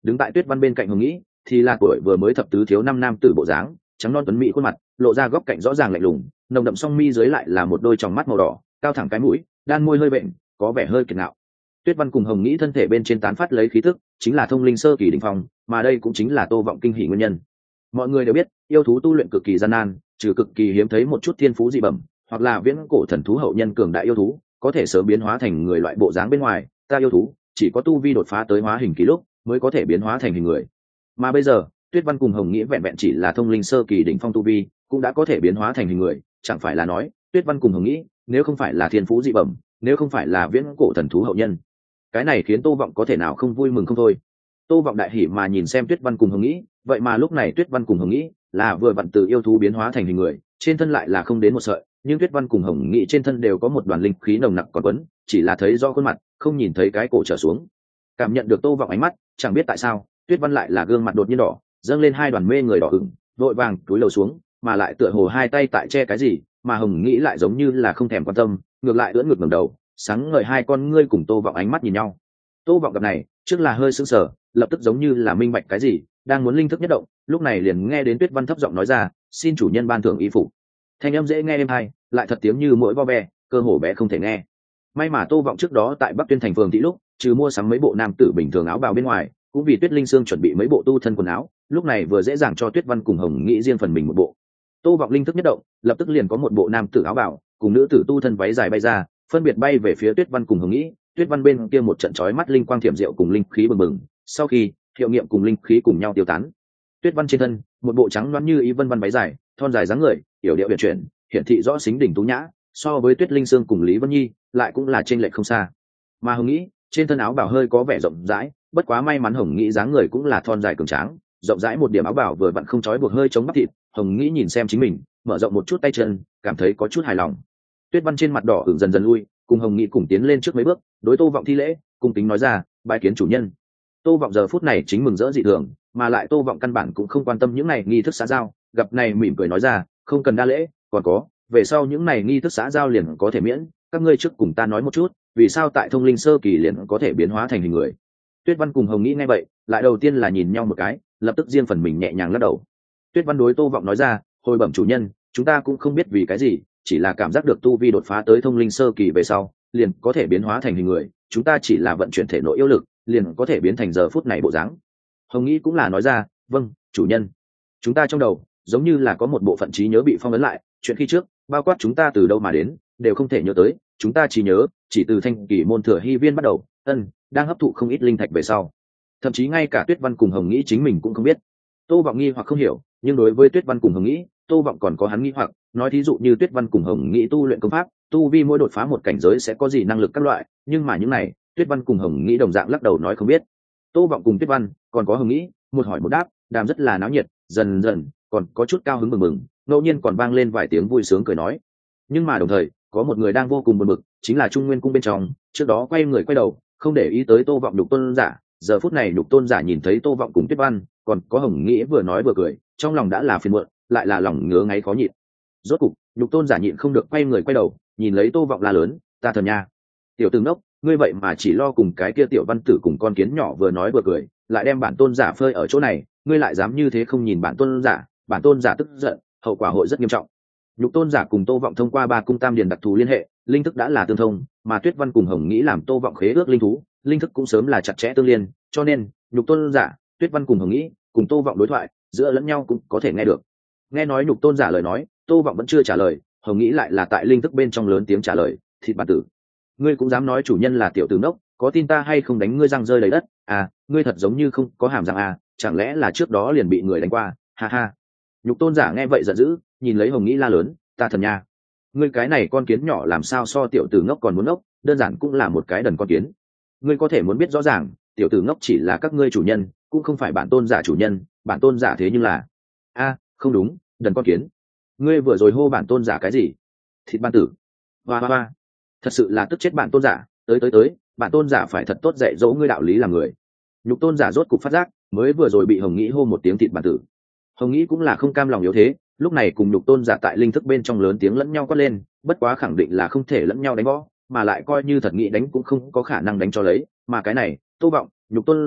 đứng tại Tuyết Văn bên cạnh Hồng Nghĩ thì là tuổi vừa mới thập tứ thiếu năm nam tử bộ dáng, trắng non tuấn mỹ khuôn mặt lộ ra góc cạnh rõ ràng lạnh lùng, nồng đậm song mi dưới lại là một đôi tròng mắt màu đỏ, cao thẳng cái mũi, đan môi hơi bệnh, có vẻ hơi kiệt ngạo. Tuyết Văn cùng Hồng Nghĩ thân thể bên trên tán phát lấy khí tức, chính là thông linh sơ kỳ đỉnh phong, mà đây cũng chính là Tô Vọng kinh hỉ nguyên nhân. Mọi người đều biết, yêu thú tu luyện cực kỳ gian nan, trừ cực kỳ hiếm thấy một chút thiên phú dị bẩm, hoặc là viễn cổ thần thú hậu nhân cường đại yêu thú, có thể sớm biến hóa thành người loại bộ dáng bên ngoài, ta yêu thú chỉ có tu vi đột phá tới hóa hình kỳ lúc mới có thể biến hóa thành hình người. Mà bây giờ, Tuyết Văn cùng Hồng Nghĩ vẹn vẹn chỉ là thông linh sơ kỳ đỉnh phong tu vi, cũng đã có thể biến hóa thành hình người, chẳng phải là nói, Tuyết Văn cùng Hồng Nghĩ, nếu không phải là thiên phú dị bẩm, nếu không phải là viễn cổ thần thú hậu nhân, cái này khiến Tô Vọng có thể nào không vui mừng không thôi. Tô Vọng đại hỉ mà nhìn xem Tuyết Văn cùng Hồng Nghĩ, vậy mà lúc này Tuyết Văn cùng Hồng Nghĩ là vừa vặn từ yêu thú biến hóa thành hình người, trên thân lại là không đến một sợi, nhưng Tuyết Văn cùng Hồng Nghĩ trên thân đều có một đoàn linh khí nồng nặc còn quấn, chỉ là thấy rõ khuôn mặt, không nhìn thấy cái cổ trở xuống. Cảm nhận được Tô Vọng ánh mắt, chẳng biết tại sao, Tuyết Văn lại là gương mặt đột nhiên đỏ, dâng lên hai đoàn mê người đỏ ửng, vội vàng cúi đầu xuống, mà lại tựa hồ hai tay tại che cái gì, mà Hồng Nghĩ lại giống như là không thèm quan tâm, ngược lại ưỡn ngược ngẩng đầu, sáng ngời hai con ngươi cùng Tô Vọng ánh mắt nhìn nhau. Tô Vọng gặp này, trước là hơi sững sờ, lập tức giống như là minh bạch cái gì, đang muốn linh thức nhất động, lúc này liền nghe đến Tuyết Văn thấp giọng nói ra, "Xin chủ nhân ban thưởng y phục." Thanh âm dễ nghe êm hay, lại thật tiếng như mỗi vo ve, cơ hồ bé không thể nghe. May mà Tô Vọng trước đó tại Bắc Tuyên thành phường thị lúc, trừ mua sắm mấy bộ nam tử bình thường áo bào bên ngoài, cũng vì Tuyết Linh Sương chuẩn bị mấy bộ tu thân quần áo, lúc này vừa dễ dàng cho Tuyết Văn cùng Hồng Nghĩ riêng phần mình một bộ. Tô Vọng linh thức nhất động, lập tức liền có một bộ nam tử áo bào, cùng nữ tử tu thân váy dài bay ra, phân biệt bay về phía Tuyết Văn cùng Hồng Nghĩ. Tuyết Văn bên kia một trận chói mắt linh quang thiểm diệu cùng linh khí bừng bừng, sau khi hiệu nghiệm cùng linh khí cùng nhau tiêu tán. Tuyết Văn trên thân, một bộ trắng loáng như ý vân vân váy dài, thon dài dáng người, yểu điệu uyển chuyển, hiển thị rõ xính đỉnh tú nhã, so với Tuyết Linh Sương cùng Lý Vân Nhi, lại cũng là chênh lệch không xa. Mà Hồng Nghĩ, trên thân áo bào hơi có vẻ rộng rãi, bất quá may mắn Hồng Nghĩ dáng người cũng là thon dài cường tráng, rộng rãi một điểm áo bào vừa vặn không trói buộc hơi chống bắp thịt. Hồng Nghĩ nhìn xem chính mình, mở rộng một chút tay chân, cảm thấy có chút hài lòng. Tuyết Văn trên mặt đỏ ửng dần dần lui, cùng Hồng Nghĩ cùng tiến lên trước mấy bước, đối Tô Vọng thi lễ, cung kính nói ra, bái kiến chủ nhân. Tô Vọng giờ phút này chính mừng rỡ dị thường, mà lại Tô Vọng căn bản cũng không quan tâm những này nghi thức xã giao, gặp này mỉm cười nói ra, không cần đa lễ, còn có, về sau những này nghi thức xã giao liền có thể miễn, các ngươi trước cùng ta nói một chút, vì sao tại thông linh sơ kỳ liền có thể biến hóa thành hình người. Tuyết Văn cùng Hồng Nghĩ nghe vậy, lại đầu tiên là nhìn nhau một cái, lập tức riêng phần mình nhẹ nhàng lắc đầu. Tuyết Văn đối Tô Vọng nói ra, hồi bẩm chủ nhân, chúng ta cũng không biết vì cái gì, chỉ là cảm giác được tu vi đột phá tới thông linh sơ kỳ về sau, liền có thể biến hóa thành hình người, chúng ta chỉ là vận chuyển thể nội yêu lực, liền có thể biến thành giờ phút này bộ dáng. Hồng Nghĩ cũng là nói ra, vâng, chủ nhân. Chúng ta trong đầu, giống như là có một bộ phận trí nhớ bị phong ấn lại, chuyện khi trước, bao quát chúng ta từ đâu mà đến, đều không thể nhớ tới, chúng ta chỉ nhớ, chỉ từ thanh kỳ môn thừa hy viên bắt đầu, ân, đang hấp thụ không ít linh thạch về sau. Thậm chí ngay cả Tuyết Văn cùng Hồng Nghĩ chính mình cũng không biết. Tô Vọng nghi hoặc không hiểu, nhưng đối với Tuyết Văn cùng Hồng Nghĩ, Tô Vọng còn có hắn nghi hoặc, nói thí dụ như Tuyết Văn cùng Hồng Nghĩ tu luyện công pháp, tu vi mỗi đột phá một cảnh giới sẽ có gì năng lực các loại, nhưng mà những này, Tuyết Văn cùng Hồng Nghĩ đồng dạng lắc đầu nói không biết. Tô Vọng cùng Tuyết Văn, còn có Hồng Nghĩ, một hỏi một đáp, đàm rất là náo nhiệt, dần dần còn có chút cao hứng mừng mừng, ngẫu nhiên còn vang lên vài tiếng vui sướng cười nói. Nhưng mà đồng thời, có một người đang vô cùng buồn bực, chính là Trung Nguyên cung bên trong, trước đó quay người quay đầu, không để ý tới Tô Vọng Nhục Tôn giả, giờ phút này Nhục Tôn giả nhìn thấy Tô Vọng cùng Tuyết Văn, còn có Hồng Nghĩ vừa nói vừa cười, trong lòng đã là phiền muộn, lại là lòng ngứa ngáy khó nhịn. Rốt cục, Nhục Tôn giả nhịn không được quay người quay đầu, nhìn lấy Tô Vọng la lớn, ta thần nha, tiểu tử ngốc, ngươi vậy mà chỉ lo cùng cái kia tiểu văn tử cùng con kiến nhỏ vừa nói vừa cười, lại đem bản tôn giả phơi ở chỗ này, ngươi lại dám như thế không nhìn bản tôn giả, bản tôn giả tức giận, hậu quả hội rất nghiêm trọng. Nhục Tôn giả cùng Tô Vọng thông qua ba cung tam điền đặc thù liên hệ, linh thức đã là tương thông, mà Tuyết Văn cùng Hồng Nghĩ làm Tô Vọng khế ước linh thú, linh thức cũng sớm là chặt chẽ tương liên, cho nên, Nhục Tôn giả, Tuyết Văn cùng Hồng Nghĩ, cùng Tô Vọng đối thoại, giữa lẫn nhau cũng có thể nghe được. Nghe nói Nhục Tôn giả lời nói, Tô Vọng vẫn chưa trả lời, Hồng Nghĩ lại là tại linh thức bên trong lớn tiếng trả lời, thịt bản tử, ngươi cũng dám nói chủ nhân là tiểu tử ngốc, có tin ta hay không đánh ngươi răng rơi đầy đất, à, ngươi thật giống như không có hàm răng à, chẳng lẽ là trước đó liền bị người đánh qua, ha ha. Nhục Tôn giả nghe vậy giận dữ, nhìn lấy Hồng Nghĩ la lớn, ta thần nha, ngươi cái này con kiến nhỏ làm sao so tiểu tử ngốc còn muốn ngốc, đơn giản cũng là một cái đần con kiến. Ngươi có thể muốn biết rõ ràng, tiểu tử ngốc chỉ là các ngươi chủ nhân, cũng không phải bản tôn giả chủ nhân, bản tôn giả thế nhưng là, a, không đúng, đần con kiến. Ngươi vừa rồi hô bản tôn giả cái gì? Thịt ban tử. Hoa hoa hoa. Thật sự là tức chết bản tôn giả, tới tới tới, bản tôn giả phải thật tốt dạy dỗ ngươi đạo lý làm người. Nhục Tôn giả rốt cục phát giác, mới vừa rồi bị Hồng Nghĩ hô một tiếng thịt bản tử. Hồng Nghĩ cũng là không cam lòng yếu thế, lúc này cùng Nhục Tôn giả tại linh thức bên trong lớn tiếng lẫn nhau quát lên, bất quá khẳng định là không thể lẫn nhau đánh võ, mà lại coi như thật nghĩ đánh cũng không có khả năng đánh cho lấy, mà cái này, Tô Vọng, Nhục Tôn giả,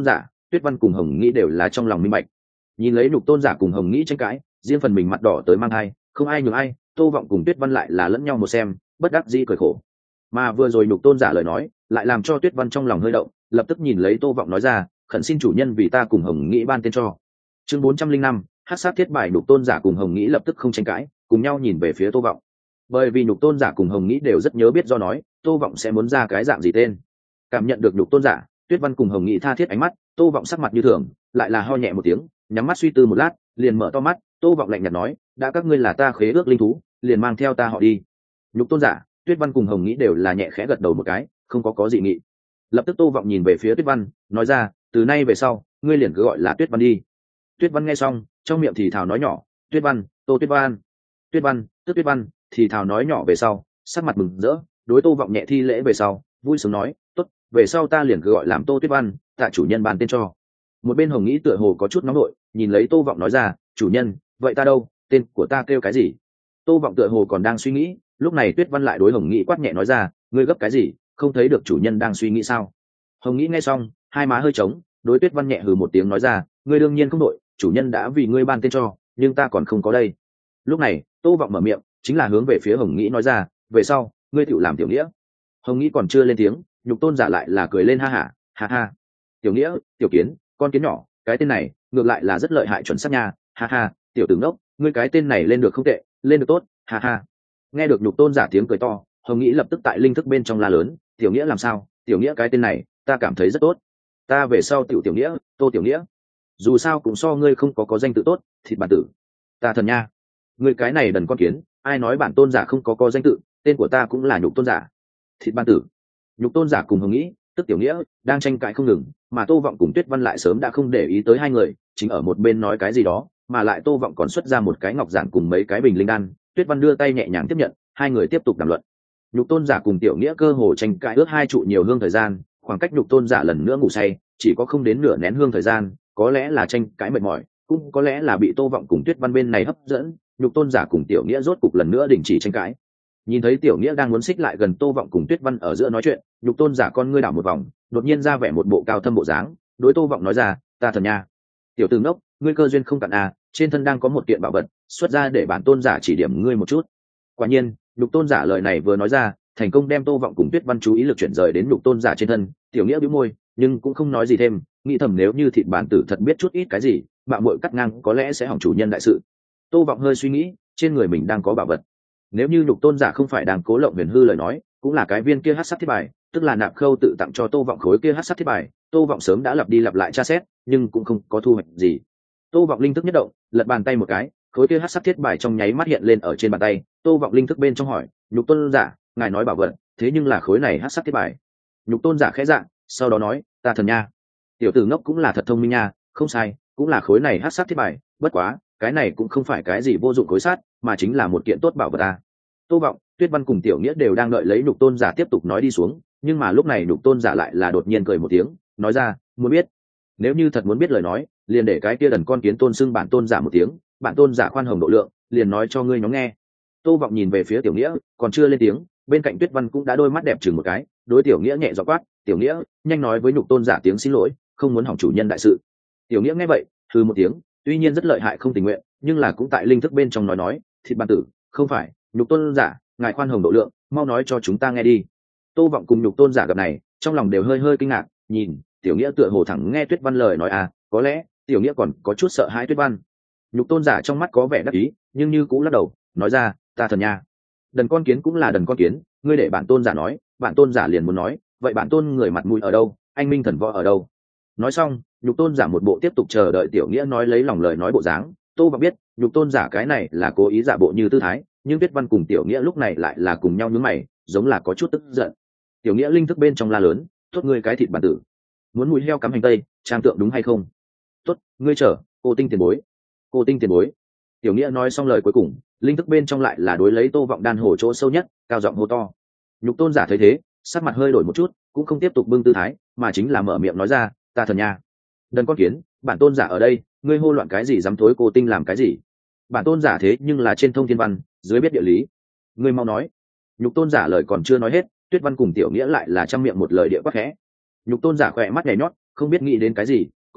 Tuyết Văn cùng Hồng Nghĩ đều là trong lòng minh bạch. Nhìn lấy Nhục Tôn giả cùng Hồng Nghĩ tranh cãi, riêng phần mình mặt đỏ tới mang hai, không ai nhường ai, Tô Vọng cùng Tuyết Văn lại là lẫn nhau một xem, bất đắc dĩ cười khổ. Mà vừa rồi Nhục Tôn giả lời nói, lại làm cho Tuyết Văn trong lòng hơi động, lập tức nhìn lấy Tô Vọng nói ra, khẩn xin chủ nhân vì ta cùng Hồng Nghĩ ban tên cho. Chương bốn trăm linh năm, Hắc Sát Thiết Bài. Nhục Tôn giả cùng Hồng Nghĩ lập tức không tranh cãi, cùng nhau nhìn về phía Tô Vọng. Bởi vì Nhục Tôn giả cùng Hồng Nghĩ đều rất nhớ biết do nói, Tô Vọng sẽ muốn ra cái dạng gì tên. Cảm nhận được Nhục Tôn giả, Tuyết Văn cùng Hồng Nghĩ tha thiết ánh mắt, Tô Vọng sắc mặt như thường, lại là ho nhẹ một tiếng, nhắm mắt suy tư một lát, liền mở to mắt. Tô Vọng lạnh nhạt nói, đã các ngươi là ta khế ước linh thú, liền mang theo ta họ đi. Nhục Tôn giả, Tuyết Văn cùng Hồng Nghĩ đều là nhẹ khẽ gật đầu một cái, không có có dị nghị. Lập tức Tô Vọng nhìn về phía Tuyết Văn, nói ra, từ nay về sau, ngươi liền cứ gọi là Tuyết Văn đi. Tuyết Văn nghe xong, trong miệng thì thào nói nhỏ, Tuyết Văn, Tô Tuyết Văn. Tuyết Văn, tức Tuyết Văn, thì thào nói nhỏ về sau, sắc mặt mừng rỡ, đối Tô Vọng nhẹ thi lễ về sau, vui sướng nói, tốt, về sau ta liền cứ gọi làm Tô Tuyết Văn, tạ chủ nhân ban tên cho. Một bên Hồng Nghĩ tựa hồ có chút nóng nội, nhìn lấy Tô Vọng nói ra, chủ nhân, vậy ta đâu, tên của ta kêu cái gì? Tô Vọng tựa hồ còn đang suy nghĩ, lúc này Tuyết Văn lại đối Hồng Nghĩ quát nhẹ nói ra, ngươi gấp cái gì, không thấy được chủ nhân đang suy nghĩ sao? Hồng Nghĩ nghe xong, hai má hơi trống, đối Tuyết Văn nhẹ hừ một tiếng nói ra, ngươi đương nhiên không đội, chủ nhân đã vì ngươi ban tên cho, nhưng ta còn không có đây. Lúc này, Tô Vọng mở miệng, chính là hướng về phía Hồng Nghĩ nói ra, về sau, ngươi tự làm tiểu nghĩa. Hồng Nghĩ còn chưa lên tiếng, Nhục Tôn giả lại là cười lên ha ha, ha ha. Tiểu nghĩa, tiểu kiến, con kiến nhỏ, cái tên này, ngược lại là rất lợi hại chuẩn xác nha, ha ha, tiểu tử ngốc, ngươi cái tên này lên được không tệ, lên được tốt, ha ha. Nghe được Nhục Tôn giả tiếng cười to, Hồng Nghĩ lập tức tại linh thức bên trong la lớn, tiểu nghĩa làm sao, tiểu nghĩa cái tên này, ta cảm thấy rất tốt. Ta về sau tiểu tiểu nghĩa, Tô tiểu nghĩa. Dù sao cũng so ngươi không có có danh tự tốt, thịt bản tử. Ta thần nha. Ngươi cái này đần con kiến, ai nói bản tôn giả không có có danh tự, tên của ta cũng là Nhục Tôn giả. Thịt bản tử. Nhục Tôn giả cùng Hồng Nghĩ, tức tiểu nghĩa, đang tranh cãi không ngừng, mà Tô Vọng cùng Tuyết Văn lại sớm đã không để ý tới hai người, chính ở một bên nói cái gì đó, mà lại Tô Vọng còn xuất ra một cái ngọc giản cùng mấy cái bình linh đan, Tuyết Văn đưa tay nhẹ nhàng tiếp nhận, hai người tiếp tục đàm luận. Nhục Tôn giả cùng tiểu nghĩa cơ hồ tranh cãi ước hai trụ nhiều hương thời gian, khoảng cách Nhục Tôn giả lần nữa ngủ say, chỉ có không đến nửa nén hương thời gian, có lẽ là tranh cãi mệt mỏi, cũng có lẽ là bị Tô Vọng cùng Tuyết Văn bên này hấp dẫn, Nhục Tôn giả cùng tiểu nghĩa rốt cục lần nữa đình chỉ tranh cãi. Nhìn thấy tiểu nghĩa đang muốn xích lại gần Tô Vọng cùng Tuyết Văn ở giữa nói chuyện, Nhục Tôn giả con ngươi đảo một vòng, đột nhiên ra vẻ một bộ cao thâm bộ dáng, đối Tô Vọng nói ra, ta thần nha, tiểu tử ngốc, ngươi cơ duyên không cạn à, trên thân đang có một kiện bảo vật, xuất ra để bản tôn giả chỉ điểm ngươi một chút. Quả nhiên, Nhục Tôn giả lời này vừa nói ra, thành công đem Tô Vọng cùng Tuyết Văn chú ý lực chuyển rời đến Nhục Tôn giả trên thân, tiểu nghĩa bĩu môi, nhưng cũng không nói gì thêm, nghĩ thầm nếu như thịt bản tử thật biết chút ít cái gì, mạo muội cắt ngang có lẽ sẽ hỏng chủ nhân đại sự. Tô Vọng hơi suy nghĩ, trên người mình đang có bảo vật. Nếu như Nhục Tôn giả không phải đang cố lộng huyền hư lời nói, cũng là cái viên kia hắc sát thiết bài, tức là Nạp Khâu tự tặng cho Tô Vọng khối kia hắc sát thiết bài, Tô Vọng sớm đã lặp đi lặp lại tra xét, nhưng cũng không có thu hoạch gì. Tô Vọng linh thức nhất động, lật bàn tay một cái, khối kia hắc sát thiết bài trong nháy mắt hiện lên ở trên bàn tay, Tô Vọng linh thức bên trong hỏi, Nhục Tôn giả, ngài nói bảo vật, thế nhưng là khối này hắc sát thiết bài. Nhục Tôn giả khẽ dạ, sau đó nói, ta thần nha. Tiểu tử ngốc cũng là thật thông minh nha, không sai, cũng là khối này hắc sát thiết bài, bất quá, cái này cũng không phải cái gì vô dụng khối sát, mà chính là một kiện tốt bảo vật à. Tô Vọng, Tuyết Văn cùng tiểu nghĩa đều đang đợi lấy Nhục Tôn giả tiếp tục nói đi xuống, nhưng mà lúc này Nhục Tôn giả lại là đột nhiên cười một tiếng, nói ra, muốn biết, nếu như thật muốn biết lời nói, liền để cái kia đần con kiến tôn xưng bản tôn giả một tiếng, bản tôn giả khoan hồng độ lượng, liền nói cho ngươi nhóm nghe. Tô Vọng nhìn về phía tiểu nghĩa, còn chưa lên tiếng, bên cạnh Tuyết Văn cũng đã đôi mắt đẹp chừng một cái, đối tiểu nghĩa nhẹ giọng quát, tiểu nghĩa, nhanh nói với Nhục Tôn giả tiếng xin lỗi, không muốn hỏng chủ nhân đại sự. Tiểu nghĩa nghe vậy, hừ một tiếng, tuy nhiên rất lợi hại không tình nguyện, nhưng là cũng tại linh thức bên trong nói nói, thịt bản tử, không phải, Nhục Tôn giả, ngài khoan hồng độ lượng, mau nói cho chúng ta nghe đi. Tô Vọng cùng Nhục Tôn giả gặp này, trong lòng đều hơi hơi kinh ngạc, nhìn, tiểu nghĩa tựa hồ thẳng nghe Tuyết Văn lời nói à, có lẽ tiểu nghĩa còn có chút sợ hãi Tuyết Văn. Nhục Tôn giả trong mắt có vẻ đắc ý, nhưng như cũng lắc đầu, nói ra, ta thần nha, đần con kiến cũng là đần con kiến, ngươi để bản tôn giả nói, bản tôn giả liền muốn nói, vậy bản tôn người mặt mũi ở đâu, anh minh thần võ ở đâu? Nói xong, Nhục Tôn giả một bộ tiếp tục chờ đợi tiểu nghĩa nói lấy lòng lời nói bộ dáng. Tô Vọng biết, Nhục Tôn giả cái này là cố ý giả bộ như tư thái, nhưng Tuyết Văn cùng tiểu nghĩa lúc này lại là cùng nhau nhướng mày, giống là có chút tức giận. Tiểu nghĩa linh thức bên trong la lớn, tốt ngươi cái thịt bản tử, muốn mùi heo cắm hành tây, trang tượng đúng hay không? Tốt, ngươi chờ, cô tinh tiền bối, cô tinh tiền bối. Tiểu nghĩa nói xong lời cuối cùng, linh thức bên trong lại là đối lấy Tô Vọng đan hồ chỗ sâu nhất, cao giọng hô to. Nhục Tôn giả thấy thế, sắc mặt hơi đổi một chút, cũng không tiếp tục bưng tư thái, mà chính là mở miệng nói ra, ta thần nha, đần con kiến, bản tôn giả ở đây, ngươi hô loạn cái gì dám thối cô tinh làm cái gì? Bản tôn giả thế nhưng là trên thông thiên văn, dưới biết địa lý, ngươi mau nói. Nhục Tôn giả lời còn chưa nói hết, Tuyết Văn cùng tiểu nghĩa lại là trăm miệng một lời địa quát khẽ. Nhục Tôn giả khỏe mắt nhảy nhót, không biết nghĩ đến cái gì,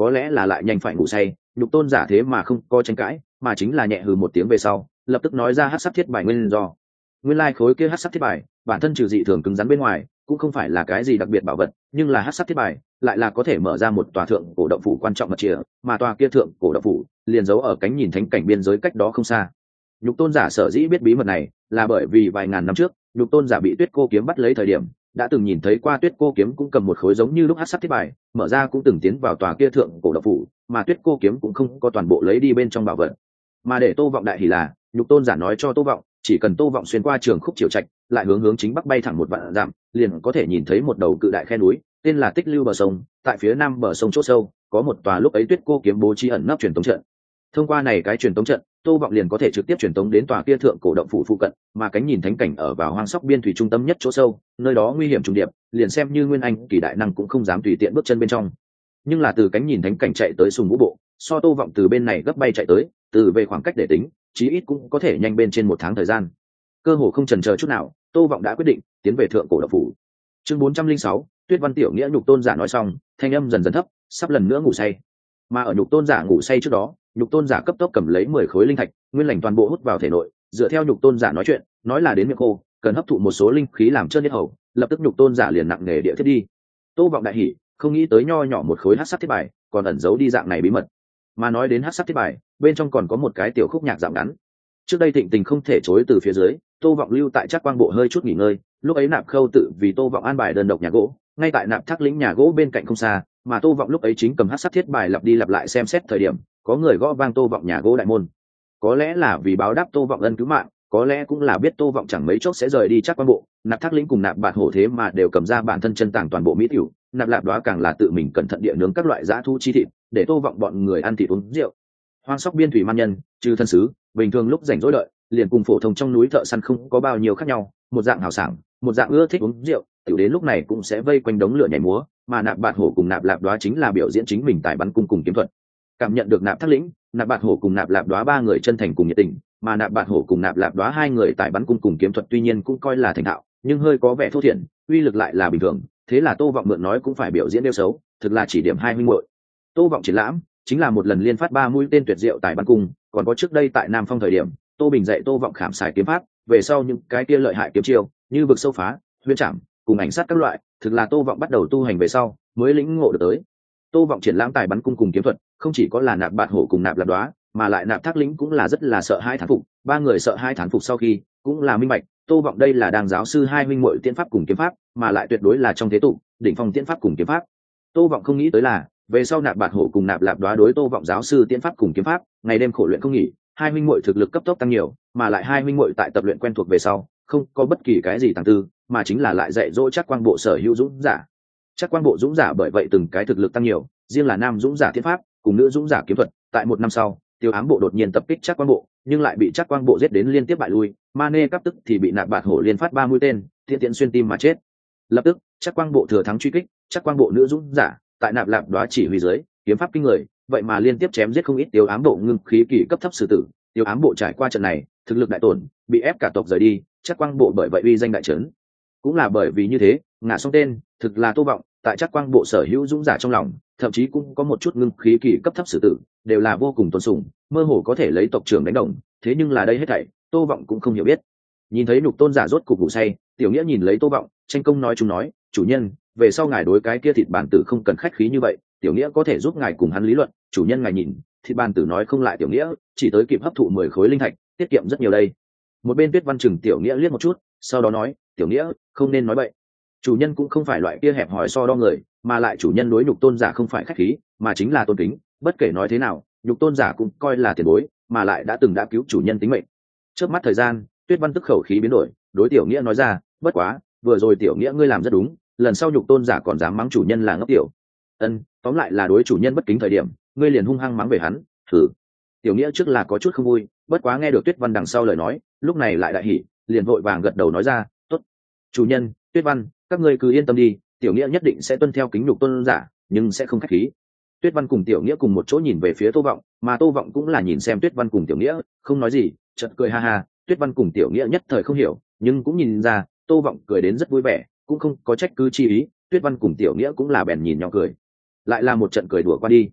có lẽ là lại nhanh phải ngủ say. Nhục tôn giả thế mà không có tranh cãi, mà chính là nhẹ hừ một tiếng về sau, lập tức nói ra hắc sắc thiết bài nguyên do. Nguyên lai khối kia hắc sắc thiết bài bản thân trừ dị thường cứng rắn bên ngoài, cũng không phải là cái gì đặc biệt bảo vật, nhưng là hắc sắc thiết bài lại là có thể mở ra một tòa thượng cổ động phủ quan trọng mật chìa, mà tòa kia thượng cổ động phủ liền giấu ở cánh nhìn thánh cảnh biên giới cách đó không xa. Nhục tôn giả sở dĩ biết bí mật này là bởi vì vài ngàn năm trước nhục tôn giả bị tuyết cô kiếm bắt lấy thời điểm đã từng nhìn thấy qua tuyết cô kiếm cũng cầm một khối giống như lúc hắc sắc thiết bài, mở ra cũng từng tiến vào tòa kia thượng cổ động phủ, mà tuyết cô kiếm cũng không có toàn bộ lấy đi bên trong bảo vật. Mà để Tô Vọng đại hỉ là nhục tôn giả nói cho Tô Vọng, chỉ cần Tô Vọng xuyên qua trường khúc triều trạch, lại hướng hướng chính bắc bay thẳng một vạn dặm, liền có thể nhìn thấy một đầu cự đại khe núi, tên là Tích Lưu bờ sông, tại phía nam bờ sông chỗ sâu, có một tòa lúc ấy tuyết cô kiếm bố trí ẩn nấp truyền tống trận. Thông qua này cái truyền tống trận, Tô Vọng liền có thể trực tiếp truyền tống đến tòa kia thượng cổ động phủ phụ cận, mà cánh nhìn thánh cảnh ở vào hoang sóc biên thủy trung tâm nhất chỗ sâu, nơi đó nguy hiểm trùng điệp, liền xem như nguyên anh kỳ đại năng cũng không dám tùy tiện bước chân bên trong. Nhưng là từ cánh nhìn thánh cảnh chạy tới Sùng Vũ Bộ, so Tô Vọng từ bên này gấp bay chạy tới, từ về khoảng cách để tính, chí ít cũng có thể nhanh bên trên một tháng thời gian. Cơ hồ không chần chờ chút nào, Tô Vọng đã quyết định tiến về thượng cổ động phủ. Chương bốn trăm linh sáu, Tuyết Văn tiểu nghĩa nhục tôn giả nói xong, thanh âm dần dần thấp, sắp lần nữa ngủ say. Mà ở nhục tôn giả ngủ say trước đó, nhục tôn giả cấp tốc cầm lấy mười khối linh thạch, nguyên lành toàn bộ hút vào thể nội, dựa theo nhục tôn giả nói chuyện, nói là đến miệng khô, cần hấp thụ một số linh khí làm trơn nhất hầu, lập tức nhục tôn giả liền nặng nề địa thiết đi. Tô Vọng đại hỉ, không nghĩ tới nho nhỏ một khối hắc sắc thiết bài, còn ẩn giấu đi dạng này bí mật. Mà nói đến hắc sắc thiết bài, bên trong còn có một cái tiểu khúc nhạc giảm ngắn. Trước đây Thịnh Tình không thể chối từ phía dưới, Tô Vọng lưu tại Trác Quang Bộ hơi chút nghỉ ngơi, lúc ấy Nạp Khâu tự vì Tô Vọng an bài đơn độc nhà gỗ, ngay tại Nạp Thác lĩnh nhà gỗ bên cạnh không xa, mà Tô Vọng lúc ấy chính cầm hắc sắc thiết bài lặp đi lặp lại xem xét thời điểm, có người gõ vang Tô Vọng nhà gỗ đại môn. Có lẽ là vì báo đáp Tô Vọng ân cứu mạng, có lẽ cũng là biết Tô Vọng chẳng mấy chốc sẽ rời đi Trác Quang Bộ, Nạp Thác lĩnh cùng Nạp Bạt Hổ thế mà đều cầm ra bản thân chân tàng toàn bộ mỹ tiểu, Nạp Lạp Đoá càng là tự mình cẩn thận địa nướng các loại dã thú chi thịt, để Tô Vọng bọn người ăn thịt uống rượu. Hoang sóc biên thủy man nhân, trừ thân sứ, bình thường lúc rảnh rỗi đợi, liền cùng phổ thông trong núi thợ săn không có bao nhiêu khác nhau, một dạng hào sảng, một dạng ưa thích uống rượu, tiểu đến lúc này cũng sẽ vây quanh đống lửa nhảy múa, mà Nạp Bạt Hổ cùng Nạp Lạp Đoá chính là biểu diễn chính mình tại bắn cung cùng kiếm thuật. Cảm nhận được Nạp Thác lĩnh, Nạp Bạt Hổ cùng Nạp Lạp Đoá ba người chân thành cùng nhiệt tình, mà Nạp Bạt Hổ cùng Nạp Lạp Đoá hai người tại bắn cung cùng kiếm thuật tuy nhiên cũng coi là thành thạo, nhưng hơi có vẻ thô thiển, uy lực lại là bình thường, thế là Tô Vọng mượn nói cũng phải biểu diễn đeo xấu, thực là chỉ điểm hai huynh muội. Tô Vọng triển lãm chính là một lần liên phát ba mũi tên tuyệt diệu tại bắn cung, còn có trước đây tại Nam Phong thời điểm, Tô Bình dạy Tô Vọng khảm xài kiếm pháp, về sau những cái kia lợi hại kiếm chiêu, như vực sâu phá, huyền trảm, cùng ảnh sát các loại, thực là Tô Vọng bắt đầu tu hành về sau, mới lĩnh ngộ được tới. Tô Vọng triển lãm tài bắn cung cùng kiếm thuật, không chỉ có là Nạp Bạt Hổ cùng Nạp Lạp Đoá, mà lại Nạp Thác lĩnh cũng là rất là sợ hai thán phục, ba người sợ hai thán phục sau khi, cũng là minh bạch, Tô Vọng đây là đang giáo sư hai huynh muội tiễn pháp cùng kiếm pháp, mà lại tuyệt đối là trong thế tục, đỉnh phong tiễn pháp cùng kiếm pháp. Tô Vọng không nghĩ tới là, về sau Nạp Bạt Hổ cùng Nạp Lạp Đoá đối Tô Vọng giáo sư tiễn pháp cùng kiếm pháp, ngày đêm khổ luyện không nghỉ, hai huynh muội thực lực cấp tốc tăng nhiều, mà lại hai huynh muội tại tập luyện quen thuộc về sau, không có bất kỳ cái gì tàng tư, mà chính là lại dạy dỗ Trác Quang Bộ sở hữu dũng giả. Trác Quang Bộ dũng giả bởi vậy từng cái thực lực tăng nhiều, riêng là nam dũng giả tiễn pháp, cùng nữ dũng giả kiếm thuật, tại một năm sau, Tiêu Ám Bộ đột nhiên tập kích Trác Quang Bộ, nhưng lại bị Trác Quang Bộ giết đến liên tiếp bại lui, Mane cấp tức thì bị Nạp Bạt Hổ liên phát ba mũi tên, thiên tiễn xuyên tim mà chết. Lập tức, Trác Quang Bộ thừa thắng truy kích, Trác Quang Bộ nữ dũng giả, tại Nạp Lạp Đoá chỉ huy dưới, kiếm pháp kinh người, vậy mà liên tiếp chém giết không ít Tiêu Ám Bộ ngưng khí kỳ cấp thấp sử tử. Tiêu Ám Bộ trải qua trận này, thực lực đại tổn, bị ép cả tộc rời đi, Trác Quang Bộ bởi vậy uy danh đại trấn. Cũng là bởi vì như thế, ngã xong tên, thực là Tô Vọng, tại Trác Quang Bộ sở hữu dũng giả trong lòng, thậm chí cũng có một chút ngưng khí kỳ cấp thấp sử tử, đều là vô cùng tôn sùng, mơ hồ có thể lấy tộc trưởng đánh đồng, thế nhưng là đây hết thảy, Tô Vọng cũng không hiểu biết. Nhìn thấy nhục tôn giả rốt cục ngủ say, Tiểu Nghĩa nhìn lấy Tô Vọng, tranh công nói chúng nói, chủ nhân, về sau ngài đối cái kia thịt bản tử không cần khách khí như vậy, Tiểu Nghĩa có thể giúp ngài cùng hắn lý luận, chủ nhân ngài nhìn, thịt bản tử nói không lại Tiểu Nghĩa, chỉ tới kịp hấp thụ mười khối linh thạch, tiết kiệm rất nhiều đây. Một bên Tuyết Văn chừng Tiểu Nghĩa liếc một chút, sau đó nói, Tiểu Nghĩa, không nên nói bậy. Chủ nhân cũng không phải loại kia hẹp hòi so đo người, mà lại chủ nhân đối nhục tôn giả không phải khách khí, mà chính là tôn kính, bất kể nói thế nào, nhục tôn giả cũng coi là tiền bối, mà lại đã từng đã cứu chủ nhân tính mệnh. Trước mắt thời gian, Tuyết Văn tức khẩu khí biến đổi, đối Tiểu Nghĩa nói ra, bất quá, vừa rồi Tiểu Nghĩa ngươi làm rất đúng, lần sau nhục tôn giả còn dám mắng chủ nhân là ngốc tiểu. Ân, tóm lại là đối chủ nhân bất kính thời điểm, ngươi liền hung hăng mắng về hắn, thử. Tiểu Nghĩa trước là có chút không vui, bất quá nghe được Tuyết Văn đằng sau lời nói, lúc này lại đại hỉ, liền vội vàng gật đầu nói ra, tốt. Chủ nhân, Tuyết Văn, các ngươi cứ yên tâm đi, Tiểu Nghĩa nhất định sẽ tuân theo kính nhục tôn giả, nhưng sẽ không khách khí. Tuyết Văn cùng Tiểu Nghĩa cùng một chỗ nhìn về phía Tô Vọng, mà Tô Vọng cũng là nhìn xem Tuyết Văn cùng Tiểu Nghĩa, không nói gì, chợt cười ha ha. Tuyết Văn cùng Tiểu Nghĩa nhất thời không hiểu, nhưng cũng nhìn ra, Tô Vọng cười đến rất vui vẻ, cũng không có trách cứ chi ý. Tuyết Văn cùng Tiểu Nghĩa cũng là bèn nhìn nhau cười, lại là một trận cười đùa qua đi.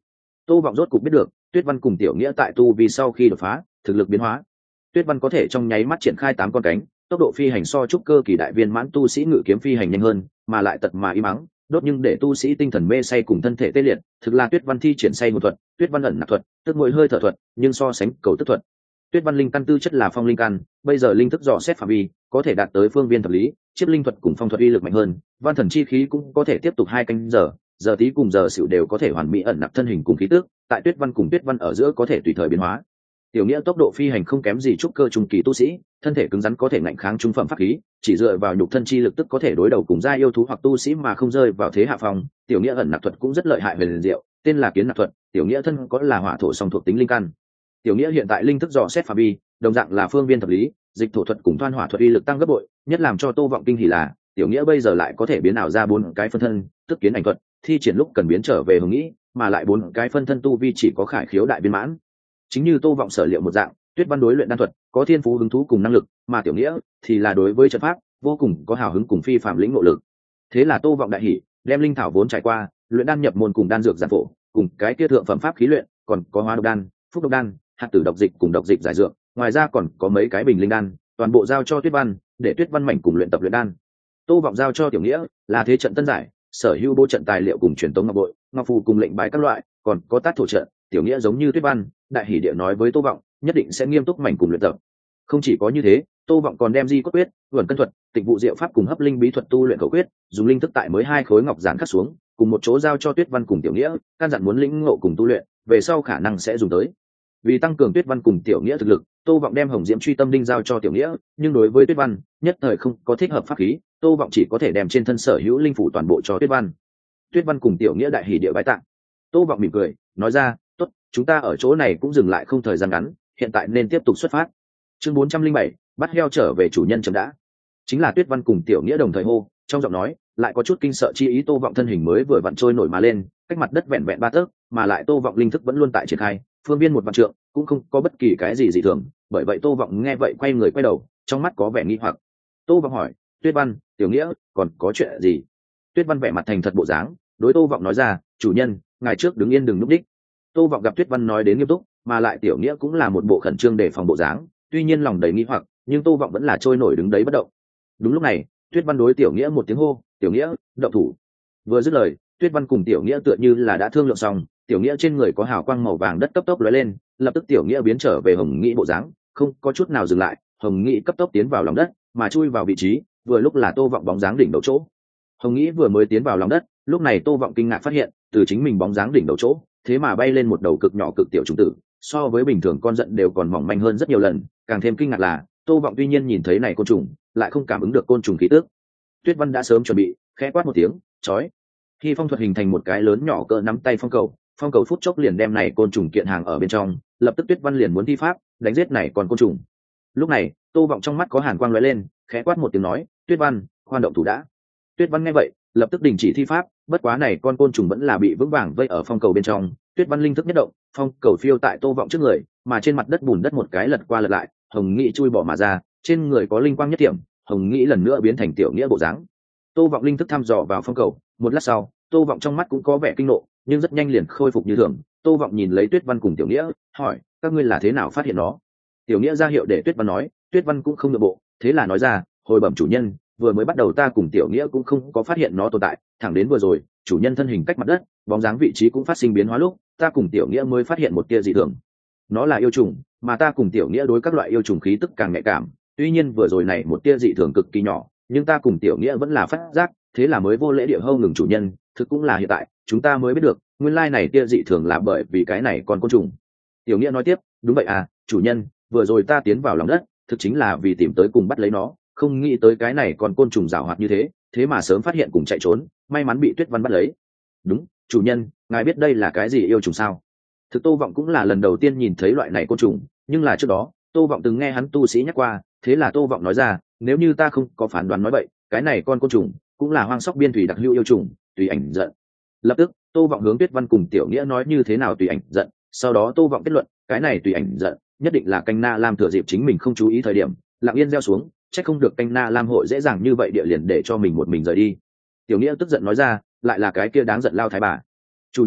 Tô vọng rốt cục biết được Tuyết Văn cùng Tiểu Nghĩa tại tu vì sau khi đột phá thực lực biến hóa. Tuyết Văn có thể trong nháy mắt triển khai tám con cánh, tốc độ phi hành so trúc cơ kỳ đại viên mãn tu sĩ ngự kiếm phi hành nhanh hơn, mà lại tật mà im mắng đốt nhưng để tu sĩ tinh thần mê say cùng thân thể tê liệt. Thực là Tuyết Văn thi triển say một thuật, Tuyết Văn ẩn nạp thuật, tức mỗi hơi thở thuật, nhưng so sánh cầu tức thuật. Tuyết Văn linh căn tư chất là phong linh căn, bây giờ linh thức dò xét phạm vi có thể đạt tới phương viên thập lý, chiết linh thuật cùng phong thuật uy lực mạnh hơn, văn thần chi khí cũng có thể tiếp tục hai canh giờ, giờ tí cùng giờ xỉu đều có thể hoàn mỹ ẩn nạp thân hình cùng khí tức, tại Tuyết Văn cùng Tuyết Văn ở giữa có thể tùy thời biến hóa. Tiểu Nghĩa tốc độ phi hành không kém gì trúc cơ trung kỳ tu sĩ, thân thể cứng rắn có thể ngạnh kháng trung phẩm pháp khí, chỉ dựa vào nhục thân chi lực tức có thể đối đầu cùng gia yêu thú hoặc tu sĩ mà không rơi vào thế hạ phong. Tiểu Nghĩa ẩn nạp thuật cũng rất lợi hại về liền diệu, tên là kiến nạp thuật. Tiểu Nghĩa thân có là hỏa thổ song thuộc tính linh căn. Tiểu Nghĩa hiện tại linh thức dò xét phạm vi đồng dạng là phương viên thập lý, dịch thổ thuật cùng thoan hỏa thuật uy lực tăng gấp bội. Nhất làm cho Tô Vọng kinh hỉ là Tiểu Nghĩa bây giờ lại có thể biến ảo ra bốn cái phân thân, tức kiến ảnh thuật, thi triển lúc cần biến trở về hướng nghĩ, mà lại bốn cái phân thân tu vi chỉ có khải khiếu đại viên mãn. Chính như Tô Vọng sở liệu một dạng, Tuyết Văn đối luyện đan thuật có thiên phú hứng thú cùng năng lực, mà Tiểu Nghĩa thì là đối với trận pháp vô cùng có hào hứng cùng phi phàm lĩnh ngộ lực. Thế là Tô Vọng đại hỉ, đem linh thảo vốn trải qua, luyện đan nhập môn cùng đan dược giản phổ, cùng cái kia thượng phẩm pháp khí luyện, còn có hóa độc đan, phúc độc đan, hạt tử độc dịch cùng độc dịch giải dược, ngoài ra còn có mấy cái bình linh đan, toàn bộ giao cho Tuyết Văn, để Tuyết Văn mạnh cùng luyện tập luyện đan. Tô Vọng giao cho Tiểu Nghĩa là thế trận tân giải, sở hữu bố trận tài liệu cùng truyền tống ngọc bội, ngọc phù cùng lệnh bài các loại, còn có tát thổ trận. Tiểu Nghĩa giống như Tuyết Văn, đại hỉ địa nói với Tô Vọng, nhất định sẽ nghiêm túc mạnh cùng luyện tập. Không chỉ có như thế, Tô Vọng còn đem di cốt quyết, vườn cân thuật, tịnh vụ diệu pháp cùng hấp linh bí thuật tu luyện khẩu quyết, dùng linh thức tại mới hai khối ngọc giản khắc xuống, cùng một chỗ giao cho Tuyết Văn cùng Tiểu Nghĩa, căn dặn muốn lĩnh ngộ cùng tu luyện, về sau khả năng sẽ dùng tới. Vì tăng cường Tuyết Văn cùng Tiểu Nghĩa thực lực, Tô Vọng đem Hồng Diễm Truy Tâm Đinh giao cho Tiểu Nghĩa, nhưng đối với Tuyết Văn, nhất thời không có thích hợp pháp khí, Tô Vọng chỉ có thể đem trên thân sở hữu linh phủ toàn bộ cho Tuyết Văn. Tuyết Văn cùng Tiểu Nghĩa đại hỉ địa bái tạ. Tô Vọng mỉm cười, nói ra, "Tốt, chúng ta ở chỗ này cũng dừng lại không thời gian ngắn, hiện tại nên tiếp tục xuất phát." Chương bốn trăm linh bảy, bắt heo trở về chủ nhân chậm đã. Chính là Tuyết Văn cùng Tiểu Nghĩa đồng thời hô, trong giọng nói lại có chút kinh sợ chi ý. Tô Vọng thân hình mới vừa vặn trôi nổi mà lên, cách mặt đất vẹn vẹn ba tấc, mà lại Tô Vọng linh thức vẫn luôn tại triển khai, phương viên một vạn trượng, cũng không có bất kỳ cái gì dị thường, bởi vậy Tô Vọng nghe vậy quay người quay đầu, trong mắt có vẻ nghi hoặc. Tô Vọng hỏi, "Tuyết Văn, Tiểu Nghĩa, còn có chuyện gì?" Tuyết Văn vẻ mặt thành thật bộ dáng, đối Tô Vọng nói ra, "Chủ nhân, ngài trước đứng yên đừng núp đích." Tô Vọng gặp Tuyết Văn nói đến nghiêm túc, mà lại Tiểu Nghĩa cũng là một bộ khẩn trương đề phòng bộ dáng, tuy nhiên lòng đầy nghi hoặc, nhưng Tô Vọng vẫn là trôi nổi đứng đấy bất động. Đúng lúc này, Tuyết Văn đối Tiểu Nghĩa một tiếng hô, "Tiểu Nghĩa, động thủ." Vừa dứt lời, Tuyết Văn cùng Tiểu Nghĩa tựa như là đã thương lượng xong, Tiểu Nghĩa trên người có hào quang màu vàng đất cấp tốc lóe lên, lập tức Tiểu Nghĩa biến trở về Hồng Nghị bộ dáng, không có chút nào dừng lại, Hồng Nghị cấp tốc tiến vào lòng đất, mà chui vào vị trí, vừa lúc là Tô Vọng bóng dáng đỉnh đầu chỗ. Hồng Nghị vừa mới tiến vào lòng đất, lúc này Tô Vọng kinh ngạc phát hiện, từ chính mình bóng dáng đỉnh đầu chỗ, thế mà bay lên một đầu cực nhỏ cực tiểu trùng tử, so với bình thường con giận đều còn mỏng manh hơn rất nhiều lần. Càng thêm kinh ngạc là, Tô Vọng tuy nhiên nhìn thấy này côn trùng, lại không cảm ứng được côn trùng khí tức. Tuyết Văn đã sớm chuẩn bị, khẽ quát một tiếng, "Chói!" Khi phong thuật hình thành một cái lớn nhỏ cỡ nắm tay phong cầu, phong cầu phút chốc liền đem này côn trùng kiện hàng ở bên trong, lập tức Tuyết Văn liền muốn thi pháp đánh giết này còn côn trùng. Lúc này, Tô Vọng trong mắt có hàn quang lóe lên, khẽ quát một tiếng nói, "Tuyết Văn, khoan động thủ đã." Tuyết Văn nghe vậy, lập tức đình chỉ thi pháp, bất quá này con côn trùng vẫn là bị vững vàng vây ở phong cầu bên trong. Tuyết Văn linh thức nhất động, phong cầu phiêu tại Tô Vọng trước người, mà trên mặt đất bùn đất một cái lật qua lật lại, Hồng Nghị chui bỏ mà ra, trên người có linh quang nhất điểm, Hồng Nghị lần nữa biến thành Tiểu Nghĩa bộ dáng. Tô Vọng linh thức thăm dò vào phong cầu, một lát sau, Tô Vọng trong mắt cũng có vẻ kinh nộ, nhưng rất nhanh liền khôi phục như thường. Tô Vọng nhìn lấy Tuyết Văn cùng Tiểu Nghĩa, hỏi, "Các ngươi là thế nào phát hiện nó?" Tiểu Nghĩa ra hiệu để Tuyết Văn nói, Tuyết Văn cũng không nhượng bộ, thế là nói ra, "Hồi bẩm chủ nhân, vừa mới bắt đầu ta cùng Tiểu Nghĩa cũng không có phát hiện nó tồn tại, thẳng đến vừa rồi, chủ nhân thân hình cách mặt đất, bóng dáng vị trí cũng phát sinh biến hóa lúc, ta cùng Tiểu Nghĩa mới phát hiện một tia dị thường. Nó là yêu trùng, mà ta cùng Tiểu Nghĩa đối các loại yêu trùng khí tức càng nhạy cảm, tuy nhiên vừa rồi này một tia dị thường cực kỳ nhỏ, nhưng ta cùng Tiểu Nghĩa vẫn là phát giác, thế là mới vô lễ địa hâu ngừng chủ nhân, thực cũng là hiện tại, chúng ta mới biết được, nguyên lai này tia dị thường là bởi vì cái này còn côn trùng." Tiểu Nghĩa nói tiếp, "Đúng vậy à, chủ nhân, vừa rồi ta tiến vào lòng đất, thực chính là vì tìm tới cùng bắt lấy nó, không nghĩ tới cái này còn côn trùng giàu hoạt như thế, thế mà sớm phát hiện cùng chạy trốn, may mắn bị Tuyết Văn bắt lấy." "Đúng, chủ nhân, ngài biết đây là cái gì yêu trùng sao?" Thực Tô Vọng cũng là lần đầu tiên nhìn thấy loại này côn trùng, nhưng là trước đó, Tô Vọng từng nghe hắn tu sĩ nhắc qua, thế là Tô Vọng nói ra, "Nếu như ta không có phán đoán nói bậy, cái này con côn trùng cũng là hoang sóc biên thủy đặc hữu yêu trùng, tùy ảnh giận." Lập tức, Tô Vọng hướng Tuyết Văn cùng Tiểu Nghĩa nói như thế nào tùy ảnh giận, sau đó Tô Vọng kết luận, cái này tùy ảnh giận, nhất định là Canh Na Lam thừa dịp chính mình không chú ý thời điểm, lặng yên gieo xuống, chắc không được Canh Na Lam hội dễ dàng như vậy địa liền để cho mình một mình rời đi. Tiểu Nghĩa tức giận nói ra, "Lại là cái kia đáng giận lao thái bà." "Chủ nhân,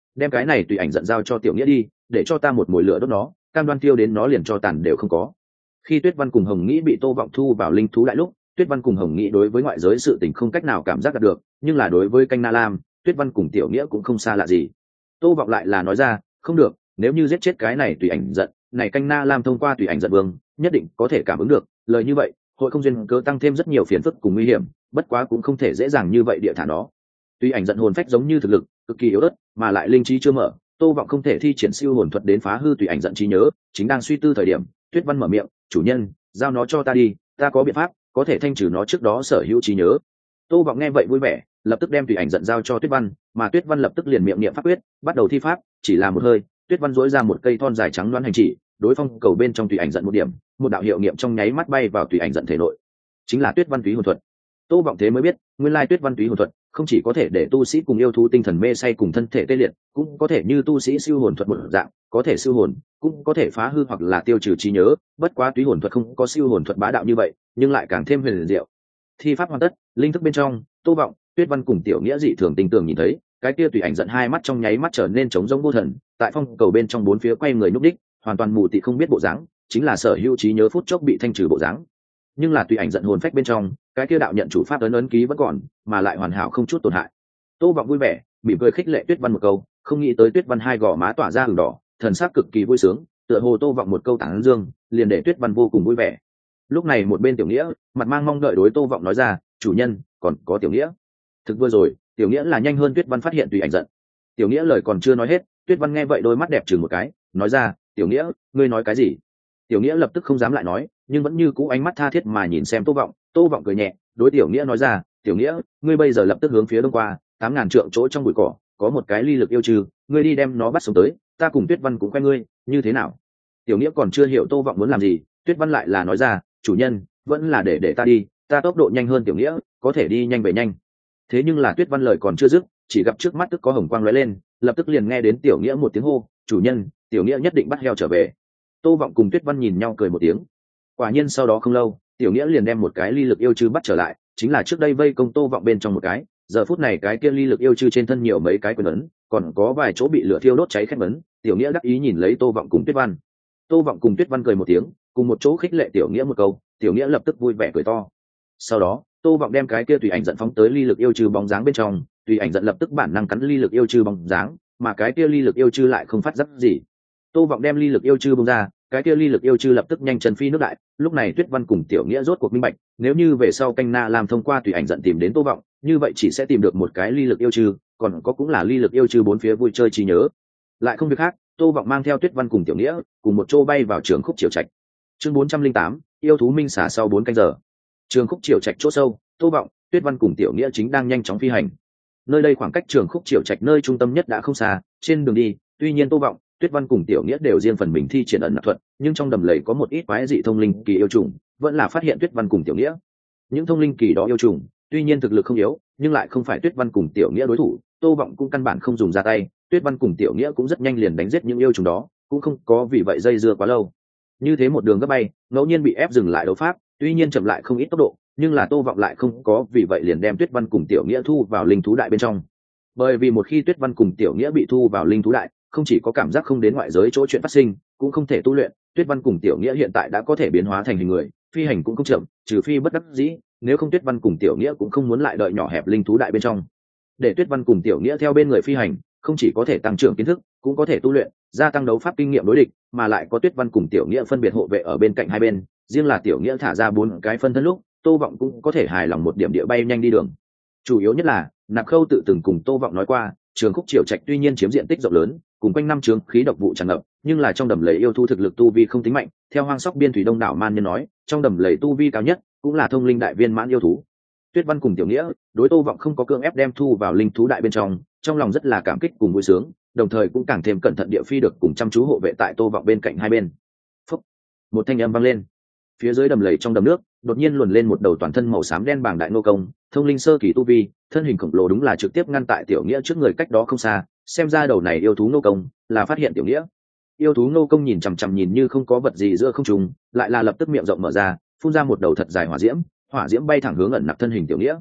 đem cái này tùy ảnh giận giao cho tiểu nghĩa đi, để cho ta một mồi lửa đốt nó, cam đoan tiêu đến nó liền cho tàn đều không có. Khi Tuyết Văn cùng Hồng Nghĩ bị Tô Vọng thu vào linh thú đại lúc, Tuyết Văn cùng Hồng Nghĩ đối với ngoại giới sự tình không cách nào cảm giác được, nhưng là đối với canh Na Lam, Tuyết Văn cùng tiểu nghĩa cũng không xa lạ gì. Tô Vọng lại là nói ra, không được, nếu như giết chết cái này tùy ảnh giận, này canh Na Lam thông qua tùy ảnh giận vương, nhất định có thể cảm ứng được, lời như vậy, hội không duyên cớ tăng thêm rất nhiều phiền phức cùng nguy hiểm, bất quá cũng không thể dễ dàng như vậy địa thả nó. Tùy ảnh giận hồn phách giống như thực lực cực kỳ yếu ớt, mà lại linh trí chưa mở, Tô Vọng không thể thi triển siêu hồn thuật đến phá hư tùy ảnh giận trí nhớ, chính đang suy tư thời điểm, Tuyết Văn mở miệng, "Chủ nhân, giao nó cho ta đi, ta có biện pháp, có thể thanh trừ nó trước đó sở hữu trí nhớ." Tô Vọng nghe vậy vui vẻ, lập tức đem tùy ảnh giận giao cho Tuyết Văn, mà Tuyết Văn lập tức liền miệng niệm pháp quyết, bắt đầu thi pháp, chỉ là một hơi, Tuyết Văn rũa ra một cây thon dài trắng loáng hành chỉ, đối phong cầu bên trong tùy ảnh giận một điểm, một đạo hiệu nghiệm trong nháy mắt bay vào tùy ảnh giận thể nội. Chính là Tuyết Văn túy hồn thuật. Tô Vọng thế mới biết, nguyên lai Tuyết Văn túy hồn thuật không chỉ có thể để tu sĩ cùng yêu thú tinh thần mê say cùng thân thể tê liệt, cũng có thể như tu sĩ siêu hồn thuật một dạng, có thể siêu hồn, cũng có thể phá hư hoặc là tiêu trừ trí nhớ, bất quá túy hồn thuật không có siêu hồn thuật bá đạo như vậy, nhưng lại càng thêm huyền diệu. Thi pháp hoàn tất, linh thức bên trong, Tô Vọng, Tuyết Văn cùng tiểu nghĩa dị thường tinh tường nhìn thấy, cái kia tùy ảnh giận hai mắt trong nháy mắt trở nên trống rỗng vô thần, tại phong cầu bên trong bốn phía quay người nhúc đích, hoàn toàn mù tịt không biết bộ dáng, chính là sở hữu trí nhớ phút chốc bị thanh trừ bộ dáng. Nhưng là tùy ảnh giận hồn phách bên trong, cái kia đạo nhận chủ pháp ấn ấn ký vẫn còn, mà lại hoàn hảo không chút tổn hại. Tô Vọng vui vẻ, mỉm cười khích lệ Tuyết Văn một câu, không nghĩ tới Tuyết Văn hai gò má tỏa ra ửng đỏ, thần sắc cực kỳ vui sướng, tựa hồ Tô Vọng một câu tán dương, liền để Tuyết Văn vô cùng vui vẻ. Lúc này một bên tiểu nghĩa, mặt mang mong đợi đối Tô Vọng nói ra, "Chủ nhân, còn có tiểu nghĩa." Thực vừa rồi, tiểu nghĩa là nhanh hơn Tuyết Văn phát hiện tùy ảnh giận. Tiểu nghĩa lời còn chưa nói hết, Tuyết Văn nghe vậy đôi mắt đẹp chừng một cái, nói ra, "Tiểu nghĩa, ngươi nói cái gì?" Tiểu nghĩa lập tức không dám lại nói, nhưng vẫn như cũ ánh mắt tha thiết mà nhìn xem Tô Vọng. Tô Vọng cười nhẹ, đối tiểu nghĩa nói ra, "Tiểu nghĩa, ngươi bây giờ lập tức hướng phía đông qua, tám ngàn trượng chỗ trong bụi cỏ, có một cái ly lực yêu trừ, ngươi đi đem nó bắt sống tới, ta cùng Tuyết Văn cũng khoe ngươi, như thế nào?" Tiểu nghĩa còn chưa hiểu Tô Vọng muốn làm gì, Tuyết Văn lại là nói ra, "Chủ nhân, vẫn là để để ta đi, ta tốc độ nhanh hơn tiểu nghĩa, có thể đi nhanh về nhanh." Thế nhưng là Tuyết Văn lời còn chưa dứt, chỉ gặp trước mắt tức có hồng quang lóe lên, lập tức liền nghe đến tiểu nghĩa một tiếng hô, "Chủ nhân, tiểu nghĩa nhất định bắt heo trở về." Tô Vọng cùng Tuyết Văn nhìn nhau cười một tiếng. Quả nhiên sau đó không lâu, tiểu nghĩa liền đem một cái ly lực yêu trư bắt trở lại, chính là trước đây vây công Tô Vọng bên trong một cái, giờ phút này cái kia ly lực yêu trư trên thân nhiều mấy cái quyền ấn, còn có vài chỗ bị lửa thiêu đốt cháy khét ấn. Tiểu nghĩa đắc ý nhìn lấy Tô Vọng cùng Tuyết Văn. Tô Vọng cùng Tuyết Văn cười một tiếng, cùng một chỗ khích lệ tiểu nghĩa một câu, tiểu nghĩa lập tức vui vẻ cười to. Sau đó, Tô Vọng đem cái kia tùy ảnh giận phóng tới ly lực yêu trư bóng dáng bên trong, tùy ảnh giận lập tức bản năng cắn ly lực yêu trư bóng dáng, mà cái kia ly lực yêu trư lại không phát giác gì. Tô Vọng đem ly lực yêu trư bung ra, cái kia ly lực yêu trư lập tức nhanh chân phi nước đại. Lúc này Tuyết Văn cùng tiểu nghĩa rốt cuộc minh bạch, nếu như về sau canh Na làm thông qua tùy ảnh giận tìm đến Tô Vọng, như vậy chỉ sẽ tìm được một cái ly lực yêu trư, còn có cũng là ly lực yêu trư bốn phía vui chơi trí nhớ. Lại không việc khác, Tô Vọng mang theo Tuyết Văn cùng tiểu nghĩa, cùng một chỗ bay vào Trường Khúc Triều Trạch. Chương bốn trăm linh tám, yêu thú minh xả sau bốn canh giờ. Trường Khúc Triều Trạch chỗ sâu, Tô Vọng, Tuyết Văn cùng tiểu nghĩa chính đang nhanh chóng phi hành. Nơi đây khoảng cách Trường Khúc Triều Trạch nơi trung tâm nhất đã không xa, trên đường đi, tuy nhiên Tô Vọng, Tuyết Văn cùng tiểu nghĩa đều riêng phần mình thi triển ẩn nặc thuật, nhưng trong đầm lầy có một ít quái dị thông linh kỳ yêu trùng, vẫn là phát hiện Tuyết Văn cùng tiểu nghĩa. Những thông linh kỳ đó yêu trùng, tuy nhiên thực lực không yếu, nhưng lại không phải Tuyết Văn cùng tiểu nghĩa đối thủ, Tô Vọng cũng căn bản không dùng ra tay, Tuyết Văn cùng tiểu nghĩa cũng rất nhanh liền đánh giết những yêu trùng đó, cũng không có vì vậy dây dưa quá lâu. Như thế một đường gấp bay, ngẫu nhiên bị ép dừng lại đấu pháp, tuy nhiên chậm lại không ít tốc độ, nhưng là Tô Vọng lại không có vì vậy liền đem Tuyết Văn cùng tiểu nghĩa thu vào linh thú đại bên trong. Bởi vì một khi Tuyết Văn cùng tiểu nghĩa bị thu vào linh thú đại, không chỉ có cảm giác không đến ngoại giới chỗ chuyện phát sinh, cũng không thể tu luyện. Tuyết Văn cùng tiểu nghĩa hiện tại đã có thể biến hóa thành hình người, phi hành cũng không chậm, trừ phi bất đắc dĩ, nếu không Tuyết Văn cùng tiểu nghĩa cũng không muốn lại đợi nhỏ hẹp linh thú đại bên trong. Để Tuyết Văn cùng tiểu nghĩa theo bên người phi hành, không chỉ có thể tăng trưởng kiến thức, cũng có thể tu luyện, gia tăng đấu pháp kinh nghiệm đối địch, mà lại có Tuyết Văn cùng tiểu nghĩa phân biệt hộ vệ ở bên cạnh hai bên, riêng là tiểu nghĩa thả ra bốn cái phân thân lúc, Tô Vọng cũng có thể hài lòng một điểm địa bay nhanh đi đường. Chủ yếu nhất là, Nạp Khâu tự từng cùng Tô Vọng nói qua, Trường Khúc Triều Trạch tuy nhiên chiếm diện tích rộng lớn, cùng quanh năm chướng khí độc vụ tràn ngập, nhưng là trong đầm lầy yêu thú thực lực tu vi không tính mạnh. Theo Hoang Sóc Biên Thủy Đông đảo man nhân nói, trong đầm lầy tu vi cao nhất cũng là thông linh đại viên mãn yêu thú. Tuyết Văn cùng tiểu nghĩa đối Tô Vọng không có cưỡng ép đem thu vào linh thú đại bên trong, trong lòng rất là cảm kích cùng vui sướng, đồng thời cũng càng thêm cẩn thận địa phi được cùng chăm chú hộ vệ tại Tô Vọng bên cạnh hai bên. Phúc, một thanh âm vang lên. Phía dưới đầm lầy trong đầm nước, đột nhiên luồn lên một đầu toàn thân màu xám đen bảng đại nô công, thông linh sơ kỳ tu vi, thân hình khổng lồ đúng là trực tiếp ngăn tại tiểu nghĩa trước người cách đó không xa, xem ra đầu này yêu thú nô công là phát hiện tiểu nghĩa. Yêu thú nô công nhìn chằm chằm nhìn như không có vật gì giữa không trung, lại là lập tức miệng rộng mở ra, phun ra một đầu thật dài hỏa diễm, hỏa diễm bay thẳng hướng ẩn nặc thân hình tiểu nghĩa.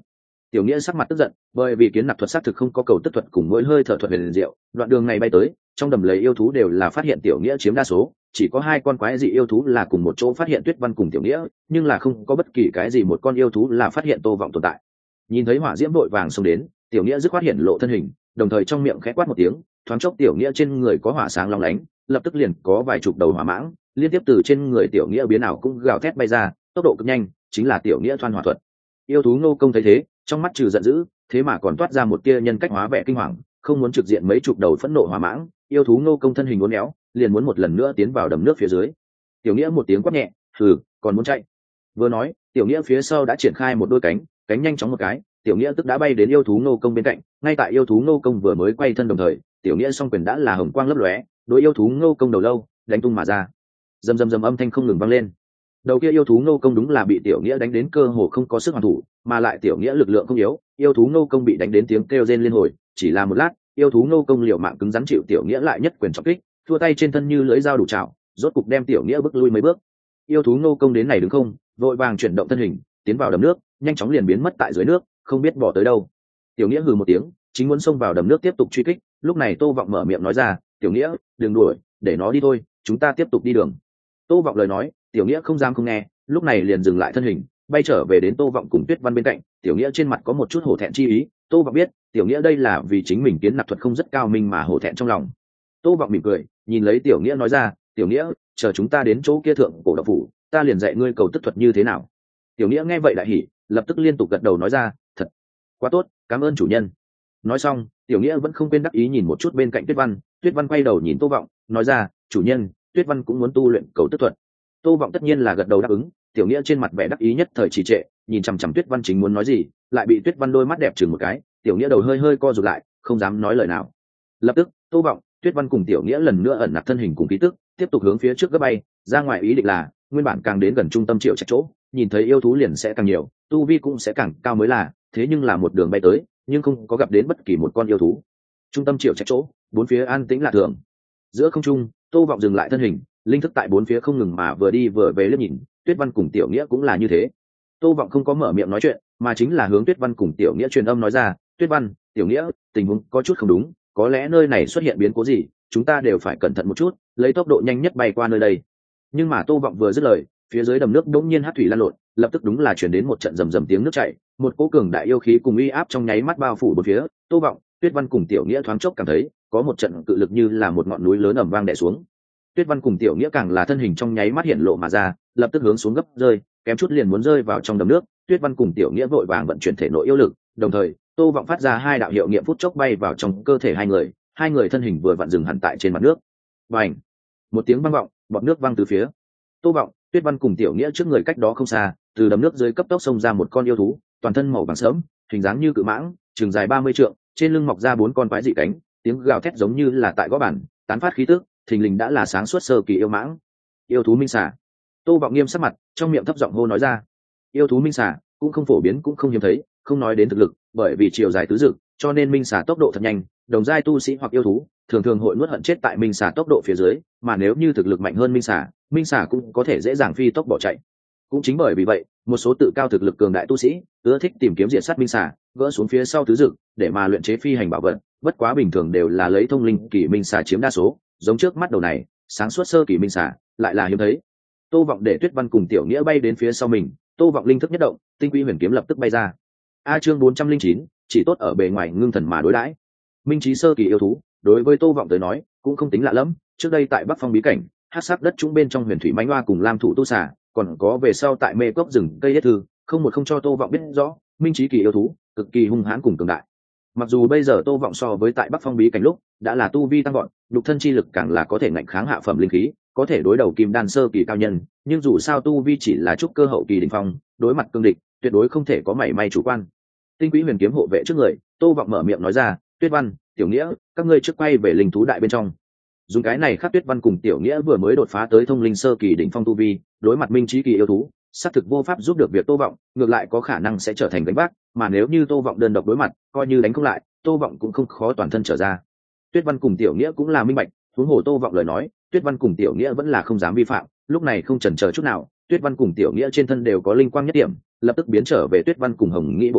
Tiểu Nghĩa sắc mặt tức giận, bởi vì kiến nạp thuật xác thực không có cầu tức thuật cùng mỗi hơi thở thuật huyền diệu, đoạn đường này bay tới, trong đầm lầy yêu thú đều là phát hiện Tiểu Nghĩa chiếm đa số, chỉ có hai con quái dị yêu thú là cùng một chỗ phát hiện Tuyết Văn cùng Tiểu Nghĩa, nhưng là không có bất kỳ cái gì một con yêu thú là phát hiện Tô Vọng tồn tại. Nhìn thấy hỏa diễm vội vàng xông đến, Tiểu Nghĩa dứt khoát hiện lộ thân hình, đồng thời trong miệng khẽ quát một tiếng, thoáng chốc Tiểu Nghĩa trên người có hỏa sáng long lánh, lập tức liền có vài chục đầu hỏa mãng liên tiếp từ trên người Tiểu Nghĩa biến ảo cũng gào thét bay ra, tốc độ cực nhanh, chính là Tiểu Nghĩa thoăn hỏa thuật. Yêu thú Ngô Công thấy thế, trong mắt trừ giận dữ, thế mà còn toát ra một tia nhân cách hóa vẻ kinh hoàng, không muốn trực diện mấy chục đầu phẫn nộ hỏa mãng. Yêu thú Ngô Công thân hình uốn éo, liền muốn một lần nữa tiến vào đầm nước phía dưới. Tiểu Nghĩa một tiếng quát nhẹ, hừ, còn muốn chạy? Vừa nói, Tiểu Nghĩa phía sau đã triển khai một đôi cánh, cánh nhanh chóng một cái, Tiểu Nghĩa tức đã bay đến yêu thú Ngô Công bên cạnh. Ngay tại yêu thú Ngô Công vừa mới quay thân đồng thời, Tiểu Nghĩa song quyền đã là hồng quang lấp lóe, đối yêu thú Ngô Công đầu lâu đánh tung mà ra. Rầm rầm rầm âm thanh không ngừng vang lên. Đầu kia yêu thú Ngô Công đúng là bị Tiểu Nghĩa đánh đến cơ hồ không có sức hoàn thủ, mà lại Tiểu Nghĩa lực lượng không yếu, yêu thú Ngô Công bị đánh đến tiếng kêu rên liên hồi, chỉ là một lát, yêu thú Ngô Công liều mạng cứng rắn chịu Tiểu Nghĩa lại nhất quyền trọng kích, thua tay trên thân như lưỡi dao đủ chảo, rốt cục đem Tiểu Nghĩa bước lui mấy bước. Yêu thú Ngô Công đến này đứng không, vội vàng chuyển động thân hình, tiến vào đầm nước, nhanh chóng liền biến mất tại dưới nước, không biết bỏ tới đâu. Tiểu Nghĩa hừ một tiếng, chính muốn xông vào đầm nước tiếp tục truy kích, lúc này Tô Vọng mở miệng nói ra, "Tiểu Nghĩa, đừng đuổi, để nó đi thôi, chúng ta tiếp tục đi đường." Tô Vọng lời nói, Tiểu Nghĩa không dám không nghe, lúc này liền dừng lại thân hình, bay trở về đến Tô Vọng cùng Tuyết Văn bên cạnh. Tiểu Nghĩa trên mặt có một chút hổ thẹn chi ý, Tô Vọng biết, Tiểu Nghĩa đây là vì chính mình kiến nạp thuật không rất cao minh mà hổ thẹn trong lòng. Tô Vọng mỉm cười, nhìn lấy Tiểu Nghĩa nói ra, "Tiểu Nghĩa, chờ chúng ta đến chỗ kia thượng cổ đạo phủ, ta liền dạy ngươi cầu tức thuật như thế nào." Tiểu Nghĩa nghe vậy đại hỉ, lập tức liên tục gật đầu nói ra, "Thật, quá tốt, cảm ơn chủ nhân." Nói xong, Tiểu Nghĩa vẫn không quên đắc ý nhìn một chút bên cạnh Tuyết Văn, Tuyết Văn quay đầu nhìn Tô Vọng, nói ra, "Chủ nhân, Tuyết Văn cũng muốn tu luyện cầu tức thuật." Tô Vọng tất nhiên là gật đầu đáp ứng, Tiểu Nghĩa trên mặt vẻ đắc ý nhất thời trì trệ, nhìn chằm chằm Tuyết Văn chính muốn nói gì, lại bị Tuyết Văn đôi mắt đẹp chừng một cái, Tiểu Nghĩa đầu hơi hơi co rụt lại, không dám nói lời nào. Lập tức, Tô Vọng, Tuyết Văn cùng Tiểu Nghĩa lần nữa ẩn nặc thân hình cùng khí tức, tiếp tục hướng phía trước gấp bay, ra ngoài ý định là, nguyên bản càng đến gần trung tâm triệu trạch chỗ, nhìn thấy yêu thú liền sẽ càng nhiều, tu vi cũng sẽ càng cao mới là, thế nhưng là một đường bay tới, nhưng không có gặp đến bất kỳ một con yêu thú. Trung tâm triệu trạch chỗ, bốn phía an tĩnh lạ thường. Giữa không trung, Tô Vọng dừng lại thân hình, linh thức tại bốn phía không ngừng mà vừa đi vừa về liếc nhìn, Tuyết Văn cùng Tiểu Nghĩa cũng là như thế. Tô Vọng không có mở miệng nói chuyện, mà chính là hướng Tuyết Văn cùng Tiểu Nghĩa truyền âm nói ra, "Tuyết Văn, Tiểu Nghĩa, tình huống có chút không đúng, có lẽ nơi này xuất hiện biến cố gì, chúng ta đều phải cẩn thận một chút, lấy tốc độ nhanh nhất bay qua nơi đây." Nhưng mà Tô Vọng vừa dứt lời, phía dưới đầm nước đột nhiên hắc thủy lan lộn, lập tức đúng là truyền đến một trận rầm rầm tiếng nước chảy, một cỗ cường đại yêu khí cùng uy áp trong nháy mắt bao phủ bốn phía. Tô Vọng, Tuyết Văn cùng Tiểu Nghĩa thoáng chốc cảm thấy có một trận cự lực như là một ngọn núi lớn ầm vang đè xuống. Tuyết Văn cùng Tiểu Nghĩa càng là thân hình trong nháy mắt hiện lộ mà ra, lập tức hướng xuống gấp rơi, kém chút liền muốn rơi vào trong đầm nước. Tuyết Văn cùng Tiểu Nghĩa vội vàng vận chuyển thể nội yêu lực, đồng thời Tô Vọng phát ra hai đạo hiệu nghiệm phút chốc bay vào trong cơ thể hai người, hai người thân hình vừa vặn dừng hẳn tại trên mặt nước. Bành! Một tiếng vang vọng, bọt nước văng từ phía. Tô Vọng, Tuyết Văn cùng Tiểu Nghĩa trước người cách đó không xa, từ đầm nước dưới cấp tốc xông ra một con yêu thú, toàn thân màu vàng sẫm, hình dáng như cự mãng, trường dài ba mươi trượng, trên lưng mọc ra bốn con quái dị cánh, tiếng gào thét giống như là tại gõ bản, tán phát khí tức, thình lình đã là sáng suốt sơ kỳ yêu mãng. Yêu thú minh xà. Tô Vọng nghiêm sắc mặt, trong miệng thấp giọng hô nói ra. Yêu thú minh xà cũng không phổ biến cũng không hiếm thấy, không nói đến thực lực, bởi vì chiều dài tứ dực, cho nên minh xà tốc độ thật nhanh, đồng giai tu sĩ hoặc yêu thú thường thường hội nuốt hận chết tại minh xà tốc độ phía dưới, mà nếu như thực lực mạnh hơn minh xà, minh xà cũng có thể dễ dàng phi tốc bỏ chạy. Cũng chính bởi vì vậy, một số tự cao thực lực cường đại tu sĩ ưa thích tìm kiếm diệt sát minh xà, gỡ xuống phía sau tứ dực để mà luyện chế phi hành bảo vật, bất quá bình thường đều là lấy thông linh kỳ minh xà chiếm đa số, giống trước mắt đầu này, sáng suốt sơ kỳ minh xà lại là hiếm thấy. Tô Vọng để Tuyết Văn cùng Tiểu Nghĩa bay đến phía sau mình, Tô Vọng linh thức nhất động, tinh quy huyền kiếm lập tức bay ra. A chương bốn trăm linh chín, chỉ tốt ở bề ngoài ngưng thần mà đối đãi. Minh trí sơ kỳ yêu thú, đối với Tô Vọng tới nói, cũng không tính lạ lắm, trước đây tại Bắc Phong bí cảnh, hắc sắc đất trung bên trong huyền thủy mãnh oa cùng lam thủ tu xà, còn có về sau tại mê cốc rừng cây hết thư, không một không cho Tô Vọng biết rõ, minh trí kỳ yêu thú, cực kỳ hung hãn cùng cường đại. Mặc dù bây giờ Tô Vọng so với tại Bắc Phong bí cảnh lúc, đã là tu vi tăng vọt, lục thân chi lực càng là có thể ngạnh kháng hạ phẩm linh khí, có thể đối đầu kim đan sơ kỳ cao nhân, nhưng dù sao tu vi chỉ là trúc cơ hậu kỳ đỉnh phong, đối mặt cương địch, tuyệt đối không thể có mảy may chủ quan. Tinh Quý Huyền kiếm hộ vệ trước người, Tô Vọng mở miệng nói ra, "Tuyết Văn, Tiểu Nghĩa, các ngươi trước quay về linh thú đại bên trong." Dùng cái này Khắc Tuyết Văn cùng Tiểu Nghĩa vừa mới đột phá tới thông linh sơ kỳ đỉnh phong tu vi, đối mặt minh trí kỳ yêu thú, xác thực vô pháp giúp được việc Tô Vọng, ngược lại có khả năng sẽ trở thành gánh vác, mà nếu như Tô Vọng đơn độc đối mặt, coi như đánh không lại, Tô Vọng cũng không khó toàn thân trở ra. Tuyết Văn cùng Tiểu Nghĩa cũng là minh bạch, huống hồ Tô Vọng lời nói, Tuyết Văn cùng Tiểu Nghĩa vẫn là không dám vi phạm, lúc này không chần chờ chút nào, Tuyết Văn cùng Tiểu Nghĩa trên thân đều có linh quang nhất điểm, lập tức biến trở về Tuyết Văn cùng Hồng Nghĩ bộ dáng,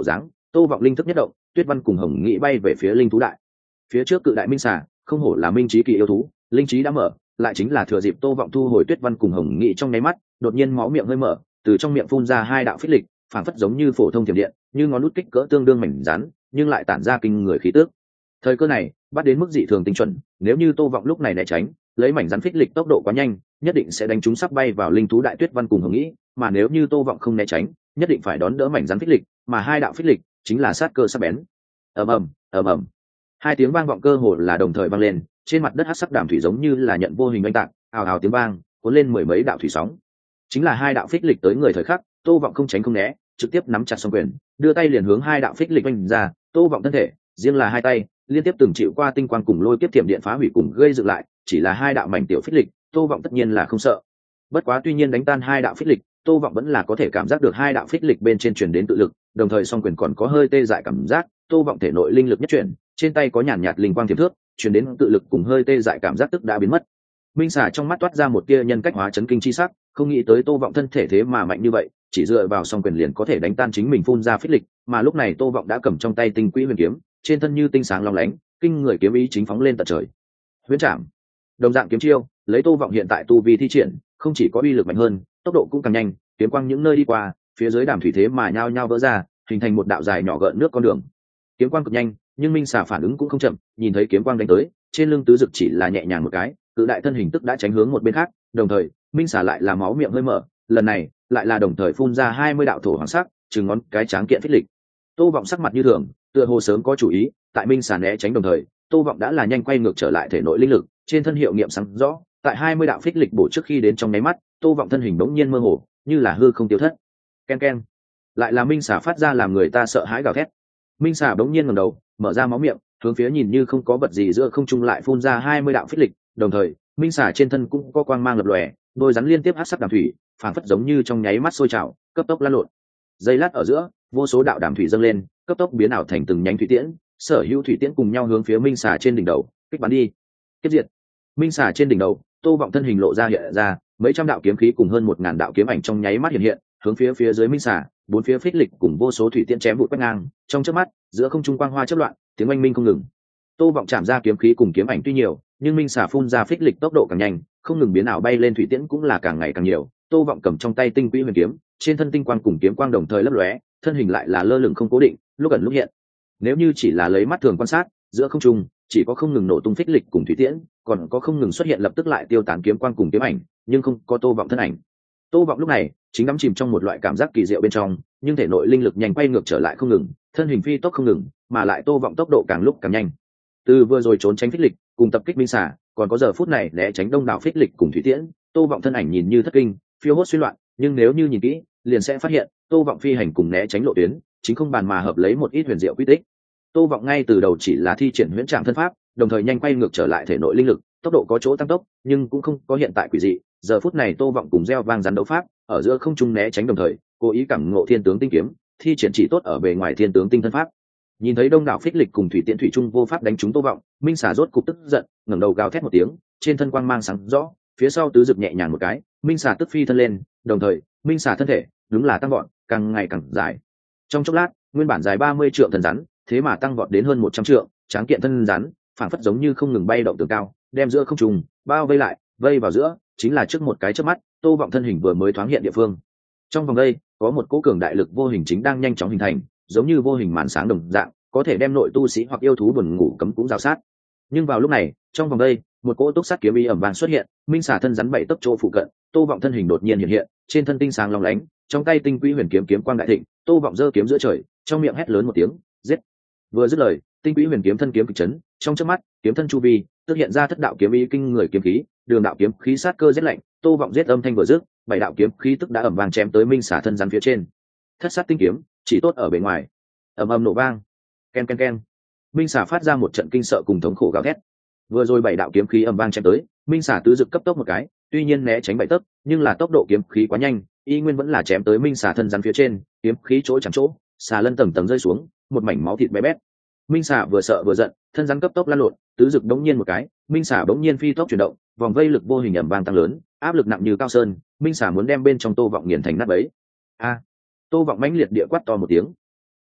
Tô vọng linh thức nhất động, Tuyết Văn cùng Hồng Nghị bay về phía linh thú đại. Phía trước cự đại minh xà, không hổ là minh trí kỳ yêu thú, linh trí đã mở, lại chính là thừa dịp Tô vọng thu hồi Tuyết Văn cùng Hồng Nghị trong nháy mắt, đột nhiên máu miệng hơi mở, từ trong miệng phun ra hai đạo phích lịch, phản phất giống như phổ thông thiểm điện, như ngón nút kích cỡ tương đương mảnh rắn, nhưng lại tản ra kinh người khí tức. Thời cơ này bắt đến mức dị thường tinh chuẩn, nếu như Tô vọng lúc này né tránh, lấy mảnh rắn phích lịch tốc độ quá nhanh, nhất định sẽ đánh trúng sắp bay vào linh thú đại Tuyết Văn cùng Hồng Nghĩ, mà nếu như Tô vọng không né tránh, nhất định phải đón đỡ mảnh rắn phích lịch, mà hai đạo phích lịch chính là sát cơ sắc bén. Ầm ầm, ầm ầm. Hai tiếng vang vọng cơ hồ là đồng thời vang lên, trên mặt đất hắc sắc đàm thủy giống như là nhận vô hình oanh tạc, ào ào tiếng vang, cuốn lên mười mấy đạo thủy sóng. Chính là hai đạo phích lịch tới người thời khắc, Tô vọng không tránh không né, trực tiếp nắm chặt song quyền, đưa tay liền hướng hai đạo phích lịch oanh ra. Tô vọng thân thể, riêng là hai tay, liên tiếp từng chịu qua tinh quang cùng lôi kiếp thiểm điện phá hủy cùng gây dựng lại, chỉ là hai đạo mảnh tiểu phích lịch, Tô vọng tất nhiên là không sợ. Bất quá tuy nhiên đánh tan hai đạo phích lịch, Tô vọng vẫn là có thể cảm giác được hai đạo phích lịch bên trên truyền đến tự lực, đồng thời song quyền còn có hơi tê dại cảm giác. Tô vọng thể nội linh lực nhất chuyển, trên tay có nhàn nhạt linh quang thiểm thước, truyền đến tự lực cùng hơi tê dại cảm giác tức đã biến mất. Minh xà trong mắt toát ra một tia nhân cách hóa chấn kinh chi sắc, không nghĩ tới Tô vọng thân thể thế mà mạnh như vậy, chỉ dựa vào song quyền liền có thể đánh tan chính mình phun ra phích lịch, mà lúc này Tô vọng đã cầm trong tay tinh quỹ huyền kiếm, trên thân như tinh sáng long lánh, kinh người kiếm ý chính phóng lên tận trời. Huyễn Trảm, đồng dạng kiếm chiêu, lấy Tô vọng hiện tại tu vi thi triển, không chỉ có uy lực mạnh hơn, tốc độ cũng càng nhanh, kiếm quang những nơi đi qua, phía dưới đàm thủy thế mà nhao nhao vỡ ra, hình thành một đạo dài nhỏ gợn nước con đường. Kiếm quang cực nhanh, nhưng Minh xà phản ứng cũng không chậm, nhìn thấy kiếm quang đánh tới, trên lưng tứ dực chỉ là nhẹ nhàng một cái, cự đại thân hình tức đã tránh hướng một bên khác, đồng thời, Minh xà lại là máu miệng hơi mở, lần này, lại là đồng thời phun ra hai mươi đạo thổ hoàng sắc, chừng ngón cái tráng kiện phích lịch. Tô vọng sắc mặt như thường, tựa hồ sớm có chủ ý, tại Minh xà né tránh đồng thời, Tô vọng đã là nhanh quay ngược trở lại thể nội linh lực, trên thân hiệu nghiệm sáng rõ, tại hai mươi đạo phích lịch bổ trước khi đến trong nháy mắt, Tô vọng thân hình bỗng nhiên mơ hồ, như là hư không tiêu thất. Ken ken, lại là Minh xà phát ra làm người ta sợ hãi gào thét. Minh xà bỗng nhiên ngẩng đầu, mở ra máu miệng, hướng phía nhìn như không có vật gì giữa không trung lại phun ra hai mươi đạo phích lịch, đồng thời, Minh xà trên thân cũng có quang mang lập lòe, đôi rắn liên tiếp hắc sắc đàm thủy, phảng phất giống như trong nháy mắt sôi trào, cấp tốc lan lộn. Giây lát ở giữa, vô số đạo đàm thủy dâng lên, cấp tốc biến ảo thành từng nhánh thủy tiễn, sở hữu thủy tiễn cùng nhau hướng phía Minh xà trên đỉnh đầu kích bắn đi. Kiếp diệt. Minh xà trên đỉnh đầu, Tô vọng thân hình lộ ra hiện ra, mấy trăm đạo kiếm khí cùng hơn một ngàn đạo kiếm ảnh trong nháy mắt hiện hiện, hướng phía phía dưới Minh xà, bốn phía phích lịch cùng vô số thủy tiễn chém vụt quét ngang, trong chớp mắt, giữa không trung quang hoa chớp loạn, tiếng oanh minh không ngừng. Tô vọng chạm ra kiếm khí cùng kiếm ảnh tuy nhiều, nhưng Minh xà phun ra phích lịch tốc độ càng nhanh, không ngừng biến ảo bay lên thủy tiễn cũng là càng ngày càng nhiều. Tô vọng cầm trong tay tinh quỹ huyền kiếm, trên thân tinh quang cùng kiếm quang đồng thời lấp lóe, thân hình lại là lơ lửng không cố định, lúc ẩn lúc hiện. Nếu như chỉ là lấy mắt thường quan sát, giữa không trung chỉ có không ngừng nổ tung phích lịch cùng thủy tiễn, còn có không ngừng xuất hiện lập tức lại tiêu tán kiếm quang cùng kiếm ảnh, nhưng không có Tô vọng thân ảnh. Tô vọng lúc này chính đắm chìm trong một loại cảm giác kỳ diệu bên trong, nhưng thể nội linh lực nhanh quay ngược trở lại không ngừng, thân hình phi tốc không ngừng, mà lại Tô vọng tốc độ càng lúc càng nhanh. Từ vừa rồi trốn tránh phích lịch, cùng tập kích Minh xà, còn có giờ phút này né tránh đông đảo phích lịch cùng thủy tiễn, Tô vọng thân ảnh nhìn như thất kinh, phiêu hốt suy loạn, nhưng nếu như nhìn kỹ, liền sẽ phát hiện, Tô vọng phi hành cùng né tránh lộ tuyến, chính không bàn mà hợp lấy một ít huyền diệu quy tích. Tô vọng ngay từ đầu chỉ là thi triển huyễn trạng thân pháp, đồng thời nhanh quay ngược trở lại thể nội linh lực, tốc độ có chỗ tăng tốc, nhưng cũng không có hiện tại quỷ dị. Giờ phút này Tô vọng cùng gieo vang rắn đấu pháp, ở giữa không trung né tránh đồng thời, cố ý cảm ngộ thiên tướng tinh kiếm, thi triển chỉ tốt ở bề ngoài thiên tướng tinh thân pháp. Nhìn thấy đông đảo phích lịch cùng thủy tiễn thủy trung vô pháp đánh trúng Tô vọng, Minh xà rốt cục tức giận, ngẩng đầu gào thét một tiếng, trên thân quang mang sáng rõ, phía sau tứ dực nhẹ nhàng một cái, Minh xà tức phi thân lên, đồng thời, Minh xà thân thể đúng là tăng vọt, càng ngày càng dài. Trong chốc lát, nguyên bản dài ba mươi trượng thần rắn, thế mà tăng vọt đến hơn một trăm trượng, tráng kiện thân rắn, phảng phất giống như không ngừng bay động tường cao, đem giữa không trung bao vây lại, vây vào giữa, chính là trước một cái chớp mắt, Tô vọng thân hình vừa mới thoáng hiện địa phương. Trong vòng đây, có một cỗ cường đại lực vô hình chính đang nhanh chóng hình thành, giống như vô hình màn sáng đồng dạng, có thể đem nội tu sĩ hoặc yêu thú buồn ngủ cấm cũng rào sát. Nhưng vào lúc này, trong vòng đây, một cỗ túc sát kiếm ý ầm vang xuất hiện, Minh xà thân rắn bảy tấc chỗ phụ cận, Tô vọng thân hình đột nhiên hiện hiện, trên thân tinh sáng long lánh, trong tay tinh quỹ huyền kiếm kiếm quang đại thịnh, Tô vọng giơ kiếm giữa trời, trong miệng hét lớn một tiếng, giết. Vừa dứt lời, tinh quỹ huyền kiếm thân kiếm kịch chấn, trong chớp mắt, kiếm thân chu vi, tức hiện ra thất đạo kiếm ý kinh người kiếm khí, đường đạo kiếm khí sát cơ rét lạnh, Tô vọng giết âm thanh vừa dứt, bảy đạo kiếm khí tức đã ầm vang chém tới Minh xà thân rắn phía trên. Thất sát tinh kiếm, chỉ tốt ở bề ngoài. Ầm ầm nổ vang. Ken ken ken. Minh xà phát ra một trận kinh sợ cùng thống khổ gào thét. Vừa rồi bảy đạo kiếm khí ầm vang chém tới, Minh xà tứ dực cấp tốc một cái, tuy nhiên né tránh bảy tấc, nhưng là tốc độ kiếm khí quá nhanh, y nguyên vẫn là chém tới Minh xà thân rắn phía trên, kiếm khí chỗ chẳng chỗ, xà lân tầng tầng rơi xuống, một mảnh máu thịt bé bét. Minh xà vừa sợ vừa giận, thân rắn cấp tốc lan lộn, tứ dực đống nhiên một cái, Minh xà đống nhiên phi tốc chuyển động, vòng vây lực vô hình ầm vang tăng lớn, áp lực nặng như cao sơn, Minh xà muốn đem bên trong Tô vọng nghiền thành nát bấy. A! Tô vọng mãnh liệt địa quát to một tiếng,